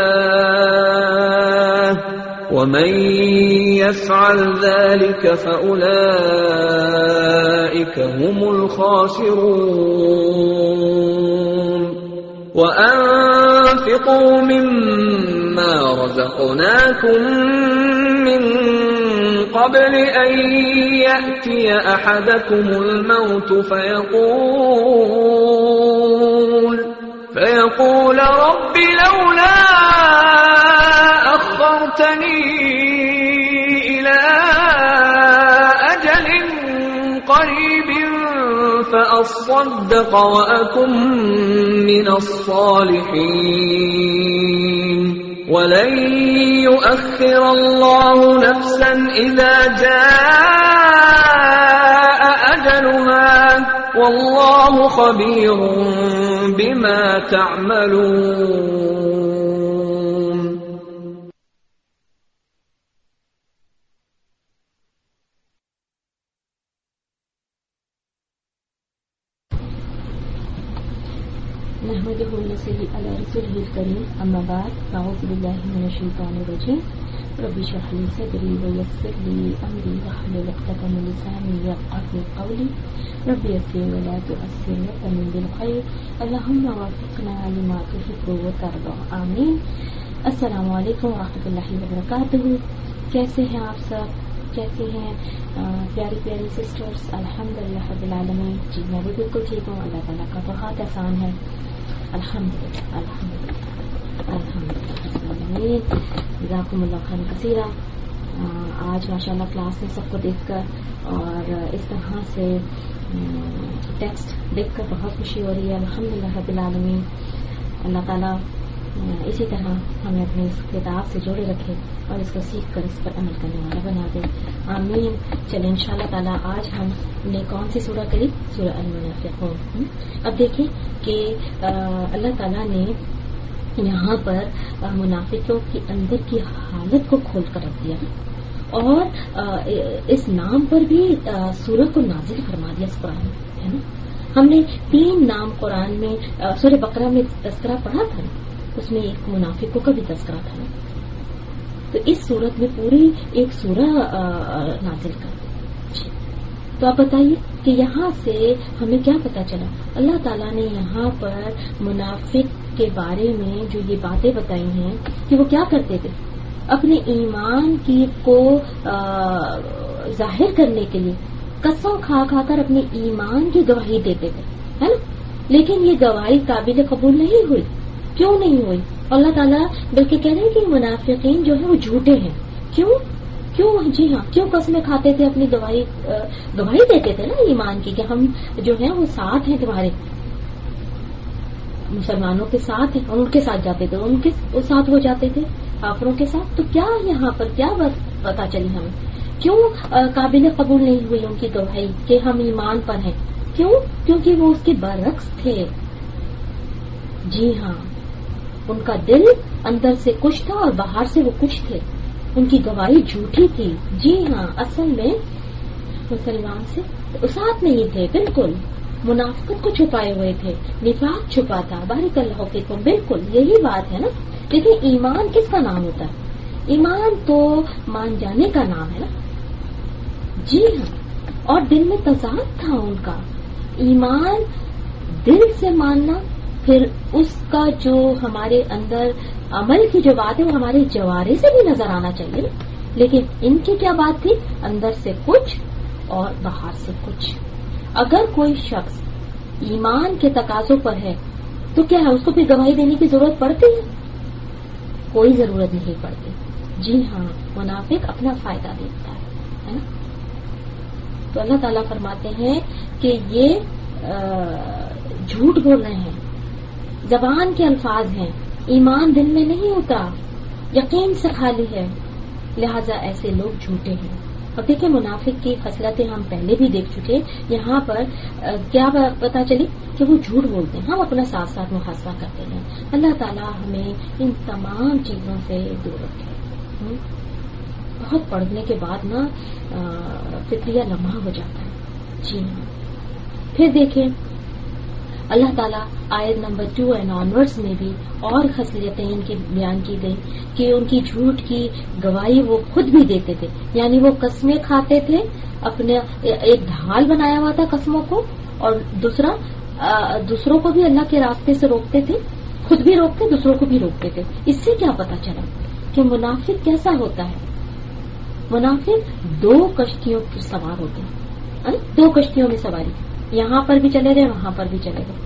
[SPEAKER 11] اللَّهِ وَمَنْ يَفْعَلْ ذَلِكَ فَأُولَئِكَ هُمُ الْخَاسِرُونَ وَأَنْفِقُوا مِمَّا رَزَقْنَاكُمْ مِنْ قَبْلِ أَنْ يَأْتِيَ أَحَدَكُمُ الْمَوْتُ فَيَقُولَ فَيَقُولَ رَبِّ لَوْلَا أخرتني إلى أجل قريب فأصدق وأكن من الصالحين ولن يؤخر الله نفسا إذا جاء أجلها والله خبير بما تعملون.
[SPEAKER 13] نحمده ونصلي على رسوله الكريم أما بعد أعوذ بالله من الشيطان الرجيم رب اشرح لي صدري ويسر لي أمري واحلل عقدة من لساني يفقهوا قولي رب يسر ولا تؤثر وتمن بالخير اللهم وفقنا لما تحب وترضى آمين. السلام علیکم ورحمۃ اللہ وبرکاتہ. کیسے ہیں آپ سب؟ کیسے ہیں پیاری پیاری سسٹرز؟ الحمدللہ رب العالمین. جی میں بھی بالکل ٹھیک ہوں. اللہ تعالیٰ کا بہت احسان ہے. الحمدللہ الحمدللہ الحمدللہ. جزاکم اللہ خیر کثیرا. آج ماشاء اللہ کلاس میں سب کو دیکھ کر اور اس طرح سے ٹیکسٹ دیکھ کر بہت خوشی ہو رہی ہے. الحمدللہ رب العالمین. اللہ تعالیٰ اسی طرح ہمیں اپنی اس کتاب سے جوڑے رکھے اور اس کو سیکھ کر اس پر عمل کرنے والا بنا دے. آمین. چلیں انشاءاللہ تعالیٰ آج ہم نے کون سی سورہ کری؟ سورہ المنافقون. اب دیکھیں کہ اللہ تعالیٰ نے یہاں پر منافقوں کے اندر کی حالت کو کھول کر رکھ دیا اور اس نام پر بھی سورہ کو نازل فرما دیا اس قرآن میں، ہے نا. ہم نے تین نام قرآن میں سورہ بقرہ میں تذکرہ پڑھا تھا، اس میں ایک منافقوں کا بھی تذکرہ تھا. تو اس صورت میں پوری ایک سورہ نازل کر دی. تو آپ بتائیے کہ یہاں سے ہمیں کیا پتا چلا؟ اللہ تعالیٰ نے یہاں پر منافق کے بارے میں جو یہ باتیں بتائی ہیں کہ وہ کیا کرتے تھے، اپنے ایمان کی کو ظاہر کرنے کے لیے قسم کھا کھا کر اپنے ایمان کی گواہی دیتے تھے، ہے نا. لیکن یہ گواہی قابل قبول نہیں ہوئی. کیوں نہیں ہوئی؟ اللہ تعالیٰ بلکہ کہہ رہے ہیں کہ منافقین جو ہیں وہ جھوٹے ہیں. کیوں کیوں جی ہاں کیوں قسمیں کھاتے تھے، اپنی گواہی گواہی دیتے تھے نا ایمان کی کہ ہم جو ہیں وہ ساتھ ہیں تمہارے، مسلمانوں کے ساتھ ہیں، اور ان کے ساتھ جاتے تھے، ان کے ساتھ ہو جاتے تھے کافروں کے ساتھ. تو کیا یہاں پر کیا بات پتا چلی ہمیں؟ کیوں قابل قبول نہیں ہوئی ان کی گواہی کہ ہم ایمان پر ہیں؟ کیوں؟ کیونکہ وہ اس کے برعکس تھے. جی ہاں، ان کا دل اندر سے کچھ تھا اور باہر سے وہ کچھ تھے. ان کی گواہی جھوٹی تھی. جی ہاں، اصل میں مسلمان سے ساتھ نہیں تھے، بالکل منافقت کو چھپائے ہوئے تھے، نفاق چھپا تھا. بارک اللہ فیکم. بالکل یہی بات ہے نا. لیکن ایمان کس کا نام ہوتا ہے؟ ایمان تو مان جانے کا نام ہے نا. جی ہاں، اور دل میں تضاد تھا ان کا. ایمان دل سے ماننا، پھر اس کا جو ہمارے اندر عمل کی جو بات ہے وہ ہمارے جوارے سے بھی نظر آنا چاہیے. لیکن ان کی کیا بات تھی؟ اندر سے کچھ اور باہر سے کچھ. اگر کوئی شخص ایمان کے تقاضوں پر ہے تو کیا ہے اس کو پھر گواہی دینے کی ضرورت پڑتی ہے؟ کوئی ضرورت نہیں پڑتی. جی ہاں، منافق اپنا فائدہ دیکھتا ہے نا. تو اللہ تعالیٰ فرماتے ہیں کہ یہ جھوٹ بول رہے ہیں، زبان کے الفاظ ہیں، ایمان دل میں نہیں ہوتا، یقین سے خالی ہے. لہذا ایسے لوگ جھوٹے ہیں. اب دیکھیں منافق کی خصلتیں ہم پہلے بھی دیکھ چکے. یہاں پر کیا پتا چلی کہ وہ جھوٹ بولتے ہیں. ہم اپنا ساتھ ساتھ محاسبہ کرتے ہیں. اللہ تعالیٰ ہمیں ان تمام چیزوں سے دور رکھے. بہت پڑھنے کے بعد نا فکریہ لمحہ ہو جاتا ہے. جی ہاں. پھر دیکھیں اللہ تعالیٰ آیت نمبر ٹو اینڈ آنورڈز میں بھی اور خصلتیں ان کی بیان کی گئی کہ ان کی جھوٹ کی گواہی وہ خود بھی دیتے تھے. یعنی وہ قسمیں کھاتے تھے, اپنے ایک ڈھال بنایا ہوا تھا قسموں کو, اور دوسرا دوسروں کو بھی اللہ کے راستے سے روکتے تھے, خود بھی روکتے دوسروں کو بھی روکتے تھے. اس سے کیا پتا چلا کہ منافق کیسا ہوتا ہے. منافق دو کشتیوں پر سوار ہوتے ہیں, دو کشتیوں میں سواری, یہاں پر بھی چلے گئے وہاں پر بھی چلے گئے.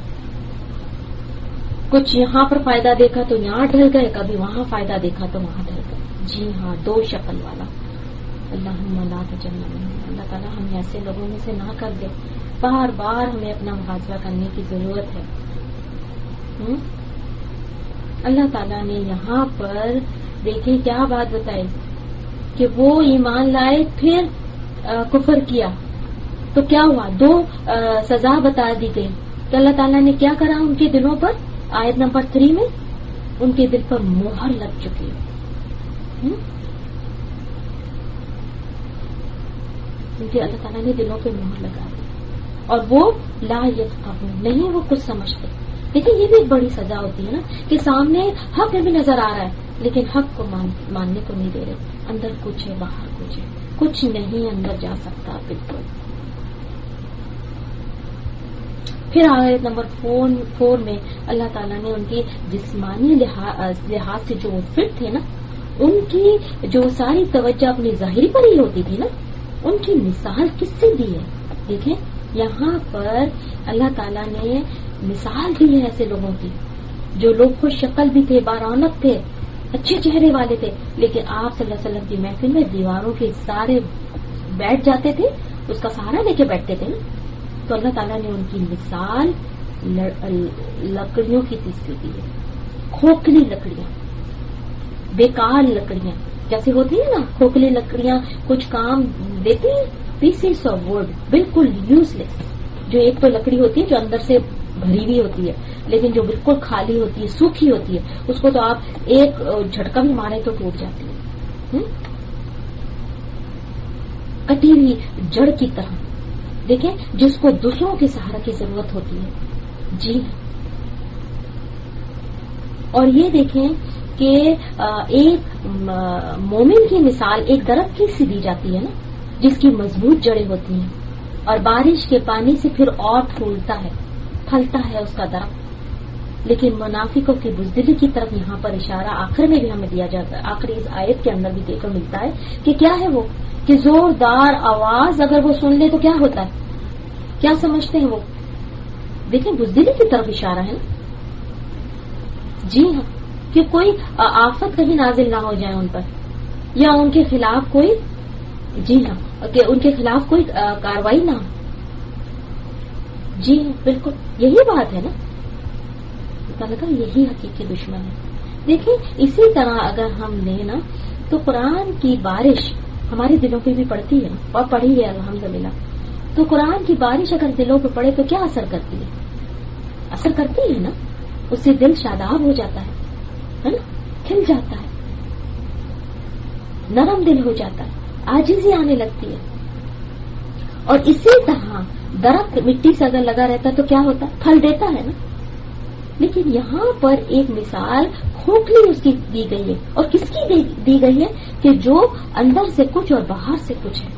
[SPEAKER 13] کچھ یہاں پر فائدہ دیکھا تو یہاں ڈھل گئے, کبھی وہاں فائدہ دیکھا تو وہاں ڈھل گئے. جی ہاں, دو شکل والا. اللہم لا تجعلنا منہم. اللہ تعالیٰ ہمیں ایسے لوگوں میں سے نہ کر دے. بار بار ہمیں اپنا محاسبہ کرنے کی ضرورت ہے. اللہ تعالیٰ نے یہاں پر دیکھیں کیا بات بتائی کہ وہ ایمان لائے پھر کفر کیا تو کیا ہوا, دو سزا بتا دی گئی. تو اللہ تعالیٰ نے کیا کرا ان کے دلوں پر, آیت نمبر تھری میں ان کے دل پر مہر لگ چکی ہے. کیونکہ اللہ تعالیٰ نے دلوں پہ مہر لگا دی اور وہ لا یفقہون, نہیں وہ کچھ سمجھتے. لیکن یہ بھی ایک بڑی سزا ہوتی ہے نا کہ سامنے حق بھی نظر آ رہا ہے لیکن حق کو مان, ماننے کو نہیں دے رہے. اندر کچھ ہے باہر کچھ ہے, کچھ نہیں اندر جا سکتا بالکل. پھر آیت نمبر فور, فور میں اللہ تعالیٰ نے ان کی جسمانی لحاظ سے جو فٹ تھے نا, ان کی جو ساری توجہ اپنی ظاہری پر ہی ہوتی تھی نا, ان کی مثال کس سے دی ہے. دیکھیں یہاں پر اللہ تعالیٰ نے مثال دی ہے ایسے لوگوں کی جو لوگ خوش شکل بھی تھے, بارونق تھے, اچھے چہرے والے تھے, لیکن آپ صلی اللہ علیہ وسلم کی محفل میں دیواروں کے سارے بیٹھ جاتے تھے, اس کا سہارا لے کے بیٹھتے تھے نا. تو اللہ تعالیٰ نے ان کی مثال لکڑیوں کی تیسری دی ہے. کھوکھلی لکڑیاں, بیکار لکڑیاں جیسے ہوتی ہیں نا, کھوکھلی لکڑیاں کچھ کام دیتی ہیں, پیسز آف ووڈ, بالکل یوز لیس. جو ایک تو لکڑی ہوتی ہے جو اندر سے بھری ہوئی ہوتی ہے لیکن جو بالکل خالی ہوتی ہے, سوکھی ہوتی ہے, اس کو تو آپ ایک جھٹکا بھی مارے تو ٹوٹ جاتی ہے, کٹی ہوئی جڑ کی طرح. دیکھیں جس کو دوسروں کے سہارا کی ضرورت ہوتی ہے. جی اور یہ دیکھیں کہ ایک مومن کی مثال ایک درخت کی سی دی جاتی ہے نا, جس کی مضبوط جڑیں ہوتی ہیں اور بارش کے پانی سے پھر اور پھولتا ہے, پھلتا ہے اس کا درخت. لیکن منافقوں کی بزدلی کی طرف یہاں پر اشارہ آخر میں بھی ہمیں دیا جاتا ہے, آخری اس آیت کے اندر بھی دیکھنے ملتا ہے کہ کیا ہے وہ, کہ زوردار آواز اگر وہ سن لے تو کیا ہوتا ہے, کیا سمجھتے ہیں وہ. دیکھیں بزدلی کی طرف اشارہ ہے نا. جی ہاں, کہ کوئی آفت کہیں نازل نہ ہو جائے ان پر, یا ان کے خلاف کوئی, جی ہاں کہ ان کے خلاف کوئی کاروائی نہ ہو. جی ہاں بالکل یہی بات ہے نا. لگا یہی حقیقی دشمن ہے. دیکھیں اسی طرح اگر ہم لیں نا تو قرآن کی بارش ہمارے دلوں پہ بھی پڑتی ہے اور پڑی ہے الحمدللہ. تو قرآن کی بارش اگر دلوں پہ پڑے تو کیا اثر کرتی ہے, اثر کرتی ہے نا, اس سے دل شاداب ہو جاتا ہے نا, کھل جاتا ہے, نرم دل ہو جاتا ہے, عاجزی آنے لگتی ہے. اور اسی طرح درخت مٹی سے اگر لگا رہتا ہے تو کیا ہوتا ہے, پھل دیتا ہے نا. لیکن یہاں پر ایک مثال کھوکھلی اس کی دی گئی ہے, اور کس کی دی گئی ہے کہ جو اندر سے کچھ اور باہر سے کچھ ہے.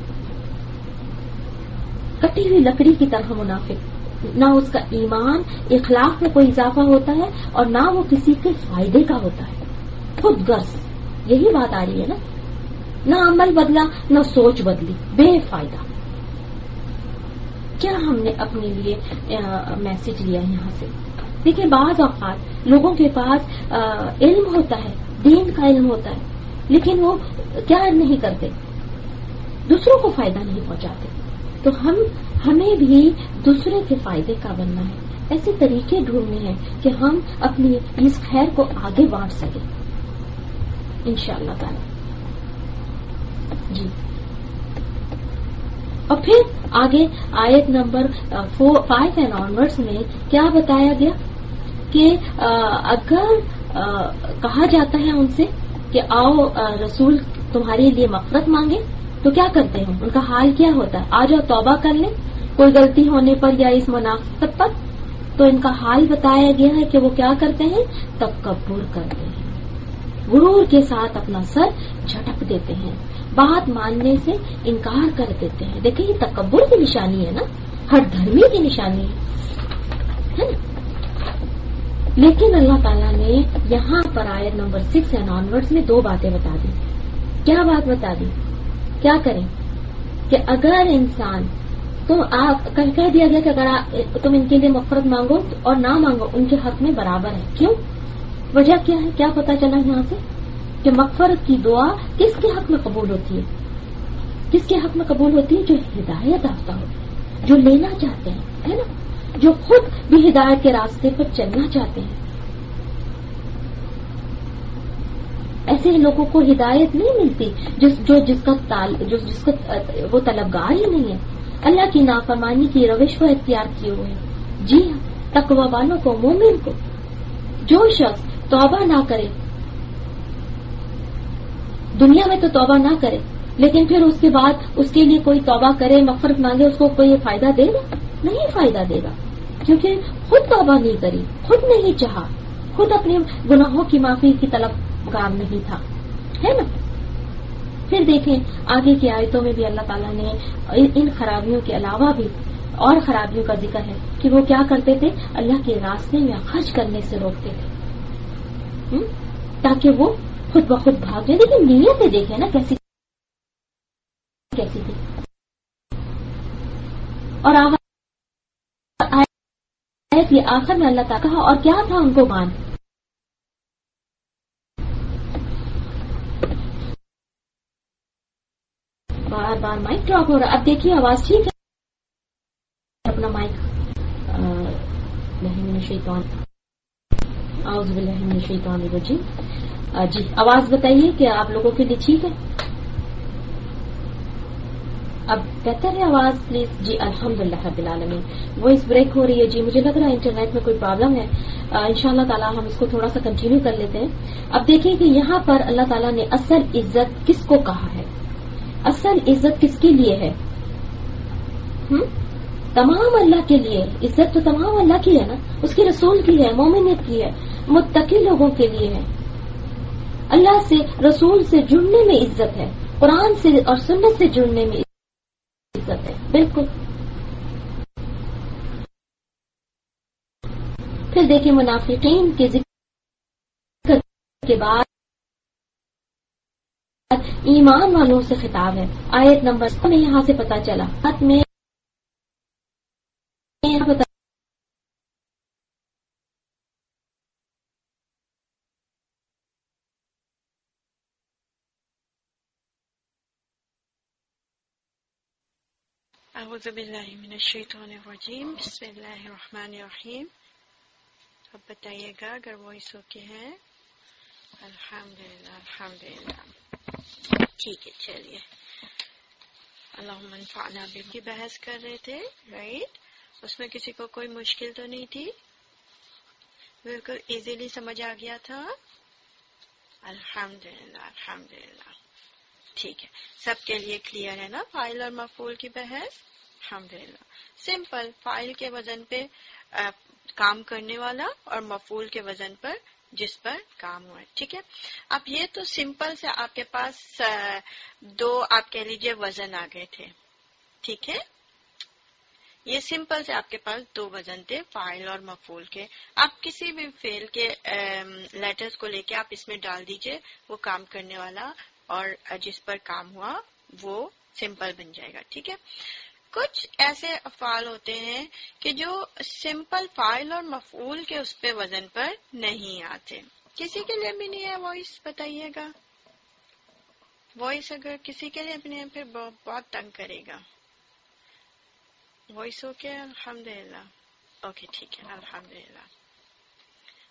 [SPEAKER 13] کٹی ہوئی لکڑی کی طرح منافق, نہ اس کا ایمان اخلاق میں کوئی اضافہ ہوتا ہے اور نہ وہ کسی کے فائدے کا ہوتا ہے, خود غرض. یہی بات آ رہی ہے نا, نہ عمل بدلا نہ سوچ بدلی, بے فائدہ. کیا ہم نے اپنے لیے میسج لیا یہاں سے. دیکھیں بعض اوقات لوگوں کے پاس علم ہوتا ہے, دین کا علم ہوتا ہے, لیکن وہ کیا نہیں کرتے, دوسروں کو فائدہ نہیں پہنچاتے. تو ہم ہمیں بھی دوسرے کے فائدے کا بننا ہے. ایسے طریقے ڈھونڈنے ہیں کہ ہم اپنی اس خیر کو آگے بانٹ سکیں انشاءاللہ تعالی. جی اور پھر آگے آیت نمبر فائیو اینڈ آنورڈس میں کیا بتایا گیا کہ اگر کہا جاتا ہے ان سے کہ آؤ رسول تمہارے لیے مغفرت مانگے تو کیا کرتے ہیں؟ ان کا حال کیا ہوتا ہے؟ آ جاؤ توبہ کر لیں کوئی غلطی ہونے پر یا اس منافقت پر. تو ان کا حال بتایا گیا ہے کہ وہ کیا کرتے ہیں؟ تکبر کرتے ہیں، غرور کے ساتھ اپنا سر جھٹک دیتے ہیں، بات ماننے سے انکار کر دیتے ہیں. دیکھیں یہ تکبر کی نشانی ہے نا، ہر دھرمی کی نشانی ہے نا. لیکن اللہ تعالیٰ نے یہاں پر آیت نمبر سکس اینڈ آنورڈز میں دو باتیں بتا دی. کیا بات بتا دی؟ کیا کریں کہ اگر انسان تو آپ کہہ دیا گیا کہ اگر تم ان کے لیے مغفرت مانگو اور نہ مانگو ان کے حق میں برابر ہے. کیوں؟ وجہ کیا ہے؟ کیا پتا چلا یہاں سے کہ مغفرت کی دعا کس کے حق میں قبول ہوتی ہے؟ کس کے حق میں قبول ہوتی ہے؟ جو ہدایت یافتہ ہوتے ہیں، جو لینا چاہتے ہیں، ہے نا، جو خود بھی ہدایت کے راستے پر چلنا چاہتے ہیں. ایسے لوگوں کو ہدایت نہیں ملتی جس جو جس کا تال جو جس کا وہ طلبگار ہی نہیں ہے، اللہ کی نافرمانی کی روش کو اختیار کیے ہوئے ہیں. جی ہاں، تقوی والوں کو، مومن کو. جو شخص توبہ نہ کرے، دنیا میں تو توبہ نہ کرے لیکن پھر اس کے بعد اس کے لیے کوئی توبہ کرے، مغفرت مانگے، اس کو کوئی فائدہ دے گا؟ نہیں فائدہ دے گا، کیونکہ خود توبہ نہیں کری، خود نہیں چاہا، خود اپنے گناہوں کی معافی کی طلبگار نہیں تھا، ہے نا. پھر دیکھیں آگے کی آیتوں میں بھی اللہ تعالیٰ نے ان خرابیوں کے علاوہ بھی اور خرابیوں کا ذکر ہے کہ وہ کیا کرتے تھے؟ اللہ کے راستے میں خرچ کرنے سے روکتے تھے تاکہ وہ خود بخود بھاگ جائے. لیکن نیتیں دیکھیں نا کیسی کیسی تھی. اور آیت یہ آخر میں اللہ تعالیٰ کہا اور کیا تھا ان کو مان. بار بار مائک ڈراپ ہو رہا. اب دیکھیے آواز ٹھیک ہے؟ اپنا مائک من الشیطان اعوذ باللہ من الشیطان الرجیم. جی آواز بتائیے کہ آپ لوگوں کے لیے ٹھیک ہے؟ اب بہتر ہے آواز پلیز؟ جی الحمدللہ رب العالمین. وائس بریک ہو رہی ہے. جی مجھے لگ رہا ہے انٹرنیٹ میں کوئی پرابلم ہے. انشاءاللہ تعالیٰ ہم اس کو تھوڑا سا کنٹینیو کر لیتے ہیں. اب دیکھیں کہ یہاں پر اللہ تعالیٰ نے اصل عزت کس کو کہا ہے؟ اصل عزت کس کے لیے ہے؟ ہم؟ تمام اللہ کے لیے. عزت تو تمام اللہ کی ہے نا، اس کے رسول کی ہے، مومنیت کی ہے، متقی لوگوں کے لیے ہے. اللہ سے، رسول سے جڑنے میں عزت ہے، قرآن سے اور سنت سے جڑنے میں عزت ہے. بالکل. پھر دیکھیں منافقین کے ذکر کے بعد ایمان والوں سے خطاب ہے. آیت نمبر میں یہاں سے پتا چلا میں
[SPEAKER 3] اعوذ باللہ من الشیطان الرجیم. بسم اللہ الرحمن الرحیم. اب بتائیے گا اگر وائس اوکے ہے؟ الحمدللہ الحمدللہ. ٹھیک ہے چلیے. اللہم انفعنا بما کی بحث کر رہے تھے رائٹ. اس میں کسی کو کوئی مشکل تو نہیں تھی؟ بالکل ایزیلی سمجھ آ گیا تھا. الحمدللہ الحمدللہ. ٹھیک ہے سب کے لیے کلیئر ہے نا فاعل اور مفعول کی بحث؟ الحمدللہ. سمپل فاعل کے وزن پہ کام کرنے والا اور مفعول کے وزن پر جس پر کام ہوا ہے. ٹھیک ہے. اب یہ تو سمپل سے آپ کے پاس دو آپ کہہ لیجئے وزن آ گئے تھے. ٹھیک ہے یہ سمپل سے آپ کے پاس دو وزن تھے فاعل اور مفعول کے. آپ کسی بھی فعل کے لیٹرز کو لے کے آپ اس میں ڈال دیجئے، وہ کام کرنے والا اور جس پر کام ہوا وہ سمپل بن جائے گا. ٹھیک ہے. کچھ ایسے افعال ہوتے ہیں کہ جو سمپل فاعل اور مفعول کے اس پہ وزن پر نہیں آتے. کسی کے لیے بھی نہیں ہے وائس؟ بتائیے گا. وائس اگر کسی کے لیے بھی نہیں ہے پھر بہت تنگ کرے گا. Voice okay? الحمدللہ. اوکے ٹھیک ہے الحمدللہ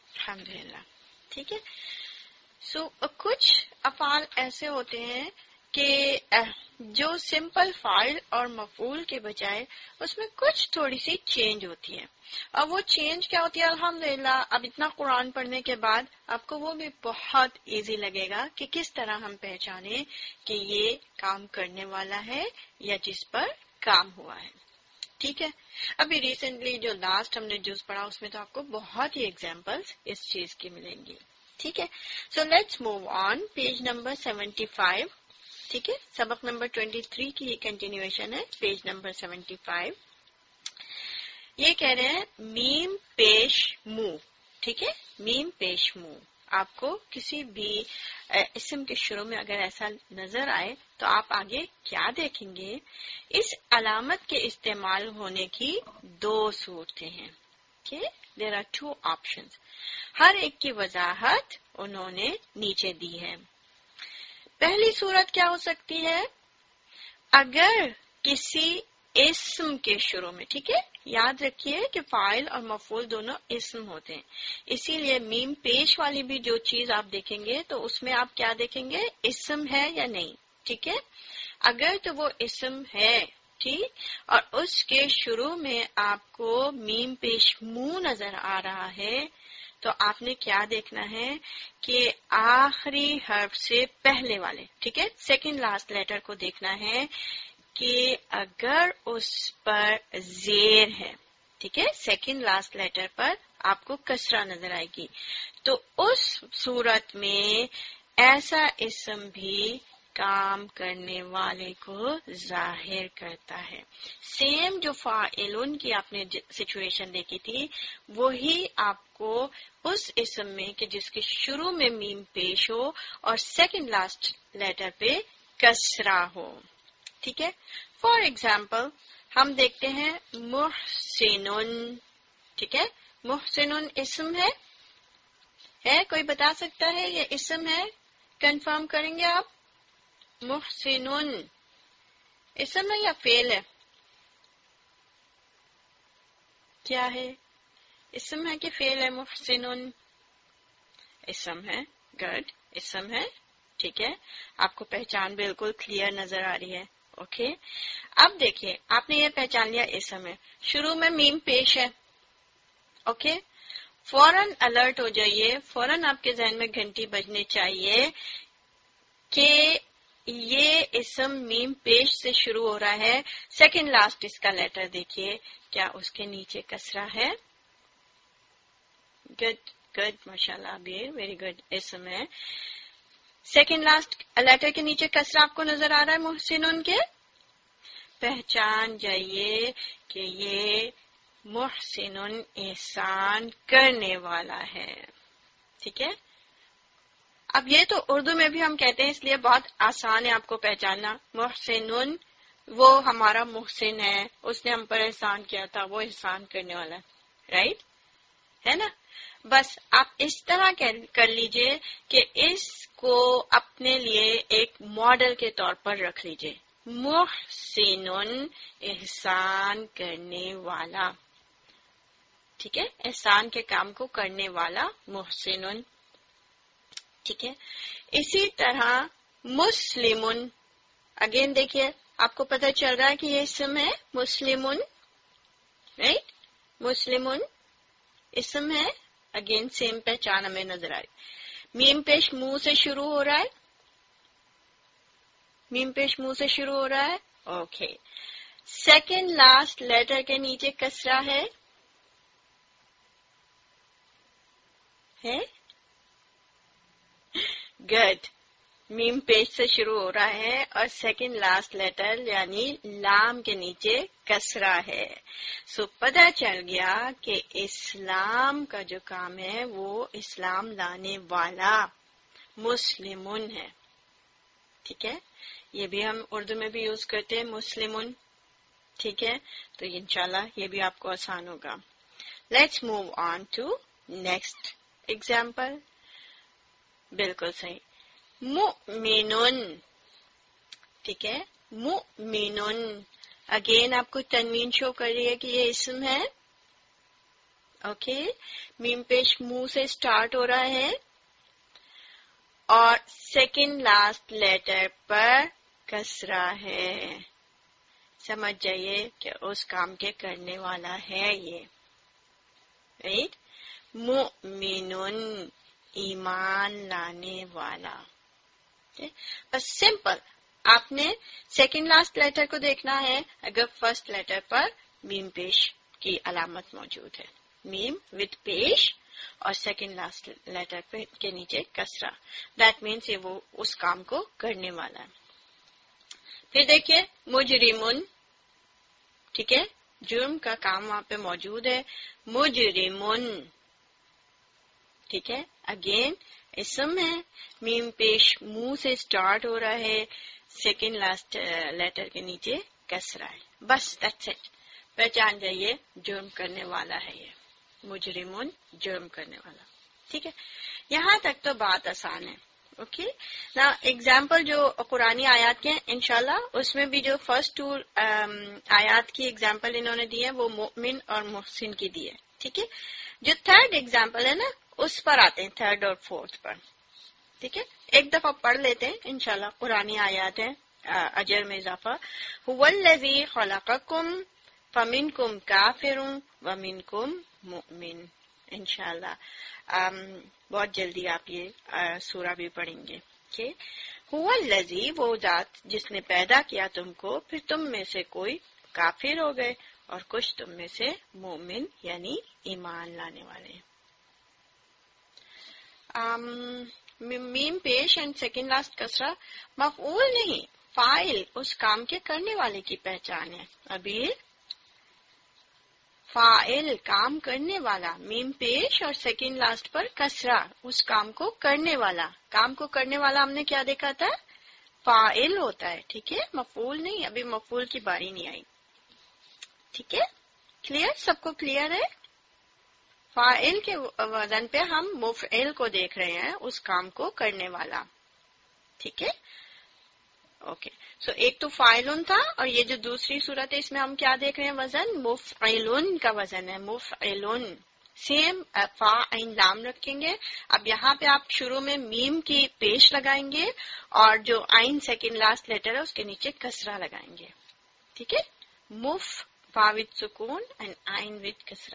[SPEAKER 3] الحمدللہ. ٹھیک ہے. سو so, کچھ افعال ایسے ہوتے ہیں کہ جو سمپل فاعل اور مفعول کے بجائے اس میں کچھ تھوڑی سی چینج ہوتی ہے. اور وہ چینج کیا ہوتی ہے؟ الحمدللہ اب اتنا قرآن پڑھنے کے بعد آپ کو وہ بھی بہت ایزی لگے گا کہ کس طرح ہم پہچانیں کہ یہ کام کرنے والا ہے یا جس پر کام ہوا ہے. ٹھیک ہے. ابھی ریسنٹلی جو لاسٹ ہم نے جز پڑھا اس میں تو آپ کو بہت ہی ایگزامپلس اس چیز کی ملیں گی. ٹھیک ہے. So let's move on page number seventy five. ٹھیک ہے. سبق نمبر ٹوینٹی تھری کی یہ کنٹینیویشن ہے. Page number seventy five. یہ کہہ رہے ہیں میم پیش منہ. ٹھیک ہے. میم پیش منہ. آپ کو کسی بھی اسم کے شروع میں اگر ایسا نظر آئے تو آپ آگے کیا دیکھیں گے؟ اس علامت کے استعمال ہونے کی دو صورتیں ہیں. There are two options. ہر ایک کی وضاحت انہوں نے نیچے دی ہے. پہلی صورت کیا ہو سکتی ہے؟ اگر کسی اسم کے شروع میں. ٹھیک ہے. یاد رکھیے کہ فاعل اور مفعول دونوں اسم ہوتے ہیں، اسی لیے میم پیش والی بھی جو چیز آپ دیکھیں گے تو اس میں آپ کیا دیکھیں گے؟ اسم ہے یا نہیں. ٹھیک ہے. اگر تو وہ اسم ہے ٹھیک اور اس کے شروع میں آپ کو میم پیش منہ نظر آ رہا ہے تو آپ نے کیا دیکھنا ہے کہ آخری حرف سے پہلے والے ٹھیک ہے سیکنڈ لاسٹ لیٹر کو دیکھنا ہے کہ اگر اس پر زیر ہے. ٹھیک ہے. سیکنڈ لاسٹ لیٹر پر آپ کو کسرہ نظر آئے گی تو اس صورت میں ایسا اسم بھی کام کرنے والے کو ظاہر کرتا ہے. سیم جو فاعلون کی آپ نے سچویشن دیکھی تھی وہی آپ کو اس اسم میں کہ جس کے شروع میں میم پیش ہو اور سیکنڈ لاسٹ لیٹر پہ کسرہ ہو. ٹھیک ہے. فار ایگزامپل ہم دیکھتے ہیں محسنن. ٹھیک ہے. محسنن اسم ہے ہے کوئی بتا سکتا ہے یہ اسم ہے؟ کنفرم کریں گے آپ؟ محسنن اسم ہے یا فعل ہے؟ کیا ہے؟ اسم ہے کہ فعل ہے؟ محسنن اسم ہے. گڈ. اسم ہے. ٹھیک ہے. آپ کو پہچان بالکل کلیئر نظر آ رہی ہے. Okay okay. اب دیکھیے آپ نے یہ پہچان لیا اسم ہے، شروع میں میم پیش ہے. Okay okay. فوراً الرٹ ہو جائیے، فوراً آپ کے ذہن میں گھنٹی بجنے چاہیے کہ یہ اسم میم پیش سے شروع ہو رہا ہے. سیکنڈ لاسٹ اس کا لیٹر دیکھیے کیا اس کے نیچے کسرہ ہے؟ گڈ گڈ ماشاء اللہ بیر ویری گڈ. اسم ہے. سیکنڈ لاسٹ لیٹر کے نیچے کسرہ آپ کو نظر آ رہا ہے محسنن کے. پہچان جائیے کہ یہ محسنن احسان کرنے والا ہے. ٹھیک ہے. اب یہ تو اردو میں بھی ہم کہتے ہیں اس لیے بہت آسان ہے آپ کو پہچاننا. محسنن وہ ہمارا محسن ہے، اس نے ہم پر احسان کیا تھا، وہ احسان کرنے والا ہے. رائٹ ہے نا. بس آپ اس طرح کر لیجئے کہ اس کو اپنے لیے ایک ماڈل کے طور پر رکھ لیجئے. محسنن احسان کرنے والا. ٹھیک ہے. احسان کے کام کو کرنے والا محسنن. ٹھیک ہے. اسی طرح مسلمن اگین دیکھیے آپ کو پتہ چل رہا ہے کہ یہ اسم ہے مسلمن. رائٹ. مسلمن اسم ہے. اگین سیم پہچان ہمیں نظر آئے. میم پیش منہ سے شروع ہو رہا ہے. میم پیش منہ سے شروع ہو رہا ہے. اوکے. سیکنڈ لاسٹ لیٹر کے نیچے کسرہ ہے ہے گڈ. میم پیش سے شروع ہو رہا ہے اور سیکنڈ لاسٹ لیٹر یعنی لام کے نیچے کسرہ ہے. سو پتہ چل گیا کہ اسلام کا جو کام ہے وہ اسلام لانے والا مسلمن ہے. ٹھیک ہے. یہ بھی ہم اردو میں بھی یوز کرتے ہیں مسلمن. ٹھیک ہے. تو انشاءاللہ یہ بھی آپ کو آسان ہوگا. Let's move on to next example. بالکل صحیح. مؤمنن. ٹھیک ہے. مؤمنن اگین آپ کو تنوین شو کر رہی ہے کہ یہ اسم ہے. اوکے. میم پیش منہ سے سٹارٹ ہو رہا ہے اور سیکنڈ لاسٹ لیٹر پر کسرہ ہے. سمجھ جائیے کہ اس کام کے کرنے والا ہے یہ. رائٹ. مؤمنون ایمان لانے والا. بس سمپل. آپ نے سیکنڈ لاسٹ لیٹر کو دیکھنا ہے. اگر فرسٹ لیٹر پر میم پیش کی علامت موجود ہے, میم وتھ پیش اور سیکنڈ لاسٹ لیٹر کے نیچے کسرہ, دیٹ مینس یہ وہ اس کام کو کرنے والا ہے. پھر دیکھیے مجرمن. ٹھیک ہے, جرم کا کام وہاں پہ موجود ہے. مجرمن. ٹھیک ہے, اگین اسم ہے, میم پیش منہ سے اسٹارٹ ہو رہا ہے, سیکنڈ لاسٹ لیٹر کے نیچے کسرہ ہے. بس دیٹس اٹ. پہچان جائیے جرم کرنے والا ہے یہ. مجرمون جرم کرنے والا. ٹھیک ہے, یہاں تک تو بات آسان ہے. اوکے نا. ایگزامپل جو قرآنی آیات کے ہیں انشاءاللہ اس میں بھی جو فرسٹ ٹو آیات کی ایگزامپل انہوں نے دی ہے وہ مؤمن اور محسن کی دی ہے. ٹھیک ہے, جو تھرڈ ایگزامپل ہے نا اس پر آتے ہیں, تھرڈ اور فورتھ پر. ٹھیک ہے, ایک دفعہ پڑھ لیتے ہیں انشاءاللہ. قرآنی آیات ہیں, اجر میں اضافہ. هو الذی خلقکم فمنکم کافر ومنکم مؤمن. انشاءاللہ بہت جلدی آپ یہ سورہ بھی پڑھیں گے. کہ هو الذی, وہ ذات جس نے پیدا کیا تم کو, پھر تم میں سے کوئی کافر ہو گئے اور کچھ تم میں سے مومن یعنی ایمان لانے والے. میم پیش اینڈ سیکنڈ لاسٹ کسرہ مفعول نہیں, فاعل اس کام کے کرنے والے کی پہچان ہے. ابھی فاعل کام کرنے والا, میم پیش اور سیکنڈ لاسٹ پر کسرہ اس کام کو کرنے والا. کام کو کرنے والا ہم نے کیا دیکھا تھا, فاعل ہوتا ہے. ٹھیک ہے, مفعول نہیں. ابھی مفعول کی باری نہیں آئی. ٹھیک ہے, کلیئر, سب کو کلیئر ہے. فاعل کے وزن پہ ہم مفعول کو دیکھ رہے ہیں, اس کام کو کرنے والا. ٹھیک ہے, اوکے. سو ایک تو فاعلن تھا, اور یہ جو دوسری صورت ہے اس میں ہم کیا دیکھ رہے ہیں, وزن مفعلن کا وزن ہے. مفعلن سیم فا عین لام رکھیں گے. اب یہاں پہ آپ شروع میں میم کی پیش لگائیں گے اور جو عین سیکنڈ لاسٹ لیٹر ہے اس کے نیچے کسرہ لگائیں گے. ٹھیک ہے, مف فا وتھ سکون اینڈ عین وتھ کسرہ.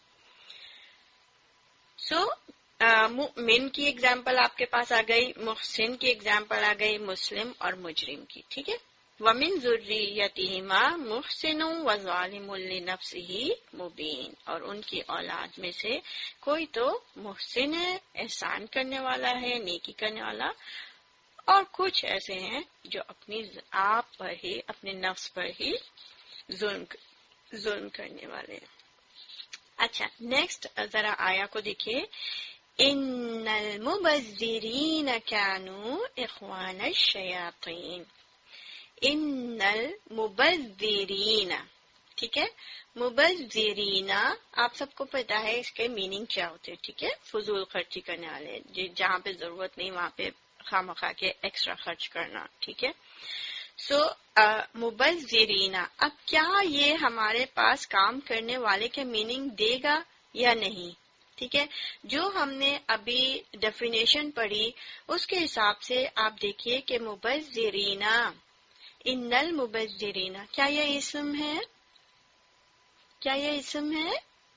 [SPEAKER 3] سو مؤمن کی ایگزامپل آپ کے پاس آ گئی, محسن کی ایگزامپل آ گئی, مسلم اور مجرم کی. ٹھیک ہے, ومن ذریتہما محسن وظالم لنفسہ مبین, اور ان کی اولاد میں سے کوئی تو محسن ہے, احسان کرنے والا ہے, نیکی کرنے والا, اور کچھ ایسے ہیں جو اپنی آپ پر ہی, اپنے نفس پر ہی ظلم ظلم کرنے والے ہیں. اچھا, نیکسٹ ذرا آیا کو دیکھیے. ان المبذرین کانوا اخوان الشیاطین. ان المبذرین. ٹھیک ہے, مبذرین آپ سب کو پتا ہے اس کے میننگ کیا ہوتے ہیں. ٹھیک ہے, فضول خرچی کرنے والے, جہاں پہ ضرورت نہیں وہاں پہ خواہ مخواہ کے ایکسٹرا خرچ کرنا. ٹھیک ہے, سو مبذرین. اب کیا یہ ہمارے پاس کام کرنے والے کے میننگ دے گا یا نہیں؟ ٹھیک ہے, جو ہم نے ابھی ڈیفینیشن پڑھی اس کے حساب سے آپ دیکھیے کہ مبذرین, ان المبذرین, کیا یہ اسم ہے؟ کیا یہ اسم ہے؟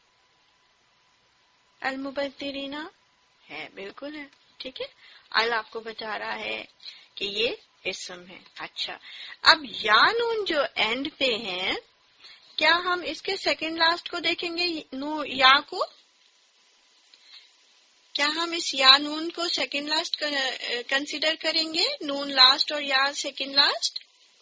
[SPEAKER 3] المبذرین ہے, بالکل ہے. ٹھیک ہے, اللہ آپ کو بتا رہا ہے کہ یہ اسم ہے. اچھا, اب یا نون جو اینڈ پہ ہیں, کیا ہم اس کے سیکنڈ لاسٹ کو دیکھیں گے, نو یا کو؟ کیا ہم اس یا نون کو سیکنڈ لاسٹ کنسیڈر کریں گے, نون لاسٹ اور یا سیکنڈ لاسٹ؟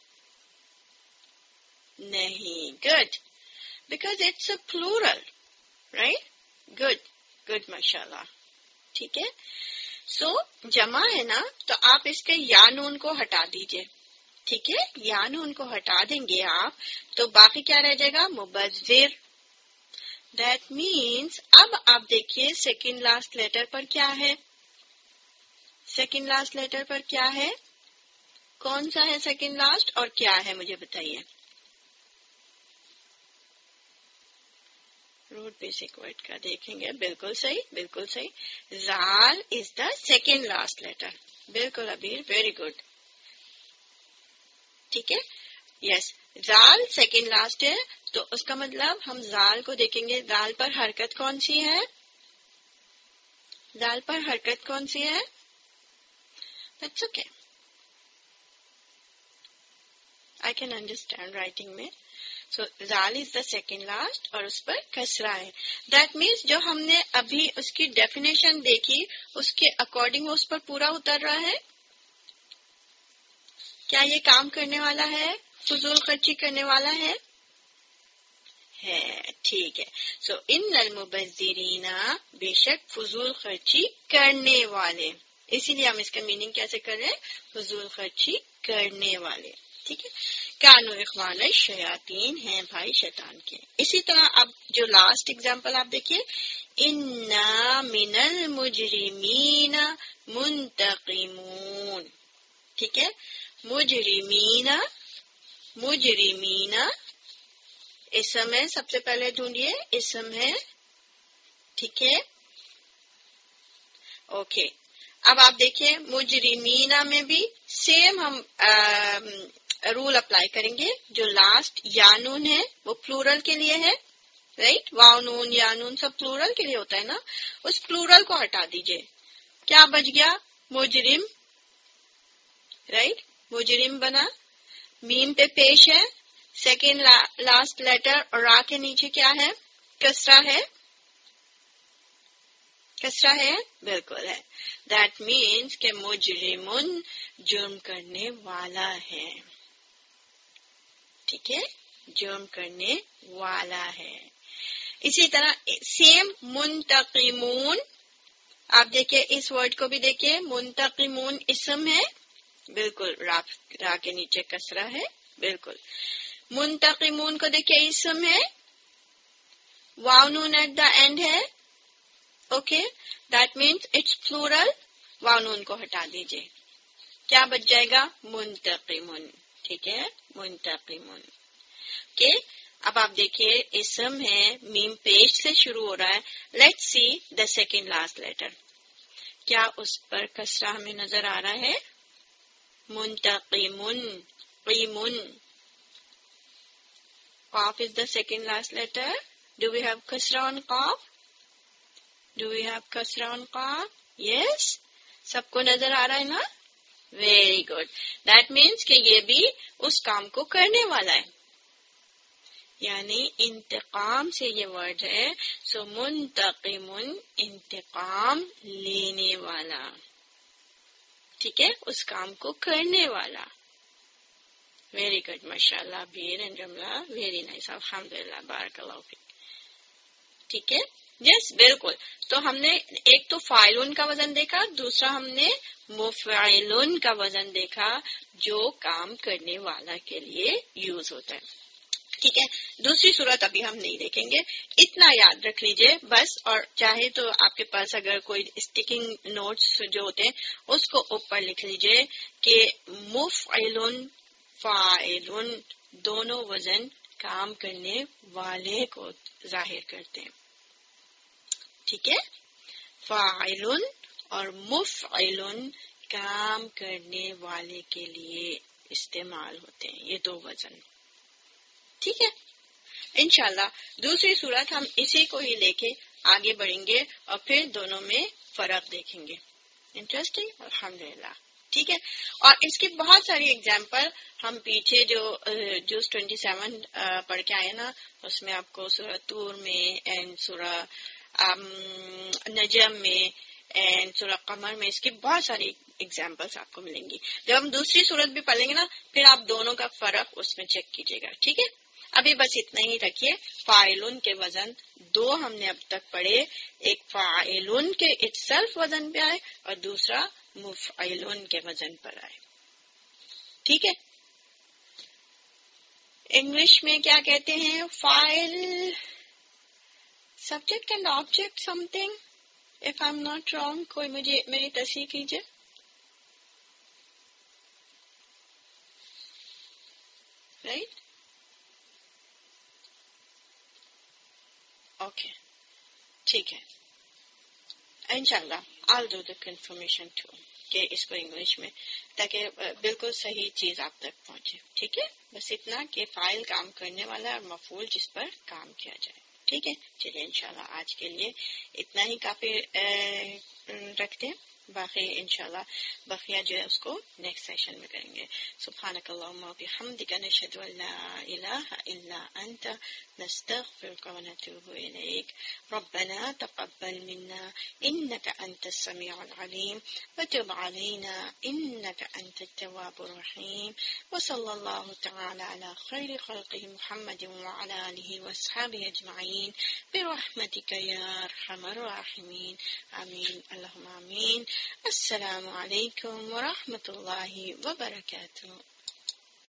[SPEAKER 3] نہیں. Good, because it's a plural, right. Good good, ماشاء اللہ. ٹھیک ہے, سو so, جمع ہے نا, تو آپ اس کے یا نون کو ہٹا دیجئے. ٹھیک ہے, یا نون کو ہٹا دیں گے آپ تو باقی کیا رہ جائے گا, مبذر. دیٹ مینس اب آپ دیکھیے سیکنڈ لاسٹ لیٹر پر کیا ہے, سیکنڈ لاسٹ لیٹر پر کیا ہے, کون سا ہے سیکنڈ لاسٹ اور کیا ہے مجھے بتائیے. روٹ بیسک ورڈ کا دیکھیں گے, بالکل صحیح, بالکل صحیح. زال is the second last letter. بالکل ابیر, ویری گڈ. ٹھیک ہے. یس, زال سیکنڈ لاسٹ ہے, تو اس کا مطلب ہم زال کو دیکھیں گے. زال پر حرکت کون سی ہے؟ زال پر حرکت کون سی ہے؟ That's okay. I can understand writing میں. So زال is the second last اور اس پر کسرہ ہے. That means جو ہم نے ابھی اس کی ڈیفینیشن دیکھی اس کے اکارڈنگ اس پر پورا اتر رہا ہے. کیا یہ کام کرنے والا ہے؟ فضول خرچی کرنے والا ہے؟ ہے, ٹھیک ہے. سو ان المبذرین, بے شک فضول خرچی کرنے والے. اسی لیے ہم اس کا میننگ کیسے کر رہے ہیں؟ فضول خرچی کرنے والے. ٹھیک ہے. کانو اخوان الشیاطین, ہیں بھائی شیطان کے. اسی طرح اب جو لاسٹ اگزامپل آپ دیکھیے, انا من المجرمین منتقمون. ٹھیک ہے. مجرمین, مجرمین اسم ہے, سب سے پہلے ڈھونڈیے اسم ہے. ٹھیک ہے. اوکے. اب آپ دیکھیں مجرمینا میں بھی سیم ہم رول اپلائی کریں گے. جو لاسٹ یانون ہے وہ پلورل کے لیے ہے, رائٹ. واؤنون یانون سب پلورل کے لیے ہوتا ہے نا. اس پلورل کو ہٹا دیجئے. کیا بچ گیا؟ مجرم, رائٹ. مجرم بنا. میم پہ پیش ہے, سیکنڈ لاسٹ لیٹر, اور را کے نیچے کیا ہے؟ کسرہ ہے. کسرہ ہے, بالکل ہے. دیٹ مینس کہ مجرمن جرم کرنے والا ہے. ٹھیک ہے, جرم کرنے والا ہے. اسی طرح سیم منتقمون, آپ دیکھیں اس ورڈ کو بھی دیکھیں. منتقمون اسم ہے, بالکل. را, را کے نیچے کسرہ ہے, بالکل. منتقمون کو دیکھیں اسم ہے, واو نون ایٹ دا اینڈ ہے. Okay, that means it's plural. واو نون کو ہٹا دیجئے. کیا بچ جائے گا؟ منتقمون. ٹھیک ہے, منتقمون. اوکے. اب آپ دیکھیے اسم ہے, میم پیش سے شروع ہو رہا ہے. Let see the second last letter. کیا اس پر کسرہ ہمیں نظر آ رہا ہے؟ منتقمون, قیمون. قاف is the second last letter. Do we have kasra on qaf? Do we have kasra on qaf? Yes. سب کو نظر آ رہا ہے نا؟ Very good. دیٹ مینس کہ یہ بھی اس کام کو کرنے والا ہے, یعنی انتقام سے یہ ورڈ ہے. سو منتقمون, انتقام لینے والا. ٹھیک ہے, اس کام کو کرنے والا. ویری گڈ, ماشاء اللہ. بیر اینڈ جملہ ویری نائس, الحمدللہ, بارک اللہ فیک. ٹھیک ہے. یس, بالکل. تو ہم نے ایک تو فاعلون کا وزن دیکھا, دوسرا ہم نے مفعلون کا وزن دیکھا جو کام کرنے والا کے لیے یوز ہوتا ہے. ٹھیک ہے. دوسری صورت ابھی ہم نہیں دیکھیں گے. اتنا یاد رکھ لیجئے بس. اور چاہے تو آپ کے پاس اگر کوئی اسٹیکنگ نوٹس جو ہوتے ہیں اس کو اوپر لکھ لیجئے کہ مفعلون فاعلون دونوں وزن کام کرنے والے کو ظاہر کرتے ہیں. ٹھیک ہے. فاعلون اور مفعلون کام کرنے والے کے لیے استعمال ہوتے ہیں یہ دو وزن. ٹھیک ہے. انشاءاللہ دوسری صورت ہم اسی کو ہی لے کے آگے بڑھیں گے اور پھر دونوں میں فرق دیکھیں گے. انٹرسٹنگ, الحمدللہ. ٹھیک ہے. اور اس کی بہت ساری اگزامپل ہم پیچھے جو جوز ٹوینٹی سیون پڑھ کے آئے نا, اس میں آپ کو سورہ طور میں اینڈ سورہ نجم میں اینڈ سورہ قمر میں اس کی بہت ساری اگزامپلس آپ کو ملیں گی. جب ہم دوسری صورت بھی پڑھیں گے نا پھر آپ دونوں کا فرق اس میں چیک کیجیے گا. ٹھیک ہے. ابھی بس اتنا ہی رکھیے. فاعلون کے وزن دو ہم نے اب تک پڑھے. ایک فاعلون کے اٹسیلف وزن پہ آئے اور دوسرا مفعلون کے وزن پر آئے. ٹھیک ہے. انگلش میں کیا کہتے ہیں؟ فاعل, subject and object something, if I am not wrong. کوئی مجھے میری تصحیح کیجیے. رائٹ. اوکے, ٹھیک ہے. انشاءاللہ I'll do the confirmation too. کہ اس کو انگلش میں، تاکہ بالکل صحیح چیز آپ تک پہنچے. ٹھیک ہے، بس اتنا کہ فاعل کام کرنے والا اور مفعول جس پر کام کیا جائے. ٹھیک ہے، چلیے انشاءاللہ آج کے لیے اتنا ہی کافی رکھتے ہیں، باقی انشاءاللہ بقیہ جو ہے اس کو نیکسٹ سیشن میں کریں گے. سبحانک اللہم و بحمدک نشہد ان لا الہ الا انت نستغفرک و نتوب الیک. ربنا تقبل منا انک انت السمیع العلیم وتب علینا انک انت التواب الرحیم. وصلی اللہ تعالی علی خیر خلقہ محمد وعلی آلہ واصحابہ اجمعین برحمتک یا ارحم الراحمین. آمین اللہم آمین. السلام علیکم ورحمۃ اللہ وبرکاتہ.